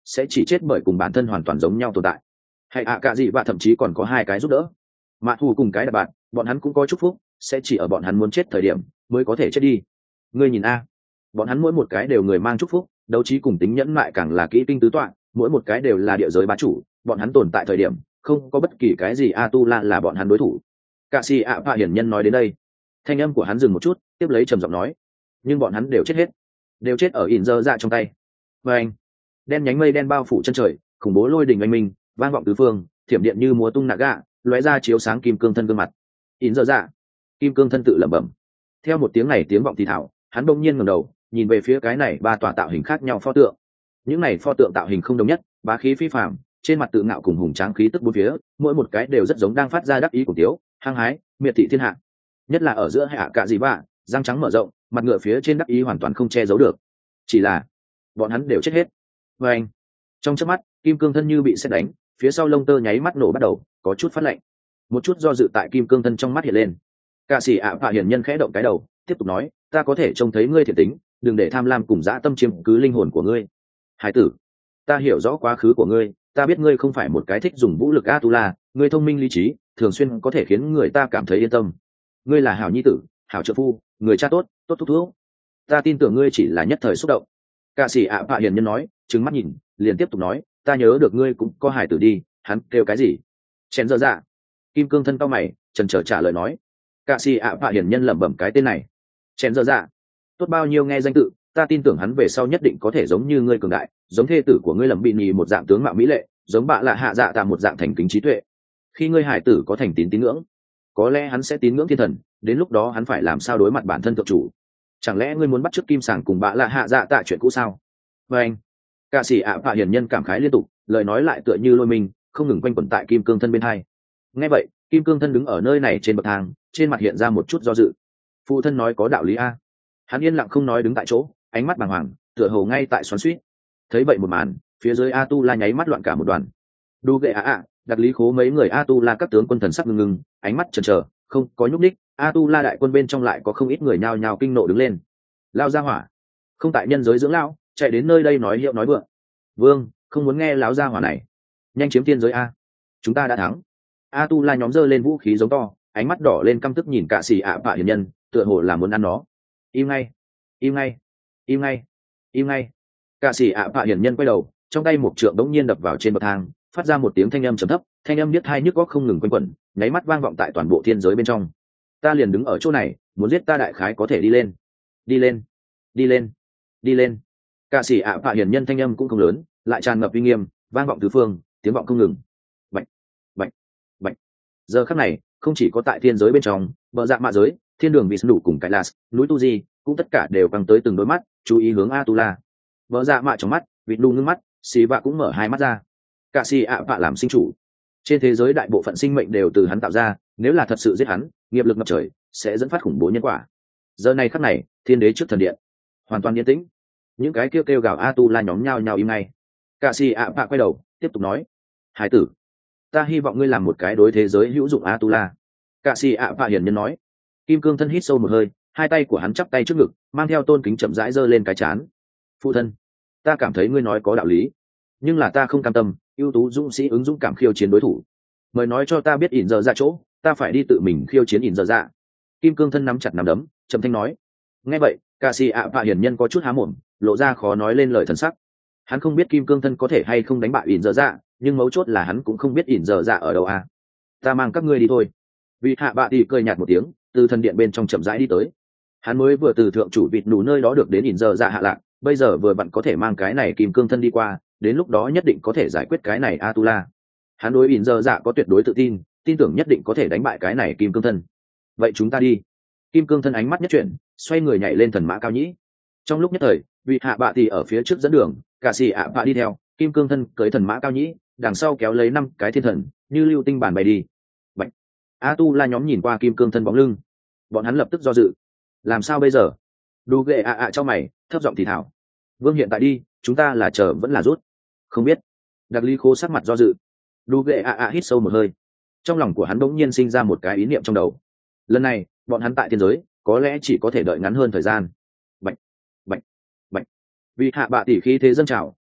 sẽ chỉ chết bởi cùng bản thân hoàn toàn giống nhau tồn tại. Hay ạ cả gì và thậm chí còn có hai cái giúp đỡ. Mạ thù cùng cái đạp bạn, bọn hắn cũng có chúc phúc, sẽ chỉ ở bọn hắn muốn chết thời điểm mới có thể chết đi. Ngươi nhìn a, bọn hắn mỗi một cái đều người mang chúc phúc, đấu trí cùng tính nhẫn mại càng là kỹ kinh tứ toạn, mỗi một cái đều là địa giới bá chủ, bọn hắn tồn tại thời điểm không có bất kỳ cái gì Atula là bọn hắn đối thủ. Cả si ạ Phạ hiển nhân nói đến đây, thanh âm của hắn dừng một chút, tiếp lấy trầm giọng nói, nhưng bọn hắn đều chết hết, đều chết ở ỉn dơ dạ trong tay. Và anh, đen nhánh mây đen bao phủ chân trời, khủng bố lôi đình oanh minh vang vọng tứ phương, thiểm điện như múa tung nạ gạ, lóe ra chiếu sáng kim cương thân gương mặt. ỉn dơ dạ, kim cương thân tự lẩm bẩm. Theo một tiếng này tiếng vọng thì thảo, hắn đông nhiên ngẩng đầu, nhìn về phía cái này ba tòa tạo hình khác nhau pho tượng. Những này pho tượng tạo hình không đồng nhất, bá khí phi phàm, trên mặt tự ngạo cùng hùng tráng khí tức bốn phía, mỗi một cái đều rất giống đang phát ra đắc ý của tiếu, hăng hái, miệt thị thiên hạ. Nhất là ở giữa hạ cả gì bạ, răng trắng mở rộng, mặt ngựa phía trên đắc ý hoàn toàn không che giấu được. Chỉ là bọn hắn đều chết hết. Và anh, trong chớp mắt, kim cương thân như bị sét đánh, phía sau lông tơ nháy mắt nổ bắt đầu, có chút phát lạnh. Một chút do dự tại kim cương thân trong mắt hiện lên. Cả sĩ ạ Phạ hiển nhân khẽ động cái đầu, tiếp tục nói, ta có thể trông thấy ngươi thiện tính, đừng để tham lam cùng dã tâm chiếm cứ linh hồn của ngươi. Hải tử, ta hiểu rõ quá khứ của ngươi, ta biết ngươi không phải một cái thích dùng vũ lực Atula, ngươi thông minh lý trí, thường xuyên có thể khiến người ta cảm thấy yên tâm. Ngươi là hảo nhi tử, hảo trợ phu, người cha tốt, tốt thúc thúc. Ta tin tưởng ngươi chỉ là nhất thời xúc động. Cả sĩ ạ Phạ hiển nhân nói, trừng mắt nhìn, liền tiếp tục nói, ta nhớ được ngươi cũng có hải tử đi. Hắn kêu cái gì? Chén dơ dạ. Kim cương thân cao mày, chần chờ trả lời nói. Cả sĩ ạ Phạ hiển nhân lẩm bẩm cái tên này. Chén dơ dạ. Tốt bao nhiêu nghe danh tự, ta tin tưởng hắn về sau nhất định có thể giống như ngươi cường đại, giống thê tử của ngươi lẩm bị nhì một dạng tướng mạo mỹ lệ, giống bạ lạ hạ dạ tạ một dạng thành kính trí tuệ. Khi ngươi hải tử có thành tín tín ngưỡng, có lẽ hắn sẽ tín ngưỡng thiên thần, đến lúc đó hắn phải làm sao đối mặt bản thân thượng chủ? Chẳng lẽ ngươi muốn bắt chước kim sàng cùng bạ lạ hạ dạ tạ chuyện cũ sao? Và anh, cả sĩ ạ Phạ hiển nhân cảm khái liên tục, lời nói lại tựa như lôi mình, không ngừng quanh quẩn tại kim cương thân bên hai. Nghe vậy, kim cương thân đứng ở nơi này trên bậc thang, trên mặt hiện ra một chút do dự. Phụ thân nói có đạo lý a. Hắn yên lặng không nói đứng tại chỗ, ánh mắt bàng hoàng, tựa hồ ngay tại xoắn xuýt. Thấy vậy một màn, phía dưới Atula nháy mắt loạn cả một đoàn. Đu gệ ạ ạ, đặc lý khố mấy người Atula các tướng quân thần sắc ngưng ngưng, ánh mắt chần chờ, không có nhúc nhích. Atula đại quân bên trong lại có không ít người nhao nhao kinh nộ đứng lên. Lao ra hỏa, không tại nhân giới dưỡng lao, chạy đến nơi đây nói hiệu nói vượng. Vương, không muốn nghe láo ra hỏa này, nhanh chiếm thiên giới a, chúng ta đã thắng. Atula nhóm giơ lên vũ khí giống to, ánh mắt đỏ lên căm tức nhìn cả xì ạ Phạ hiển nhân, tựa hồ là muốn ăn nó. Im ngay, im ngay, im ngay, im ngay. Cả sĩ ạ Phạ hiển nhân quay đầu, trong tay một trượng đống nhiên đập vào trên bậc thang, phát ra một tiếng thanh âm trầm thấp, thanh âm biết hai nhức góc không ngừng quanh quẩn, nháy mắt vang vọng tại toàn bộ thiên giới bên trong. Ta liền đứng ở chỗ này, muốn giết ta đại khái có thể đi lên, đi lên, đi lên, đi lên. Cả sĩ ạ Phạ hiển nhân thanh âm cũng không lớn, lại tràn ngập uy nghiêm, vang vọng tứ phương, tiếng vọng không ngừng. Bạch, bạch, bạch. Giờ khắc này, không chỉ có tại thiên giới bên trong, bờ dạ mạ giới, thiên đường Vishnu cùng Kailas, núi Tu Di, cũng tất cả đều căng tới từng đôi mắt, chú ý hướng Atula. Bờ dạ mạ trong mắt, Vishnu ngưng mắt, xì vạ cũng mở hai mắt ra. Cả xì ạ Phạ làm sinh chủ, trên thế giới đại bộ phận sinh mệnh đều từ hắn tạo ra, nếu là thật sự giết hắn, nghiệp lực ngập trời, sẽ dẫn phát khủng bố nhân quả. Giờ này khắc này, thiên đế trước thần điện, hoàn toàn yên tĩnh. Những cái kêu kêu gào Atula nhóm nhao nhao im ngay. Cả xì ạ Phạ quay đầu, tiếp tục nói: "Hải tử, ta hy vọng ngươi làm một cái đối thế giới hữu dụng Atula." Cả xì ạ Phạ hiển nhân nói. Kim cương thân hít sâu một hơi, hai tay của hắn chắp tay trước ngực, mang theo tôn kính chậm rãi giơ lên cái chán. Phụ thân, ta cảm thấy ngươi nói có đạo lý, nhưng là ta không cam tâm. Ưu tú dũng sĩ ứng dũng cảm khiêu chiến đối thủ, mời nói cho ta biết ỉn giờ ra chỗ, ta phải đi tự mình khiêu chiến ỉn giờ ra. Kim cương thân nắm chặt nắm đấm, trầm thanh nói. Nghe vậy, cả sĩ ạ Phạ hiển nhân có chút há mồm, lộ ra khó nói lên lời thần sắc. Hắn không biết kim cương thân có thể hay không đánh bại ỉn giờ ra, nhưng mấu chốt là hắn cũng không biết ỉn giờ ra ở đâu à. Ta mang các ngươi đi thôi. Vị hạ bạ thì cười nhạt một tiếng, từ thần điện bên trong chậm rãi đi tới. Hắn mới vừa từ thượng chủ vịt nụ nơi đó được đến ỉn giờ dạ hạ lạc, bây giờ vừa vặn có thể mang cái này kim cương thân đi qua, đến lúc đó nhất định có thể giải quyết cái này Atula. Hắn đối ỉn giờ dạ có tuyệt đối tự tin, tin tưởng nhất định có thể đánh bại cái này kim cương thân. Vậy chúng ta đi. Kim cương thân ánh mắt nhất chuyển, xoay người nhảy lên thần mã cao nhĩ. Trong lúc nhất thời, vị hạ bạ thì ở phía trước dẫn đường, cả xì ạ bạ đi theo, kim cương thân cưới thần mã cao nhĩ, đằng sau kéo lấy năm cái thiên thần, như lưu tinh bàn bay đi. Bạch. Atula nhóm nhìn qua kim cương thân bóng lưng, bọn hắn lập tức do dự. Làm sao bây giờ? Đu ghệ ạ ạ cho mày, thấp giọng thì thảo. Vương hiện tại đi, chúng ta là chờ vẫn là rút? Không biết. Đặc ly khô sắc mặt do dự. Đu ghệ ạ ạ hít sâu một hơi. Trong lòng của hắn bỗng nhiên sinh ra một cái ý niệm trong đầu. Lần này, bọn hắn tại thiên giới, có lẽ chỉ có thể đợi ngắn hơn thời gian. Bạch, bạch, bạch. Vì hạ bạ tỷ khí thế dâng trào,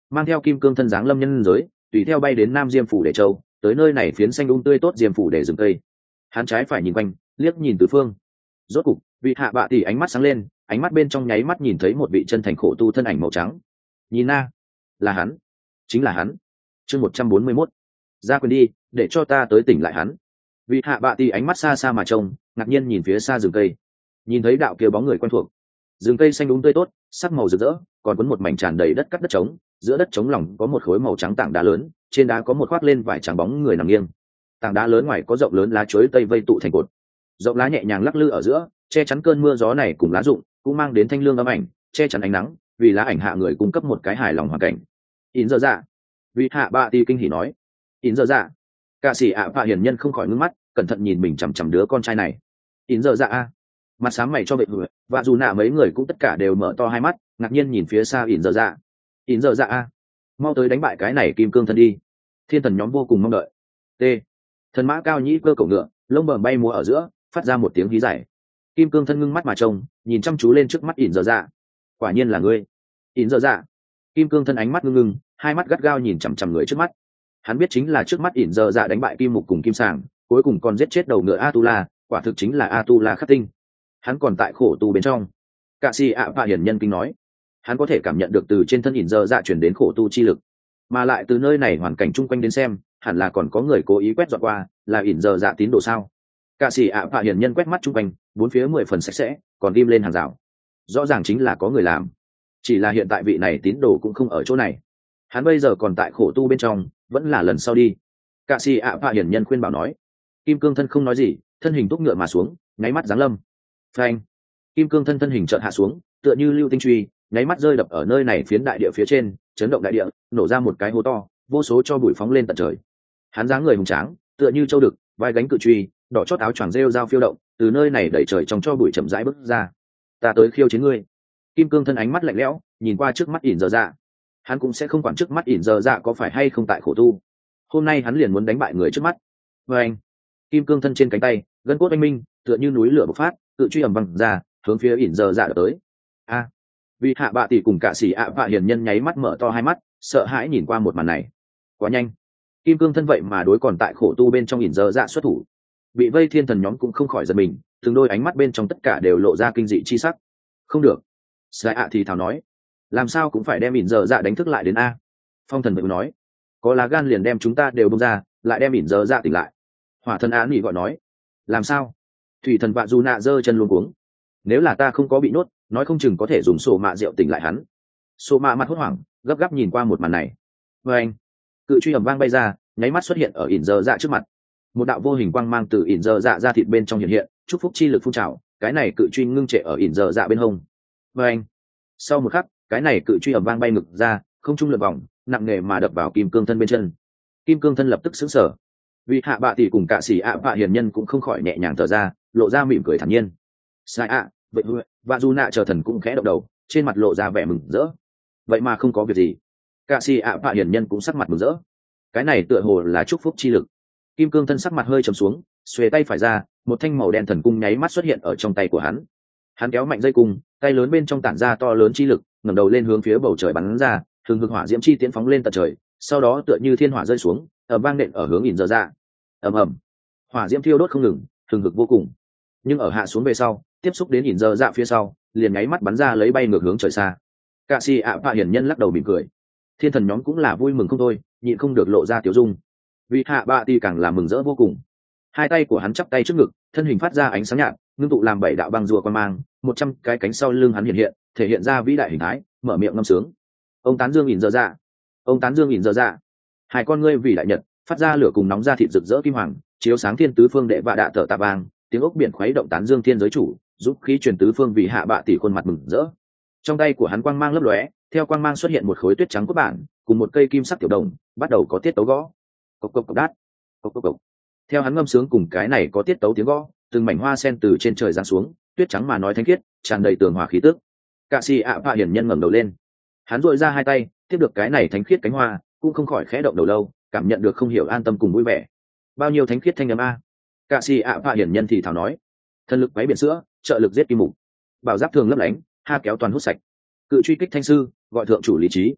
mang theo kim cương thân dáng lâm nhân giới tùy theo bay đến nam diêm phủ để châu, tới nơi này phiến xanh ung um tươi tốt diêm phủ để rừng cây. Hắn trái phải nhìn quanh, liếc nhìn tứ phương. Rốt cục vị hạ bạ tỷ ánh mắt sáng lên, ánh mắt bên trong nháy mắt nhìn thấy một vị chân thành khổ tu thân ảnh màu trắng. Nhìn na, là hắn, chính là hắn. Chương một trăm bốn mươi mốt, ra quyền đi, để cho ta tới tỉnh lại hắn. Vị hạ bạ tỷ ánh mắt xa xa mà trông, ngạc nhiên nhìn phía xa rừng cây, nhìn thấy đạo kia bóng người quen thuộc. Rừng cây xanh đúng tươi tốt, sắc màu rực rỡ, còn cuốn một mảnh tràn đầy đất cắt đất trống, giữa đất trống lòng có một khối màu trắng tảng đá lớn, trên đá có một khoác lên vải trắng bóng người nằm nghiêng. Tảng đá lớn ngoài có rộng lớn lá chuối tây vây tụ thành cột, rộng lá nhẹ nhàng lắc lư ở giữa, che chắn cơn mưa gió này cùng lá rụng, cũng mang đến thanh lương âm ảnh, che chắn ánh nắng, vì lá ảnh hạ người cung cấp một cái hài lòng hoàn cảnh. In giờ dạ, vị hạ bạ tỷ kinh hỉ nói. In giờ dạ, cả sĩ ạ bạ hiền nhân không khỏi ngước mắt, cẩn thận nhìn mình chằm chằm đứa con trai này. In giờ dạ a, mặt sáng mày cho vệ hủi, và dù nạ mấy người cũng tất cả đều mở to hai mắt, ngạc nhiên nhìn phía xa. In giờ dạ, In giờ dạ a, mau tới đánh bại cái này kim cương thân đi. Thiên thần nhóm vô cùng mong đợi. T, thần mã cao nhĩ cơ cổ ngựa, lông bờm bay múa ở giữa, phát ra một tiếng hí dài. Kim cương thân ngưng mắt mà trông, nhìn chăm chú lên trước mắt In giờ dạ. Quả nhiên là ngươi. In giờ dạ. Kim cương thân ánh mắt ngưng ngưng, hai mắt gắt gao nhìn chằm chằm người trước mắt. Hắn biết chính là trước mắt In giờ dạ đánh bại kim mục cùng kim sàng, cuối cùng còn giết chết đầu ngựa Atula, quả thực chính là Atula khắc tinh. Hắn còn tại khổ tu bên trong. Cả si ạ bạ hiển nhân kinh nói, hắn có thể cảm nhận được từ trên thân In giờ dạ chuyển đến khổ tu chi lực, mà lại từ nơi này hoàn cảnh chung quanh đến xem, hẳn là còn có người cố ý quét dọn qua, là In giờ dạ tín đồ sao? Cả sĩ ạ bạ hiển nhân quét mắt chung quanh, bốn phía mười phần sạch sẽ, còn ghim lên hàng rào, rõ ràng chính là có người làm. Chỉ là hiện tại vị này tín đồ cũng không ở chỗ này, hắn bây giờ còn tại khổ tu bên trong, vẫn là lần sau đi. Cả sĩ ạ bạ hiển nhân khuyên bảo nói. Kim cương thân không nói gì, thân hình túc ngựa mà xuống, nháy mắt giáng lâm. Phanh! Kim cương thân thân hình chợt hạ xuống, tựa như lưu tinh truy, nháy mắt rơi đập ở nơi này phiến đại địa phía trên, chấn động đại địa, nổ ra một cái hố to, vô số cho bụi phóng lên tận trời. Hắn dáng người hùng tráng, tựa như châu đực, vai gánh cự truy, đỏ chót áo choàng rêu dao phiêu động, từ nơi này đẩy trời trong cho bụi chậm rãi bước ra. Ta tới khiêu chiến ngươi. Kim cương thân ánh mắt lạnh lẽo, nhìn qua trước mắt ỉn giờ dạ. Hắn cũng sẽ không quản trước mắt ỉn giờ dạ có phải hay không tại khổ tu. Hôm nay hắn liền muốn đánh bại người trước mắt. Và anh, kim cương thân trên cánh tay, gân cốt oanh minh, tựa như núi lửa bộc phát, cự truy ầm vang ra, hướng phía ỉn giờ dạ tới. A, à, vì hạ bạ tỷ cùng cả sĩ ạ bạ hiền nhân nháy mắt mở to hai mắt, sợ hãi nhìn qua một màn này. Quá nhanh, kim cương thân vậy mà đối còn tại khổ tu bên trong ỉn giờ dạ xuất thủ. Bị vây thiên thần nhóm cũng không khỏi giật mình, từng đôi ánh mắt bên trong tất cả đều lộ ra kinh dị chi sắc. Không được, sai ạ thì thào nói, làm sao cũng phải đem ỉn giờ dạ đánh thức lại đến a. Phong thần bự nói, có lá gan liền đem chúng ta đều bông ra, lại đem ỉn giờ dạ tỉnh lại. Hỏa thần á nghỉ gọi nói, làm sao? Thủy thần vạ dù nạ giơ chân luôn cuống, nếu là ta không có bị nhốt, nói không chừng có thể dùng sổ mạ rượu tỉnh lại hắn. Sổ mạ mặt hốt hoảng, gấp gáp nhìn qua một màn này. Và anh, cự truy ầm vang bay ra, nháy mắt xuất hiện ở ỉn giờ dạ trước mặt. Một đạo vô hình quang mang từ ỉn giờ dạ ra thịt bên trong hiện hiện, chúc phúc chi lực phun trào, cái này cự truy ngưng trệ ở ỉn giờ dạ bên hông. Và anh, sau một khắc, cái này cự truy ầm vang bay ngực ra, không trung lượn vòng, nặng nề mà đập vào kim cương thân bên chân. Kim cương thân lập tức sững sờ. Vì hạ bạ tỷ cùng cả sĩ ạ bạ hiền nhân cũng không khỏi nhẹ nhàng thở ra, lộ ra mỉm cười thản nhiên. Sai ạ, vậy và dù nạ chờ thần cũng khẽ động đầu, trên mặt lộ ra vẻ mừng rỡ. Vậy mà không có việc gì. Cả sĩ ạ bạ hiền nhân cũng sắc mặt mừng rỡ. Cái này tựa hồ là chúc phúc chi lực. Kim cương thân sắc mặt hơi trầm xuống, xuề tay phải ra, một thanh màu đen thần cung nháy mắt xuất hiện ở trong tay của hắn. Hắn kéo mạnh dây cung, tay lớn bên trong tản ra to lớn chi lực, ngẩng đầu lên hướng phía bầu trời bắn ra, thường hực hỏa diễm chi tiến phóng lên tận trời, sau đó tựa như thiên hỏa rơi xuống, ầm vang nện ở hướng ỉn giờ dạ. Ầm ầm, hỏa diễm thiêu đốt không ngừng, thường hực vô cùng. Nhưng ở hạ xuống về sau, tiếp xúc đến ỉn giờ dạ phía sau, liền nháy mắt bắn ra lấy bay ngược hướng trời xa. Cả si ạ bạ hiển nhân lắc đầu mỉm cười. Thiên thần nhóm cũng là vui mừng không thôi, nhịn không được lộ ra tiểu dung. Vì hạ bạ thì càng là mừng rỡ vô cùng. Hai tay của hắn chắp tay trước ngực, thân hình phát ra ánh sáng nhạt, ngưng tụ làm bảy đạo băng rùa quan mang, một trăm cái cánh sau lưng hắn hiện hiện, thể hiện ra vĩ đại hình thái, mở miệng ngâm sướng. Ông tán dương ỉn giờ dạ, ông tán dương ỉn giờ dạ. Hai con ngươi vì đại nhật, phát ra lửa cùng nóng ra thịt rực rỡ kim hoàng, chiếu sáng thiên tứ phương đệ vạ đạ thở tạ vàng, tiếng ốc biển khuấy động tán dương thiên giới chủ, giúp khí truyền tứ phương vì hạ bạ tỷ khuôn mặt mừng rỡ. Trong tay của hắn quang mang lấp lóe, theo quang mang xuất hiện một khối tuyết trắng cốt bản, cùng một cây kim sắc tiểu đồng, bắt đầu có tiết tấu gõ. Cộc cộc cộc đát, cộc cộc cộc. Theo hắn ngâm sướng cùng cái này có tiết tấu tiếng gõ, từng mảnh hoa sen từ trên trời giáng xuống, tuyết trắng mà nói thánh khiết, tràn đầy tường hòa khí tức. Cả si ạ bạ hiển nhân ngẩng đầu lên, hắn duỗi ra hai tay, tiếp được cái này thánh khiết cánh hoa, cũng không khỏi khẽ động đầu lâu, cảm nhận được không hiểu an tâm cùng vui vẻ. Bao nhiêu thánh khiết thanh âm a. Cả si ạ bạ hiển nhân thì thảo nói, thân lực váy biển sữa, trợ lực giết kim mục, bảo giáp thường lấp lánh, ha kéo toàn hút sạch, cự truy kích thanh sư, gọi thượng chủ lý trí.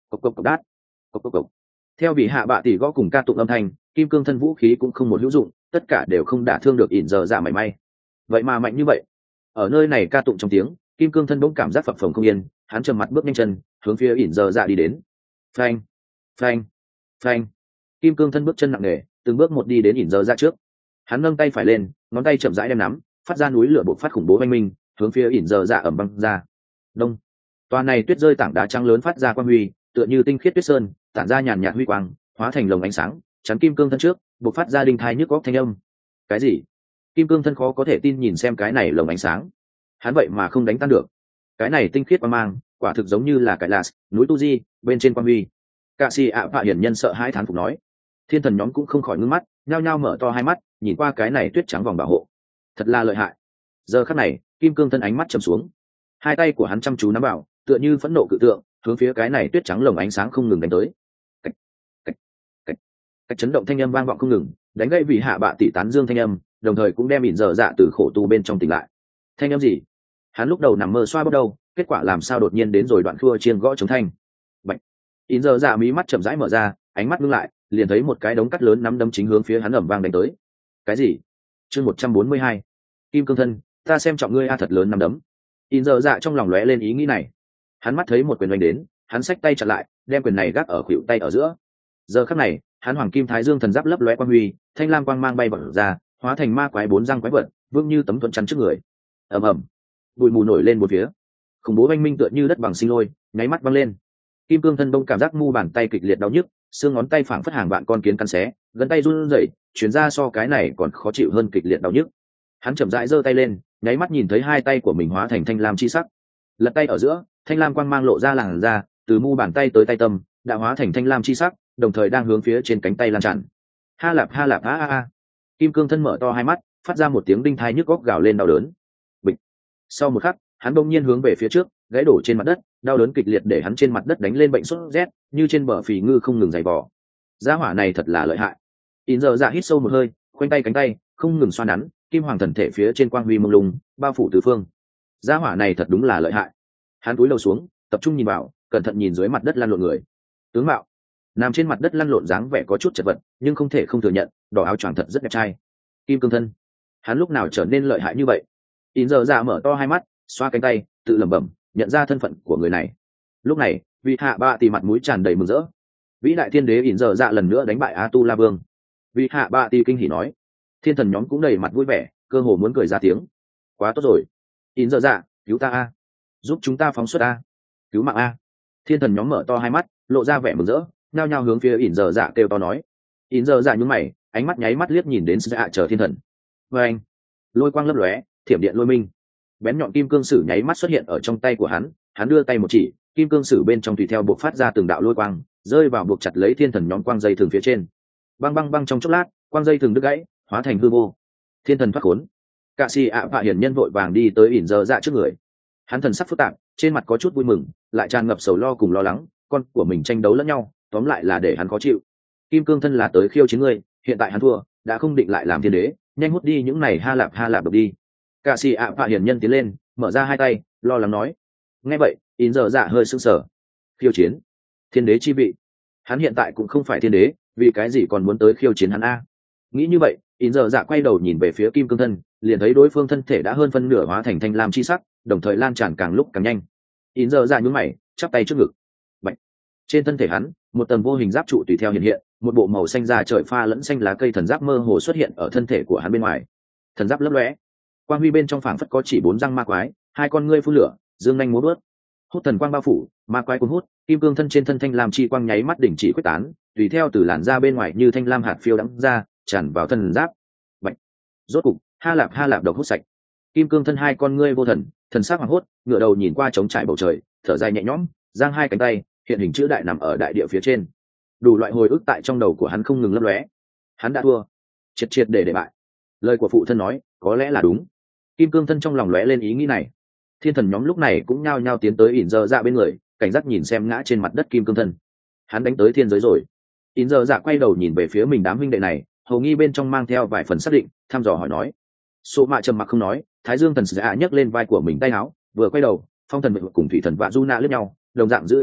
cộc cộc cộc đát, cộc cộc cộc. Theo vị hạ bạ tỷ gõ cùng ca tụng âm thanh, kim cương thân vũ khí cũng không một hữu dụng, tất cả đều không đả thương được ỉn giờ dạ mảy may. Vậy mà mạnh như vậy. Ở nơi này ca tụng trong tiếng, kim cương thân bỗng cảm giác phập phồng không yên, hắn trầm mặt bước nhanh chân hướng phía ỉn giờ dạ đi đến. Phanh, phanh, phanh. Kim cương thân bước chân nặng nề, từng bước một đi đến ỉn giờ dạ trước. Hắn nâng tay phải lên, ngón tay chậm rãi đem nắm, phát ra núi lửa bộc phát khủng bố oanh minh, hướng phía ỉn giờ dạ ẩm băng ra. Đông. Toàn này tuyết rơi tảng đá trắng lớn phát ra quang huy, tựa như tinh khiết tuyết sơn, tản ra nhàn nhạt huy quang, hóa thành lồng ánh sáng, chắn kim cương thân trước, bộc phát ra đinh thai nhức góc thanh âm. Cái gì? Kim cương thân khó có thể tin nhìn xem cái này lồng ánh sáng. Hắn vậy mà không đánh tan được. Cái này tinh khiết quang mang, quả thực giống như là cái lạt, núi tu di, bên trên quang huy. Cạ sĩ ạ vạ hiển nhân sợ hãi thán phục nói. Thiên thần nhóm cũng không khỏi ngưng mắt, nhao nhao mở to hai mắt, nhìn qua cái này tuyết trắng vòng bảo hộ. Thật là lợi hại. Giờ khắc này, kim cương thân ánh mắt trầm xuống, hai tay của hắn chăm chú nắm bảo, tựa như phẫn nộ cự tượng, hướng phía cái này tuyết trắng lồng ánh sáng không ngừng đánh tới. Cách, cách, cách, cách chấn động thanh âm vang vọng không ngừng, đánh gãy vị hạ bạ tỷ tán dương thanh âm, đồng thời cũng đem ỉn dở dạ từ khổ tu bên trong tỉnh lại. Thanh âm gì? Hắn lúc đầu nằm mơ xoa bắt đầu, kết quả làm sao đột nhiên đến rồi đoạn khua chiên gõ chống thanh. Bạch. ỉn dở dạ mí mắt chậm rãi mở ra, ánh mắt ngưng lại, liền thấy một cái đống cắt lớn nắm đấm chính hướng phía hắn ầm vang đánh tới. Cái gì? Chương một trăm bốn mươi hai. Kim cương thân, ta xem trọng ngươi a thật lớn nắm đấm. ỉn dở dạ trong lòng lóe lên ý nghĩ này. Hắn mắt thấy một quyền đánh đến, hắn xách tay chặn lại, đem quyền này gác ở khuỷu tay ở giữa. Giờ khắc này, hắn hoàng kim thái dương thần giáp lấp lóe quang huy, thanh lam quang mang bay vọt ra, hóa thành ma quái bốn răng quái vật, vương như tấm thuẫn chắn trước người. Ầm ầm, bụi mù nổi lên một phía, khủng bố oanh minh tựa như đất bằng sinh lôi, nháy mắt văng lên. Kim cương thân đông cảm giác mu bàn tay kịch liệt đau nhức, xương ngón tay phảng phất hàng vạn con kiến cắn xé, gần tay run rẩy, chuyển ra so cái này còn khó chịu hơn kịch liệt đau nhức. Hắn chậm rãi giơ tay lên, nháy mắt nhìn thấy hai tay của mình hóa thành thanh lam chi sắc. Lật tay ở giữa, thanh lam quang mang lộ ra làn ra, từ mu bàn tay tới tay tâm, đã hóa thành thanh lam chi sắc, đồng thời đang hướng phía trên cánh tay lan tràn. Ha lạp ha lạp a a a. Kim cương thân mở to hai mắt, phát ra một tiếng đinh thai nhức góc gào lên đau đớn. Bịch. Sau một khắc, hắn bỗng nhiên hướng về phía trước, gãy đổ trên mặt đất, đau đớn kịch liệt để hắn trên mặt đất đánh lên bệnh sốt rét, như trên bờ phì ngư không ngừng giày vò. Gia hỏa này thật là lợi hại. ỉn giờ dạ hít sâu một hơi, khoanh tay cánh tay, không ngừng xoa nắn, kim hoàng thần thể phía trên quang huy mông lung, bao phủ tứ phương. Gia hỏa này thật đúng là lợi hại. Hắn cúi đầu xuống, tập trung nhìn vào, cẩn thận nhìn dưới mặt đất lăn lộn người. Tướng mạo nằm trên mặt đất lăn lộn dáng vẻ có chút chật vật, nhưng không thể không thừa nhận, đỏ áo choàng thật rất đẹp trai. Kim cương thân, hắn lúc nào trở nên lợi hại như vậy? ỉn giờ dạ mở to hai mắt, xoa cánh tay, tự lẩm bẩm, nhận ra thân phận của người này. Lúc này, vị hạ bạ tỷ mặt mũi tràn đầy mừng rỡ. Vĩ đại thiên đế ỉn giờ dạ lần nữa đánh bại a tu la vương. Vị hạ bạ tỷ kinh hỉ nói. Thiên thần nhóm cũng đầy mặt vui vẻ, cơ hồ muốn cười ra tiếng. Quá tốt rồi, ỉn giờ dạ, cứu ta a, giúp chúng ta phóng xuất a, cứu mạng a. Thiên thần nhóm mở to hai mắt, lộ ra vẻ mừng rỡ, nhao nhao hướng phía ỉn giờ dạ kêu to nói. ỉn giờ dạ nhún mày, ánh mắt nháy mắt liếc nhìn đến dạ chờ thiên thần. Và anh, lôi quang lấp lóe, thiểm điện lôi minh, bén nhọn kim cương sử nháy mắt xuất hiện ở trong tay của hắn. Hắn đưa tay một chỉ, kim cương sử bên trong tùy theo buộc phát ra từng đạo lôi quang, rơi vào buộc chặt lấy thiên thần nhóm quang dây thường phía trên. Băng băng băng, trong chốc lát, quang dây thường đứt gãy, hóa thành hư vô. Thiên thần thoát khốn. Cạ sĩ ạ vạ hiển nhân vội vàng đi tới ỉn giờ dạ trước người. Hắn thần sắc phức tạp, trên mặt có chút vui mừng, lại tràn ngập sầu lo cùng lo lắng, con của mình tranh đấu lẫn nhau, tóm lại là để hắn khó chịu. Kim cương thân là tới khiêu chiến ngươi, hiện tại hắn thua, đã không định lại làm thiên đế, nhanh hút đi những này ha lạp ha lạp độc đi. Cạ sĩ ạ vạ hiển nhân tiến lên, mở ra hai tay, lo lắng nói. Nghe vậy, ỉn giờ dạ hơi sững sờ. Khiêu chiến thiên đế chi vị? Hắn hiện tại cũng không phải thiên đế, vì cái gì còn muốn tới khiêu chiến hắn a? Nghĩ như vậy, ỉn giờ dạ quay đầu nhìn về phía kim cương thân, liền thấy đối phương thân thể đã hơn phân nửa hóa thành thanh lam chi sắc, đồng thời lan tràn càng lúc càng nhanh. ỉn giờ dạ nhún mày, chắp tay trước ngực. Bạch. Trên thân thể hắn, một tầng vô hình giáp trụ tùy theo hiện hiện, một bộ màu xanh da trời pha lẫn xanh lá cây thần giáp mơ hồ xuất hiện ở thân thể của hắn bên ngoài. Thần giáp lấp lóe, quang huy bên trong phảng phất có chỉ bốn răng ma quái, hai con ngươi phun lửa, dương nhanh múa bước. Hút thần quang bao phủ, ma quái cuốn hút, kim cương thân trên thân thanh lam chi quang nháy mắt đỉnh chỉ quyết tán, tùy theo từ làn da bên ngoài như thanh lam hạt phiêu đắng ra, tràn vào thân giáp. Bạch. Rốt cục, ha lạp ha lạp độc hút sạch. Kim cương thân hai con ngươi vô thần, thần sắc hoảng hốt, ngửa đầu nhìn qua trống trải bầu trời, thở dài nhẹ nhõm, giang hai cánh tay, hiện hình chữ đại nằm ở đại địa phía trên. Đủ loại hồi ức tại trong đầu của hắn không ngừng lấp lóe. Hắn đã thua, triệt triệt để để bại. Lời của phụ thân nói, có lẽ là đúng. Kim cương thân trong lòng lóe lên ý nghĩ này. Thiên thần nhóm lúc này cũng nhao nhao tiến tới ỉn giờ dạ bên người, cảnh giác nhìn xem ngã trên mặt đất kim cương thân. Hắn đánh tới thiên giới rồi. ỉn giờ dạ quay đầu nhìn về phía mình đám huynh đệ này, hầu nghi bên trong mang theo vài phần xác định, thăm dò hỏi nói. Số mạ trầm mặc không nói, thái dương thần dạ nhấc lên vai của mình tay áo, vừa quay đầu, phong thần cùng thủy thần vạ du na lướt nhau, đồng dạng giữ im lặng,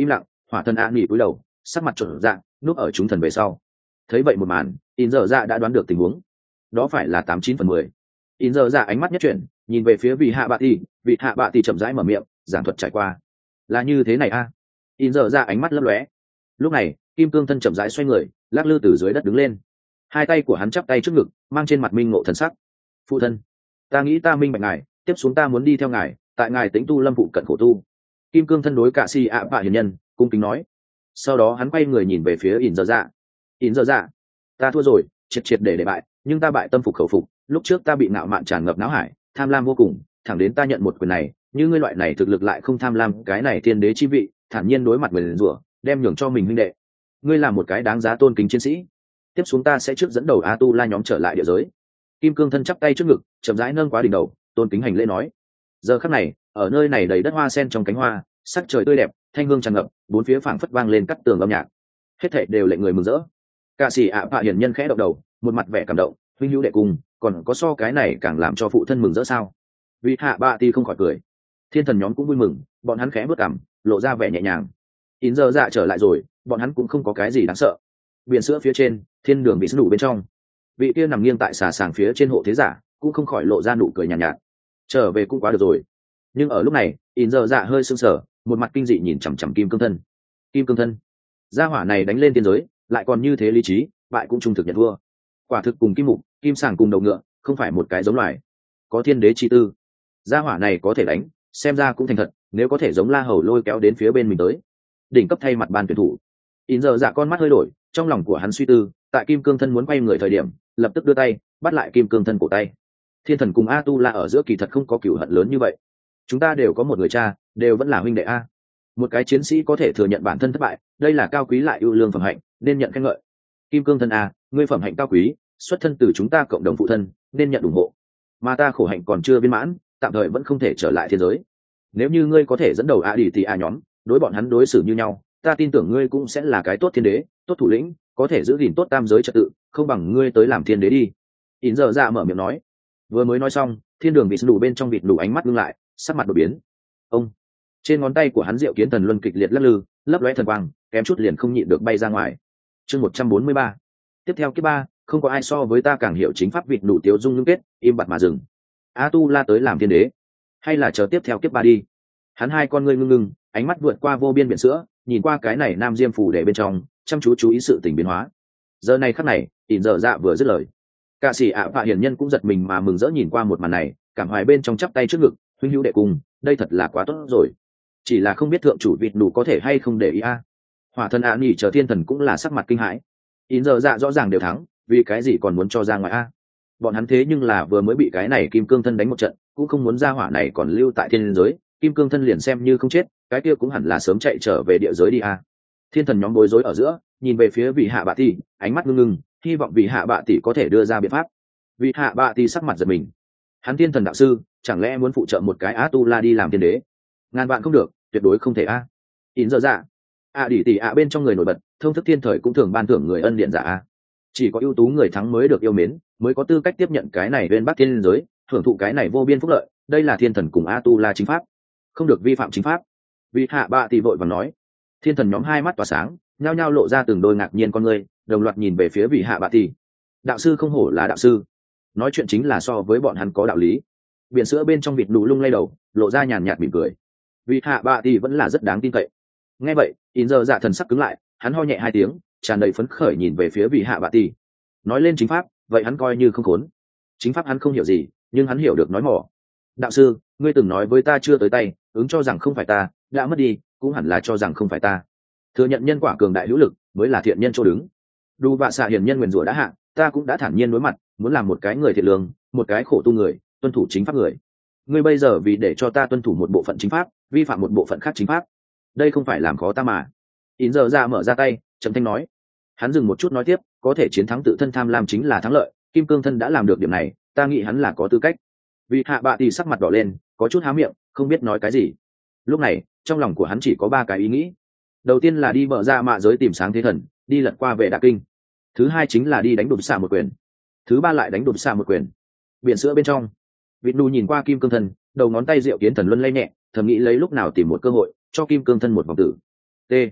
hỏa thần a nghỉ cúi đầu sắc mặt trộn dạng núp ở chúng thần về sau. Thấy vậy một màn, in giờ dạ đã đoán được tình huống, đó phải là tám chín phần mười. In giờ dạ ánh mắt nhất chuyển, nhìn về phía vị hạ bạ tỷ, vị hạ bạ tỷ chậm rãi mở miệng giảng thuật trải qua. Là như thế này a à? In giờ dạ ánh mắt lấp lóe. Lúc này kim cương thân chậm rãi xoay người, lắc lư từ dưới đất đứng lên, hai tay của hắn chắp tay trước ngực, mang trên mặt minh ngộ thần sắc. Phụ thân, ta nghĩ ta minh bạch ngài, tiếp xuống ta muốn đi theo ngài, tại ngài tĩnh tu lâm phụ cận khổ tu. Kim cương thân đối cả si ạ bạ hiền nhân cung kính nói. Sau đó hắn quay người nhìn về phía in giờ dạ. In giờ dạ, ta thua rồi, triệt triệt để để bại, nhưng ta bại tâm phục khẩu phục. Lúc trước ta bị ngạo mạn tràn ngập não hải, tham lam vô cùng, thẳng đến ta nhận một quyền này, như ngươi loại này thực lực lại không tham lam cái này thiên đế chi vị, thản nhiên đối mặt người liền rủa, đem nhường cho mình huynh đệ. Ngươi là một cái đáng giá tôn kính chiến sĩ. Tiếp xuống ta sẽ trước dẫn đầu a tu la nhóm trở lại địa giới. Kim cương thân chắp tay trước ngực, chậm rãi nâng quá đỉnh đầu, tôn kính hành lễ nói. Giờ khắc này, ở nơi này đầy đất hoa sen trong cánh hoa, sắc trời tươi đẹp, thanh hương tràn ngập, bốn phía phảng phất vang lên cắt tường âm nhạc, hết thảy đều lệnh người mừng rỡ. Cả sĩ ạ bạ hiển nhân khẽ động đầu, một mặt vẻ cảm động, huynh hữu đệ cùng, còn có so cái này càng làm cho phụ thân mừng rỡ sao? Vị hạ bạ thì không khỏi cười. Thiên thần nhóm cũng vui mừng, bọn hắn khẽ bước cằm, lộ ra vẻ nhẹ nhàng. In giờ dạ trở lại rồi, bọn hắn cũng không có cái gì đáng sợ. Biển sữa phía trên, thiên đường bị sụp bên trong, vị kia nằm nghiêng tại xà sàng phía trên hộ thế giả cũng không khỏi lộ ra nụ cười nhàn nhạt, nhạt. Trở về cũng quá được rồi. Nhưng ở lúc này, in giờ dạ hơi sưng sờ, một mặt kinh dị nhìn chằm chằm kim cương thân. Kim cương thân, gia hỏa này đánh lên tiên giới, lại còn như thế lý trí, bại cũng trung thực nhận thua. Quả thực cùng kim mục, kim sàng cùng đầu ngựa, không phải một cái giống loài. Có thiên đế chi tư, gia hỏa này có thể đánh, xem ra cũng thành thật. Nếu có thể giống la hầu lôi kéo đến phía bên mình tới, đỉnh cấp thay mặt ban tuyển thủ. In giờ dạ con mắt hơi đổi, trong lòng của hắn suy tư, tại kim cương thân muốn quay người thời điểm, lập tức đưa tay bắt lại kim cương thân cổ tay. Thiên thần cùng a tu la ở giữa kỳ thật không có cửu hận lớn như vậy, chúng ta đều có một người cha, đều vẫn là huynh đệ a. Một cái chiến sĩ có thể thừa nhận bản thân thất bại, đây là cao quý lại ưu lương phẩm hạnh, nên nhận khen ngợi. Kim cương thân a, ngươi phẩm hạnh cao quý, xuất thân từ chúng ta cộng đồng phụ thân, nên nhận ủng hộ. Mà ta khổ hạnh còn chưa viên mãn, tạm thời vẫn không thể trở lại thiên giới. Nếu như ngươi có thể dẫn đầu a đi thì a nhóm, đối bọn hắn đối xử như nhau, ta tin tưởng ngươi cũng sẽ là cái tốt thiên đế, tốt thủ lĩnh, có thể giữ gìn tốt tam giới trật tự, không bằng ngươi tới làm thiên đế đi. In giờ dạ mở miệng nói. Vừa mới nói xong, thiên đường bị đủ bên trong vịt đủ ánh mắt ngưng lại, sắc mặt đổi biến. Ông, trên ngón tay của hắn diệu kiến thần luân kịch liệt lắc lư, lấp lóe thần quang, kém chút liền không nhịn được bay ra ngoài. Chương một trăm bốn mươi ba. Tiếp theo cái ba, không có ai so với ta càng hiểu chính pháp vịt đủ tiêu dung ngưng kết, im bặt mà dừng. A tu la tới làm thiên đế, hay là chờ tiếp theo kiếp ba đi? Hắn hai con ngươi ngưng ngưng, ánh mắt vượt qua vô biên biển sữa, nhìn qua cái này nam diêm phủ để bên trong, chăm chú chú ý sự tình biến hóa. Giờ này khắc này, ỉn giờ dạ vừa dứt lời, cả sĩ ạ bạ hiển nhân cũng giật mình mà mừng rỡ nhìn qua một màn này, cảm hoài bên trong chắp tay trước ngực, huynh hữu đệ cùng, đây thật là quá tốt rồi. Chỉ là không biết thượng chủ vịt đủ có thể hay không để ý a. Hỏa thần ạ nghỉ chờ thiên thần cũng là sắc mặt kinh hãi. ỉn giờ dạ rõ ràng đều thắng, vì cái gì còn muốn cho ra ngoài a? Bọn hắn thế nhưng là vừa mới bị cái này kim cương thân đánh một trận, cũng không muốn ra hỏa này còn lưu tại thiên giới, kim cương thân liền xem như không chết, cái kia cũng hẳn là sớm chạy trở về địa giới đi a. Thiên thần nhóm bối rối ở giữa, nhìn về phía vị hạ bạ tỷ, ánh mắt ngưng ngưng, hy vọng vị hạ bạ tỷ có thể đưa ra biện pháp. Vị hạ bạ tỷ sắc mặt giật mình. Hắn thiên thần đạo sư, chẳng lẽ muốn phụ trợ một cái á tu la đi làm thiên đế? Ngàn vạn không được, tuyệt đối không thể a. In giờ dạ, a đỉ tỷ ạ bên trong người nổi bật, thông thức thiên thời cũng thường ban thưởng người ân điện giả a. Chỉ có ưu tú người thắng mới được yêu mến, mới có tư cách tiếp nhận cái này bên bắc thiên giới, hưởng thụ cái này vô biên phúc lợi. Đây là thiên thần cùng a tu la chính pháp, không được vi phạm chính pháp. Vị hạ bạ tỷ vội vàng nói. Thiên thần nhóm hai mắt tỏa sáng, nhao nhao lộ ra từng đôi ngạc nhiên con ngươi, đồng loạt nhìn về phía vị hạ bạ tỷ. Đạo sư không hổ là đạo sư, nói chuyện chính là so với bọn hắn có đạo lý. Biển sữa bên trong vịt đủ lung lay đầu, lộ ra nhàn nhạt mỉm cười. Vị hạ bạ tỷ vẫn là rất đáng tin cậy. Nghe vậy, in giờ dạ thần sắc cứng lại, hắn ho nhẹ hai tiếng, tràn đầy phấn khởi nhìn về phía vị hạ bạ tỷ. Nói lên chính pháp, vậy hắn coi như không khốn. Chính pháp hắn không hiểu gì, nhưng hắn hiểu được nói mỏ. Đạo sư, ngươi từng nói với ta chưa tới tay, ứng cho rằng không phải ta, đã mất đi, cũng hẳn là cho rằng không phải ta. Thừa nhận nhân quả cường đại hữu lực, mới là thiện nhân chỗ đứng. Đu vạ xạ hiền nhân nguyền rủa đã hạ, ta cũng đã thản nhiên đối mặt, muốn làm một cái người thiện lương, một cái khổ tu người, tuân thủ chính pháp người. Ngươi bây giờ vì để cho ta tuân thủ một bộ phận chính pháp, vi phạm một bộ phận khác chính pháp, đây không phải làm khó ta mà. In giờ ra mở ra tay, trầm thanh nói. Hắn dừng một chút nói tiếp, có thể chiến thắng tự thân tham lam chính là thắng lợi, kim cương thân đã làm được điểm này, ta nghĩ hắn là có tư cách. Vị hạ bạ tỷ sắc mặt đỏ lên, có chút há miệng, không biết nói cái gì. Lúc này, trong lòng của hắn chỉ có ba cái ý nghĩ. Đầu tiên là đi mở ra mạ giới tìm sáng thế thần, đi lật qua về đạ kinh. Thứ hai chính là đi đánh đụp xạ một quyền. Thứ ba lại đánh đụp xạ một quyền. Biển sữa bên trong, vịt đu nhìn qua kim cương thân, đầu ngón tay diệu kiến thần luân lay nhẹ, thầm nghĩ lấy lúc nào tìm một cơ hội cho kim cương thân một vòng tử. T.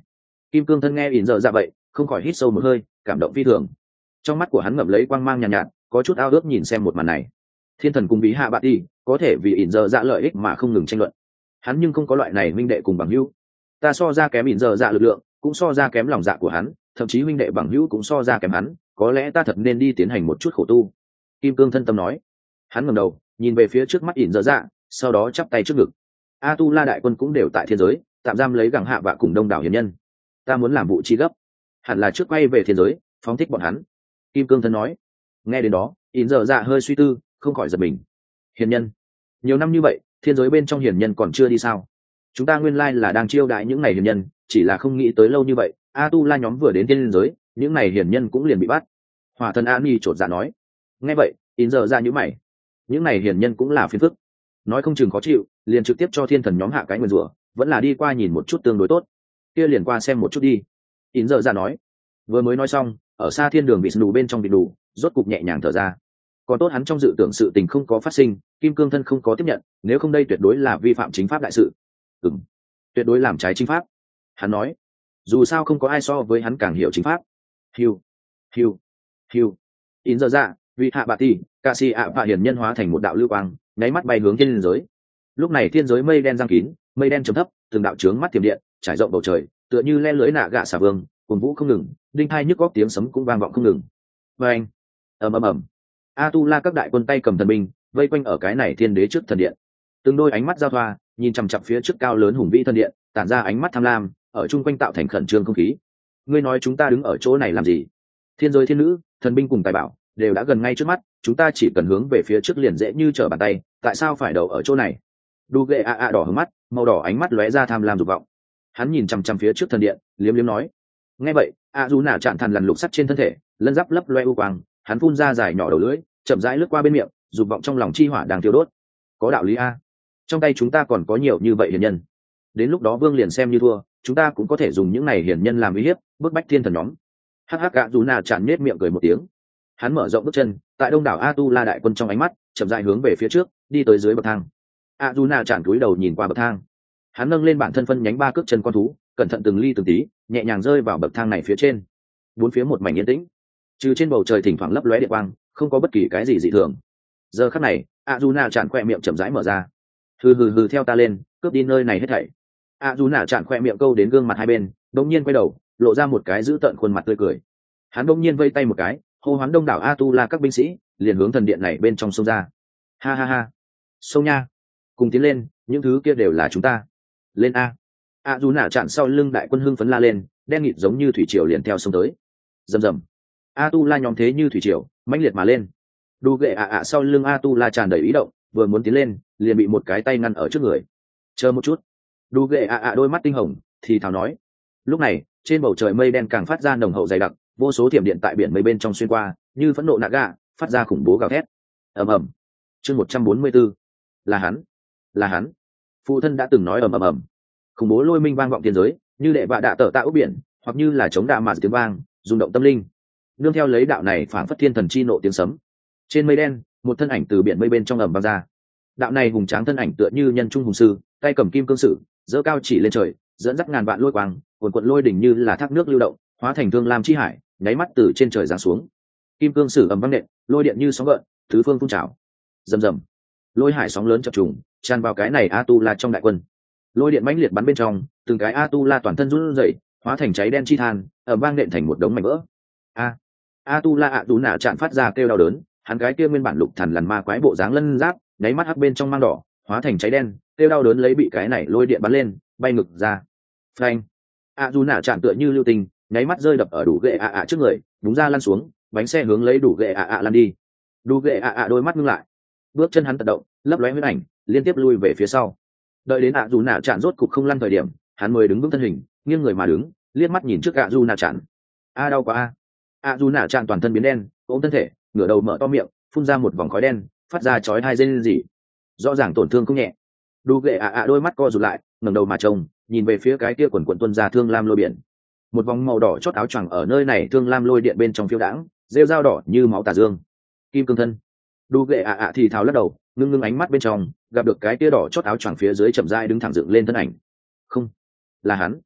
Kim cương thân nghe ỉn giờ dạ vậy không khỏi hít sâu một hơi, cảm động phi thường. Trong mắt của hắn ngậm lấy quang mang nhàn nhạt, nhạt có chút ao ước nhìn xem một màn này. Thiên thần cùng bí hạ bạn đi có thể vì ỉn giờ dạ lợi ích mà không ngừng tranh luận, hắn nhưng không có loại này minh đệ cùng bằng hữu. Ta so ra kém ỉn giờ dạ lực lượng, cũng so ra kém lòng dạ của hắn, thậm chí minh đệ bằng hữu cũng so ra kém hắn, có lẽ ta thật nên đi tiến hành một chút khổ tu. Kim cương thân tâm nói. Hắn ngẩng đầu nhìn về phía trước mắt ỉn giờ dạ, sau đó chắp tay trước ngực. A tu la đại quân cũng đều tại thiên giới tạm giam lấy gẳng hạ vạ cùng đông đảo hiền nhân, ta muốn làm vụ chi gấp, hẳn là trước quay về thiên giới phóng thích bọn hắn. Kim cương thân nói. Nghe đến đó ỉn giờ dạ hơi suy tư, không khỏi giật mình. Hiền nhân? Nhiều năm như vậy thiên giới bên trong hiền nhân còn chưa đi sao? Chúng ta nguyên lai là đang chiêu đãi những này hiền nhân, chỉ là không nghĩ tới lâu như vậy a tu la nhóm vừa đến thiên giới những này hiền nhân cũng liền bị bắt. Hỏa thần a ni chột dạ nói. Nghe vậy ỉn giờ dạ nhíu mày, những này hiền nhân cũng là phiền phức, nói không chừng khó chịu liền trực tiếp cho thiên thần nhóm hạ cái nguyền rủa, vẫn là đi qua nhìn một chút tương đối tốt. Kia liền qua xem một chút đi. Ỉn giờ dạ nói. Vừa mới nói xong ở xa thiên đường bị snu bên trong bị đủ rốt cục nhẹ nhàng thở ra. Còn tốt hắn trong dự tưởng sự tình không có phát sinh, kim cương thân không có tiếp nhận, nếu không đây tuyệt đối là vi phạm chính pháp đại sự. Ừm, tuyệt đối làm trái chính pháp. Hắn nói. Dù sao không có ai so với hắn càng hiểu chính pháp. Hiu, hiu, hiu. In giờ dạ, vị hạ bạ tỷ, ca si ạ bạ hiển nhân hóa thành một đạo lưu quang, nháy mắt bay hướng thiên giới. Lúc này thiên giới mây đen giăng kín, mây đen chấm thấp, từng đạo trướng mắt tiềm điện, trải rộng bầu trời, tựa như le lưới nạ gạ xà vương, cuồng vũ không ngừng, đinh hai nhức góc tiếng sấm cũng vang vọng không ngừng. Và anh, ầm ầm ầm. A tu la các đại quân tay cầm thần binh, vây quanh ở cái này thiên đế trước thần điện. Từng đôi ánh mắt giao thoa, nhìn chằm chằm phía trước cao lớn hùng vĩ thần điện, tản ra ánh mắt tham lam, ở chung quanh tạo thành khẩn trương không khí. Ngươi nói chúng ta đứng ở chỗ này làm gì? Thiên giới thiên nữ, thần binh cùng tài bảo đều đã gần ngay trước mắt, chúng ta chỉ cần hướng về phía trước liền dễ như trở bàn tay, tại sao phải đậu ở chỗ này? Đu ghệ a a đỏ hướng mắt, màu đỏ ánh mắt lóe ra tham lam dục vọng. Hắn nhìn chằm chằm phía trước thần điện, liếm liếm nói. Nghe vậy, a du nạ chạm thần lằn lục sắt trên thân thể, lân giáp lấp loe u quang, hắn phun ra dài nhỏ đầu lưỡi, chậm rãi lướt qua bên miệng, dục vọng trong lòng chi hỏa đang thiêu đốt. Có đạo lý a, trong tay chúng ta còn có nhiều như vậy hiền nhân, đến lúc đó vương liền xem như thua, chúng ta cũng có thể dùng những này hiền nhân làm uy hiếp, bức bách thiên thần nhóm. Hắc hắc gạ dù nà chản nết miệng cười một tiếng, hắn mở rộng bước chân, tại đông đảo a tu la đại quân trong ánh mắt chậm rãi hướng về phía trước, đi tới dưới bậc thang. A dù nà chản cúi đầu nhìn qua bậc thang, hắn nâng lên bản thân phân nhánh ba cước chân con thú, cẩn thận từng ly từng tí, nhẹ nhàng rơi vào bậc thang này phía trên. Bốn phía một mảnh yên tĩnh, trừ trên bầu trời thỉnh thoảng lấp lóe điện quang, không có bất kỳ cái gì dị thường. Giờ khắc này a dù nà chản khoe miệng chậm rãi mở ra. Hừ hừ hừ, theo ta lên, cướp đi nơi này hết thảy. A dù nà chản khoe miệng câu đến gương mặt hai bên, đột nhiên quay đầu, lộ ra một cái dữ tợn khuôn mặt tươi cười. Hắn đột nhiên vây tay một cái, hô hoán đông đảo a tu la các binh sĩ liền hướng thần điện này bên trong sông ra. Ha ha ha, sông nha, cùng tiến lên, những thứ kia đều là chúng ta. Lên a. A dù nà chặn sau lưng đại quân hưng phấn la lên, đen nghịt giống như thủy triều liền theo sông tới. Rầm rầm, a tu la nhóm thế như thủy triều mãnh liệt mà lên. Đu ghệ ạ ạ sau lưng a tu la tràn đầy ý động, vừa muốn tiến lên liền bị một cái tay ngăn ở trước người. Chờ một chút. Đu ghệ ạ ạ đôi mắt tinh hồng thì thào nói. Lúc này trên bầu trời mây đen càng phát ra nồng hậu dày đặc, vô số thiểm điện tại biển mây bên trong xuyên qua, như phẫn nộ nạ gạ phát ra khủng bố gào thét. Ầm ầm. Chương một trăm bốn mươi 144. Là hắn, là hắn. Phụ thân đã từng nói ầm ầm ầm. Khủng bố lôi minh vang vọng thiên giới, như đệ vạ đạ tở tạo biển, hoặc như là chống đạ mà tiếng vang, rung động tâm linh. Nương theo lấy đạo này phảng phất thiên thần chi nộ tiếng sấm. Trên mây đen, một thân ảnh từ biển mây bên trong ầm vang ra. Đạo này hùng tráng thân ảnh tựa như nhân trung hùng sư, tay cầm kim cương sử, giơ cao chỉ lên trời, dẫn dắt ngàn vạn lôi quang, cuồn cuộn lôi đỉnh như là thác nước lưu động, hóa thành thương lam chi hải, nháy mắt từ trên trời giáng xuống. Kim cương sử ầm vang nện, lôi điện như sóng gợn, tứ phương phun trào. Rầm rầm, lôi hải sóng lớn chập trùng, tràn vào cái này a tu la trong đại quân. Lôi điện mãnh liệt bắn bên trong, từng cái a tu la toàn thân run rẩy, hóa thành cháy đen chi than, ầm vang nện thành một đống mảnh vỡ. A, a tu la ạ tú nạ chạm phát ra kêu đau đớn, hắn cái kia nguyên bản lục thần lằn ma quái bộ dáng lân giáp, nháy mắt hắc bên trong mang đỏ, hóa thành cháy đen, kêu đau đớn lấy bị cái này lôi điện bắn lên, bay ngực ra. Phanh, a tu nạ chạm tựa như lưu tình, nháy mắt rơi đập ở đủ ghệ ạ ạ trước người, đúng ra lăn xuống, bánh xe hướng lấy đủ ghệ ạ ạ lăn đi. Đủ ghệ ạ ạ đôi mắt ngưng lại, bước chân hắn tự động, lấp lóe huyết ảnh, liên tiếp lui về phía sau. Đợi đến ạ dù nạ chạm rốt cục không lăn thời điểm, hắn mới đứng vững thân hình, nghiêng người mà đứng, liếc mắt nhìn trước ạ dù nạ chạm. A đau quá a. ạ dù nạ chạm toàn thân biến đen, ôm thân thể, ngửa đầu mở to miệng, phun ra một vòng khói đen, phát ra chói hai rên rỉ. Rõ ràng tổn thương không nhẹ. Đủ ghệ ạ ạ đôi mắt co rụt lại, ngẩng đầu mà trông, nhìn về phía cái kia quần quần tuôn ra thương lam lôi biển. Một vòng màu đỏ chót áo choàng ở nơi này thương lam lôi điện bên trong phiêu đãng, rêu dao đỏ như máu tà dương. Kim cương thân. Đủ ghệ ạ ạ thì thào lắc đầu, ngưng ngưng ánh mắt bên trong, gặp được cái kia đỏ chót áo choàng phía dưới chậm rãi đứng thẳng dựng lên thân ảnh. Không, là hắn.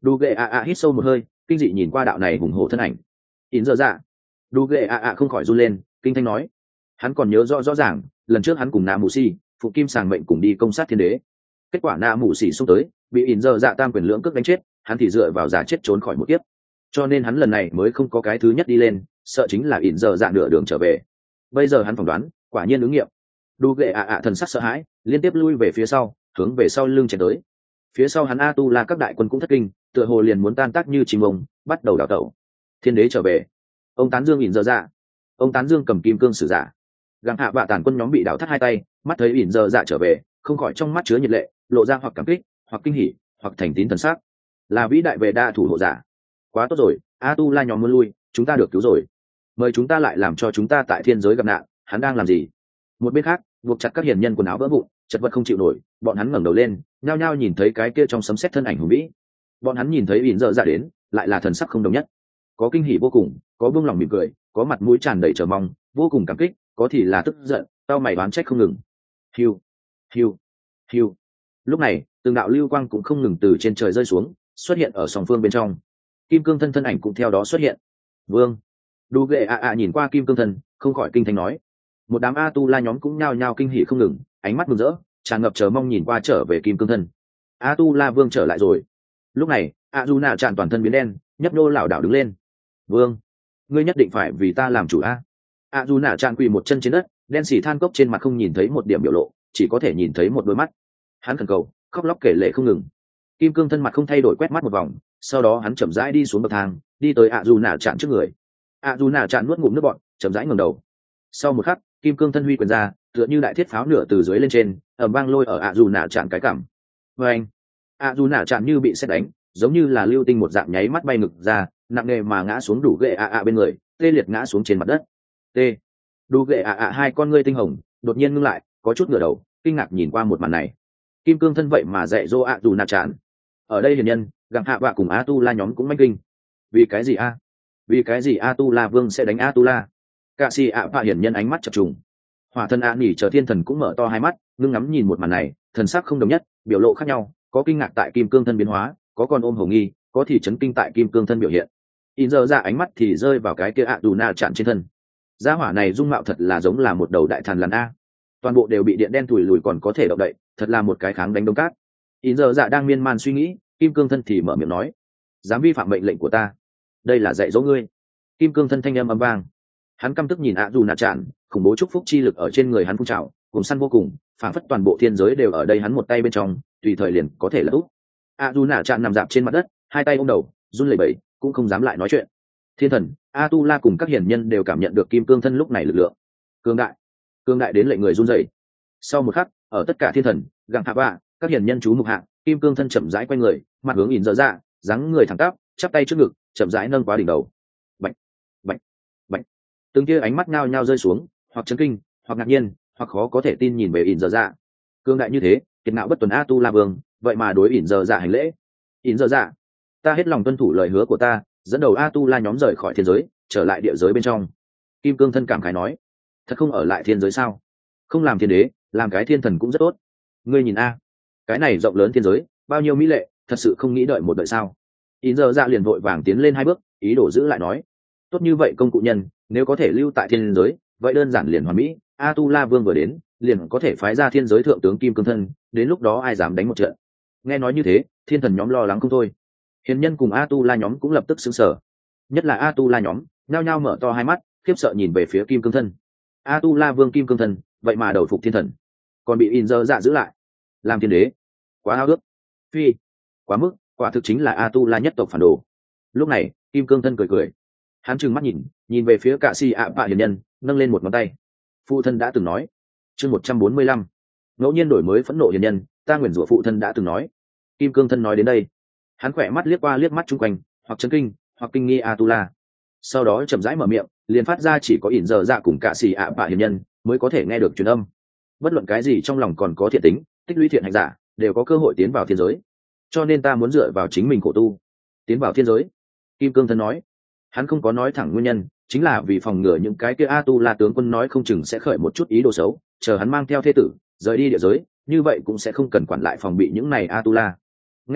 Đủ ghệ ạ ạ hít sâu một hơi, kinh dị nhìn qua đạo này hùng hổ thân ảnh. In giờ dạ. Đủ ghệ ạ ạ không khỏi run lên, kinh thanh nói. Hắn còn nhớ rõ rõ ràng, lần trước hắn cùng nạ mù xì phụ kim sàng mệnh cùng đi công sát thiên đế, kết quả nạ mù xì xông tới bị In giờ dạ tam quyền lưỡng cước đánh chết, hắn thì dựa vào giả chết trốn khỏi một kiếp, cho nên hắn lần này mới không có cái thứ nhất đi lên, sợ chính là In giờ dạ nửa đường trở về. Bây giờ hắn phỏng đoán quả nhiên ứng nghiệm. Đủ ghệ ạ ạ thần sắc sợ hãi, liên tiếp lui về phía sau, hướng về sau lưng chạy tới. Phía sau hắn a tu la các đại quân cũng thất kinh, tựa hồ liền muốn tan tác như chim ông, bắt đầu đảo tẩu. Thiên đế trở về. Ông tán dương ỉn giờ dạ. Ông tán dương cầm kim cương sử giả. Gặng hạ bạ tàn quân nhóm bị đảo thắt hai tay, mắt thấy ỉn giờ dạ trở về, không khỏi trong mắt chứa nhiệt lệ, lộ ra hoặc cảm kích, hoặc kinh hỉ, hoặc thành tín thần sắc. Là vĩ đại về đa thủ hộ giả. Quá tốt rồi, a tu la nhóm muốn lui, chúng ta được cứu rồi. Mời chúng ta lại làm cho chúng ta tại thiên giới gặp nạn. Hắn đang làm gì? Một bên khác, buộc chặt các hiền nhân quần áo vỡ vụn, chật vật không chịu nổi, bọn hắn ngẩng đầu lên, nhao nhao nhìn thấy cái kia trong sấm sét thân ảnh hùng vĩ. Bọn hắn nhìn thấy ỉn dở dạ đến, lại là thần sắc không đồng nhất, có kinh hỉ vô cùng, có buông lòng mỉm cười, có mặt mũi tràn đầy chờ mong, vô cùng cảm kích, có thì là tức giận, tao mày đoán trách không ngừng. Hiu, hiu, hiu. Lúc này, từng đạo lưu quang cũng không ngừng từ trên trời rơi xuống, xuất hiện ở song phương bên trong. Kim cương thân thân ảnh cũng theo đó xuất hiện. Vương, Đủ ghệ ạ ạ nhìn qua kim cương thân, không khỏi kinh thanh nói. Một đám a tu la nhóm cũng nhao nhao kinh hỉ không ngừng, ánh mắt mừng rỡ, tràn ngập chờ mong nhìn qua trở về kim cương thân. A tu la vương trở lại rồi. Lúc này, a du nạ tràn toàn thân biến đen, nhấp nô lảo đảo đứng lên. Vương, ngươi nhất định phải vì ta làm chủ a. A du nạ tràn quỳ một chân trên đất, đen xỉ than cốc trên mặt không nhìn thấy một điểm biểu lộ, chỉ có thể nhìn thấy một đôi mắt. Hắn khẩn cầu, khóc lóc kể lệ không ngừng. Kim cương thân mặt không thay đổi quét mắt một vòng, sau đó hắn chậm rãi đi xuống bậc thang, đi tới a du nạ tràn trước người. A du nạ tràn nuốt ngụm nước bọt, chậm rãi ngẩng đầu. Sau một khắc, kim cương thân huy quyền ra, tựa như đại thiết pháo nửa từ dưới lên trên, ầm vang lôi ở a du nạ tràn cái cảm. Và anh, a du nạ tràn như bị sét đánh, giống như là lưu tinh một dạng nháy mắt bay ngực ra, nặng nề mà ngã xuống đủ ghệ a a bên người, tê liệt ngã xuống trên mặt đất. T. Đủ ghệ a a hai con ngươi tinh hồng, đột nhiên ngưng lại, có chút ngửa đầu, kinh ngạc nhìn qua một màn này. Kim cương thân vậy mà dạy dỗ a du nạ tràn. Ở đây hiền nhân, gặng hạ bạ cùng a tu la nhóm cũng manh kinh. Vì cái gì a? Vì cái gì a tu la vương sẽ đánh a tu la? Cả si ạ bạ hiển nhân ánh mắt chập trùng. Hỏa thần a nỉ chờ thiên thần cũng mở to hai mắt, ngưng ngắm nhìn một màn này, thần sắc không đồng nhất, biểu lộ khác nhau, có kinh ngạc tại kim cương thân biến hóa, có còn ôm hổ nghi, có thì chấn kinh tại kim cương thân biểu hiện. In giờ ra ánh mắt thì rơi vào cái kia ạ dù na chạm trên thân. Gia hỏa này dung mạo thật là giống là một đầu đại thần lằn a. Toàn bộ đều bị điện đen thùi lùi còn có thể động đậy, thật là một cái kháng đánh đông cát. In giờ dạ đang miên man suy nghĩ, kim cương thân thì mở miệng nói: dám vi phạm mệnh lệnh của ta, đây là dạy dỗ ngươi. Kim cương thân thanh âm âm vang, hắn căm tức nhìn ạ dù nạ tràn, khủng bố chúc phúc chi lực ở trên người hắn phun trào, cùng săn vô cùng, phản phất toàn bộ thiên giới đều ở đây hắn một tay bên trong, tùy thời liền có thể là úp. ạ dù nạ tràn nằm dạp trên mặt đất, hai tay ôm đầu, run lẩy bẩy, cũng không dám lại nói chuyện. Thiên thần a tu la cùng các hiển nhân đều cảm nhận được kim cương thân lúc này lực lượng cương đại, cương đại đến lệnh người run rẩy. Sau một khắc, ở tất cả thiên thần gặng hạ bạ, các hiển nhân chú mục hạ, kim cương thân chậm rãi quay người, mặt hướng nhìn dở dạ, dáng người thẳng tắp, chắp tay trước ngực, chậm rãi nâng quá đỉnh đầu. Bạch, bạch, bạch. Từng kia ánh mắt nhao nhao rơi xuống, hoặc chấn kinh, hoặc ngạc nhiên, hoặc khó có thể tin nhìn về ỉn dở dạ. Cương đại như thế, kiệt ngạo bất tuần a tu la vương, vậy mà đối ỉn dở dạ hành lễ. Ỉn dở dạ, ta hết lòng tuân thủ lời hứa của ta, dẫn đầu a tu la nhóm rời khỏi thiên giới, trở lại địa giới bên trong. Kim cương thân cảm khái nói: thật không ở lại thiên giới sao? Không làm thiên đế, làm cái thiên thần cũng rất tốt. Ngươi nhìn a, cái này rộng lớn thiên giới, bao nhiêu mỹ lệ, thật sự không nghĩ đợi một đợi sao? Ỉn dở dạ liền vội vàng tiến lên hai bước, ý đồ giữ lại nói: tốt như vậy công cụ nhân, nếu có thể lưu tại thiên giới, vậy đơn giản liền hoàn mỹ. A tu la vương vừa đến, liền có thể phái ra thiên giới thượng tướng kim cương thân, đến lúc đó ai dám đánh một trận. Nghe nói như thế, thiên thần nhóm lo lắng không thôi. Hiền nhân cùng a tu la nhóm cũng lập tức sững sờ, nhất là a tu la nhóm nhao nhao mở to hai mắt, khiếp sợ nhìn về phía kim cương thân. A tu la vương kim cương thân vậy mà đầu phục thiên thần, còn bị in dơ dạ giữ lại làm thiên đế, quá háo ước, phi, quá mức, quả thực chính là a tu la nhất tộc phản đồ. Lúc này kim cương thân cười cười, hắn trừng mắt nhìn nhìn về phía cạ si ạ bạ hiền nhân, nâng lên một ngón tay. Phụ thân đã từng nói, chương một trăm bốn mươi lăm, ngẫu nhiên đổi mới phẫn nộ hiền nhân, ta nguyền rủa phụ thân đã từng nói. Kim cương thân nói đến đây, hắn khỏe mắt liếc qua liếc mắt chung quanh, hoặc chấn kinh hoặc kinh nghi a tu la, sau đó chậm rãi mở miệng, liền phát ra chỉ có ỉn dở dạ cùng cạ xì ạ bạ hiền nhân mới có thể nghe được truyền âm. Bất luận cái gì trong lòng còn có thiện tính, tích lũy thiện hành giả đều có cơ hội tiến vào thiên giới, cho nên ta muốn dựa vào chính mình khổ tu tiến vào thiên giới. Kim cương thân nói, hắn không có nói thẳng nguyên nhân, chính là vì phòng ngừa những cái kia a tu la tướng quân nói không chừng sẽ khởi một chút ý đồ xấu, chờ hắn mang theo thê tử rời đi địa giới, như vậy cũng sẽ không cần quản lại phòng bị những này a tu la. Nghe vậy,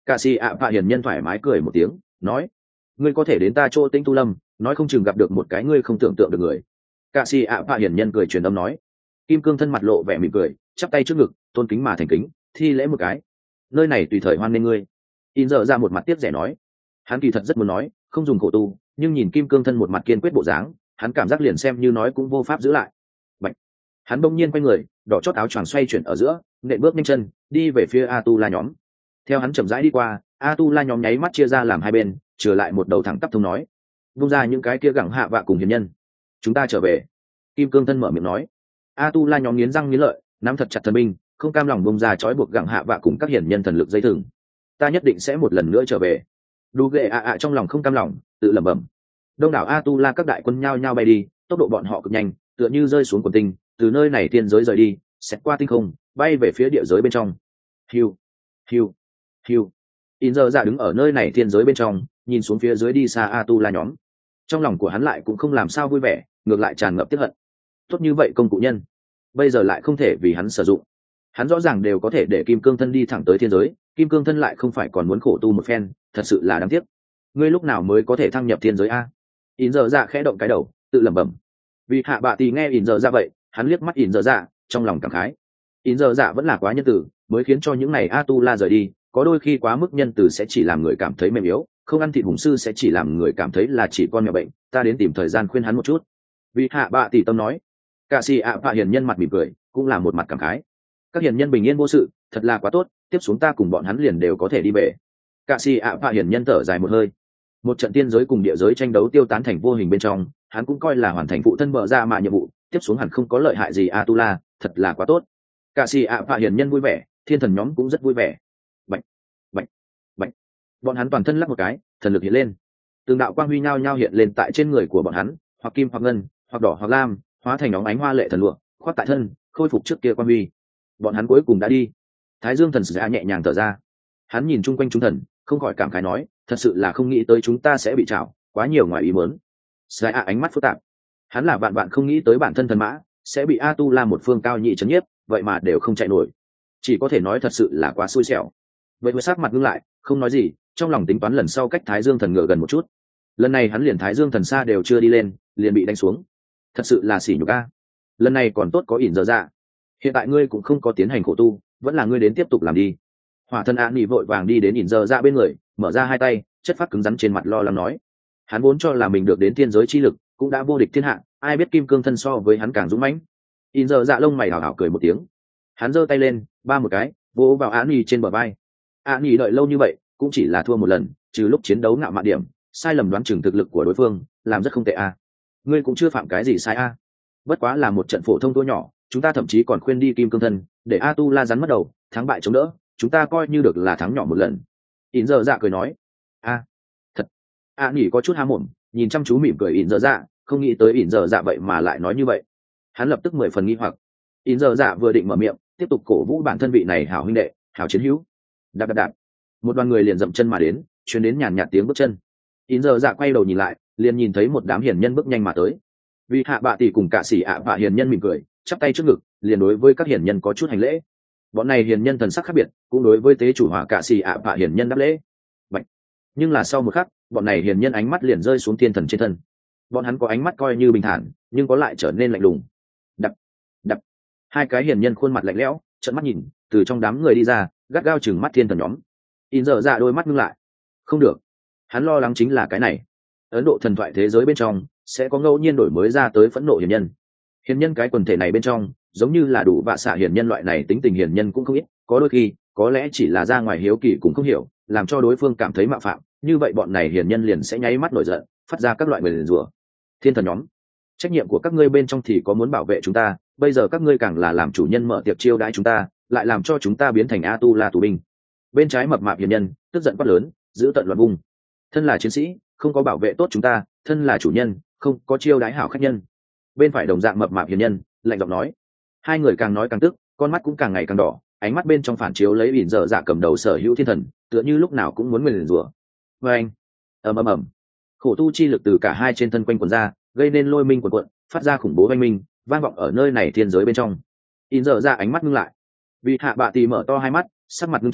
Cả si ạ phạ hiền nhân thoải mái cười một tiếng nói, ngươi có thể đến ta chỗ tĩnh tu lâm, nói không chừng gặp được một cái ngươi không tưởng tượng được người. Cả si ạ phạ hiền nhân cười truyền âm nói. Kim cương thân mặt lộ vẻ mỉm cười, chắp tay trước ngực, tôn kính mà thành kính, thi lễ một cái. Nơi này tùy thời hoan nghênh ngươi. In dở ra một mặt tiếc rẻ nói, hắn kỳ thật rất muốn nói không dùng khổ tu, nhưng nhìn kim cương thân một mặt kiên quyết bộ dáng, hắn cảm giác liền xem như nói cũng vô pháp giữ lại. Bạch. Hắn bỗng nhiên quay người, đỏ chót áo choàng xoay chuyển ở giữa, nện bước nhanh chân đi về phía a tu la nhóm. Theo hắn chậm rãi đi qua, a tu la nhóm nháy mắt chia ra làm hai bên, trở lại một đầu thẳng tắp thông nói, vung ra những cái kia gẳng hạ vạ cùng hiền nhân, chúng ta trở về. Kim cương thân mở miệng nói. A tu la nhóm nghiến răng nghiến lợi, nắm thật chặt thần binh, không cam lòng bông ra trói buộc gặng hạ vạ cùng các hiển nhân thần lực dây thừng. Ta nhất định sẽ một lần nữa trở về. Đu ghệ ạ ạ trong lòng không cam lòng, tự lẩm bẩm. Đông đảo A tu la các đại quân nhao nhao bay đi, tốc độ bọn họ cực nhanh, tựa như rơi xuống quần tinh, từ nơi này tiên giới rời đi, xẹt qua tinh không, bay về phía địa giới bên trong. Hiu, hiu, hiu. In giờ dạ đứng ở nơi này tiên giới bên trong, nhìn xuống phía dưới đi xa A tu la nhóm. Trong lòng của hắn lại cũng không làm sao vui vẻ, ngược lại tràn ngập tiếc hận. Tốt như vậy công cụ nhân, bây giờ lại không thể vì hắn sử dụng. Hắn rõ ràng đều có thể để kim cương thân đi thẳng tới thiên giới, kim cương thân lại không phải còn muốn khổ tu một phen, thật sự là đáng tiếc. Ngươi lúc nào mới có thể thăng nhập thiên giới a? In giờ dạ khẽ động cái đầu, tự lẩm bẩm. Vì hạ bạ thì nghe In giờ dạ vậy, hắn liếc mắt In giờ dạ, trong lòng cảm khái. In giờ dạ vẫn là quá nhân từ, mới khiến cho những này a tu la rời đi, có đôi khi quá mức nhân từ sẽ chỉ làm người cảm thấy mềm yếu, không ăn thịt hùng sư sẽ chỉ làm người cảm thấy là chỉ con mèo bệnh. Ta đến tìm thời gian khuyên hắn một chút. Vì hạ bạ tỷ tâm nói. Cả xì ạ vạ hiền nhân mặt mỉm cười, cũng là một mặt cảm khái. Các hiền nhân bình yên vô sự, thật là quá tốt, tiếp xuống ta cùng bọn hắn liền đều có thể đi về. Cả xì ạ vạ hiền nhân thở dài một hơi. Một trận tiên giới cùng địa giới tranh đấu tiêu tán thành vô hình bên trong, hắn cũng coi là hoàn thành phụ thân bợ ra mà nhiệm vụ, tiếp xuống hẳn không có lợi hại gì Atula, thật là quá tốt. Cả xì ạ vạ hiền nhân vui vẻ, thiên thần nhóm cũng rất vui vẻ. Bạch, bạch, bạch. Bọn hắn toàn thân lắc một cái, thần lực hiện lên. Từng đạo quang huy nhao nhao hiện lên tại trên người của bọn hắn, hoặc kim hoặc ngân, hoặc đỏ hoặc lam, hóa thành óng ánh hoa lệ thần lụa, khoác tại thân, khôi phục trước kia quan huy. Bọn hắn cuối cùng đã đi. Thái Dương thần sử nhẹ nhàng thở ra, hắn nhìn chung quanh chúng thần, không khỏi cảm khái nói, thật sự là không nghĩ tới chúng ta sẽ bị trảo, quá nhiều ngoài ý muốn. Sai a ánh mắt phức tạp, hắn là vạn vạn không nghĩ tới bản thân thần mã sẽ bị a tu la một phương cao nhị chấn nhiếp, vậy mà đều không chạy nổi, chỉ có thể nói thật sự là quá xui xẻo. Vậy với sắc mặt ngưng lại, không nói gì, trong lòng tính toán lần sau cách Thái Dương thần ngựa gần một chút. Lần này hắn liền Thái Dương thần xa đều chưa đi lên, liền bị đánh xuống. Thật sự là xỉ nhục a. Lần này còn tốt có ỉn giờ dạ, hiện tại ngươi cũng không có tiến hành khổ tu, vẫn là ngươi đến tiếp tục làm đi. Hỏa thần ạ nỉ vội vàng đi đến ỉn giờ dạ bên người, mở ra hai tay, chất phát cứng rắn trên mặt lo lắng nói, hắn vốn cho là mình được đến thiên giới chi lực, cũng đã vô địch thiên hạ, ai biết kim cương thân so với hắn càng dũng mãnh. ỉn giờ dạ lông mày hảo hảo cười một tiếng, hắn giơ tay lên, ba một cái vỗ vào ạ nỉ trên bờ vai. ạ nỉ đợi lâu như vậy cũng chỉ là thua một lần, trừ lúc chiến đấu ngạo mạn điểm, sai lầm đoán chừng thực lực của đối phương, làm rất không tệ a. Ngươi cũng chưa phạm cái gì sai a, bất quá là một trận phổ thông thua nhỏ, chúng ta thậm chí còn khuyên đi kim cương thân để a tu la rắn mất đầu, thắng bại chống đỡ, chúng ta coi như được là thắng nhỏ một lần. ỉn giờ dạ cười nói, a thật. a nghỉ có chút há mồm, nhìn chăm chú mỉm cười ỉn giờ dạ, không nghĩ tới ỉn giờ dạ vậy mà lại nói như vậy. Hắn lập tức mười phần nghi hoặc. ỉn giờ dạ vừa định mở miệng tiếp tục cổ vũ bản thân vị này hảo huynh đệ, hảo chiến hữu. Đạp đạp đạp, một đoàn người liền dậm chân mà đến, truyền đến nhàn nhạt tiếng bước chân. ỉn giờ dạ quay đầu nhìn lại, liền nhìn thấy một đám hiền nhân bước nhanh mà tới. Vì hạ bạ tỷ cùng cả sĩ ạ bạ hiền nhân mỉm cười, chắp tay trước ngực, liền đối với các hiền nhân có chút hành lễ. Bọn này hiền nhân thần sắc khác biệt, cũng đối với tế chủ hỏa cả sĩ ạ bạ hiền nhân đáp lễ. Bạch. Nhưng là sau một khắc, bọn này hiền nhân ánh mắt liền rơi xuống thiên thần trên thân. Bọn hắn có ánh mắt coi như bình thản, nhưng có lại trở nên lạnh lùng. Đập, đập. Hai cái hiền nhân khuôn mặt lạnh lẽo, trợn mắt nhìn, từ trong đám người đi ra, gắt gao chừng mắt thiên thần nhóm. In giờ dạ đôi mắt ngưng lại. Không được. Hắn lo lắng chính là cái này. Ấn Độ thần thoại thế giới bên trong sẽ có ngẫu nhiên đổi mới ra tới phẫn nộ hiền nhân. Hiền nhân cái quần thể này bên trong, giống như là đủ vạ xạ hiền nhân loại này tính tình hiền nhân cũng không ít, có đôi khi có lẽ chỉ là ra ngoài hiếu kỳ cũng không hiểu, làm cho đối phương cảm thấy mạo phạm, như vậy bọn này hiền nhân liền sẽ nháy mắt nổi giận, phát ra các loại nguyền rủa. Thiên thần nhóm, trách nhiệm của các ngươi bên trong thì có muốn bảo vệ chúng ta, bây giờ các ngươi càng là làm chủ nhân mở tiệc chiêu đãi chúng ta, lại làm cho chúng ta biến thành a tu la tù binh. Bên trái mập mạp hiền nhân tức giận quát lớn, giữ tận loạn vùng. Thân là chiến sĩ, không có bảo vệ tốt chúng ta, thân là chủ nhân, không có chiêu đãi hảo khách nhân. Bên phải đồng dạng mập mạp hiền nhân lạnh giọng nói. Hai người càng nói càng tức, con mắt cũng càng ngày càng đỏ, ánh mắt bên trong phản chiếu lấy ỉn dở dạ cầm đầu sở hữu thiên thần, tựa như lúc nào cũng muốn nguyền rủa. Và anh, ầm ầm ầm, khổ tu chi lực từ cả hai trên thân quanh quần ra, gây nên lôi minh quần quận, phát ra khủng bố oanh minh, vang vọng ở nơi này thiên giới bên trong. ỉn dở dạ ánh mắt ngưng lại, vì hạ bạ tì mở to hai mắt, sắc mặt ngưng trọng,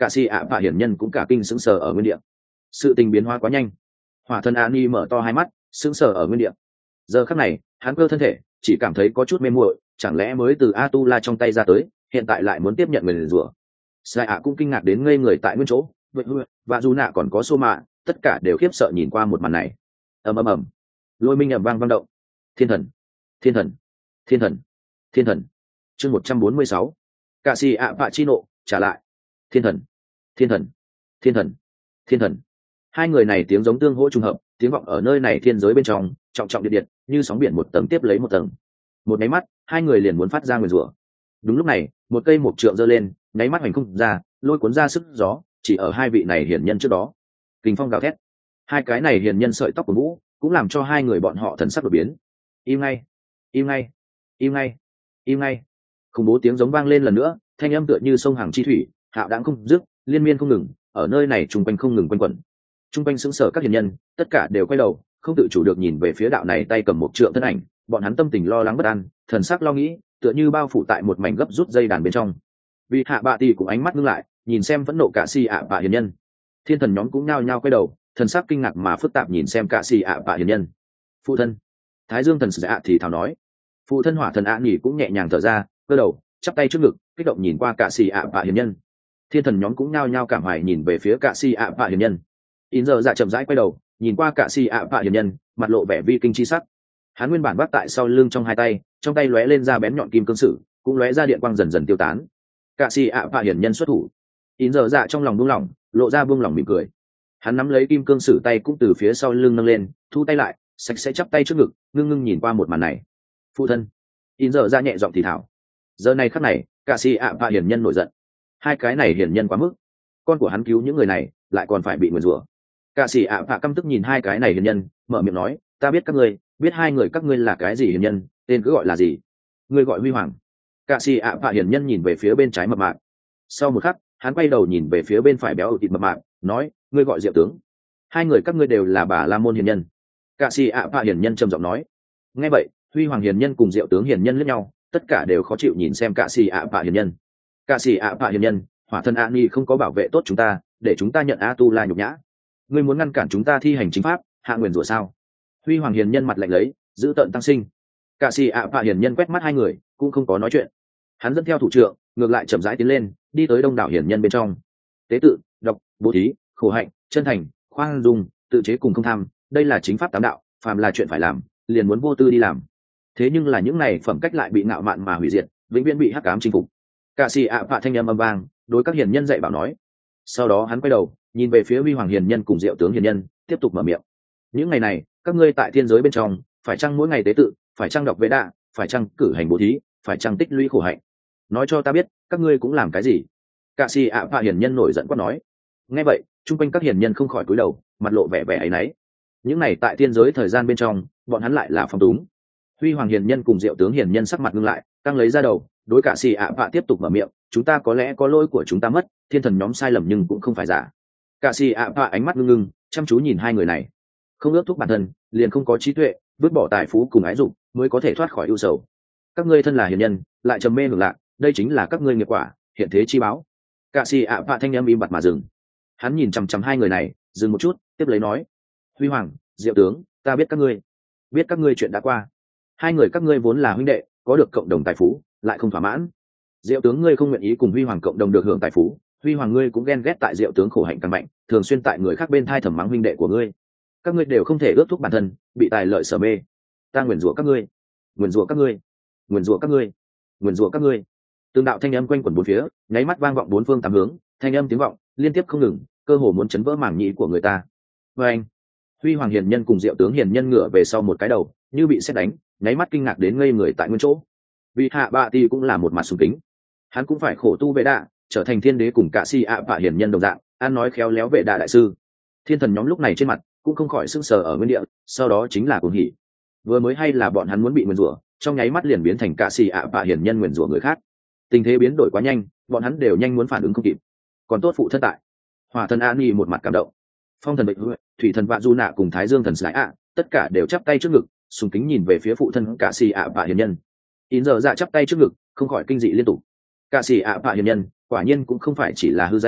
cả si ạ bạ hiển nhân cũng cả kinh sững sờ ở nguyên địa. Sự tình biến hóa quá nhanh. Hỏa thần Ani mở to hai mắt sững sờ ở nguyên địa. Giờ khắc này hắn cơ thân thể chỉ cảm thấy có chút mê muội, chẳng lẽ mới từ Atula trong tay ra tới hiện tại lại muốn tiếp nhận người rủa. Sai ạ cũng kinh ngạc đến ngây người tại nguyên chỗ, vậy và dù nạ còn có Sô Mạ tất cả đều khiếp sợ nhìn qua một màn này. Ầm ầm ầm, lôi minh ầm vang vang động. Thiên thần, thiên thần, thiên thần, thiên thần. Chương một trăm bốn mươi sáu, Cạ Sĩ ạ Pạ Chi nộ trả lại. Thiên thần, thiên thần, thiên thần, thiên thần. Hai người này tiếng giống tương hỗ trùng hợp, tiếng vọng ở nơi này thiên giới bên trong trọng trọng điện điện như sóng biển một tầng tiếp lấy một tầng. Một nháy mắt hai người liền muốn phát ra nguyền rủa. Đúng lúc này một cây mộc trượng giơ lên, nháy mắt hoành không ra, lôi cuốn ra sức gió chỉ ở hai vị này hiển nhân trước đó. Kình phong gào thét, hai cái này hiển nhân sợi tóc của vũ cũng làm cho hai người bọn họ thần sắc đột biến. Im ngay, im ngay, im ngay, im ngay. Khủng bố tiếng giống vang lên lần nữa, thanh âm tựa như sông hàng chi thủy, hạo đãng không dứt, liên miên không ngừng, ở nơi này trung quanh không ngừng quanh quẩn. Trung quanh sững sờ các hiền nhân tất cả đều quay đầu, không tự chủ được nhìn về phía đạo này tay cầm một trượng thân ảnh, bọn hắn tâm tình lo lắng bất an, thần sắc lo nghĩ tựa như bao phủ tại một mảnh gấp rút dây đàn bên trong. Vì hạ bạ tỷ cũng ánh mắt ngưng lại, nhìn xem phẫn nộ cả si ạ bạ hiền nhân. Thiên thần nhóm cũng nhao nhao quay đầu, thần sắc kinh ngạc mà phức tạp nhìn xem cả si ạ bạ hiền nhân. Phụ thân, Thái Dương thần dạ thì thào nói. Phụ thân hỏa thần ạ nhỉ cũng nhẹ nhàng thở ra, cơ đầu chắp tay trước ngực, kích động nhìn qua cả si ạ bạ hiền nhân. Thiên thần nhóm cũng nhao nhao cảm hoài nhìn về phía cả si ạ bạ hiền nhân. In giờ dạ chậm rãi quay đầu nhìn qua cả si ạ bạ hiền nhân, mặt lộ vẻ vi kinh chi sắc. Hắn nguyên bản vác tại sau lưng trong hai tay, trong tay lóe lên ra bén nhọn kim cương sử, cũng lóe ra điện quang dần dần tiêu tán. Cả si ạ bạ hiền nhân xuất thủ. In giờ dạ trong lòng buông lỏng, lộ ra buông lỏng mỉm cười. Hắn nắm lấy kim cương sử tay cũng từ phía sau lưng nâng lên, thu tay lại, sạch sẽ chắp tay trước ngực, ngưng ngưng nhìn qua một màn này. Phụ thân. In giờ dạ nhẹ giọng thì thảo. Giờ này khắc này cả si ạ bạ hiền nhân nổi giận. Hai cái này hiền nhân quá mức, con của hắn cứu những người này lại còn phải bị nguyền rủa. Cả sĩ ạ bạ căm tức nhìn hai cái này hiền nhân, mở miệng nói, ta biết các ngươi, biết hai người các ngươi là cái gì hiền nhân, tên cứ gọi là gì? Ngươi gọi Huy Hoàng. Cả sĩ ạ bạ hiền nhân nhìn về phía bên trái mập mạp. Sau một khắc hắn quay đầu nhìn về phía bên phải béo thịt mập mạp, nói, ngươi gọi Diệu tướng. Hai người các ngươi đều là bà la môn hiền nhân. Cả sĩ ạ bạ hiền nhân trầm giọng nói. Nghe vậy Huy Hoàng hiền nhân cùng Diệu tướng hiền nhân lẫn nhau, tất cả đều khó chịu nhìn xem cả sĩ ạ bạ hiền nhân. Cả sĩ ạ bạ hiền nhân, hỏa thân Ani không có bảo vệ tốt chúng ta, để chúng ta nhận a tu la nhục nhã. Ngươi muốn ngăn cản chúng ta thi hành chính pháp, hạ nguyền rủa sao? Huy Hoàng hiền nhân mặt lạnh lấy, giữ tợn tăng sinh. Cả sĩ ạ bạ hiền nhân quét mắt hai người, cũng không có nói chuyện. Hắn dẫn theo thủ trưởng, ngược lại chậm rãi tiến lên, đi tới đông đảo hiền nhân bên trong. Tế tự, độc, bố thí, khổ hạnh, chân thành, khoan dung, tự chế cùng không tham, đây là chính pháp tám đạo, phàm là chuyện phải làm, liền muốn vô tư đi làm. Thế nhưng là những này phẩm cách lại bị ngạo mạn mà hủy diệt, vĩnh viễn bị hắc ám chinh phục. Cả sĩ ạ bạ thanh âm âm vang, đối các hiền nhân dạy bảo nói. Sau đó hắn quay đầu nhìn về phía Huy Hoàng hiền nhân cùng Diệu tướng hiền nhân, tiếp tục mở miệng. Những ngày này các ngươi tại thiên giới bên trong phải chăng mỗi ngày tế tự, phải chăng đọc vế đạ, phải chăng cử hành bố thí, phải chăng tích lũy khổ hạnh? Nói cho ta biết các ngươi cũng làm cái gì? Cả sĩ ạ bạ hiền nhân nổi giận quát nói. Nghe vậy chung quanh các hiền nhân không khỏi cúi đầu, mặt lộ vẻ vẻ áy náy. Những ngày tại thiên giới thời gian bên trong bọn hắn lại là phong túng. Huy Hoàng hiền nhân cùng Diệu tướng hiền nhân sắc mặt ngưng lại, căng lấy ra đầu, đối cả sĩ ạ bạ tiếp tục mở miệng, chúng ta có lẽ có lỗi của chúng ta mất, thiên thần nhóm sai lầm nhưng cũng không phải giả. Cả sĩ ạ bạ ánh mắt ngưng ngưng chăm chú nhìn hai người này. Không ước thúc bản thân liền không có trí tuệ, vứt bỏ tài phú cùng ái dục mới có thể thoát khỏi ưu sầu. Các ngươi thân là hiền nhân lại trầm mê hưởng lạc, đây chính là các ngươi nghiệp quả, hiện thế chi báo. Cả sĩ ạ bạ thanh âm im bặt mà dừng. Hắn nhìn chằm chằm hai người này, dừng một chút, tiếp lấy nói, Huy Hoàng, Diệu tướng, ta biết các ngươi, biết các ngươi chuyện đã qua. Hai người các ngươi vốn là huynh đệ, có được cộng đồng tài phú, lại không thỏa mãn. Diệu tướng ngươi không nguyện ý cùng Huy Hoàng cộng đồng được hưởng tài phú, Huy Hoàng ngươi cũng ghen ghét tại Diệu tướng khổ hạnh càng mạnh, thường xuyên tại người khác bên thai thầm mắng huynh đệ của ngươi. Các ngươi đều không thể ước thúc bản thân, bị tài lợi sở mê. Ta nguyền rủa các ngươi, nguyền rủa các ngươi, nguyền rủa các ngươi, nguyền rủa các ngươi. Từng đạo thanh âm quanh quẩn bốn phía, nháy mắt vang vọng bốn phương tám hướng, thanh âm tiếng vọng liên tiếp không ngừng, cơ hồ muốn chấn vỡ màng nhĩ của người ta. Và anh, Huy Hoàng hiền nhân cùng Diệu tướng hiền nhân ngửa về sau một cái đầu, như bị sét đánh, nháy mắt kinh ngạc đến ngây người tại nguyên chỗ. Vì hạ bạ thì cũng là một mặt sùng kính, hắn cũng phải khổ tu vệ đạ, trở thành thiên đế cùng cả si ạ bạ hiền nhân đồng dạng, an nói khéo léo vệ đạ đại sư. Thiên thần nhóm lúc này trên mặt cũng không khỏi sững sờ ở nguyên địa, sau đó chính là cuồng hỉ. Vừa mới hay là bọn hắn muốn bị nguyền rủa, trong nháy mắt liền biến thành cả si ạ bạ hiền nhân nguyền rủa người khác. Tình thế biến đổi quá nhanh, bọn hắn đều nhanh muốn phản ứng không kịp. Còn tốt phụ thân tại. Hỏa thần Ani một mặt cảm động. Phong thần Bạch Thủy thần Vạ Du Nạ cùng Thái Dương thần Sải ạ, tất cả đều chắp tay trước ngực, sùng kính nhìn về phía phụ thân cả si ạ bạ hiền nhân. In giờ dạ chắp tay trước ngực, không khỏi kinh dị liên tục. Cả sĩ ạ bạ hiền nhân quả nhiên cũng không phải chỉ là hư danh,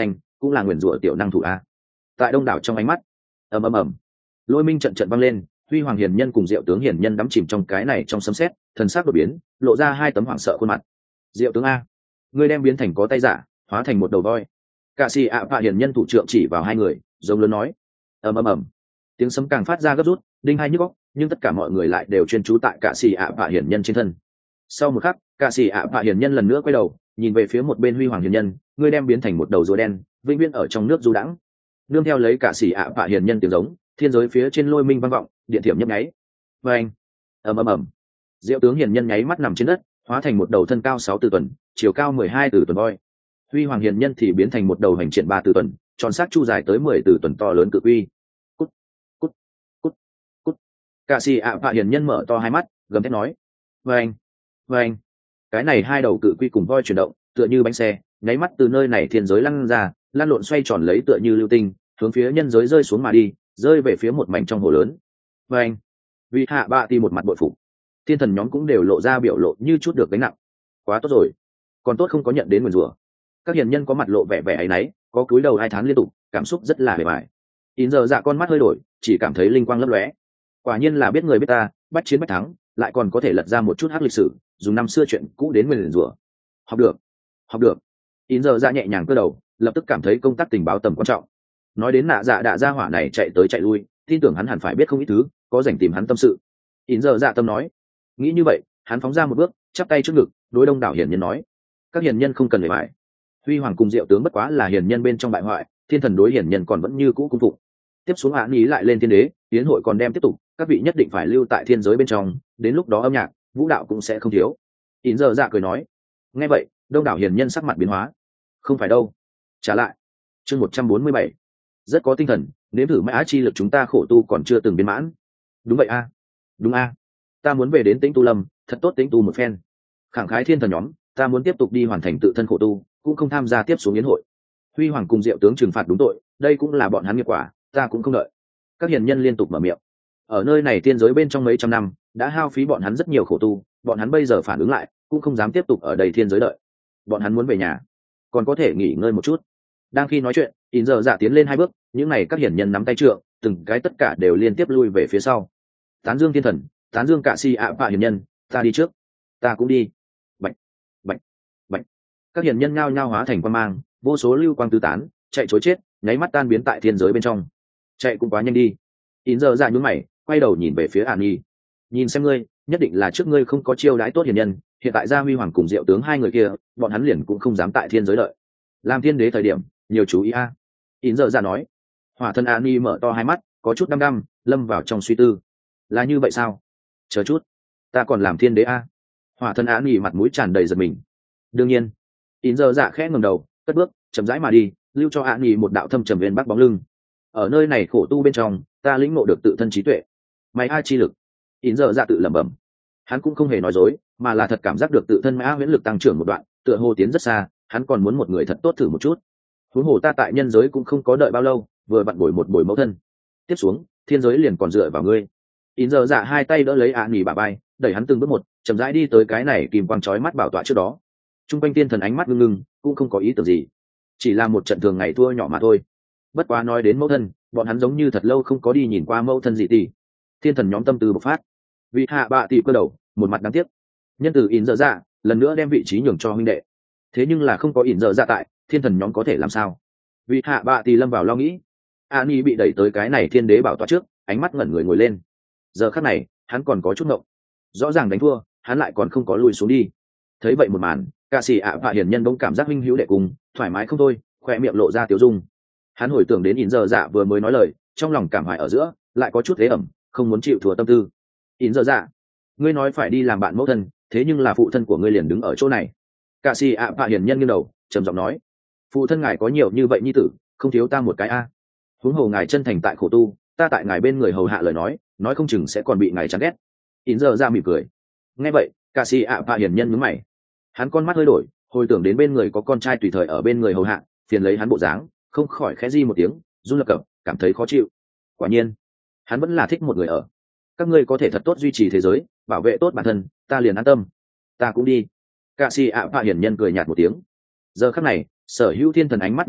cũng là nguyền rủa tiểu năng thủ a. Tại đông đảo trong ánh mắt, ầm ầm ầm, lôi minh trận trận vang lên, huy hoàng hiền nhân cùng diệu tướng hiền nhân đắm chìm trong cái này trong sấm sét, thần sắc đột biến, lộ ra hai tấm hoảng sợ khuôn mặt. Diệu tướng a, ngươi đem biến thành có tay giả, hóa thành một đầu voi. Cả xì ạ vạ hiền nhân thủ trưởng chỉ vào hai người, giống lớn nói. Ầm ầm ầm, tiếng sấm càng phát ra gấp rút, đinh hai nhức óc, nhưng tất cả mọi người lại đều chuyên chú tại cả xì ạ vạ hiền nhân trên thân. Sau một khắc, cả xì ạ vạ hiền nhân lần nữa quay đầu, nhìn về phía một bên huy hoàng hiền nhân, ngươi đem biến thành một đầu rùa đen, vĩnh viễn ở trong nước du đãng. Nương theo lấy cả xì ạ vạ hiền nhân tiếng giống, thiên giới phía trên lôi minh vang vọng, điện thiểm nhấp nháy. Vang, ầm ầm ầm, diệu tướng hiền nhân nháy mắt nằm trên đất, hóa thành một đầu thân cao sáu từ tuần, chiều cao mười hai từ tuần voi. Huy hoàng hiền nhân thì biến thành một đầu hành triển ba từ tuần, tròn xác chu dài tới mười từ tuần to lớn cự uy. Cút, cút, cút, cút. Cả xì ạ vạ hiền nhân mở to hai mắt, gầm thét nói: vang, vang. Cái này hai đầu cự quy cùng voi chuyển động, tựa như bánh xe, nháy mắt từ nơi này thiên giới lăn ra, lăn lộn xoay tròn lấy tựa như lưu tinh, hướng phía nhân giới rơi xuống mà đi, rơi về phía một mảnh trong hồ lớn. Vang. Vì hạ bạ thì một mặt bội phục, thiên thần nhóm cũng đều lộ ra biểu lộ như chút được gánh nặng. Quá tốt rồi, còn tốt không có nhận đến nguyền rủa. Các hiền nhân có mặt lộ vẻ vẻ áy náy, có cúi đầu hai tháng liên tục, cảm xúc rất là bề bài. In giờ dạ con mắt hơi đổi, chỉ cảm thấy linh quang lấp lóe. Quả nhiên là biết người biết ta, bắt chiến bách thắng, lại còn có thể lật ra một chút hắc lịch sử, dùng năm xưa chuyện cũ đến nguyền rủa. Học được, học được. In giờ dạ nhẹ nhàng cơ đầu, lập tức cảm thấy công tác tình báo tầm quan trọng. Nói đến nạ dạ đạ gia hỏa này chạy tới chạy lui, tin tưởng hắn hẳn phải biết không ít thứ, có rảnh tìm hắn tâm sự. In giờ dạ tâm nói. Nghĩ như vậy, hắn phóng ra một bước, chắp tay trước ngực, đối đông đảo hiền nhân nói: các hiền nhân không cần lời bại. Huy hoàng cùng diệu tướng bất quá là hiền nhân bên trong bại hoại, thiên thần đối hiền nhân còn vẫn như cũ cung phụng. Tiếp xuống hạ ý lại lên thiên đế, tiến hội còn đem tiếp tục, các vị nhất định phải lưu tại thiên giới bên trong, đến lúc đó âm nhạc, vũ đạo cũng sẽ không thiếu. In giờ dạ cười nói. Nghe vậy, đông đảo hiền nhân sắc mặt biến hóa. Không phải đâu. Trả lại. Chương một trăm bốn mươi bảy. Rất có tinh thần, nếm thử mãi chi lực chúng ta khổ tu còn chưa từng biến mãn. Đúng vậy a. Đúng a. Ta muốn về đến Tĩnh Tu Lâm, thật tốt tĩnh tu một phen. Khẳng khái thiên thần nhóm, ta muốn tiếp tục đi hoàn thành tự thân khổ tu, cũng không tham gia tiếp xuống yến hội. Huy hoàng cùng diệu tướng trừng phạt đúng tội, đây cũng là bọn hắn nghiệp quả, ta cũng không đợi. Các hiền nhân liên tục mở miệng. Ở nơi này tiên giới bên trong mấy trăm năm, đã hao phí bọn hắn rất nhiều khổ tu, bọn hắn bây giờ phản ứng lại, cũng không dám tiếp tục ở đây thiên giới đợi. Bọn hắn muốn về nhà, còn có thể nghỉ ngơi một chút. Đang khi nói chuyện, In giờ dạ tiến lên hai bước, những này các hiền nhân nắm tay trượng, từng cái tất cả đều liên tiếp lui về phía sau. Tán dương thiên thần, tán dương cả si ạ vạ hiền nhân, ta đi trước. Ta cũng đi. Bạch, bạch, bạch. Các hiền nhân nhao nhao hóa thành quang mang, vô số lưu quang tứ tán, chạy trối chết, nháy mắt tan biến tại thiên giới bên trong. Chạy cũng quá nhanh đi. In giờ dạ nhún mày, quay đầu nhìn về phía An Nhi. Nhìn xem ngươi, nhất định là trước ngươi không có chiêu đãi tốt hiền nhân, hiện tại gia huy hoàng cùng diệu tướng hai người kia, bọn hắn liền cũng không dám tại thiên giới đợi. Làm thiên đế thời điểm, nhiều chú ý a. In giờ dạ nói. Hỏa thân An Nhi mở to hai mắt, có chút đăm đăm, lâm vào trong suy tư. Là như vậy sao? Chờ chút, ta còn làm thiên đế a. Hỏa thân An Nhi mặt mũi tràn đầy giật mình. Đương nhiên. In giờ dạ khẽ ngẩng đầu, cất bước, chậm rãi mà đi, lưu cho An Nhi một đạo thâm trầm viên bắc bóng lưng. Ở nơi này khổ tu bên trong, ta lĩnh ngộ được tự thân trí tuệ. Mày a chi lực. In giờ dạ tự lẩm bẩm. Hắn cũng không hề nói dối, mà là thật cảm giác được tự thân mã huyễn lực tăng trưởng một đoạn, tựa hồ tiến rất xa, hắn còn muốn một người thật tốt thử một chút. Huống hồ ta tại nhân giới cũng không có đợi bao lâu, vừa vặn bồi một bồi mẫu thân. Tiếp xuống, thiên giới liền còn dựa vào ngươi. In giờ dạ hai tay đỡ lấy An Nhi bả vai, đẩy hắn từng bước một, chậm rãi đi tới cái này kìm quang chói mắt bảo tọa trước đó. Trung quanh tiên thần ánh mắt ngưng ngưng, cũng không có ý tưởng gì, chỉ là một trận thường ngày thua nhỏ mà thôi. Bất quá nói đến mẫu thân, bọn hắn giống như thật lâu không có đi nhìn qua mẫu thân gì tỷ. Thiên thần nhóm tâm tư bộc phát, vị hạ bạ tỷ cơ đầu, một mặt đáng tiếc. Nhân từ In giờ dạ lần nữa đem vị trí nhường cho huynh đệ, thế nhưng là không có In giờ dạ tại, thiên thần nhóm có thể làm sao? Vị hạ bạ tỷ lâm vào lo nghĩ. Ani bị đẩy tới cái này thiên đế bảo tọa trước, ánh mắt ngẩn người ngồi lên. Giờ khắc này, hắn còn có chút ngộng. Rõ ràng đánh thua, hắn lại còn không có lùi xuống đi. Thấy vậy một màn, cả sĩ ạ vạ hiền nhân bỗng cảm giác huynh hữu đệ cùng, thoải mái không thôi, khoe miệng lộ ra tiểu dung. Hắn hồi tưởng đến In giờ dạ vừa mới nói lời, trong lòng cảm hoài ở giữa, lại có chút ế ẩm, không muốn chịu thua tâm tư. In giờ dạ, ngươi nói phải đi làm bạn mẫu thân, thế nhưng là phụ thân của ngươi liền đứng ở chỗ này. Cả sĩ ạ vạ hiền nhân nghiêng đầu, trầm giọng nói, phụ thân ngài có nhiều như vậy nhi tử, không thiếu ta một cái a. Huống hồ ngài chân thành tại khổ tu, ta tại ngài bên người hầu hạ lời nói, nói không chừng sẽ còn bị ngài chán ghét. In giờ dạ mỉm cười. Nghe vậy, cả sĩ ạ vạ hiền nhân nhướng mày. Hắn con mắt hơi đổi, hồi tưởng đến bên người có con trai tùy thời ở bên người hầu hạ, phiền lấy hắn bộ dáng, không khỏi khẽ di một tiếng, run lập cập, cảm thấy khó chịu. Quả nhiên, hắn vẫn là thích một người ở. Các ngươi có thể thật tốt duy trì thế giới, bảo vệ tốt bản thân, ta liền an tâm. Ta cũng đi. Cả sĩ ạ vạ hiền nhân cười nhạt một tiếng. Giờ khắc này, sở hữu thiên thần ánh mắt ngưng lại,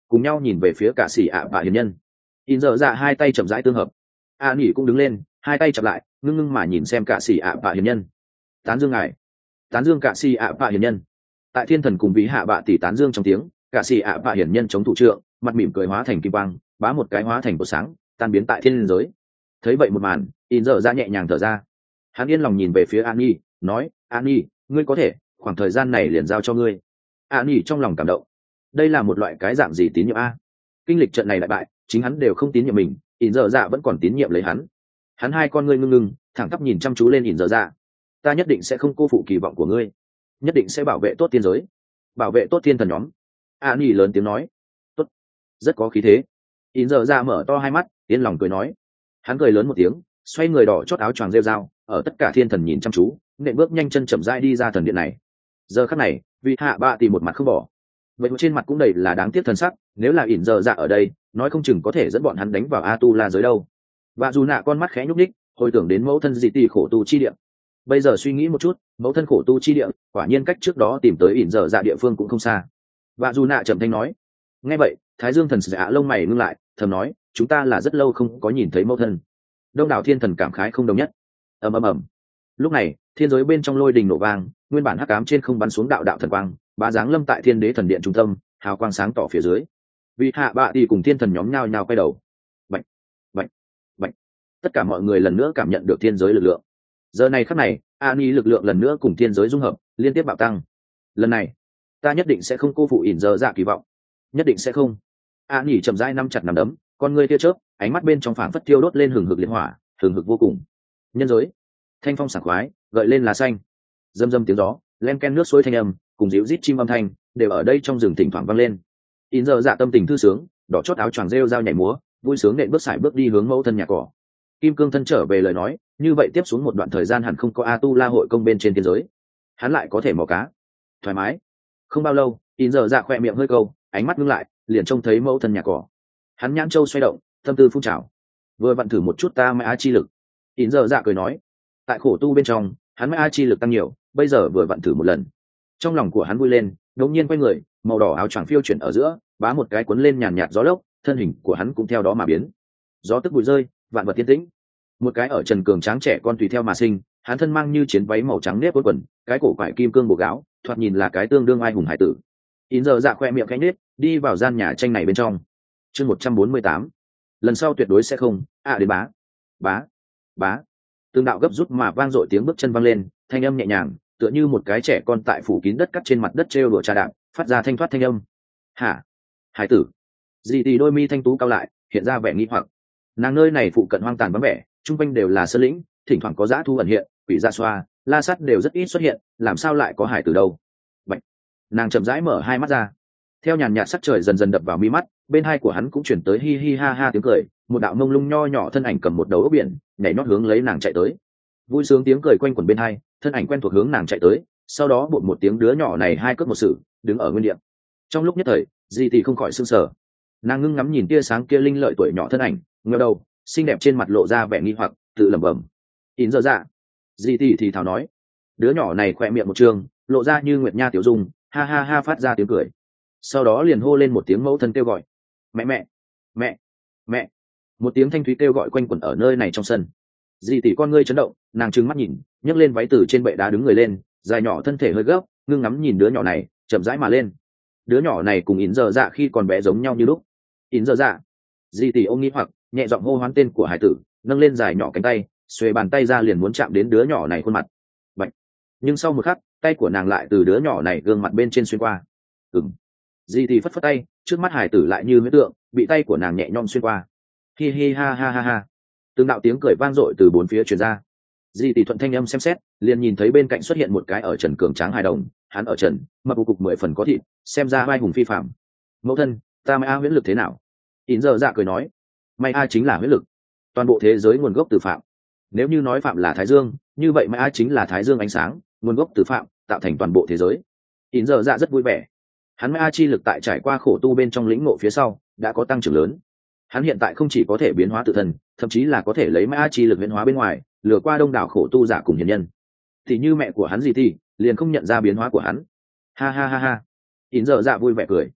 cùng nhau nhìn về phía cả xì ạ và hiền nhân. In giờ dạ hai tay chậm rãi tương hợp, a nghỉ cũng đứng lên, hai tay chập lại, ngưng ngưng mà nhìn xem cả xì ạ và hiền nhân. Tán dương ngài, tán dương cả xì ạ và hiền nhân. Tại thiên thần cùng vị hạ bạ tỷ tán dương trong tiếng, cả xì ạ và hiền nhân chống thủ trượng, mặt mỉm cười hóa thành kim quang, bá một cái hóa thành cột sáng, tan biến tại thiên giới. Thấy vậy một màn, in giờ dạ nhẹ nhàng thở ra. Hắn yên lòng nhìn về phía an nhi, nói: an nhi, ngươi có thể, khoảng thời gian này liền giao cho ngươi. an nhi trong lòng cảm động. Đây là một loại cái dạng gì tín nhiệm a? Kinh lịch trận này đại bại, chính hắn đều không tín nhiệm mình, in giờ dạ vẫn còn tín nhiệm lấy hắn. Hắn hai con ngươi ngưng ngưng, thẳng tắp nhìn chăm chú lên in giờ dạ. Ta nhất định sẽ không cô phụ kỳ vọng của ngươi, nhất định sẽ bảo vệ tốt thiên giới, bảo vệ tốt thiên thần nhóm. an nhi lớn tiếng nói. Tốt, rất có khí thế. In giờ dạ mở to hai mắt, yên lòng cười nói. Hắn cười lớn một tiếng, xoay người đỏ chót áo choàng rêu dao, ở tất cả thiên thần nhìn chăm chú, nện bước nhanh chân chậm rãi đi ra thần điện này. Giờ khắc này, vị hạ bạ thì một mặt không bỏ, vậy trên mặt cũng đầy là đáng tiếc thần sắc. Nếu là ỉn giờ dạ ở đây, nói không chừng có thể dẫn bọn hắn đánh vào a tu la giới đâu. Và dù nạ con mắt khẽ nhúc ních, hồi tưởng đến mẫu thân dị tỷ khổ tu chi địa. Bây giờ suy nghĩ một chút, mẫu thân khổ tu chi địa quả nhiên cách trước đó tìm tới ỉn giờ dạ địa phương cũng không xa. Và dù nạ trầm thanh nói. Nghe vậy, thái dương thần dạ lông mày ngưng lại, thầm nói: chúng ta là rất lâu không có nhìn thấy mẫu thân. Đông đảo thiên thần cảm khái không đồng nhất. Ầm ầm ầm. Lúc này, thiên giới bên trong lôi đình nổ vang, nguyên bản hắc ám trên không bắn xuống đạo đạo thần quang, bá giáng lâm tại thiên đế thần điện trung tâm, hào quang sáng tỏ phía dưới. Vị hạ bạ đi cùng thiên thần nhóm nhao nhao quay đầu. Bạch, bạch, bạch. Tất cả mọi người lần nữa cảm nhận được thiên giới lực lượng. Giờ này khắc này, Ani lực lượng lần nữa cùng thiên giới dung hợp, liên tiếp bạo tăng. Lần này, ta nhất định sẽ không cô phụ ỉn giờ dạ kỳ vọng, nhất định sẽ không. Ani chậm rãi nắm chặt nắm đấm, con ngươi tia chớp, ánh mắt bên trong phảng phất thiêu đốt lên hừng hực liệt hỏa, hừng hực vô cùng. Nhân giới, thanh phong sảng khoái, gợi lên lá xanh, râm râm tiếng gió, len ken nước suối thanh âm, cùng dịu rít chim âm thanh, đều ở đây trong rừng thỉnh thoảng vang lên. In giờ dạ tâm tình thư sướng, đỏ chót áo choàng rêu rao nhảy múa, vui sướng nện bước sải bước đi hướng mẫu thân nhà cỏ. Kim cương thân trở về lời nói, như vậy tiếp xuống một đoạn thời gian hẳn không có a tu la hội công bên trên thiên giới, hắn lại có thể mò cá thoải mái. Không bao lâu, In giờ dạ khỏe miệng hơi câu, ánh mắt ngưng lại, liền trông thấy mẫu thân nhà cỏ. Hắn nhãn châu xoay động, tâm tư phun trào. Vừa vặn thử một chút ta mai a chi lực. In giờ dạ cười nói. Tại khổ tu bên trong, hắn mai a chi lực tăng nhiều, bây giờ vừa vặn thử một lần. Trong lòng của hắn vui lên, đột nhiên quay người, màu đỏ áo choàng phiêu chuyển ở giữa, bá một cái cuốn lên nhàn nhạt gió lốc, thân hình của hắn cũng theo đó mà biến. Gió tức bụi rơi, vạn vật tiên tĩnh. Một cái ở trần cường tráng trẻ con tùy theo mà sinh, hắn thân mang như chiến váy màu trắng nếp vốn quần, cái cổ quải kim cương bổ gáo, thoạt nhìn là cái tương đương ai hùng hải tử. In giờ dạ khoe miệng khẽ nhếch, đi vào gian nhà tranh này bên trong. Chương một trăm bốn mươi tám. Lần sau tuyệt đối sẽ không, à đến bá, bá, bá. Tương đạo gấp rút mà vang dội tiếng bước chân vang lên, thanh âm nhẹ nhàng, tựa như một cái trẻ con tại phủ kín đất cắt trên mặt đất trêu đùa trà đạp, phát ra thanh thoát thanh âm. Hả? Hải tử. Dì tì đôi mi thanh tú cao lại, hiện ra vẻ nghi hoặc. Nàng nơi này phụ cận hoang tàn vắng vẻ, chung quanh đều là sơn lĩnh, thỉnh thoảng có dã thu ẩn hiện, quỷ dạ xoa, la sắt đều rất ít xuất hiện, làm sao lại có hải tử đâu? Bạch. Nàng chậm rãi mở hai mắt ra, theo nhàn nhạt sắc trời dần dần đập vào mi mắt, bên hai của hắn cũng chuyển tới hi hi ha ha tiếng cười, một đạo mông lung nho nhỏ thân ảnh cầm một đầu ốc biển, nhảy nót hướng lấy nàng chạy tới. Vui sướng tiếng cười quanh quẩn bên hai, thân ảnh quen thuộc hướng nàng chạy tới, sau đó bột một tiếng đứa nhỏ này hai cướp một sự, đứng ở nguyên địa. Trong lúc nhất thời, Di thì không khỏi sưng sờ. Nàng ngưng ngắm nhìn tia sáng kia linh lợi tuổi nhỏ thân ảnh, ngẩng đầu, xinh đẹp trên mặt lộ ra vẻ nghi hoặc, tự lẩm bẩm. In giờ dạ. Di thì thì thào nói. Đứa nhỏ này khỏe miệng một trường, lộ ra như nguyệt nha tiểu dung, ha ha ha phát ra tiếng cười. Sau đó liền hô lên một tiếng mẫu thân kêu gọi. Mẹ mẹ, mẹ, mẹ. Một tiếng thanh thúy kêu gọi quanh quẩn ở nơi này trong sân. Di tỷ con ngươi chấn động, nàng trừng mắt nhìn, nhấc lên váy từ trên bệ đá đứng người lên, dài nhỏ thân thể hơi gấp, ngưng ngắm nhìn đứa nhỏ này, chậm rãi mà lên. Đứa nhỏ này cùng In giờ dạ khi còn bé giống nhau như lúc. In giờ dạ. Di tỷ ôm nghĩ hoặc, nhẹ giọng hô hoán tên của hải tử, nâng lên dài nhỏ cánh tay, xuề bàn tay ra liền muốn chạm đến đứa nhỏ này khuôn mặt. Bạch. Nhưng sau một khắc, tay của nàng lại từ đứa nhỏ này gương mặt bên trên xuyên qua. Ừm. Di tỷ phất phất tay, trước mắt hải tử lại như huyễn tượng, bị tay của nàng nhẹ nhõm xuyên qua. Hi hi ha ha ha ha. Từng đạo tiếng cười vang dội từ bốn phía truyền ra. Di tỷ thuận thanh âm xem xét, liền nhìn thấy bên cạnh xuất hiện một cái ở trần cường tráng hài đồng, hắn ở trần, mập cục mười phần có thịt, xem ra vai hùng phi phạm. Mẫu thân, ta mai a huyễn lực thế nào? In giờ dạ cười nói, mai a chính là huyễn lực, toàn bộ thế giới nguồn gốc từ phạm. Nếu như nói phạm là thái dương, như vậy mai a chính là thái dương ánh sáng, nguồn gốc từ phạm, tạo thành toàn bộ thế giới. In giờ dạ rất vui vẻ. Hắn mai a chi lực tại trải qua khổ tu bên trong lĩnh ngộ phía sau, đã có tăng trưởng lớn. Hắn hiện tại không chỉ có thể biến hóa tự thân, thậm chí là có thể lấy mai a chi lực biến hóa bên ngoài, lừa qua đông đảo khổ tu giả cùng hiền nhân. Thì như mẹ của hắn gì thì liền không nhận ra biến hóa của hắn. Ha ha ha ha. In giờ dạ vui vẻ cười.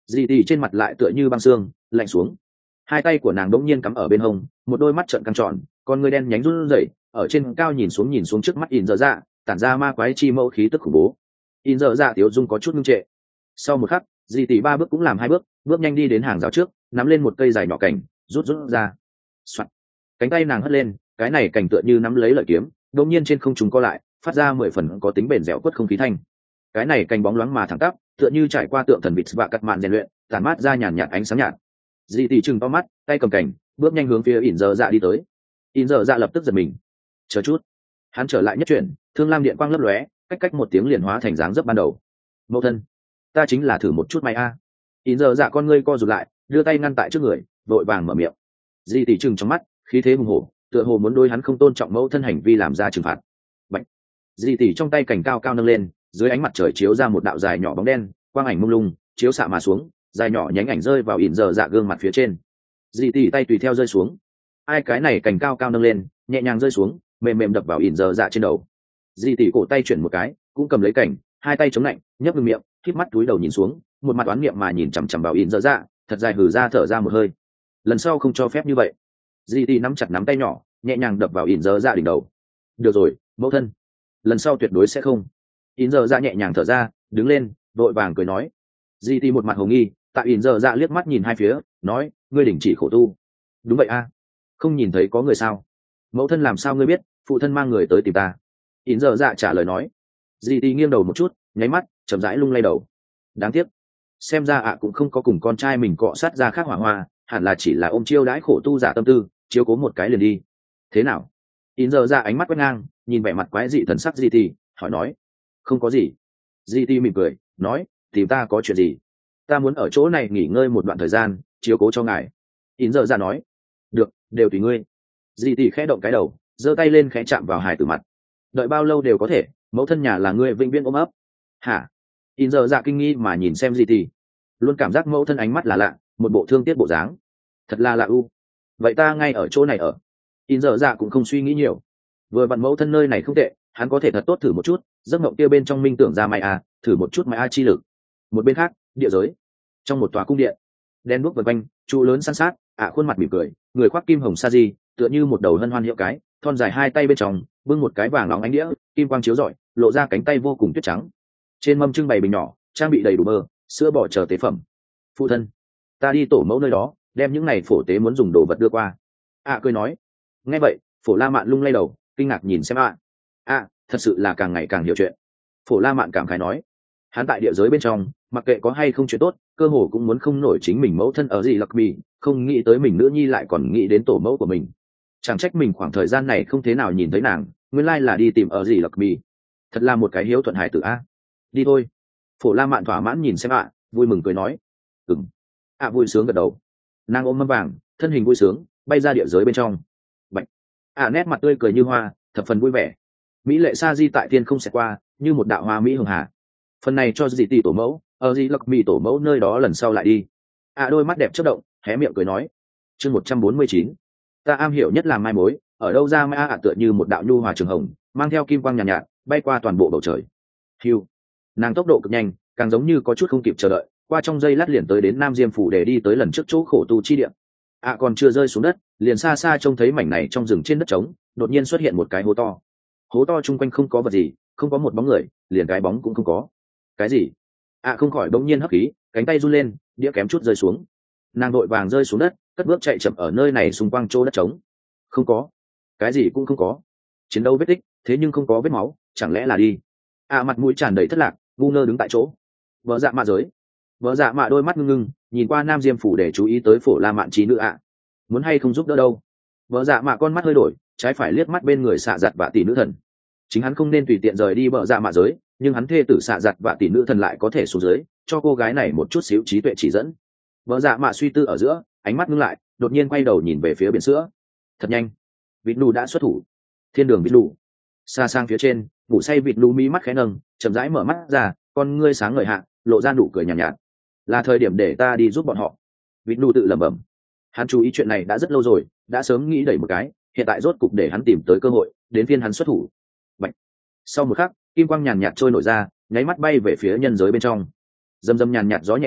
dì tì trên mặt lại tựa như băng xương lạnh xuống. Hai tay của nàng đống nhiên cắm ở bên hông, một đôi mắt trợn căng tròn, con người đen nhánh run rẩy, ở trên cao nhìn xuống nhìn xuống trước mắt in dở dạ, tản ra ma quái chi mẫu khí tức khủng bố. In dở dạ tiểu dung có chút ngưng trệ. Sau một khắc, dì tì ba bước cũng làm hai bước, bước nhanh đi đến hàng rào trước, nắm lên một cây dài nhỏ cảnh, rút rút ra. Soạt. Cánh tay nàng hất lên, cái này cảnh tựa như nắm lấy lợi kiếm, đột nhiên trên không trung co lại, phát ra mười phần có tính bền dẻo quất không khí thanh. Cái này cành bóng loáng mà thẳng tắp, tựa như trải qua tượng thần vịt và cắt mạn rèn luyện, tản mát ra nhàn nhạt ánh sáng nhạt. Dì tì chừng to mắt, tay cầm cảnh, bước nhanh hướng phía ỉn dở dạ đi tới. ỉn dở dạ lập tức giật mình. Chờ chút. Hắn trở lại nhất chuyển, thương lam điện quang lấp lóe, cách cách một tiếng liền hóa thành dáng dấp ban đầu. Mẫu thân, ta chính là thử một chút may a. ỉn dở dạ con ngươi co rụt lại, đưa tay ngăn tại trước người, vội vàng mở miệng. Dì tì chừng trong mắt, khí thế hùng hổ, tựa hồ muốn đôi hắn không tôn trọng mẫu thân hành vi làm ra trừng phạt. Bạch. Dì tì trong tay cảnh cao cao nâng lên, dưới ánh mặt trời chiếu ra một đạo dài nhỏ bóng đen, quang ảnh mông lung chiếu xạ mà xuống, dài nhỏ nhánh ảnh rơi vào ỉn dở dạ gương mặt phía trên. Dì tì tay tùy theo rơi xuống. Ai cái này cảnh cao cao nâng lên, nhẹ nhàng rơi xuống, mềm mềm đập vào ỉn dở dạ trên đầu. Dì tì cổ tay chuyển một cái, cũng cầm lấy cảnh, hai tay chống lạnh, nhấp ngưng miệng, khép mắt túi đầu nhìn xuống, một mặt oán niệm mà nhìn chằm chằm vào ỉn dở dạ, thật dài hừ ra thở ra một hơi. Lần sau không cho phép như vậy. Dì tì nắm chặt nắm tay nhỏ, nhẹ nhàng đập vào ỉn dở dạ đỉnh đầu. Được rồi, mẫu thân, lần sau tuyệt đối sẽ không. ỉn dở dạ nhẹ nhàng thở ra, đứng lên, vội vàng cười nói. Dì tì một mặt hồ nghi, tại ỉn dở dạ liếc mắt nhìn hai phía, nói, ngươi đình chỉ khổ tu. Đúng vậy a, không nhìn thấy có người sao? Mẫu thân làm sao ngươi biết phụ thân mang người tới tìm ta? ỉn dở dạ trả lời nói. Dì tì nghiêng đầu một chút, nháy mắt, chậm rãi lung lay đầu. Đáng tiếc, xem ra ạ cũng không có cùng con trai mình cọ sát ra khác hỏa hoa, hẳn là chỉ là ôm chiêu đãi khổ tu giả tâm tư, chiếu cố một cái liền đi. Thế nào? ỉn dở dạ ánh mắt quét ngang, nhìn vẻ mặt quái dị thần sắc dì tì, hỏi nói. Không có gì. Dì tì mỉm cười, nói, tìm ta có chuyện gì? Ta muốn ở chỗ này nghỉ ngơi một đoạn thời gian, chiếu cố cho ngài. ỉn dở dạ nói. Được, đều tùy ngươi. Dì tì khẽ động cái đầu, giơ tay lên khẽ chạm vào hài tử mặt. Đợi bao lâu đều có thể, mẫu thân nhà là ngươi vĩnh viễn ôm ấp. Hả? ỉn dở dạ kinh nghi mà nhìn xem dì tì, luôn cảm giác mẫu thân ánh mắt là lạ, một bộ thương tiếc bộ dáng, thật là lạ u. Vậy ta ngay ở chỗ này ở. ỉn dở dạ cũng không suy nghĩ nhiều, vừa vặn mẫu thân nơi này không tệ, hắn có thể thật tốt thử một chút giấc mộng kia bên trong minh tưởng ra mày a, thử một chút mày a chi lực. Một bên khác, địa giới, trong một tòa cung điện, đen đuốc vần quanh, trụ lớn san sát, ạ khuôn mặt mỉm cười, người khoác kim hồng sa di, tựa như một đầu hân hoan hiệu cái, thon dài hai tay bên trong bưng một cái vàng óng ánh đĩa, kim quang chiếu rọi, lộ ra cánh tay vô cùng tuyết trắng. Trên mâm trưng bày bình nhỏ, trang bị đầy đủ bơ, sữa bò chờ tế phẩm. Phụ thân, ta đi tổ mẫu nơi đó, đem những này phổ tế muốn dùng đồ vật đưa qua. ạ cười nói. Nghe vậy, Phổ La Mạn lung lay đầu, kinh ngạc nhìn xem ạ. ạ thật sự là càng ngày càng hiểu chuyện. Phổ La Mạn cảm khái nói. Hắn tại địa giới bên trong, mặc kệ có hay không chuyện tốt, cơ hồ cũng muốn không nổi chính mình mẫu thân ở gì Lạc Bì, không nghĩ tới mình nữ nhi lại còn nghĩ đến tổ mẫu của mình. Chẳng trách mình khoảng thời gian này không thế nào nhìn thấy nàng, nguyên lai là đi tìm ở gì Lạc Bì. Thật là một cái hiếu thuận hải tử a. Đi thôi. Phổ La Mạn thỏa mãn nhìn xem ạ, vui mừng cười nói. Ừm. ạ vui sướng gật đầu. Nàng ôm mâm vàng, thân hình vui sướng, bay ra địa giới bên trong. Bạch. ạ nét mặt tươi cười như hoa, thập phần vui vẻ. Mỹ lệ sa di tại tiên không sẽ qua, như một đạo hoa mỹ hường hà. Phần này cho dì tỷ tổ mẫu, ở dì Lạc Bì tổ mẫu nơi đó lần sau lại đi. ạ đôi mắt đẹp chớp động, hé miệng cười nói. Chương một trăm bốn mươi chín. Ta am hiểu nhất là mai mối, ở đâu ra mai ạ tựa như một đạo nhu hòa trường hồng, mang theo kim quang nhàn nhạt, nhạt, bay qua toàn bộ bầu trời. Hiu. Nàng tốc độ cực nhanh, càng giống như có chút không kịp chờ đợi, qua trong giây lát liền tới đến Nam Diêm phủ để đi tới lần trước chỗ khổ tu chi địa. ạ còn chưa rơi xuống đất, liền xa xa trông thấy mảnh này trong rừng trên đất trống, đột nhiên xuất hiện một cái hố to. Hố to chung quanh không có vật gì, không có một bóng người, liền cái bóng cũng không có. Cái gì? ạ không khỏi bỗng nhiên hấp khí, cánh tay run lên, đĩa kém chút rơi xuống. Nàng đội vàng rơi xuống đất, cất bước chạy chậm ở nơi này xung quanh chỗ đất trống. Không có, cái gì cũng không có. Chiến đấu vết tích, thế nhưng không có vết máu, chẳng lẽ là đi? ạ mặt mũi tràn đầy thất lạc, ngu ngơ đứng tại chỗ. Vợ dạ mạ giới, vợ dạ mạ đôi mắt ngưng ngưng, nhìn qua Nam Diêm phủ để chú ý tới Phổ La Mạn trí nữ ạ. Muốn hay không giúp đỡ đâu? Vợ dạ mạ con mắt hơi đổi, trái phải liếc mắt bên người xạ giặt vạ tỷ nữ thần. Chính hắn không nên tùy tiện rời đi vợ dạ mạ giới, nhưng hắn thê tử xạ giặt vạ tỷ nữ thần lại có thể xuống dưới, cho cô gái này một chút xíu trí tuệ chỉ dẫn. Vợ dạ mạ suy tư ở giữa, ánh mắt ngưng lại, đột nhiên quay đầu nhìn về phía biển sữa. Thật nhanh, vịt nù đã xuất thủ. Thiên đường vịt nù. Xa sang phía trên, ngủ say vịt nù mí mắt khẽ nâng, chậm rãi mở mắt ra, con ngươi sáng ngời hạ, lộ ra nụ cười nhàn nhạt, nhạt. Là thời điểm để ta đi giúp bọn họ. Vịt nù tự lẩm bẩm. Hắn chú ý chuyện này đã rất lâu rồi, đã sớm nghĩ đẩy một cái, hiện tại rốt cục để hắn tìm tới cơ hội, đến phiên hắn xuất thủ. Bạch. Sau một khắc, kim quang nhàn nhạt trôi nổi ra, nháy mắt bay về phía nhân giới bên trong. Dầm dầm nhàn nhạt gió nhẹ quét,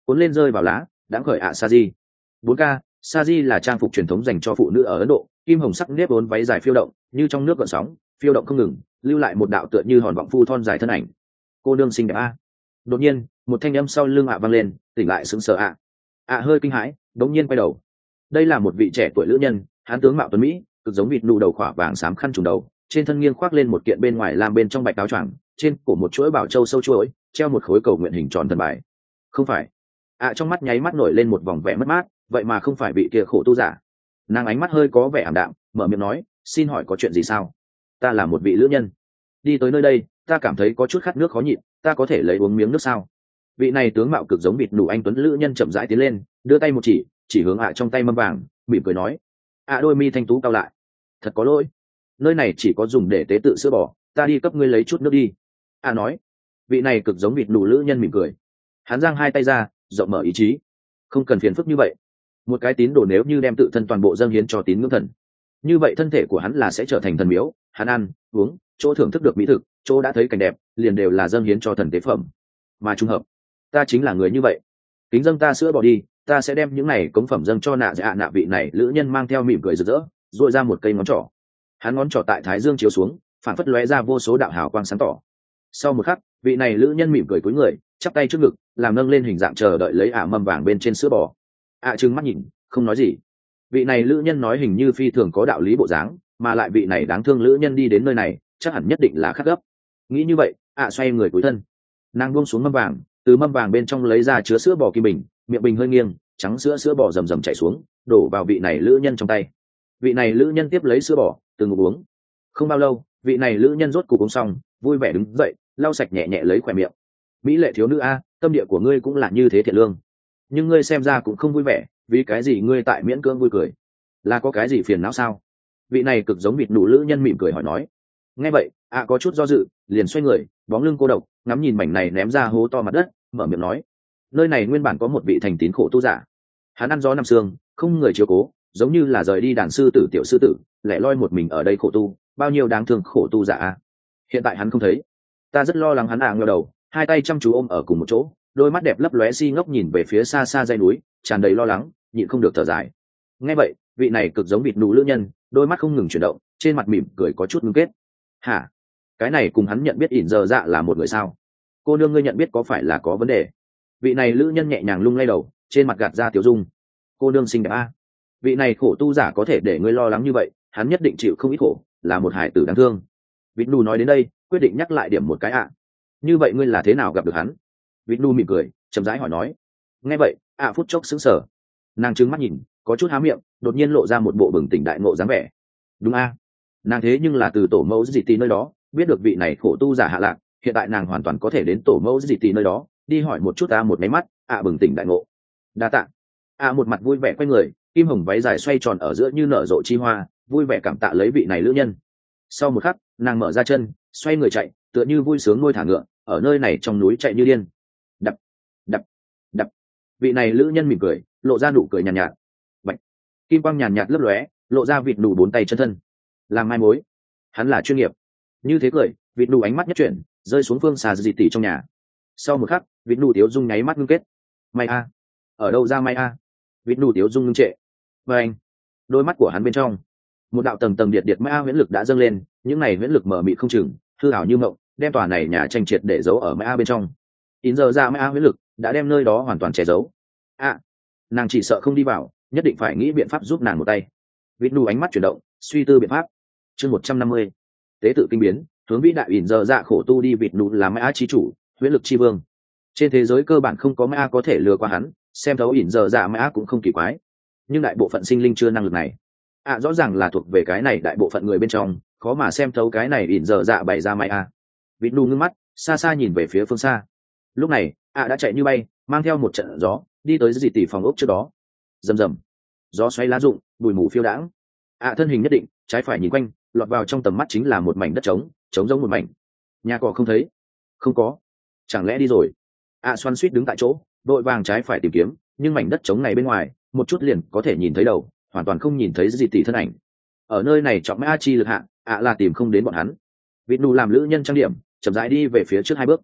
cuốn lên rơi vào lá đã khởi ạ sa di. Bốn k sa di là trang phục truyền thống dành cho phụ nữ ở Ấn Độ, kim hồng sắc nếp vốn váy dài phiêu động như trong nước gợn sóng, phiêu động không ngừng, lưu lại một đạo tựa như hòn vọng phu thon dài thân ảnh. Cô nương xinh đẹp a. Đột nhiên một thanh âm sau lưng ạ vang lên, tỉnh lại sững sờ ạ. ạ hơi kinh hãi, đống nhiên quay đầu. Đây là một vị trẻ tuổi lữ nhân, hán tướng mạo tuấn mỹ, cực giống vịt nụ đầu khỏa vàng xám khăn trùng đầu, trên thân nghiêng khoác lên một kiện bên ngoài làm bên trong bạch áo choàng, trên cổ một chuỗi bảo châu sâu chuỗi, treo một khối cầu nguyện hình tròn thần bài. Không phải. ạ trong mắt nháy mắt nổi lên một vòng vẻ mất mát, vậy mà không phải vị kia khổ tu giả. Nàng ánh mắt hơi có vẻ ảm đạm, mở miệng nói, xin hỏi có chuyện gì sao? Ta là một vị lữ nhân, đi tới nơi đây ta cảm thấy có chút khát nước khó nhịn, ta có thể lấy uống miếng nước sao? Vị này tướng mạo cực giống vịt nụ anh tuấn lữ nhân chậm rãi tiến lên, đưa tay một chỉ chỉ hướng ạ trong tay mâm vàng, mỉm cười nói. ạ đôi mi thanh tú cao lại. Thật có lỗi, nơi này chỉ có dùng để tế tự sữa bò, ta đi cấp ngươi lấy chút nước đi. ạ nói. Vị này cực giống vịt nụ lữ nhân mỉm cười, hắn giang hai tay ra, rộng mở ý chí. Không cần phiền phức như vậy, một cái tín đồ nếu như đem tự thân toàn bộ dâng hiến cho tín ngưỡng thần, như vậy thân thể của hắn là sẽ trở thành thần miếu, hắn ăn uống, chỗ thưởng thức được mỹ thực, chỗ đã thấy cảnh đẹp, liền đều là dâng hiến cho thần tế phẩm. Mà trùng hợp, ta chính là người như vậy. Kính dâng ta sữa bò đi, ta sẽ đem những này cống phẩm dâng cho nạ dạ nạ. Vị này lữ nhân mang theo mỉm cười rực rỡ, dội ra một cây ngón trỏ. Hắn ngón trỏ tại thái dương chiếu xuống, phản phất lóe ra vô số đạo hào quang sáng tỏ. Sau một khắc, vị này lữ nhân mỉm cười cúi người, chắp tay trước ngực, làm nâng lên hình dạng chờ đợi lấy ả mâm vàng bên trên sữa bò. ạ trừng mắt nhìn, không nói gì. Vị này lữ nhân nói hình như phi thường có đạo lý bộ dáng, mà lại vị này đáng thương lữ nhân đi đến nơi này chắc hẳn nhất định là khát gấp. Nghĩ như vậy, ạ xoay người cúi thân, nàng buông xuống mâm vàng, từ mâm vàng bên trong lấy ra chứa sữa bò kim bình, miệng bình hơi nghiêng, trắng sữa sữa bò rầm rầm chảy xuống, đổ vào vị này lữ nhân trong tay. Vị này lữ nhân tiếp lấy sữa bò, từ ngụm uống. Không bao lâu, vị này lữ nhân rốt cục uống xong, vui vẻ đứng dậy, lau sạch nhẹ nhẹ lấy khỏe miệng. Mỹ lệ thiếu nữ a, tâm địa của ngươi cũng là như thế thiện lương, nhưng ngươi xem ra cũng không vui vẻ, vì cái gì ngươi tại miễn cưỡng vui cười? Là có cái gì phiền não sao? Vị này cực giống vịt nụ lữ nhân mỉm cười hỏi nói. Nghe vậy, ạ có chút do dự, liền xoay người, bóng lưng cô độc, ngắm nhìn mảnh này ném ra hố to mặt đất, mở miệng nói. Nơi này nguyên bản có một vị thành tín khổ tu giả, hắn ăn gió nằm sương, không người chiếu cố, giống như là rời đi đàn sư tử tiểu sư tử, lẻ loi một mình ở đây khổ tu, bao nhiêu đáng thương khổ tu giả a. Hiện tại hắn không thấy, ta rất lo lắng hắn. À ngẩng đầu, hai tay chăm chú ôm ở cùng một chỗ, đôi mắt đẹp lấp lóe si ngốc nhìn về phía xa xa dãy núi, tràn đầy lo lắng, nhịn không được thở dài. Nghe vậy, vị này cực giống vịt nụ lữ nhân, đôi mắt không ngừng chuyển động, trên mặt mỉm cười có chút ngưng kết. Hả? Cái này cùng hắn nhận biết ỉn giờ dạ là một người sao? Cô nương ngươi nhận biết có phải là có vấn đề? Vị này lữ nhân nhẹ nhàng lung lay đầu, trên mặt gạt ra tiểu dung. Cô nương xinh đẹp a. Vị này khổ tu giả có thể để ngươi lo lắng như vậy, hắn nhất định chịu không ít khổ, là một hải tử đáng thương. Vịt nụ nói đến đây, quyết định nhắc lại điểm một cái ạ. Như vậy ngươi là thế nào gặp được hắn? Vịt nụ mỉm cười, chậm rãi hỏi nói. Nghe vậy, ạ phút chốc sững sờ, nàng trừng mắt nhìn, có chút há miệng, đột nhiên lộ ra một bộ bừng tỉnh đại ngộ dáng vẻ. Đúng a, nàng thế nhưng là từ tổ mẫu dị tì nơi đó biết được vị này khổ tu giả hạ lạc, hiện tại nàng hoàn toàn có thể đến tổ mẫu dị tì nơi đó đi hỏi một chút. Ta một máy mắt, ạ bừng tỉnh đại ngộ. Đa tạ. ạ một mặt vui vẻ quay người, kim hồng váy dài xoay tròn ở giữa như nở rộ chi hoa, vui vẻ cảm tạ lấy vị này lữ nhân. Sau một khắc, nàng mở ra chân, xoay người chạy, tựa như vui sướng ngôi thả ngựa, ở nơi này trong núi chạy như điên. Đập, đập, đập. Vị này lữ nhân mỉm cười, lộ ra nụ cười nhàn nhạt, nhạt. Bạch. Kim quang nhàn nhạt lấp lóe, lộ ra vịt nụ bốn tay chân thân. Làm mai mối, hắn là chuyên nghiệp. Như thế cười, vịt nụ ánh mắt nhất chuyển, rơi xuống phương xà dị tỷ trong nhà. Sau một khắc, vịt nụ tiếu dung nháy mắt ngưng kết. May a, ở đâu ra may a? Vịt nụ tiếu dung ngưng trệ. Và anh, đôi mắt của hắn bên trong, một đạo tầng tầng điệt điệt may a huyễn lực đã dâng lên, những này huyễn lực mở mịt không chừng, hư ảo như mộng, đem tòa này nhà tranh triệt để giấu ở may a bên trong. In giờ ra may a huyễn lực đã đem nơi đó hoàn toàn che giấu. À, nàng chỉ sợ không đi vào, nhất định phải nghĩ biện pháp giúp nàng một tay. Vịt nụ ánh mắt chuyển động, suy tư biện pháp. Chương một trăm năm mươi, tế tự kinh biến, hướng vĩ đại ỉn giờ dạ khổ tu đi. Vịt nụ là mã chi chủ, huyễn lực chi vương. Trên thế giới cơ bản không có mã có thể lừa qua hắn, xem thấu ỉn giờ dạ mã cũng không kỳ quái. Nhưng đại bộ phận sinh linh chưa năng lực này. À rõ ràng là thuộc về cái này đại bộ phận người bên trong, khó mà xem thấu cái này ỉn giờ dạ bày ra mã. À. Vịt nụ ngưng mắt, xa xa nhìn về phía phương xa. Lúc này, à đã chạy như bay, mang theo một trận gió, đi tới dị tỷ phòng ốc trước đó. Rầm rầm, gió xoáy lá rụng, bụi mù phiêu đãng. À thân hình nhất định, trái phải nhìn quanh, lọt vào trong tầm mắt chính là một mảnh đất trống, trống giống một mảnh. Nhà cỏ không thấy. Không có. Chẳng lẽ đi rồi? À xoắn xuýt đứng tại chỗ, đội vàng trái phải tìm kiếm, nhưng mảnh đất trống này bên ngoài, một chút liền có thể nhìn thấy đầu, hoàn toàn không nhìn thấy dị tỷ thân ảnh. Ở nơi này trọng mã chi lực hạ, à là tìm không đến bọn hắn. Vịt nụ làm lữ nhân trang điểm, chậm rãi đi về phía trước hai bước.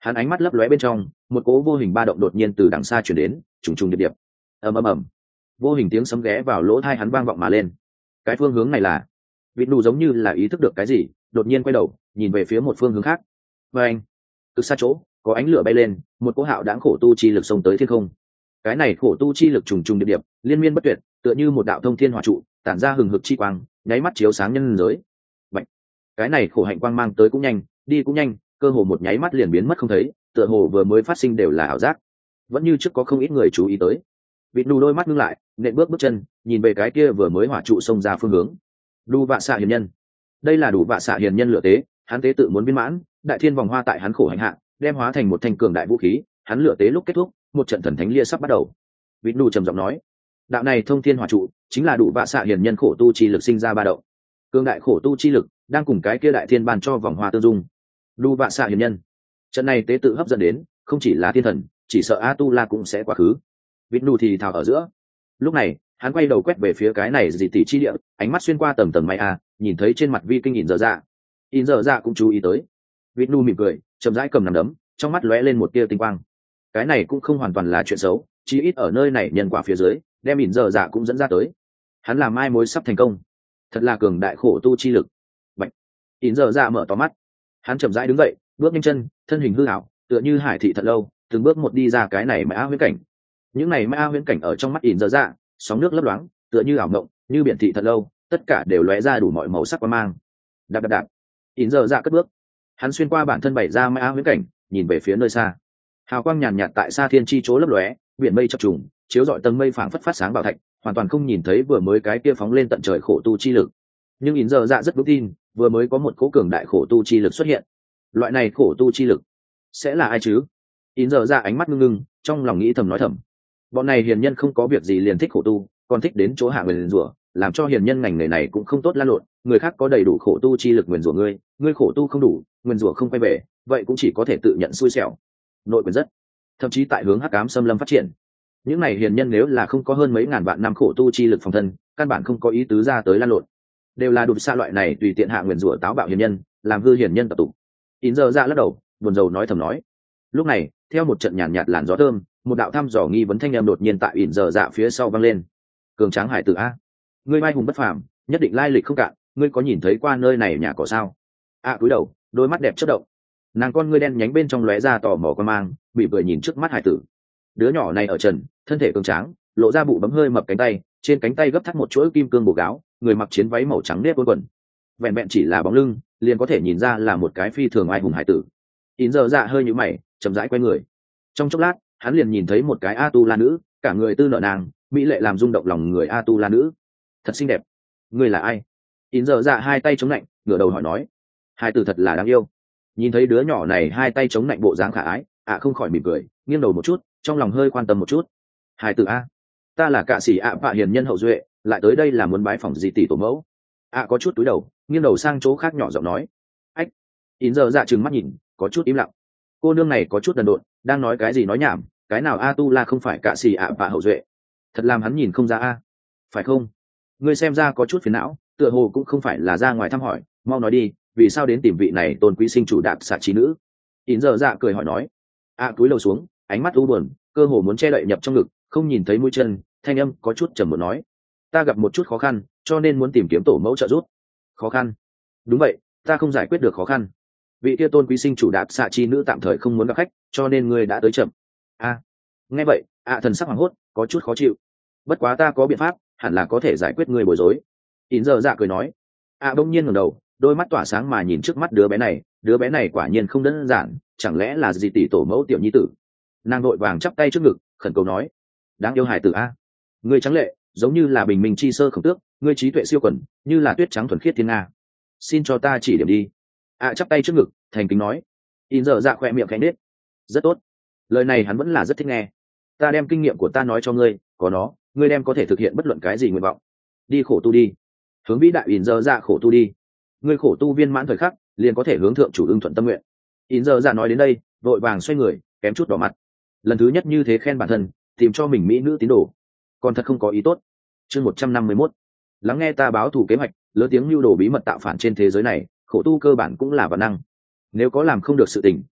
Hắn ánh mắt lấp lóe bên trong, một cỗ vô hình ba động đột nhiên từ đằng xa chuyển đến, trùng trùng điệp điệp. ầm ầm ầm, vô hình tiếng sấm ghé vào lỗ tai hắn vang vọng mà lên. Cái phương hướng này là? Vịt nù giống như là ý thức được cái gì, đột nhiên quay đầu, nhìn về phía một phương hướng khác. Và anh, cực xa chỗ, có ánh lửa bay lên, một cỗ hạo đãng khổ tu chi lực xông tới thiên không. Cái này khổ tu chi lực trùng trùng điệp điệp, liên miên bất tuyệt, tựa như một đạo thông thiên hỏa trụ, tản ra hừng hực chi quang, nháy mắt chiếu sáng nhân giới. Bạch. Cái này khổ hạnh quang mang tới cũng nhanh, đi cũng nhanh, cơ hồ một nháy mắt liền biến mất không thấy, tựa hồ vừa mới phát sinh đều là ảo giác. Vẫn như trước có không ít người chú ý tới. Vịt nù đôi mắt ngưng lại, nện bước bước chân, nhìn về cái kia vừa mới hỏa trụ xông ra phương hướng. Đu vạ xạ hiền nhân. Đây là đủ vạ xạ hiền nhân lửa tế, hắn tế tự muốn viên mãn, đại thiên vòng hoa tại hắn khổ hạnh hạ, đem hóa thành một thanh cường đại vũ khí, hắn lửa tế lúc kết thúc, một trận thần thánh lia sắp bắt đầu. Vịt nù trầm giọng nói, đạo này thông thiên hỏa trụ chính là đủ vạ xạ hiền nhân khổ tu chi lực sinh ra ba động. Cường đại khổ tu chi lực đang cùng cái kia đại thiên ban cho vòng hoa tương dung. Đu vạ xạ hiền nhân, trận này tế tự hấp dẫn đến không chỉ là thiên thần, chỉ sợ a tu la cũng sẽ quá khứ. Vịt nù thì thào ở giữa. Lúc này hắn quay đầu quét về phía cái này dị tỷ chi địa, ánh mắt xuyên qua tầng tầng mây a, nhìn thấy trên mặt vi kinh nhìn dở dạ. In dở dạ cũng chú ý tới. Vịt nù mỉm cười, chậm rãi cầm nắm đấm, trong mắt lóe lên một tia tinh quang. Cái này cũng không hoàn toàn là chuyện xấu, chí ít ở nơi này nhân quả phía dưới, đem in dở dạ cũng dẫn ra tới. Hắn làm mai mối sắp thành công, thật là cường đại khổ tu chi lực. Bạch. In dở dạ mở to mắt, hắn chậm rãi đứng dậy, bước nhanh chân, thân hình hư ảo, tựa như hải thị thật lâu, từng bước một đi ra cái này mã huyễn cảnh. Những này mã huyễn cảnh ở trong mắt in dở dạ, sóng nước lấp loáng, tựa như ảo mộng, như biển thị thật lâu, tất cả đều lóe ra đủ mọi màu sắc quang mang. Đạp đạp đạp, in dở dạ cất bước, hắn xuyên qua bản thân bảy ra mã huyễn cảnh, nhìn về phía nơi xa. Hào quang nhàn nhạt tại xa thiên chi chỗ lấp lóe, biển mây chập trùng, chiếu rọi tầng mây phảng phất phát sáng bảo thạch, hoàn toàn không nhìn thấy vừa mới cái kia phóng lên tận trời khổ tu chi lực. Nhưng in dở dạ rất vững tin, vừa mới có một cỗ cường đại khổ tu chi lực xuất hiện. Loại này khổ tu chi lực sẽ là ai chứ? In dở dạ ánh mắt ngưng ngưng, trong lòng nghĩ thầm nói thầm. Bọn này hiền nhân không có việc gì liền thích khổ tu, còn thích đến chỗ hạ nguyền rủa, làm cho hiền nhân ngành nghề này cũng không tốt lan lộn. Người khác có đầy đủ khổ tu chi lực nguyền rủa ngươi, ngươi khổ tu không đủ, nguyền rủa không quay về, vậy cũng chỉ có thể tự nhận xui xẻo. Nội quyền rất, thậm chí tại hướng hắc ám xâm lâm phát triển. Những này hiền nhân nếu là không có hơn mấy ngàn vạn năm khổ tu chi lực phòng thân, căn bản không có ý tứ ra tới lan lộn. Đều là đụt xa loại này tùy tiện hạ nguyền rủa táo bạo hiền nhân, làm hư hiền nhân tập tụ. In giờ ra lắc đầu, buồn rầu nói thầm nói. Lúc này, theo một trận nhàn nhạt, nhạt làn gió thơm, một đạo thăm dò nghi vấn thanh em đột nhiên tại in giờ dạ phía sau vang lên. Cường tráng hải tử a, ngươi mai hùng bất phàm, nhất định lai lịch không cạn, ngươi có nhìn thấy qua nơi này nhà cỏ sao? A cúi đầu, đôi mắt đẹp chớp động. Nàng con ngươi đen nhánh bên trong lóe ra tò mò quan mang, bị cười nhìn trước mắt hải tử. Đứa nhỏ này ở trần, thân thể cường tráng, lộ ra bụ bấm hơi mập cánh tay, trên cánh tay gấp thắt một chuỗi kim cương bổ gáo, người mặc chiến váy màu trắng nếp vốn quần. Vẹn vẹn chỉ là bóng lưng, liền có thể nhìn ra là một cái phi thường ai hùng hải tử. In giờ dạ hơi nhíu mày, chậm rãi quay người. Trong chốc lát, hắn liền nhìn thấy một cái a tu la nữ, cả người tư nợ nàng, mỹ lệ làm rung động lòng người a tu la nữ. Thật xinh đẹp. Ngươi là ai? In giờ dạ hai tay chống lạnh, ngửa đầu hỏi nói. Hải tử thật là đáng yêu. Nhìn thấy đứa nhỏ này hai tay chống lạnh bộ dáng khả ái, ạ không khỏi mỉm cười, nghiêng đầu một chút, trong lòng hơi quan tâm một chút. Hải tử a, ta là cạ sĩ ạ vạ hiền nhân hậu duệ, lại tới đây là muốn bái phỏng gì tỷ tổ mẫu. ạ có chút túi đầu, nghiêng đầu sang chỗ khác nhỏ giọng nói. Ách. In giờ dạ trừng mắt nhìn, có chút im lặng. Cô nương này có chút đần độn, đang nói cái gì nói nhảm, cái nào a tu la không phải cạ sĩ ạ vạ hậu duệ, thật làm hắn nhìn không ra a. Phải không? Ngươi xem ra có chút phiền não, tựa hồ cũng không phải là ra ngoài thăm hỏi, mau nói đi, vì sao đến tìm vị này tôn quý sinh chủ đạp xạ trí nữ? In giờ dạ cười hỏi nói. A cúi đầu xuống, ánh mắt u buồn, cơ hồ muốn che đậy nhập trong ngực, không nhìn thấy mũi chân, thanh âm có chút trầm một nói. Ta gặp một chút khó khăn, cho nên muốn tìm kiếm tổ mẫu trợ giúp. Khó khăn? Đúng vậy, ta không giải quyết được khó khăn. Vị kia tôn quý sinh chủ đạp xạ chi nữ tạm thời không muốn gặp khách, cho nên ngươi đã tới chậm. A. Nghe vậy, ạ thần sắc hoảng hốt, có chút khó chịu. Bất quá ta có biện pháp, hẳn là có thể giải quyết ngươi bối rối. In giờ dạ cười nói. ạ bỗng nhiên ngẩng đầu, đôi mắt tỏa sáng mà nhìn trước mắt đứa bé này, đứa bé này quả nhiên không đơn giản, chẳng lẽ là gì tỷ tổ mẫu tiểu nhi tử? Nàng vội vàng chắp tay trước ngực, khẩn cầu nói. Đáng yêu hải tử a, ngươi trắng lệ, giống như là bình minh chi sơ khổng tước, ngươi trí tuệ siêu quần, như là tuyết trắng thuần khiết thiên nga. Xin cho ta chỉ điểm đi. ạ chắp tay trước ngực, thành kính nói. In giờ dạ khỏe miệng khẽ nết. Rất tốt. Lời này hắn vẫn là rất thích nghe. Ta đem kinh nghiệm của ta nói cho ngươi, có nó, ngươi đem có thể thực hiện bất luận cái gì nguyện vọng. Đi khổ tu đi. Hướng vĩ đại In giờ dạ khổ tu đi. Ngươi khổ tu viên mãn thời khắc, liền có thể hướng thượng chủ ưng thuận tâm nguyện. In giờ dạ nói đến đây, vội vàng xoay người, kém chút đỏ mặt. Lần thứ nhất như thế khen bản thân, tìm cho mình mỹ nữ tín đồ, còn thật không có ý tốt. Chương một trăm năm mươi mốt, lắng nghe ta báo thù kế hoạch, lớn tiếng lưu đồ bí mật tạo phản trên thế giới này, khổ tu cơ bản cũng là bản năng. Nếu có làm không được sự tình,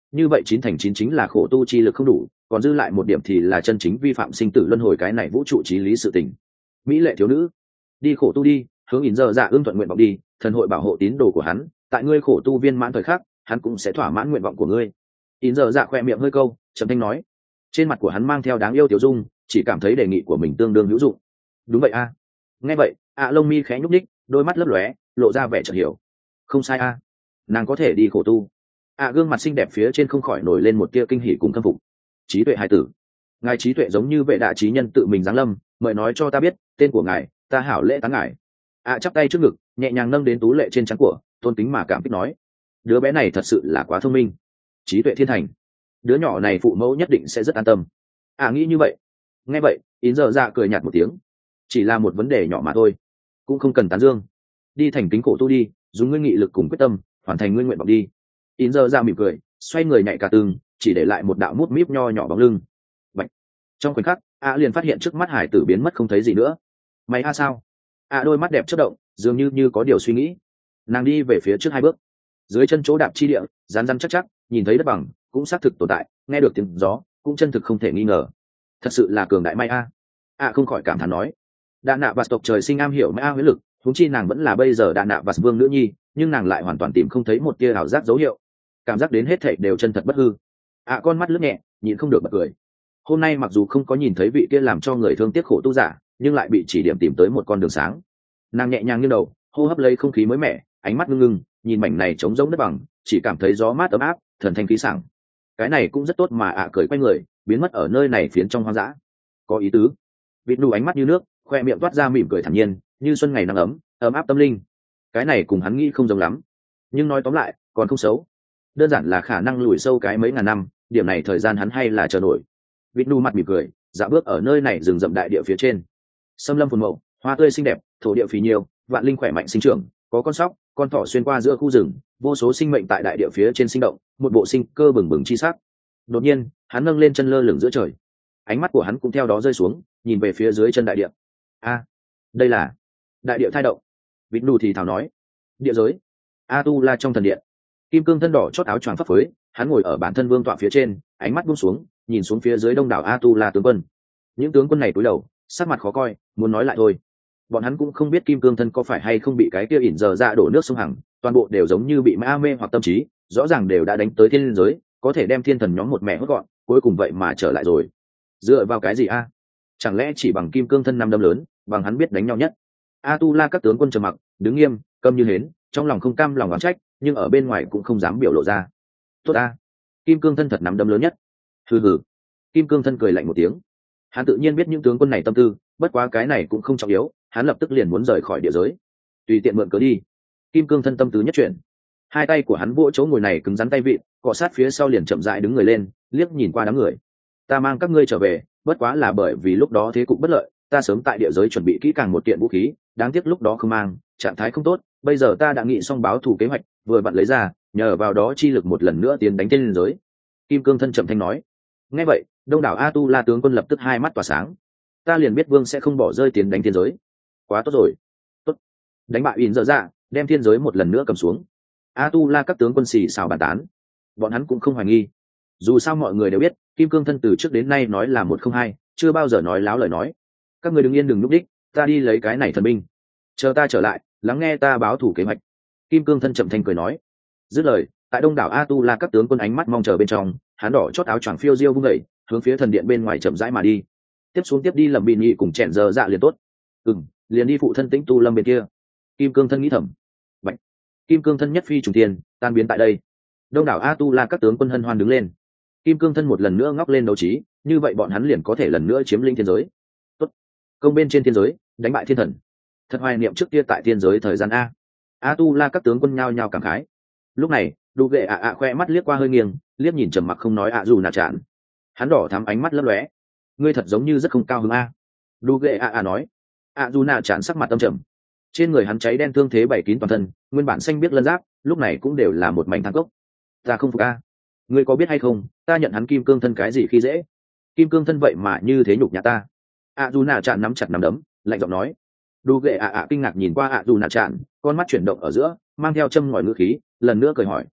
như vậy chín thành chín chính là khổ tu chi lực không đủ, còn dư lại một điểm thì là chân chính vi phạm sinh tử luân hồi cái này vũ trụ chí lý sự tình. Mỹ lệ thiếu nữ, đi khổ tu đi, hướng ỉn giờ dạ ưng thuận nguyện vọng đi, thần hội bảo hộ tín đồ của hắn, tại ngươi khổ tu viên mãn thời khắc, hắn cũng sẽ thỏa mãn nguyện vọng của ngươi. ỉn giờ dạ khoe miệng hơi câu, trầm thanh nói, trên mặt của hắn mang theo đáng yêu tiểu dung, chỉ cảm thấy đề nghị của mình tương đương hữu dụng. Đúng vậy a. Nghe vậy, ạ lông mi khẽ nhúc nhích, đôi mắt lấp lóe, lộ ra vẻ chợt hiểu. Không sai a, nàng có thể đi khổ tu. ạ gương mặt xinh đẹp phía trên không khỏi nổi lên một tia kinh hỉ cùng khâm phục. Trí tuệ hài tử, ngài trí tuệ giống như vệ đại trí nhân tự mình giáng lâm, mời nói cho ta biết tên của ngài, ta hảo lễ tán ngài. ạ chắp tay trước ngực, nhẹ nhàng nâng đến tú lệ trên trán của, tôn kính mà cảm kích nói, đứa bé này thật sự là quá thông minh, trí tuệ thiên thành, đứa nhỏ này phụ mẫu nhất định sẽ rất an tâm. ạ nghĩ như vậy. Nghe vậy, ín giờ dạ cười nhạt một tiếng, chỉ là một vấn đề nhỏ mà thôi, cũng không cần tán dương. Đi thành kính khổ tu đi, dùng ngươi nghị lực cùng quyết tâm hoàn thành ngươi nguyện vọng đi. ín giờ dạ mỉm cười, xoay người nhảy cả tường, chỉ để lại một đạo mút míp nho nhỏ bóng lưng. Bạch. Trong khoảnh khắc, a liền phát hiện trước mắt hải tử biến mất không thấy gì nữa. Mày a sao? A đôi mắt đẹp chớp động, dường như như có điều suy nghĩ. Nàng đi về phía trước hai bước, dưới chân chỗ đạp chi địa rán rán chắc chắc, nhìn thấy đất bằng cũng xác thực tồn tại, nghe được tiếng gió cũng chân thực không thể nghi ngờ. Thật sự là cường đại may a. A không khỏi cảm thán nói, đạn nạ vạt tộc trời sinh am hiểu may a huyết lực, huống chi nàng vẫn là bây giờ đạn nạ vạt vương nữ nhi, nhưng nàng lại hoàn toàn tìm không thấy một tia ảo giác dấu hiệu, cảm giác đến hết thảy đều chân thật bất hư. A con mắt lướt nhẹ, nhịn không được bật cười. Hôm nay mặc dù không có nhìn thấy vị kia làm cho người thương tiếc khổ tu giả, nhưng lại bị chỉ điểm tìm tới một con đường sáng. Nàng nhẹ nhàng nghiêng đầu, hô hấp lấy không khí mới mẻ, ánh mắt ngưng ngưng nhìn mảnh này trống rỗng đất bằng, chỉ cảm thấy gió mát ấm áp, thần thanh khí sảng. Cái này cũng rất tốt mà ạ cười quay người biến mất ở nơi này phiến trong hoang dã. Có ý tứ. Vịt nụ ánh mắt như nước, khoe miệng toát ra mỉm cười thản nhiên, như xuân ngày nắng ấm, ấm áp tâm linh. Cái này cùng hắn nghĩ không giống lắm, nhưng nói tóm lại còn không xấu, đơn giản là khả năng lùi sâu cái mấy ngàn năm, điểm này thời gian hắn hay là chờ nổi. Vịt nụ mặt mỉm cười, dạo bước ở nơi này rừng rậm đại địa phía trên. Sâm lâm phồn mậu, hoa tươi xinh đẹp, thổ địa phì nhiều, vạn linh khỏe mạnh sinh trưởng, có con sóc con thỏ xuyên qua giữa khu rừng, vô số sinh mệnh tại đại địa phía trên sinh động, một bộ sinh cơ bừng bừng chi sắc. Đột nhiên hắn nâng lên chân lơ lửng giữa trời, ánh mắt của hắn cũng theo đó rơi xuống, nhìn về phía dưới chân đại địa. A, đây là đại địa thai động. Vịt nụ thì thào nói, địa giới. A tu la trong thần điện, kim cương thân đỏ chót áo choàng phấp phới, hắn ngồi ở bản thân vương tọa phía trên, ánh mắt buông xuống nhìn xuống phía dưới đông đảo A tu la tướng quân. Những tướng quân này cúi đầu, sắc mặt khó coi, muốn nói lại thôi. Bọn hắn cũng không biết kim cương thân có phải hay không bị cái kia ỉn giờ ra đổ nước sông Hằng, toàn bộ đều giống như bị ma mê hoặc tâm trí, rõ ràng đều đã đánh tới thiên giới, có thể đem thiên thần nhóm một mẹ hốt gọn, cuối cùng vậy mà trở lại rồi. Dựa vào cái gì a? Chẳng lẽ chỉ bằng kim cương thân năm đâm lớn, bằng hắn biết đánh nhau nhất? A tu la các tướng quân trầm mặc, đứng nghiêm, câm như hến, trong lòng không cam lòng oán trách, nhưng ở bên ngoài cũng không dám biểu lộ ra. Tốt a, kim cương thân thật nắm đấm lớn nhất. Hừ hừ. Kim cương thân cười lạnh một tiếng. Hắn tự nhiên biết những tướng quân này tâm tư, bất quá cái này cũng không trọng yếu, hắn lập tức liền muốn rời khỏi địa giới, tùy tiện mượn cớ đi. Kim cương thân tâm tứ nhất chuyển, hai tay của hắn vỗ chỗ ngồi này cứng rắn tay vịn, cọ sát phía sau liền chậm rãi đứng người lên, liếc nhìn qua đám người. Ta mang các ngươi trở về, bất quá là bởi vì lúc đó thế cục bất lợi, ta sớm tại địa giới chuẩn bị kỹ càng một kiện vũ khí, đáng tiếc lúc đó không mang, trạng thái không tốt, bây giờ ta đã nghị xong báo thù kế hoạch, vừa vặn lấy ra, nhờ vào đó chi lực một lần nữa tiến đánh thiên giới. Kim cương thân chậm thanh nói. Nghe vậy, đông đảo A tu la tướng quân lập tức hai mắt tỏa sáng. Ta liền biết vương sẽ không bỏ rơi tiến đánh thiên giới. Quá tốt rồi. Tốt. Đánh bại ỉn dở dạ, đem thiên giới một lần nữa cầm xuống. A tu la các tướng quân xì xào bàn tán, bọn hắn cũng không hoài nghi. Dù sao mọi người đều biết, kim cương thân từ trước đến nay nói là một không hai, chưa bao giờ nói láo lời nói. Các người đừng yên đừng núp đích, ta đi lấy cái này thần binh, chờ ta trở lại, lắng nghe ta báo thủ kế hoạch. Kim cương thân chậm thanh cười nói. Dứt lời, tại đông đảo A tu la các tướng quân ánh mắt mong chờ bên trong, hắn đỏ chót áo choàng phiêu diêu vung đẩy, hướng phía thần điện bên ngoài chậm rãi mà đi. Tiếp xuống tiếp đi lầm bị nhị cùng chèn giờ dạ liền tốt. Ừm, liền đi phụ thân tĩnh tu lâm bên kia. Kim cương thân nghĩ thầm. Vậy, kim cương thân nhất phi trùng thiên, tan biến tại đây. Đông đảo A tu la các tướng quân hân hoan đứng lên. Kim cương thân một lần nữa ngóc lên đấu trí, như vậy bọn hắn liền có thể lần nữa chiếm lĩnh thiên giới. Tốt, công bên trên thiên giới, đánh bại thiên thần. Thật hoài niệm trước kia tại thiên giới thời gian a. A tu la các tướng quân nhao nhao cảm khái. Lúc này, đủ ghệ ạ ạ khoe mắt liếc qua hơi nghiêng, liếc nhìn trầm mặc không nói ạ dù nạ chán. Hắn đỏ thắm ánh mắt lấp lóe. Ngươi thật giống như rất không cao hứng a. Đủ ghệ ạ ạ nói. ạ dù nạ chán sắc mặt tâm trầm. Trên người hắn cháy đen thương thế bảy kín toàn thân, nguyên bản xanh biết lân giáp, lúc này cũng đều là một mảnh thang cốc. Ta không phục a. Ngươi có biết hay không, ta nhận hắn kim cương thân cái gì khi dễ? Kim cương thân vậy mà như thế nhục nhã ta. ạ dù nạ chán nắm chặt nắm đấm, lạnh giọng nói. Đủ ghệ ạ ạ kinh ngạc nhìn qua ạ dù nạ chán, con mắt chuyển động ở giữa, mang theo châm ngòi ngữ khí, lần nữa cười hỏi,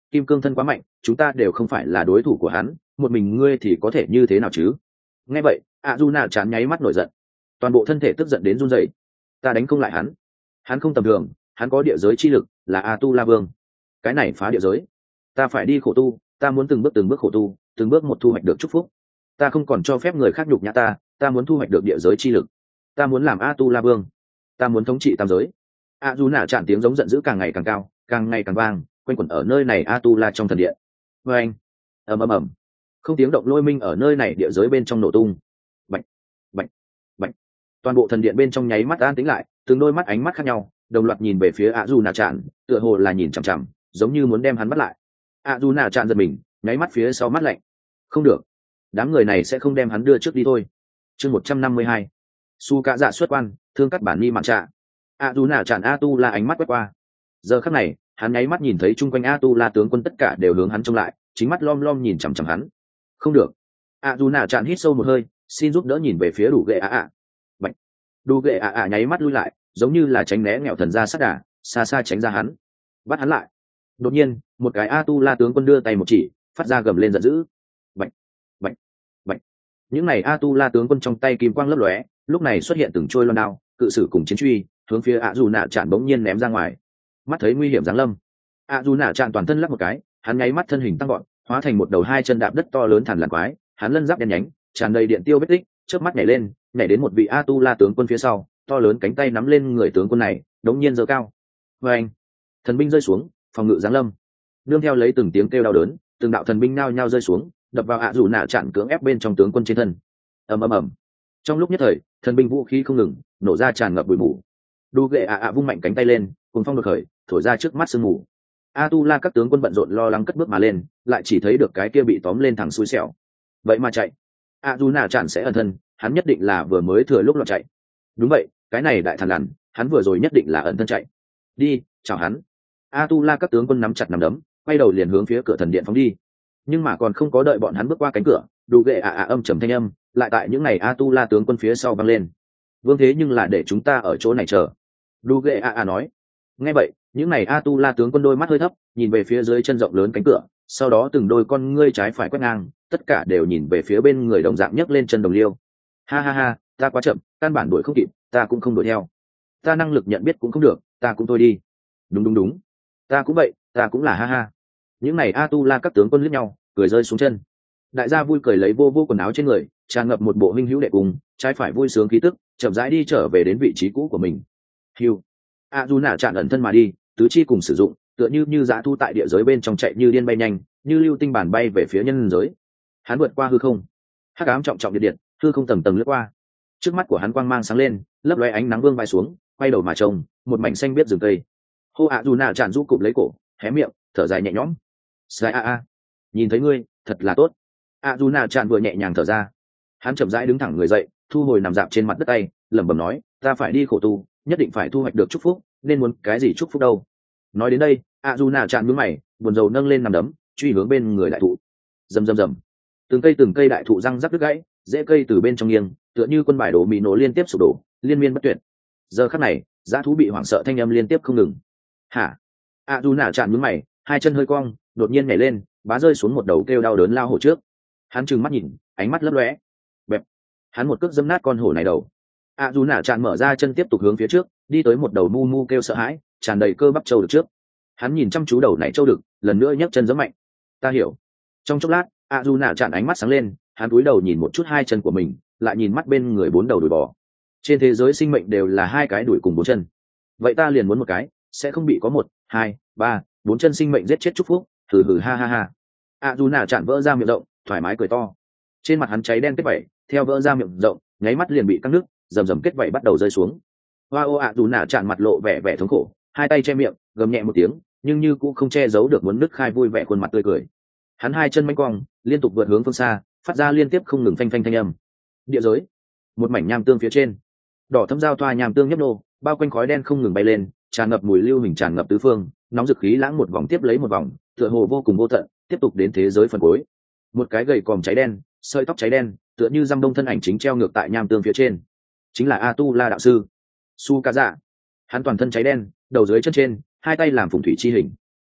kim cương thân quá mạnh, chúng ta đều không phải là đối thủ của hắn, một mình ngươi thì có thể như thế nào chứ? Nghe vậy, ạ dù nạ chán nháy mắt nổi giận, toàn bộ thân thể tức giận đến run rẩy. Ta đánh không lại hắn, hắn không tầm thường, hắn có địa giới chi lực, là a tu la vương. Cái này phá địa giới, ta phải đi khổ tu, ta muốn từng bước từng bước khổ tu, từng bước một thu hoạch được chúc phúc. Ta không còn cho phép người khác nhục nhã ta, ta muốn thu hoạch được địa giới chi lực, ta muốn làm a tu la vương, ta muốn thống trị tam giới. A dù nạ chạm tiếng giống giận dữ càng ngày càng cao, càng ngày càng vang, quanh quẩn ở nơi này a tu la trong thần điện. Vê anh, ầm ầm ầm, không tiếng động lôi minh ở nơi này địa giới bên trong nổ tung. Bạch, bạch, bạch, toàn bộ thần điện bên trong nháy mắt an tĩnh lại, từng đôi mắt ánh mắt khác nhau đồng loạt nhìn về phía a dù nạ chạm, tựa hồ là nhìn chằm chằm, giống như muốn đem hắn bắt lại. A dù nạ chạm giật mình, nháy mắt phía sau mắt lạnh. Không được, đám người này sẽ không đem hắn đưa trước đi thôi. Chương một trăm năm mươi hai, su cạ dạ xuất quan, thương cắt bản ni mạn trạ. A dù nạ chạm a tu la ánh mắt quét qua. Giờ khắc này, hắn nháy mắt nhìn thấy chung quanh a tu la tướng quân tất cả đều hướng hắn trông lại, chính mắt lom lom nhìn chằm chằm hắn. Không được. A dù nạ chạm hít sâu một hơi, xin giúp đỡ nhìn về phía đủ ghệ a a. Bạch. Đủ ghệ a a nháy mắt lui lại, giống như là tránh né nghèo thần ra sát đà, xa xa tránh ra hắn. Bắt hắn lại. Đột nhiên, một cái a tu la tướng quân đưa tay một chỉ, phát ra gầm lên giận dữ. Bạch, bạch, bạch. Những này a tu la tướng quân trong tay kim quang lấp lóe, lúc này xuất hiện từng trôi loan đao, cự sử cùng chiến truy, hướng phía a dù nạ chạm bỗng nhiên ném ra ngoài. Mắt thấy nguy hiểm giáng lâm, a dù nạ chạm toàn thân lắc một cái, hắn nháy mắt thân hình tăng gọn, hóa thành một đầu hai chân đạp đất to lớn thằn lằn quái, hắn lân giáp đen nhánh, tràn đầy điện tiêu vết tích, chớp mắt nhảy lên, nhảy đến một vị a tu la tướng quân phía sau, to lớn cánh tay nắm lên người tướng quân này, đống nhiên giơ cao. Vê anh, thần binh rơi xuống, phòng ngự giáng lâm. Nương theo lấy từng tiếng kêu đau đớn, từng đạo thần binh nao nhao rơi xuống, đập vào ạ dù nạ chặn cưỡng ép bên trong tướng quân trên thân. Ầm ầm ầm. Trong lúc nhất thời, thần binh vũ khí không ngừng nổ ra tràn ngập bụi mù. Đu ghệ ạ ạ vung mạnh cánh tay lên, cùng phong đột khởi, thổi ra trước mắt sương mù. A tu la các tướng quân bận rộn lo lắng cất bước mà lên, lại chỉ thấy được cái kia bị tóm lên thẳng xui xẻo. Vậy mà chạy, ạ dù nạ chặn sẽ ẩn thân, hắn nhất định là vừa mới thừa lúc loạn chạy. Đúng vậy, cái này đại thần lằn, hắn vừa rồi nhất định là ẩn thân chạy. Đi, chào hắn. A tu la các tướng quân nắm chặt nắm đấm, quay đầu liền hướng phía cửa thần điện phóng đi. Nhưng mà còn không có đợi bọn hắn bước qua cánh cửa, đủ ghệ ạ ạ âm trầm thanh âm lại tại những ngày a tu la tướng quân phía sau vang lên. Vương thế nhưng là để chúng ta ở chỗ này chờ. Đủ ghệ ạ ạ nói. Nghe vậy, những ngày a tu la tướng quân đôi mắt hơi thấp, nhìn về phía dưới chân rộng lớn cánh cửa, sau đó từng đôi con ngươi trái phải quét ngang, tất cả đều nhìn về phía bên người đồng dạng nhấc lên chân đồng liêu. Ha ha ha, ta quá chậm, căn bản đuổi không kịp, ta cũng không đuổi theo. Ta năng lực nhận biết cũng không được, ta cũng thôi đi. Đúng đúng đúng, ta cũng vậy, ta cũng là ha ha. Những này a tu la các tướng quân liếc nhau, cười rơi xuống chân. Đại gia vui cười lấy vô vô quần áo trên người, tràn ngập một bộ huynh hữu đệ cùng, trái phải vui sướng khí tức, chậm rãi đi trở về đến vị trí cũ của mình. Hiu, a du nạ chạm ẩn thân mà đi, tứ chi cùng sử dụng, tựa như như dã thu tại địa giới bên trong chạy như điên bay nhanh, như lưu tinh bản bay về phía nhân giới. Hắn vượt qua hư không, hắc ám trọng trọng điện điện, hư không tầng tầng lướt qua. Trước mắt của hắn quang mang sáng lên, lấp lóe ánh nắng vương bay xuống, quay đầu mà trông, một mảnh xanh biết rừng cây. Hô a du nạ chạm rũ cụp lấy cổ, hé miệng, thở dài nhẹ nhõm. Sai a a, nhìn thấy ngươi, thật là tốt. A du nạ chạm vừa nhẹ nhàng thở ra, hắn chậm rãi đứng thẳng người dậy, thu hồi nằm dạp trên mặt đất tay, lẩm bẩm nói, ta phải đi khổ tu, nhất định phải thu hoạch được chúc phúc, nên muốn cái gì chúc phúc đâu. Nói đến đây, a du nạ chạm nhướng mày, buồn rầu nâng lên nằm đấm, truy hướng bên người đại thụ. Rầm rầm rầm, từng cây từng cây đại thụ răng rắc đứt gãy, rễ cây từ bên trong nghiêng, tựa như quân bài đổ mì nổ liên tiếp sụp đổ, liên miên bất tuyệt. Giờ khắc này, dã thú bị hoảng sợ thanh âm liên tiếp không ngừng. Hả? A du nạ chạm nhướng mày, hai chân hơi cong, đột nhiên nhảy lên, bá rơi xuống một đầu kêu đau đớn lao hổ trước. Hắn trừng mắt nhìn, ánh mắt lấp lóe. Bẹp. Hắn một cước dẫm nát con hổ này đầu. A du nạ chạm mở ra chân tiếp tục hướng phía trước, đi tới một đầu mu mu kêu sợ hãi, tràn đầy cơ bắp trâu được trước. Hắn nhìn chăm chú đầu này trâu đực, lần nữa nhấc chân giẫm mạnh. Ta hiểu. Trong chốc lát, A du nạ chạm ánh mắt sáng lên, hắn cúi đầu nhìn một chút hai chân của mình, lại nhìn mắt bên người bốn đầu đùi bò. Trên thế giới sinh mệnh đều là hai cái đùi cùng bốn chân, vậy ta liền muốn một cái, sẽ không bị có một, hai, ba, bốn chân sinh mệnh giết chết chúc phúc. Hừ hừ ha ha ha. A du nạ chạm vỡ ra miệng rộng, thoải mái cười to. Trên mặt hắn cháy đen kết vảy, theo vỡ ra miệng rộng, nháy mắt liền bị cắt nước, rầm rầm kết vảy bắt đầu rơi xuống. Hoa ô A du nạ chạm mặt lộ vẻ vẻ thống khổ, hai tay che miệng, gầm nhẹ một tiếng, nhưng như cũng không che giấu được muốn nứt khai vui vẻ khuôn mặt tươi cười. Hắn hai chân manh cong, liên tục vượt hướng phương xa, phát ra liên tiếp không ngừng phanh phanh thanh âm. Địa giới, một mảnh nham tương phía trên, đỏ thâm giao thoa nham tương nhấp nô, bao quanh khói đen không ngừng bay lên, tràn ngập mùi lưu hình tràn ngập tứ phương, nóng dực khí lãng một vòng tiếp lấy một vòng, tựa hồ vô cùng vô tận, tiếp tục đến thế giới phần cuối. Một cái gầy còm cháy đen, sợi tóc cháy đen, tựa như răm đông thân ảnh chính treo ngược tại nham tương phía trên, chính là a tu la đạo sư su ca dạ. Hắn toàn thân cháy đen, đầu dưới chân trên, hai tay làm phùng thủy chi hình,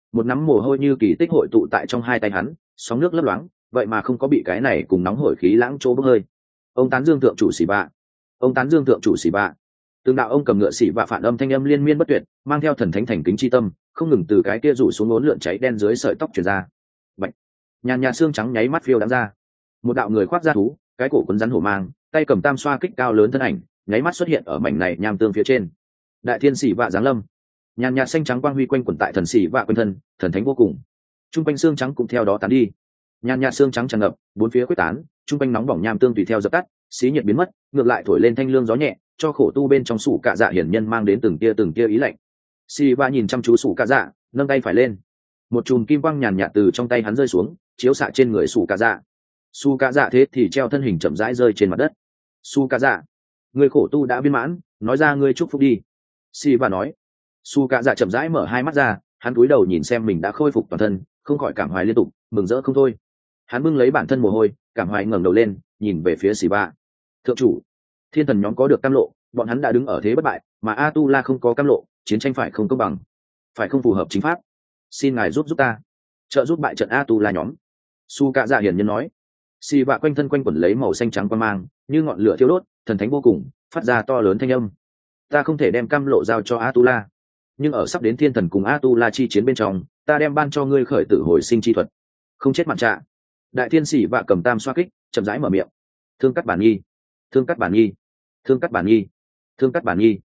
một nắm mồ hôi như kỳ tích hội tụ tại trong hai tay hắn, sóng nước lấp loáng, vậy mà không có bị cái này cùng nóng hổi khí lãng chỗ bốc hơi. Ông tán dương thượng chủ xỉ bạ, ông tán dương thượng chủ xỉ bạ. Từng đạo ông cầm ngựa xỉ bạ phản âm thanh âm liên miên bất tuyệt, mang theo thần thánh thành kính chi tâm, không ngừng từ cái kia rủ xuống uốn lượn cháy đen dưới sợi tóc truyền ra. Bạch, nhàn nhạt xương trắng nháy mắt phiêu đãng ra. Một đạo người khoác da thú, cái cổ quấn rắn hổ mang, tay cầm tam xoa kích cao lớn thân ảnh, nháy mắt xuất hiện ở mảnh này nham tương phía trên. Đại thiên xỉ vạ giáng lâm, nhàn nhạt xanh trắng quang huy quanh quẩn tại thần xỉ vạ quanh thân, thần thánh vô cùng. Trung quanh xương trắng cũng theo đó tán đi, nhàn nhạt xương trắng tràn ngập, bốn phía quyết tán, trung quanh nóng bỏng nham tương tùy theo dập tắt, xí nhiệt biến mất, ngược lại thổi lên thanh lương gió nhẹ, cho khổ tu bên trong sủ cạ dạ hiển nhân mang đến từng tia từng tia ý lạnh. Xỉ vạ nhìn chăm chú sủ cạ dạ, nâng tay phải lên, một chùm kim quang nhàn nhạt từ trong tay hắn rơi xuống, chiếu xạ trên người sủ cạ dạ. Su cạ dạ thế thì treo thân hình chậm rãi rơi trên mặt đất. Su cạ dạ, người khổ tu đã viên mãn, nói ra ngươi chúc phúc đi. Si và nói. Su cạ dạ chậm rãi mở hai mắt ra, hắn cúi đầu nhìn xem mình đã khôi phục toàn thân, không khỏi cảm hoài liên tục, mừng rỡ không thôi. Hắn bưng lấy bản thân mồ hôi, cảm hoài ngẩng đầu lên, nhìn về phía Sĩ Ba. Thượng chủ, thiên thần nhóm có được cam lộ, bọn hắn đã đứng ở thế bất bại, mà A Tu La không có cam lộ, chiến tranh phải không công bằng, phải không phù hợp chính pháp. Xin ngài giúp giúp ta, trợ giúp bại trận A Tu La nhóm. Su cạ dạ hiển nhân nói. Xì vạ quanh thân quanh quẩn lấy màu xanh trắng quang mang, như ngọn lửa thiêu đốt, thần thánh vô cùng, phát ra to lớn thanh âm. Ta không thể đem cam lộ giao cho Atula, nhưng ở sắp đến thiên thần cùng Atula chi chiến bên trong, ta đem ban cho ngươi khởi tử hồi sinh chi thuật, không chết mặn trạ. Đại thiên sĩ vạ cầm tam xoa kích, chậm rãi mở miệng. Thương cắt bản nghi, thương cắt bản nghi, thương cắt bản nghi, thương cắt bản nghi.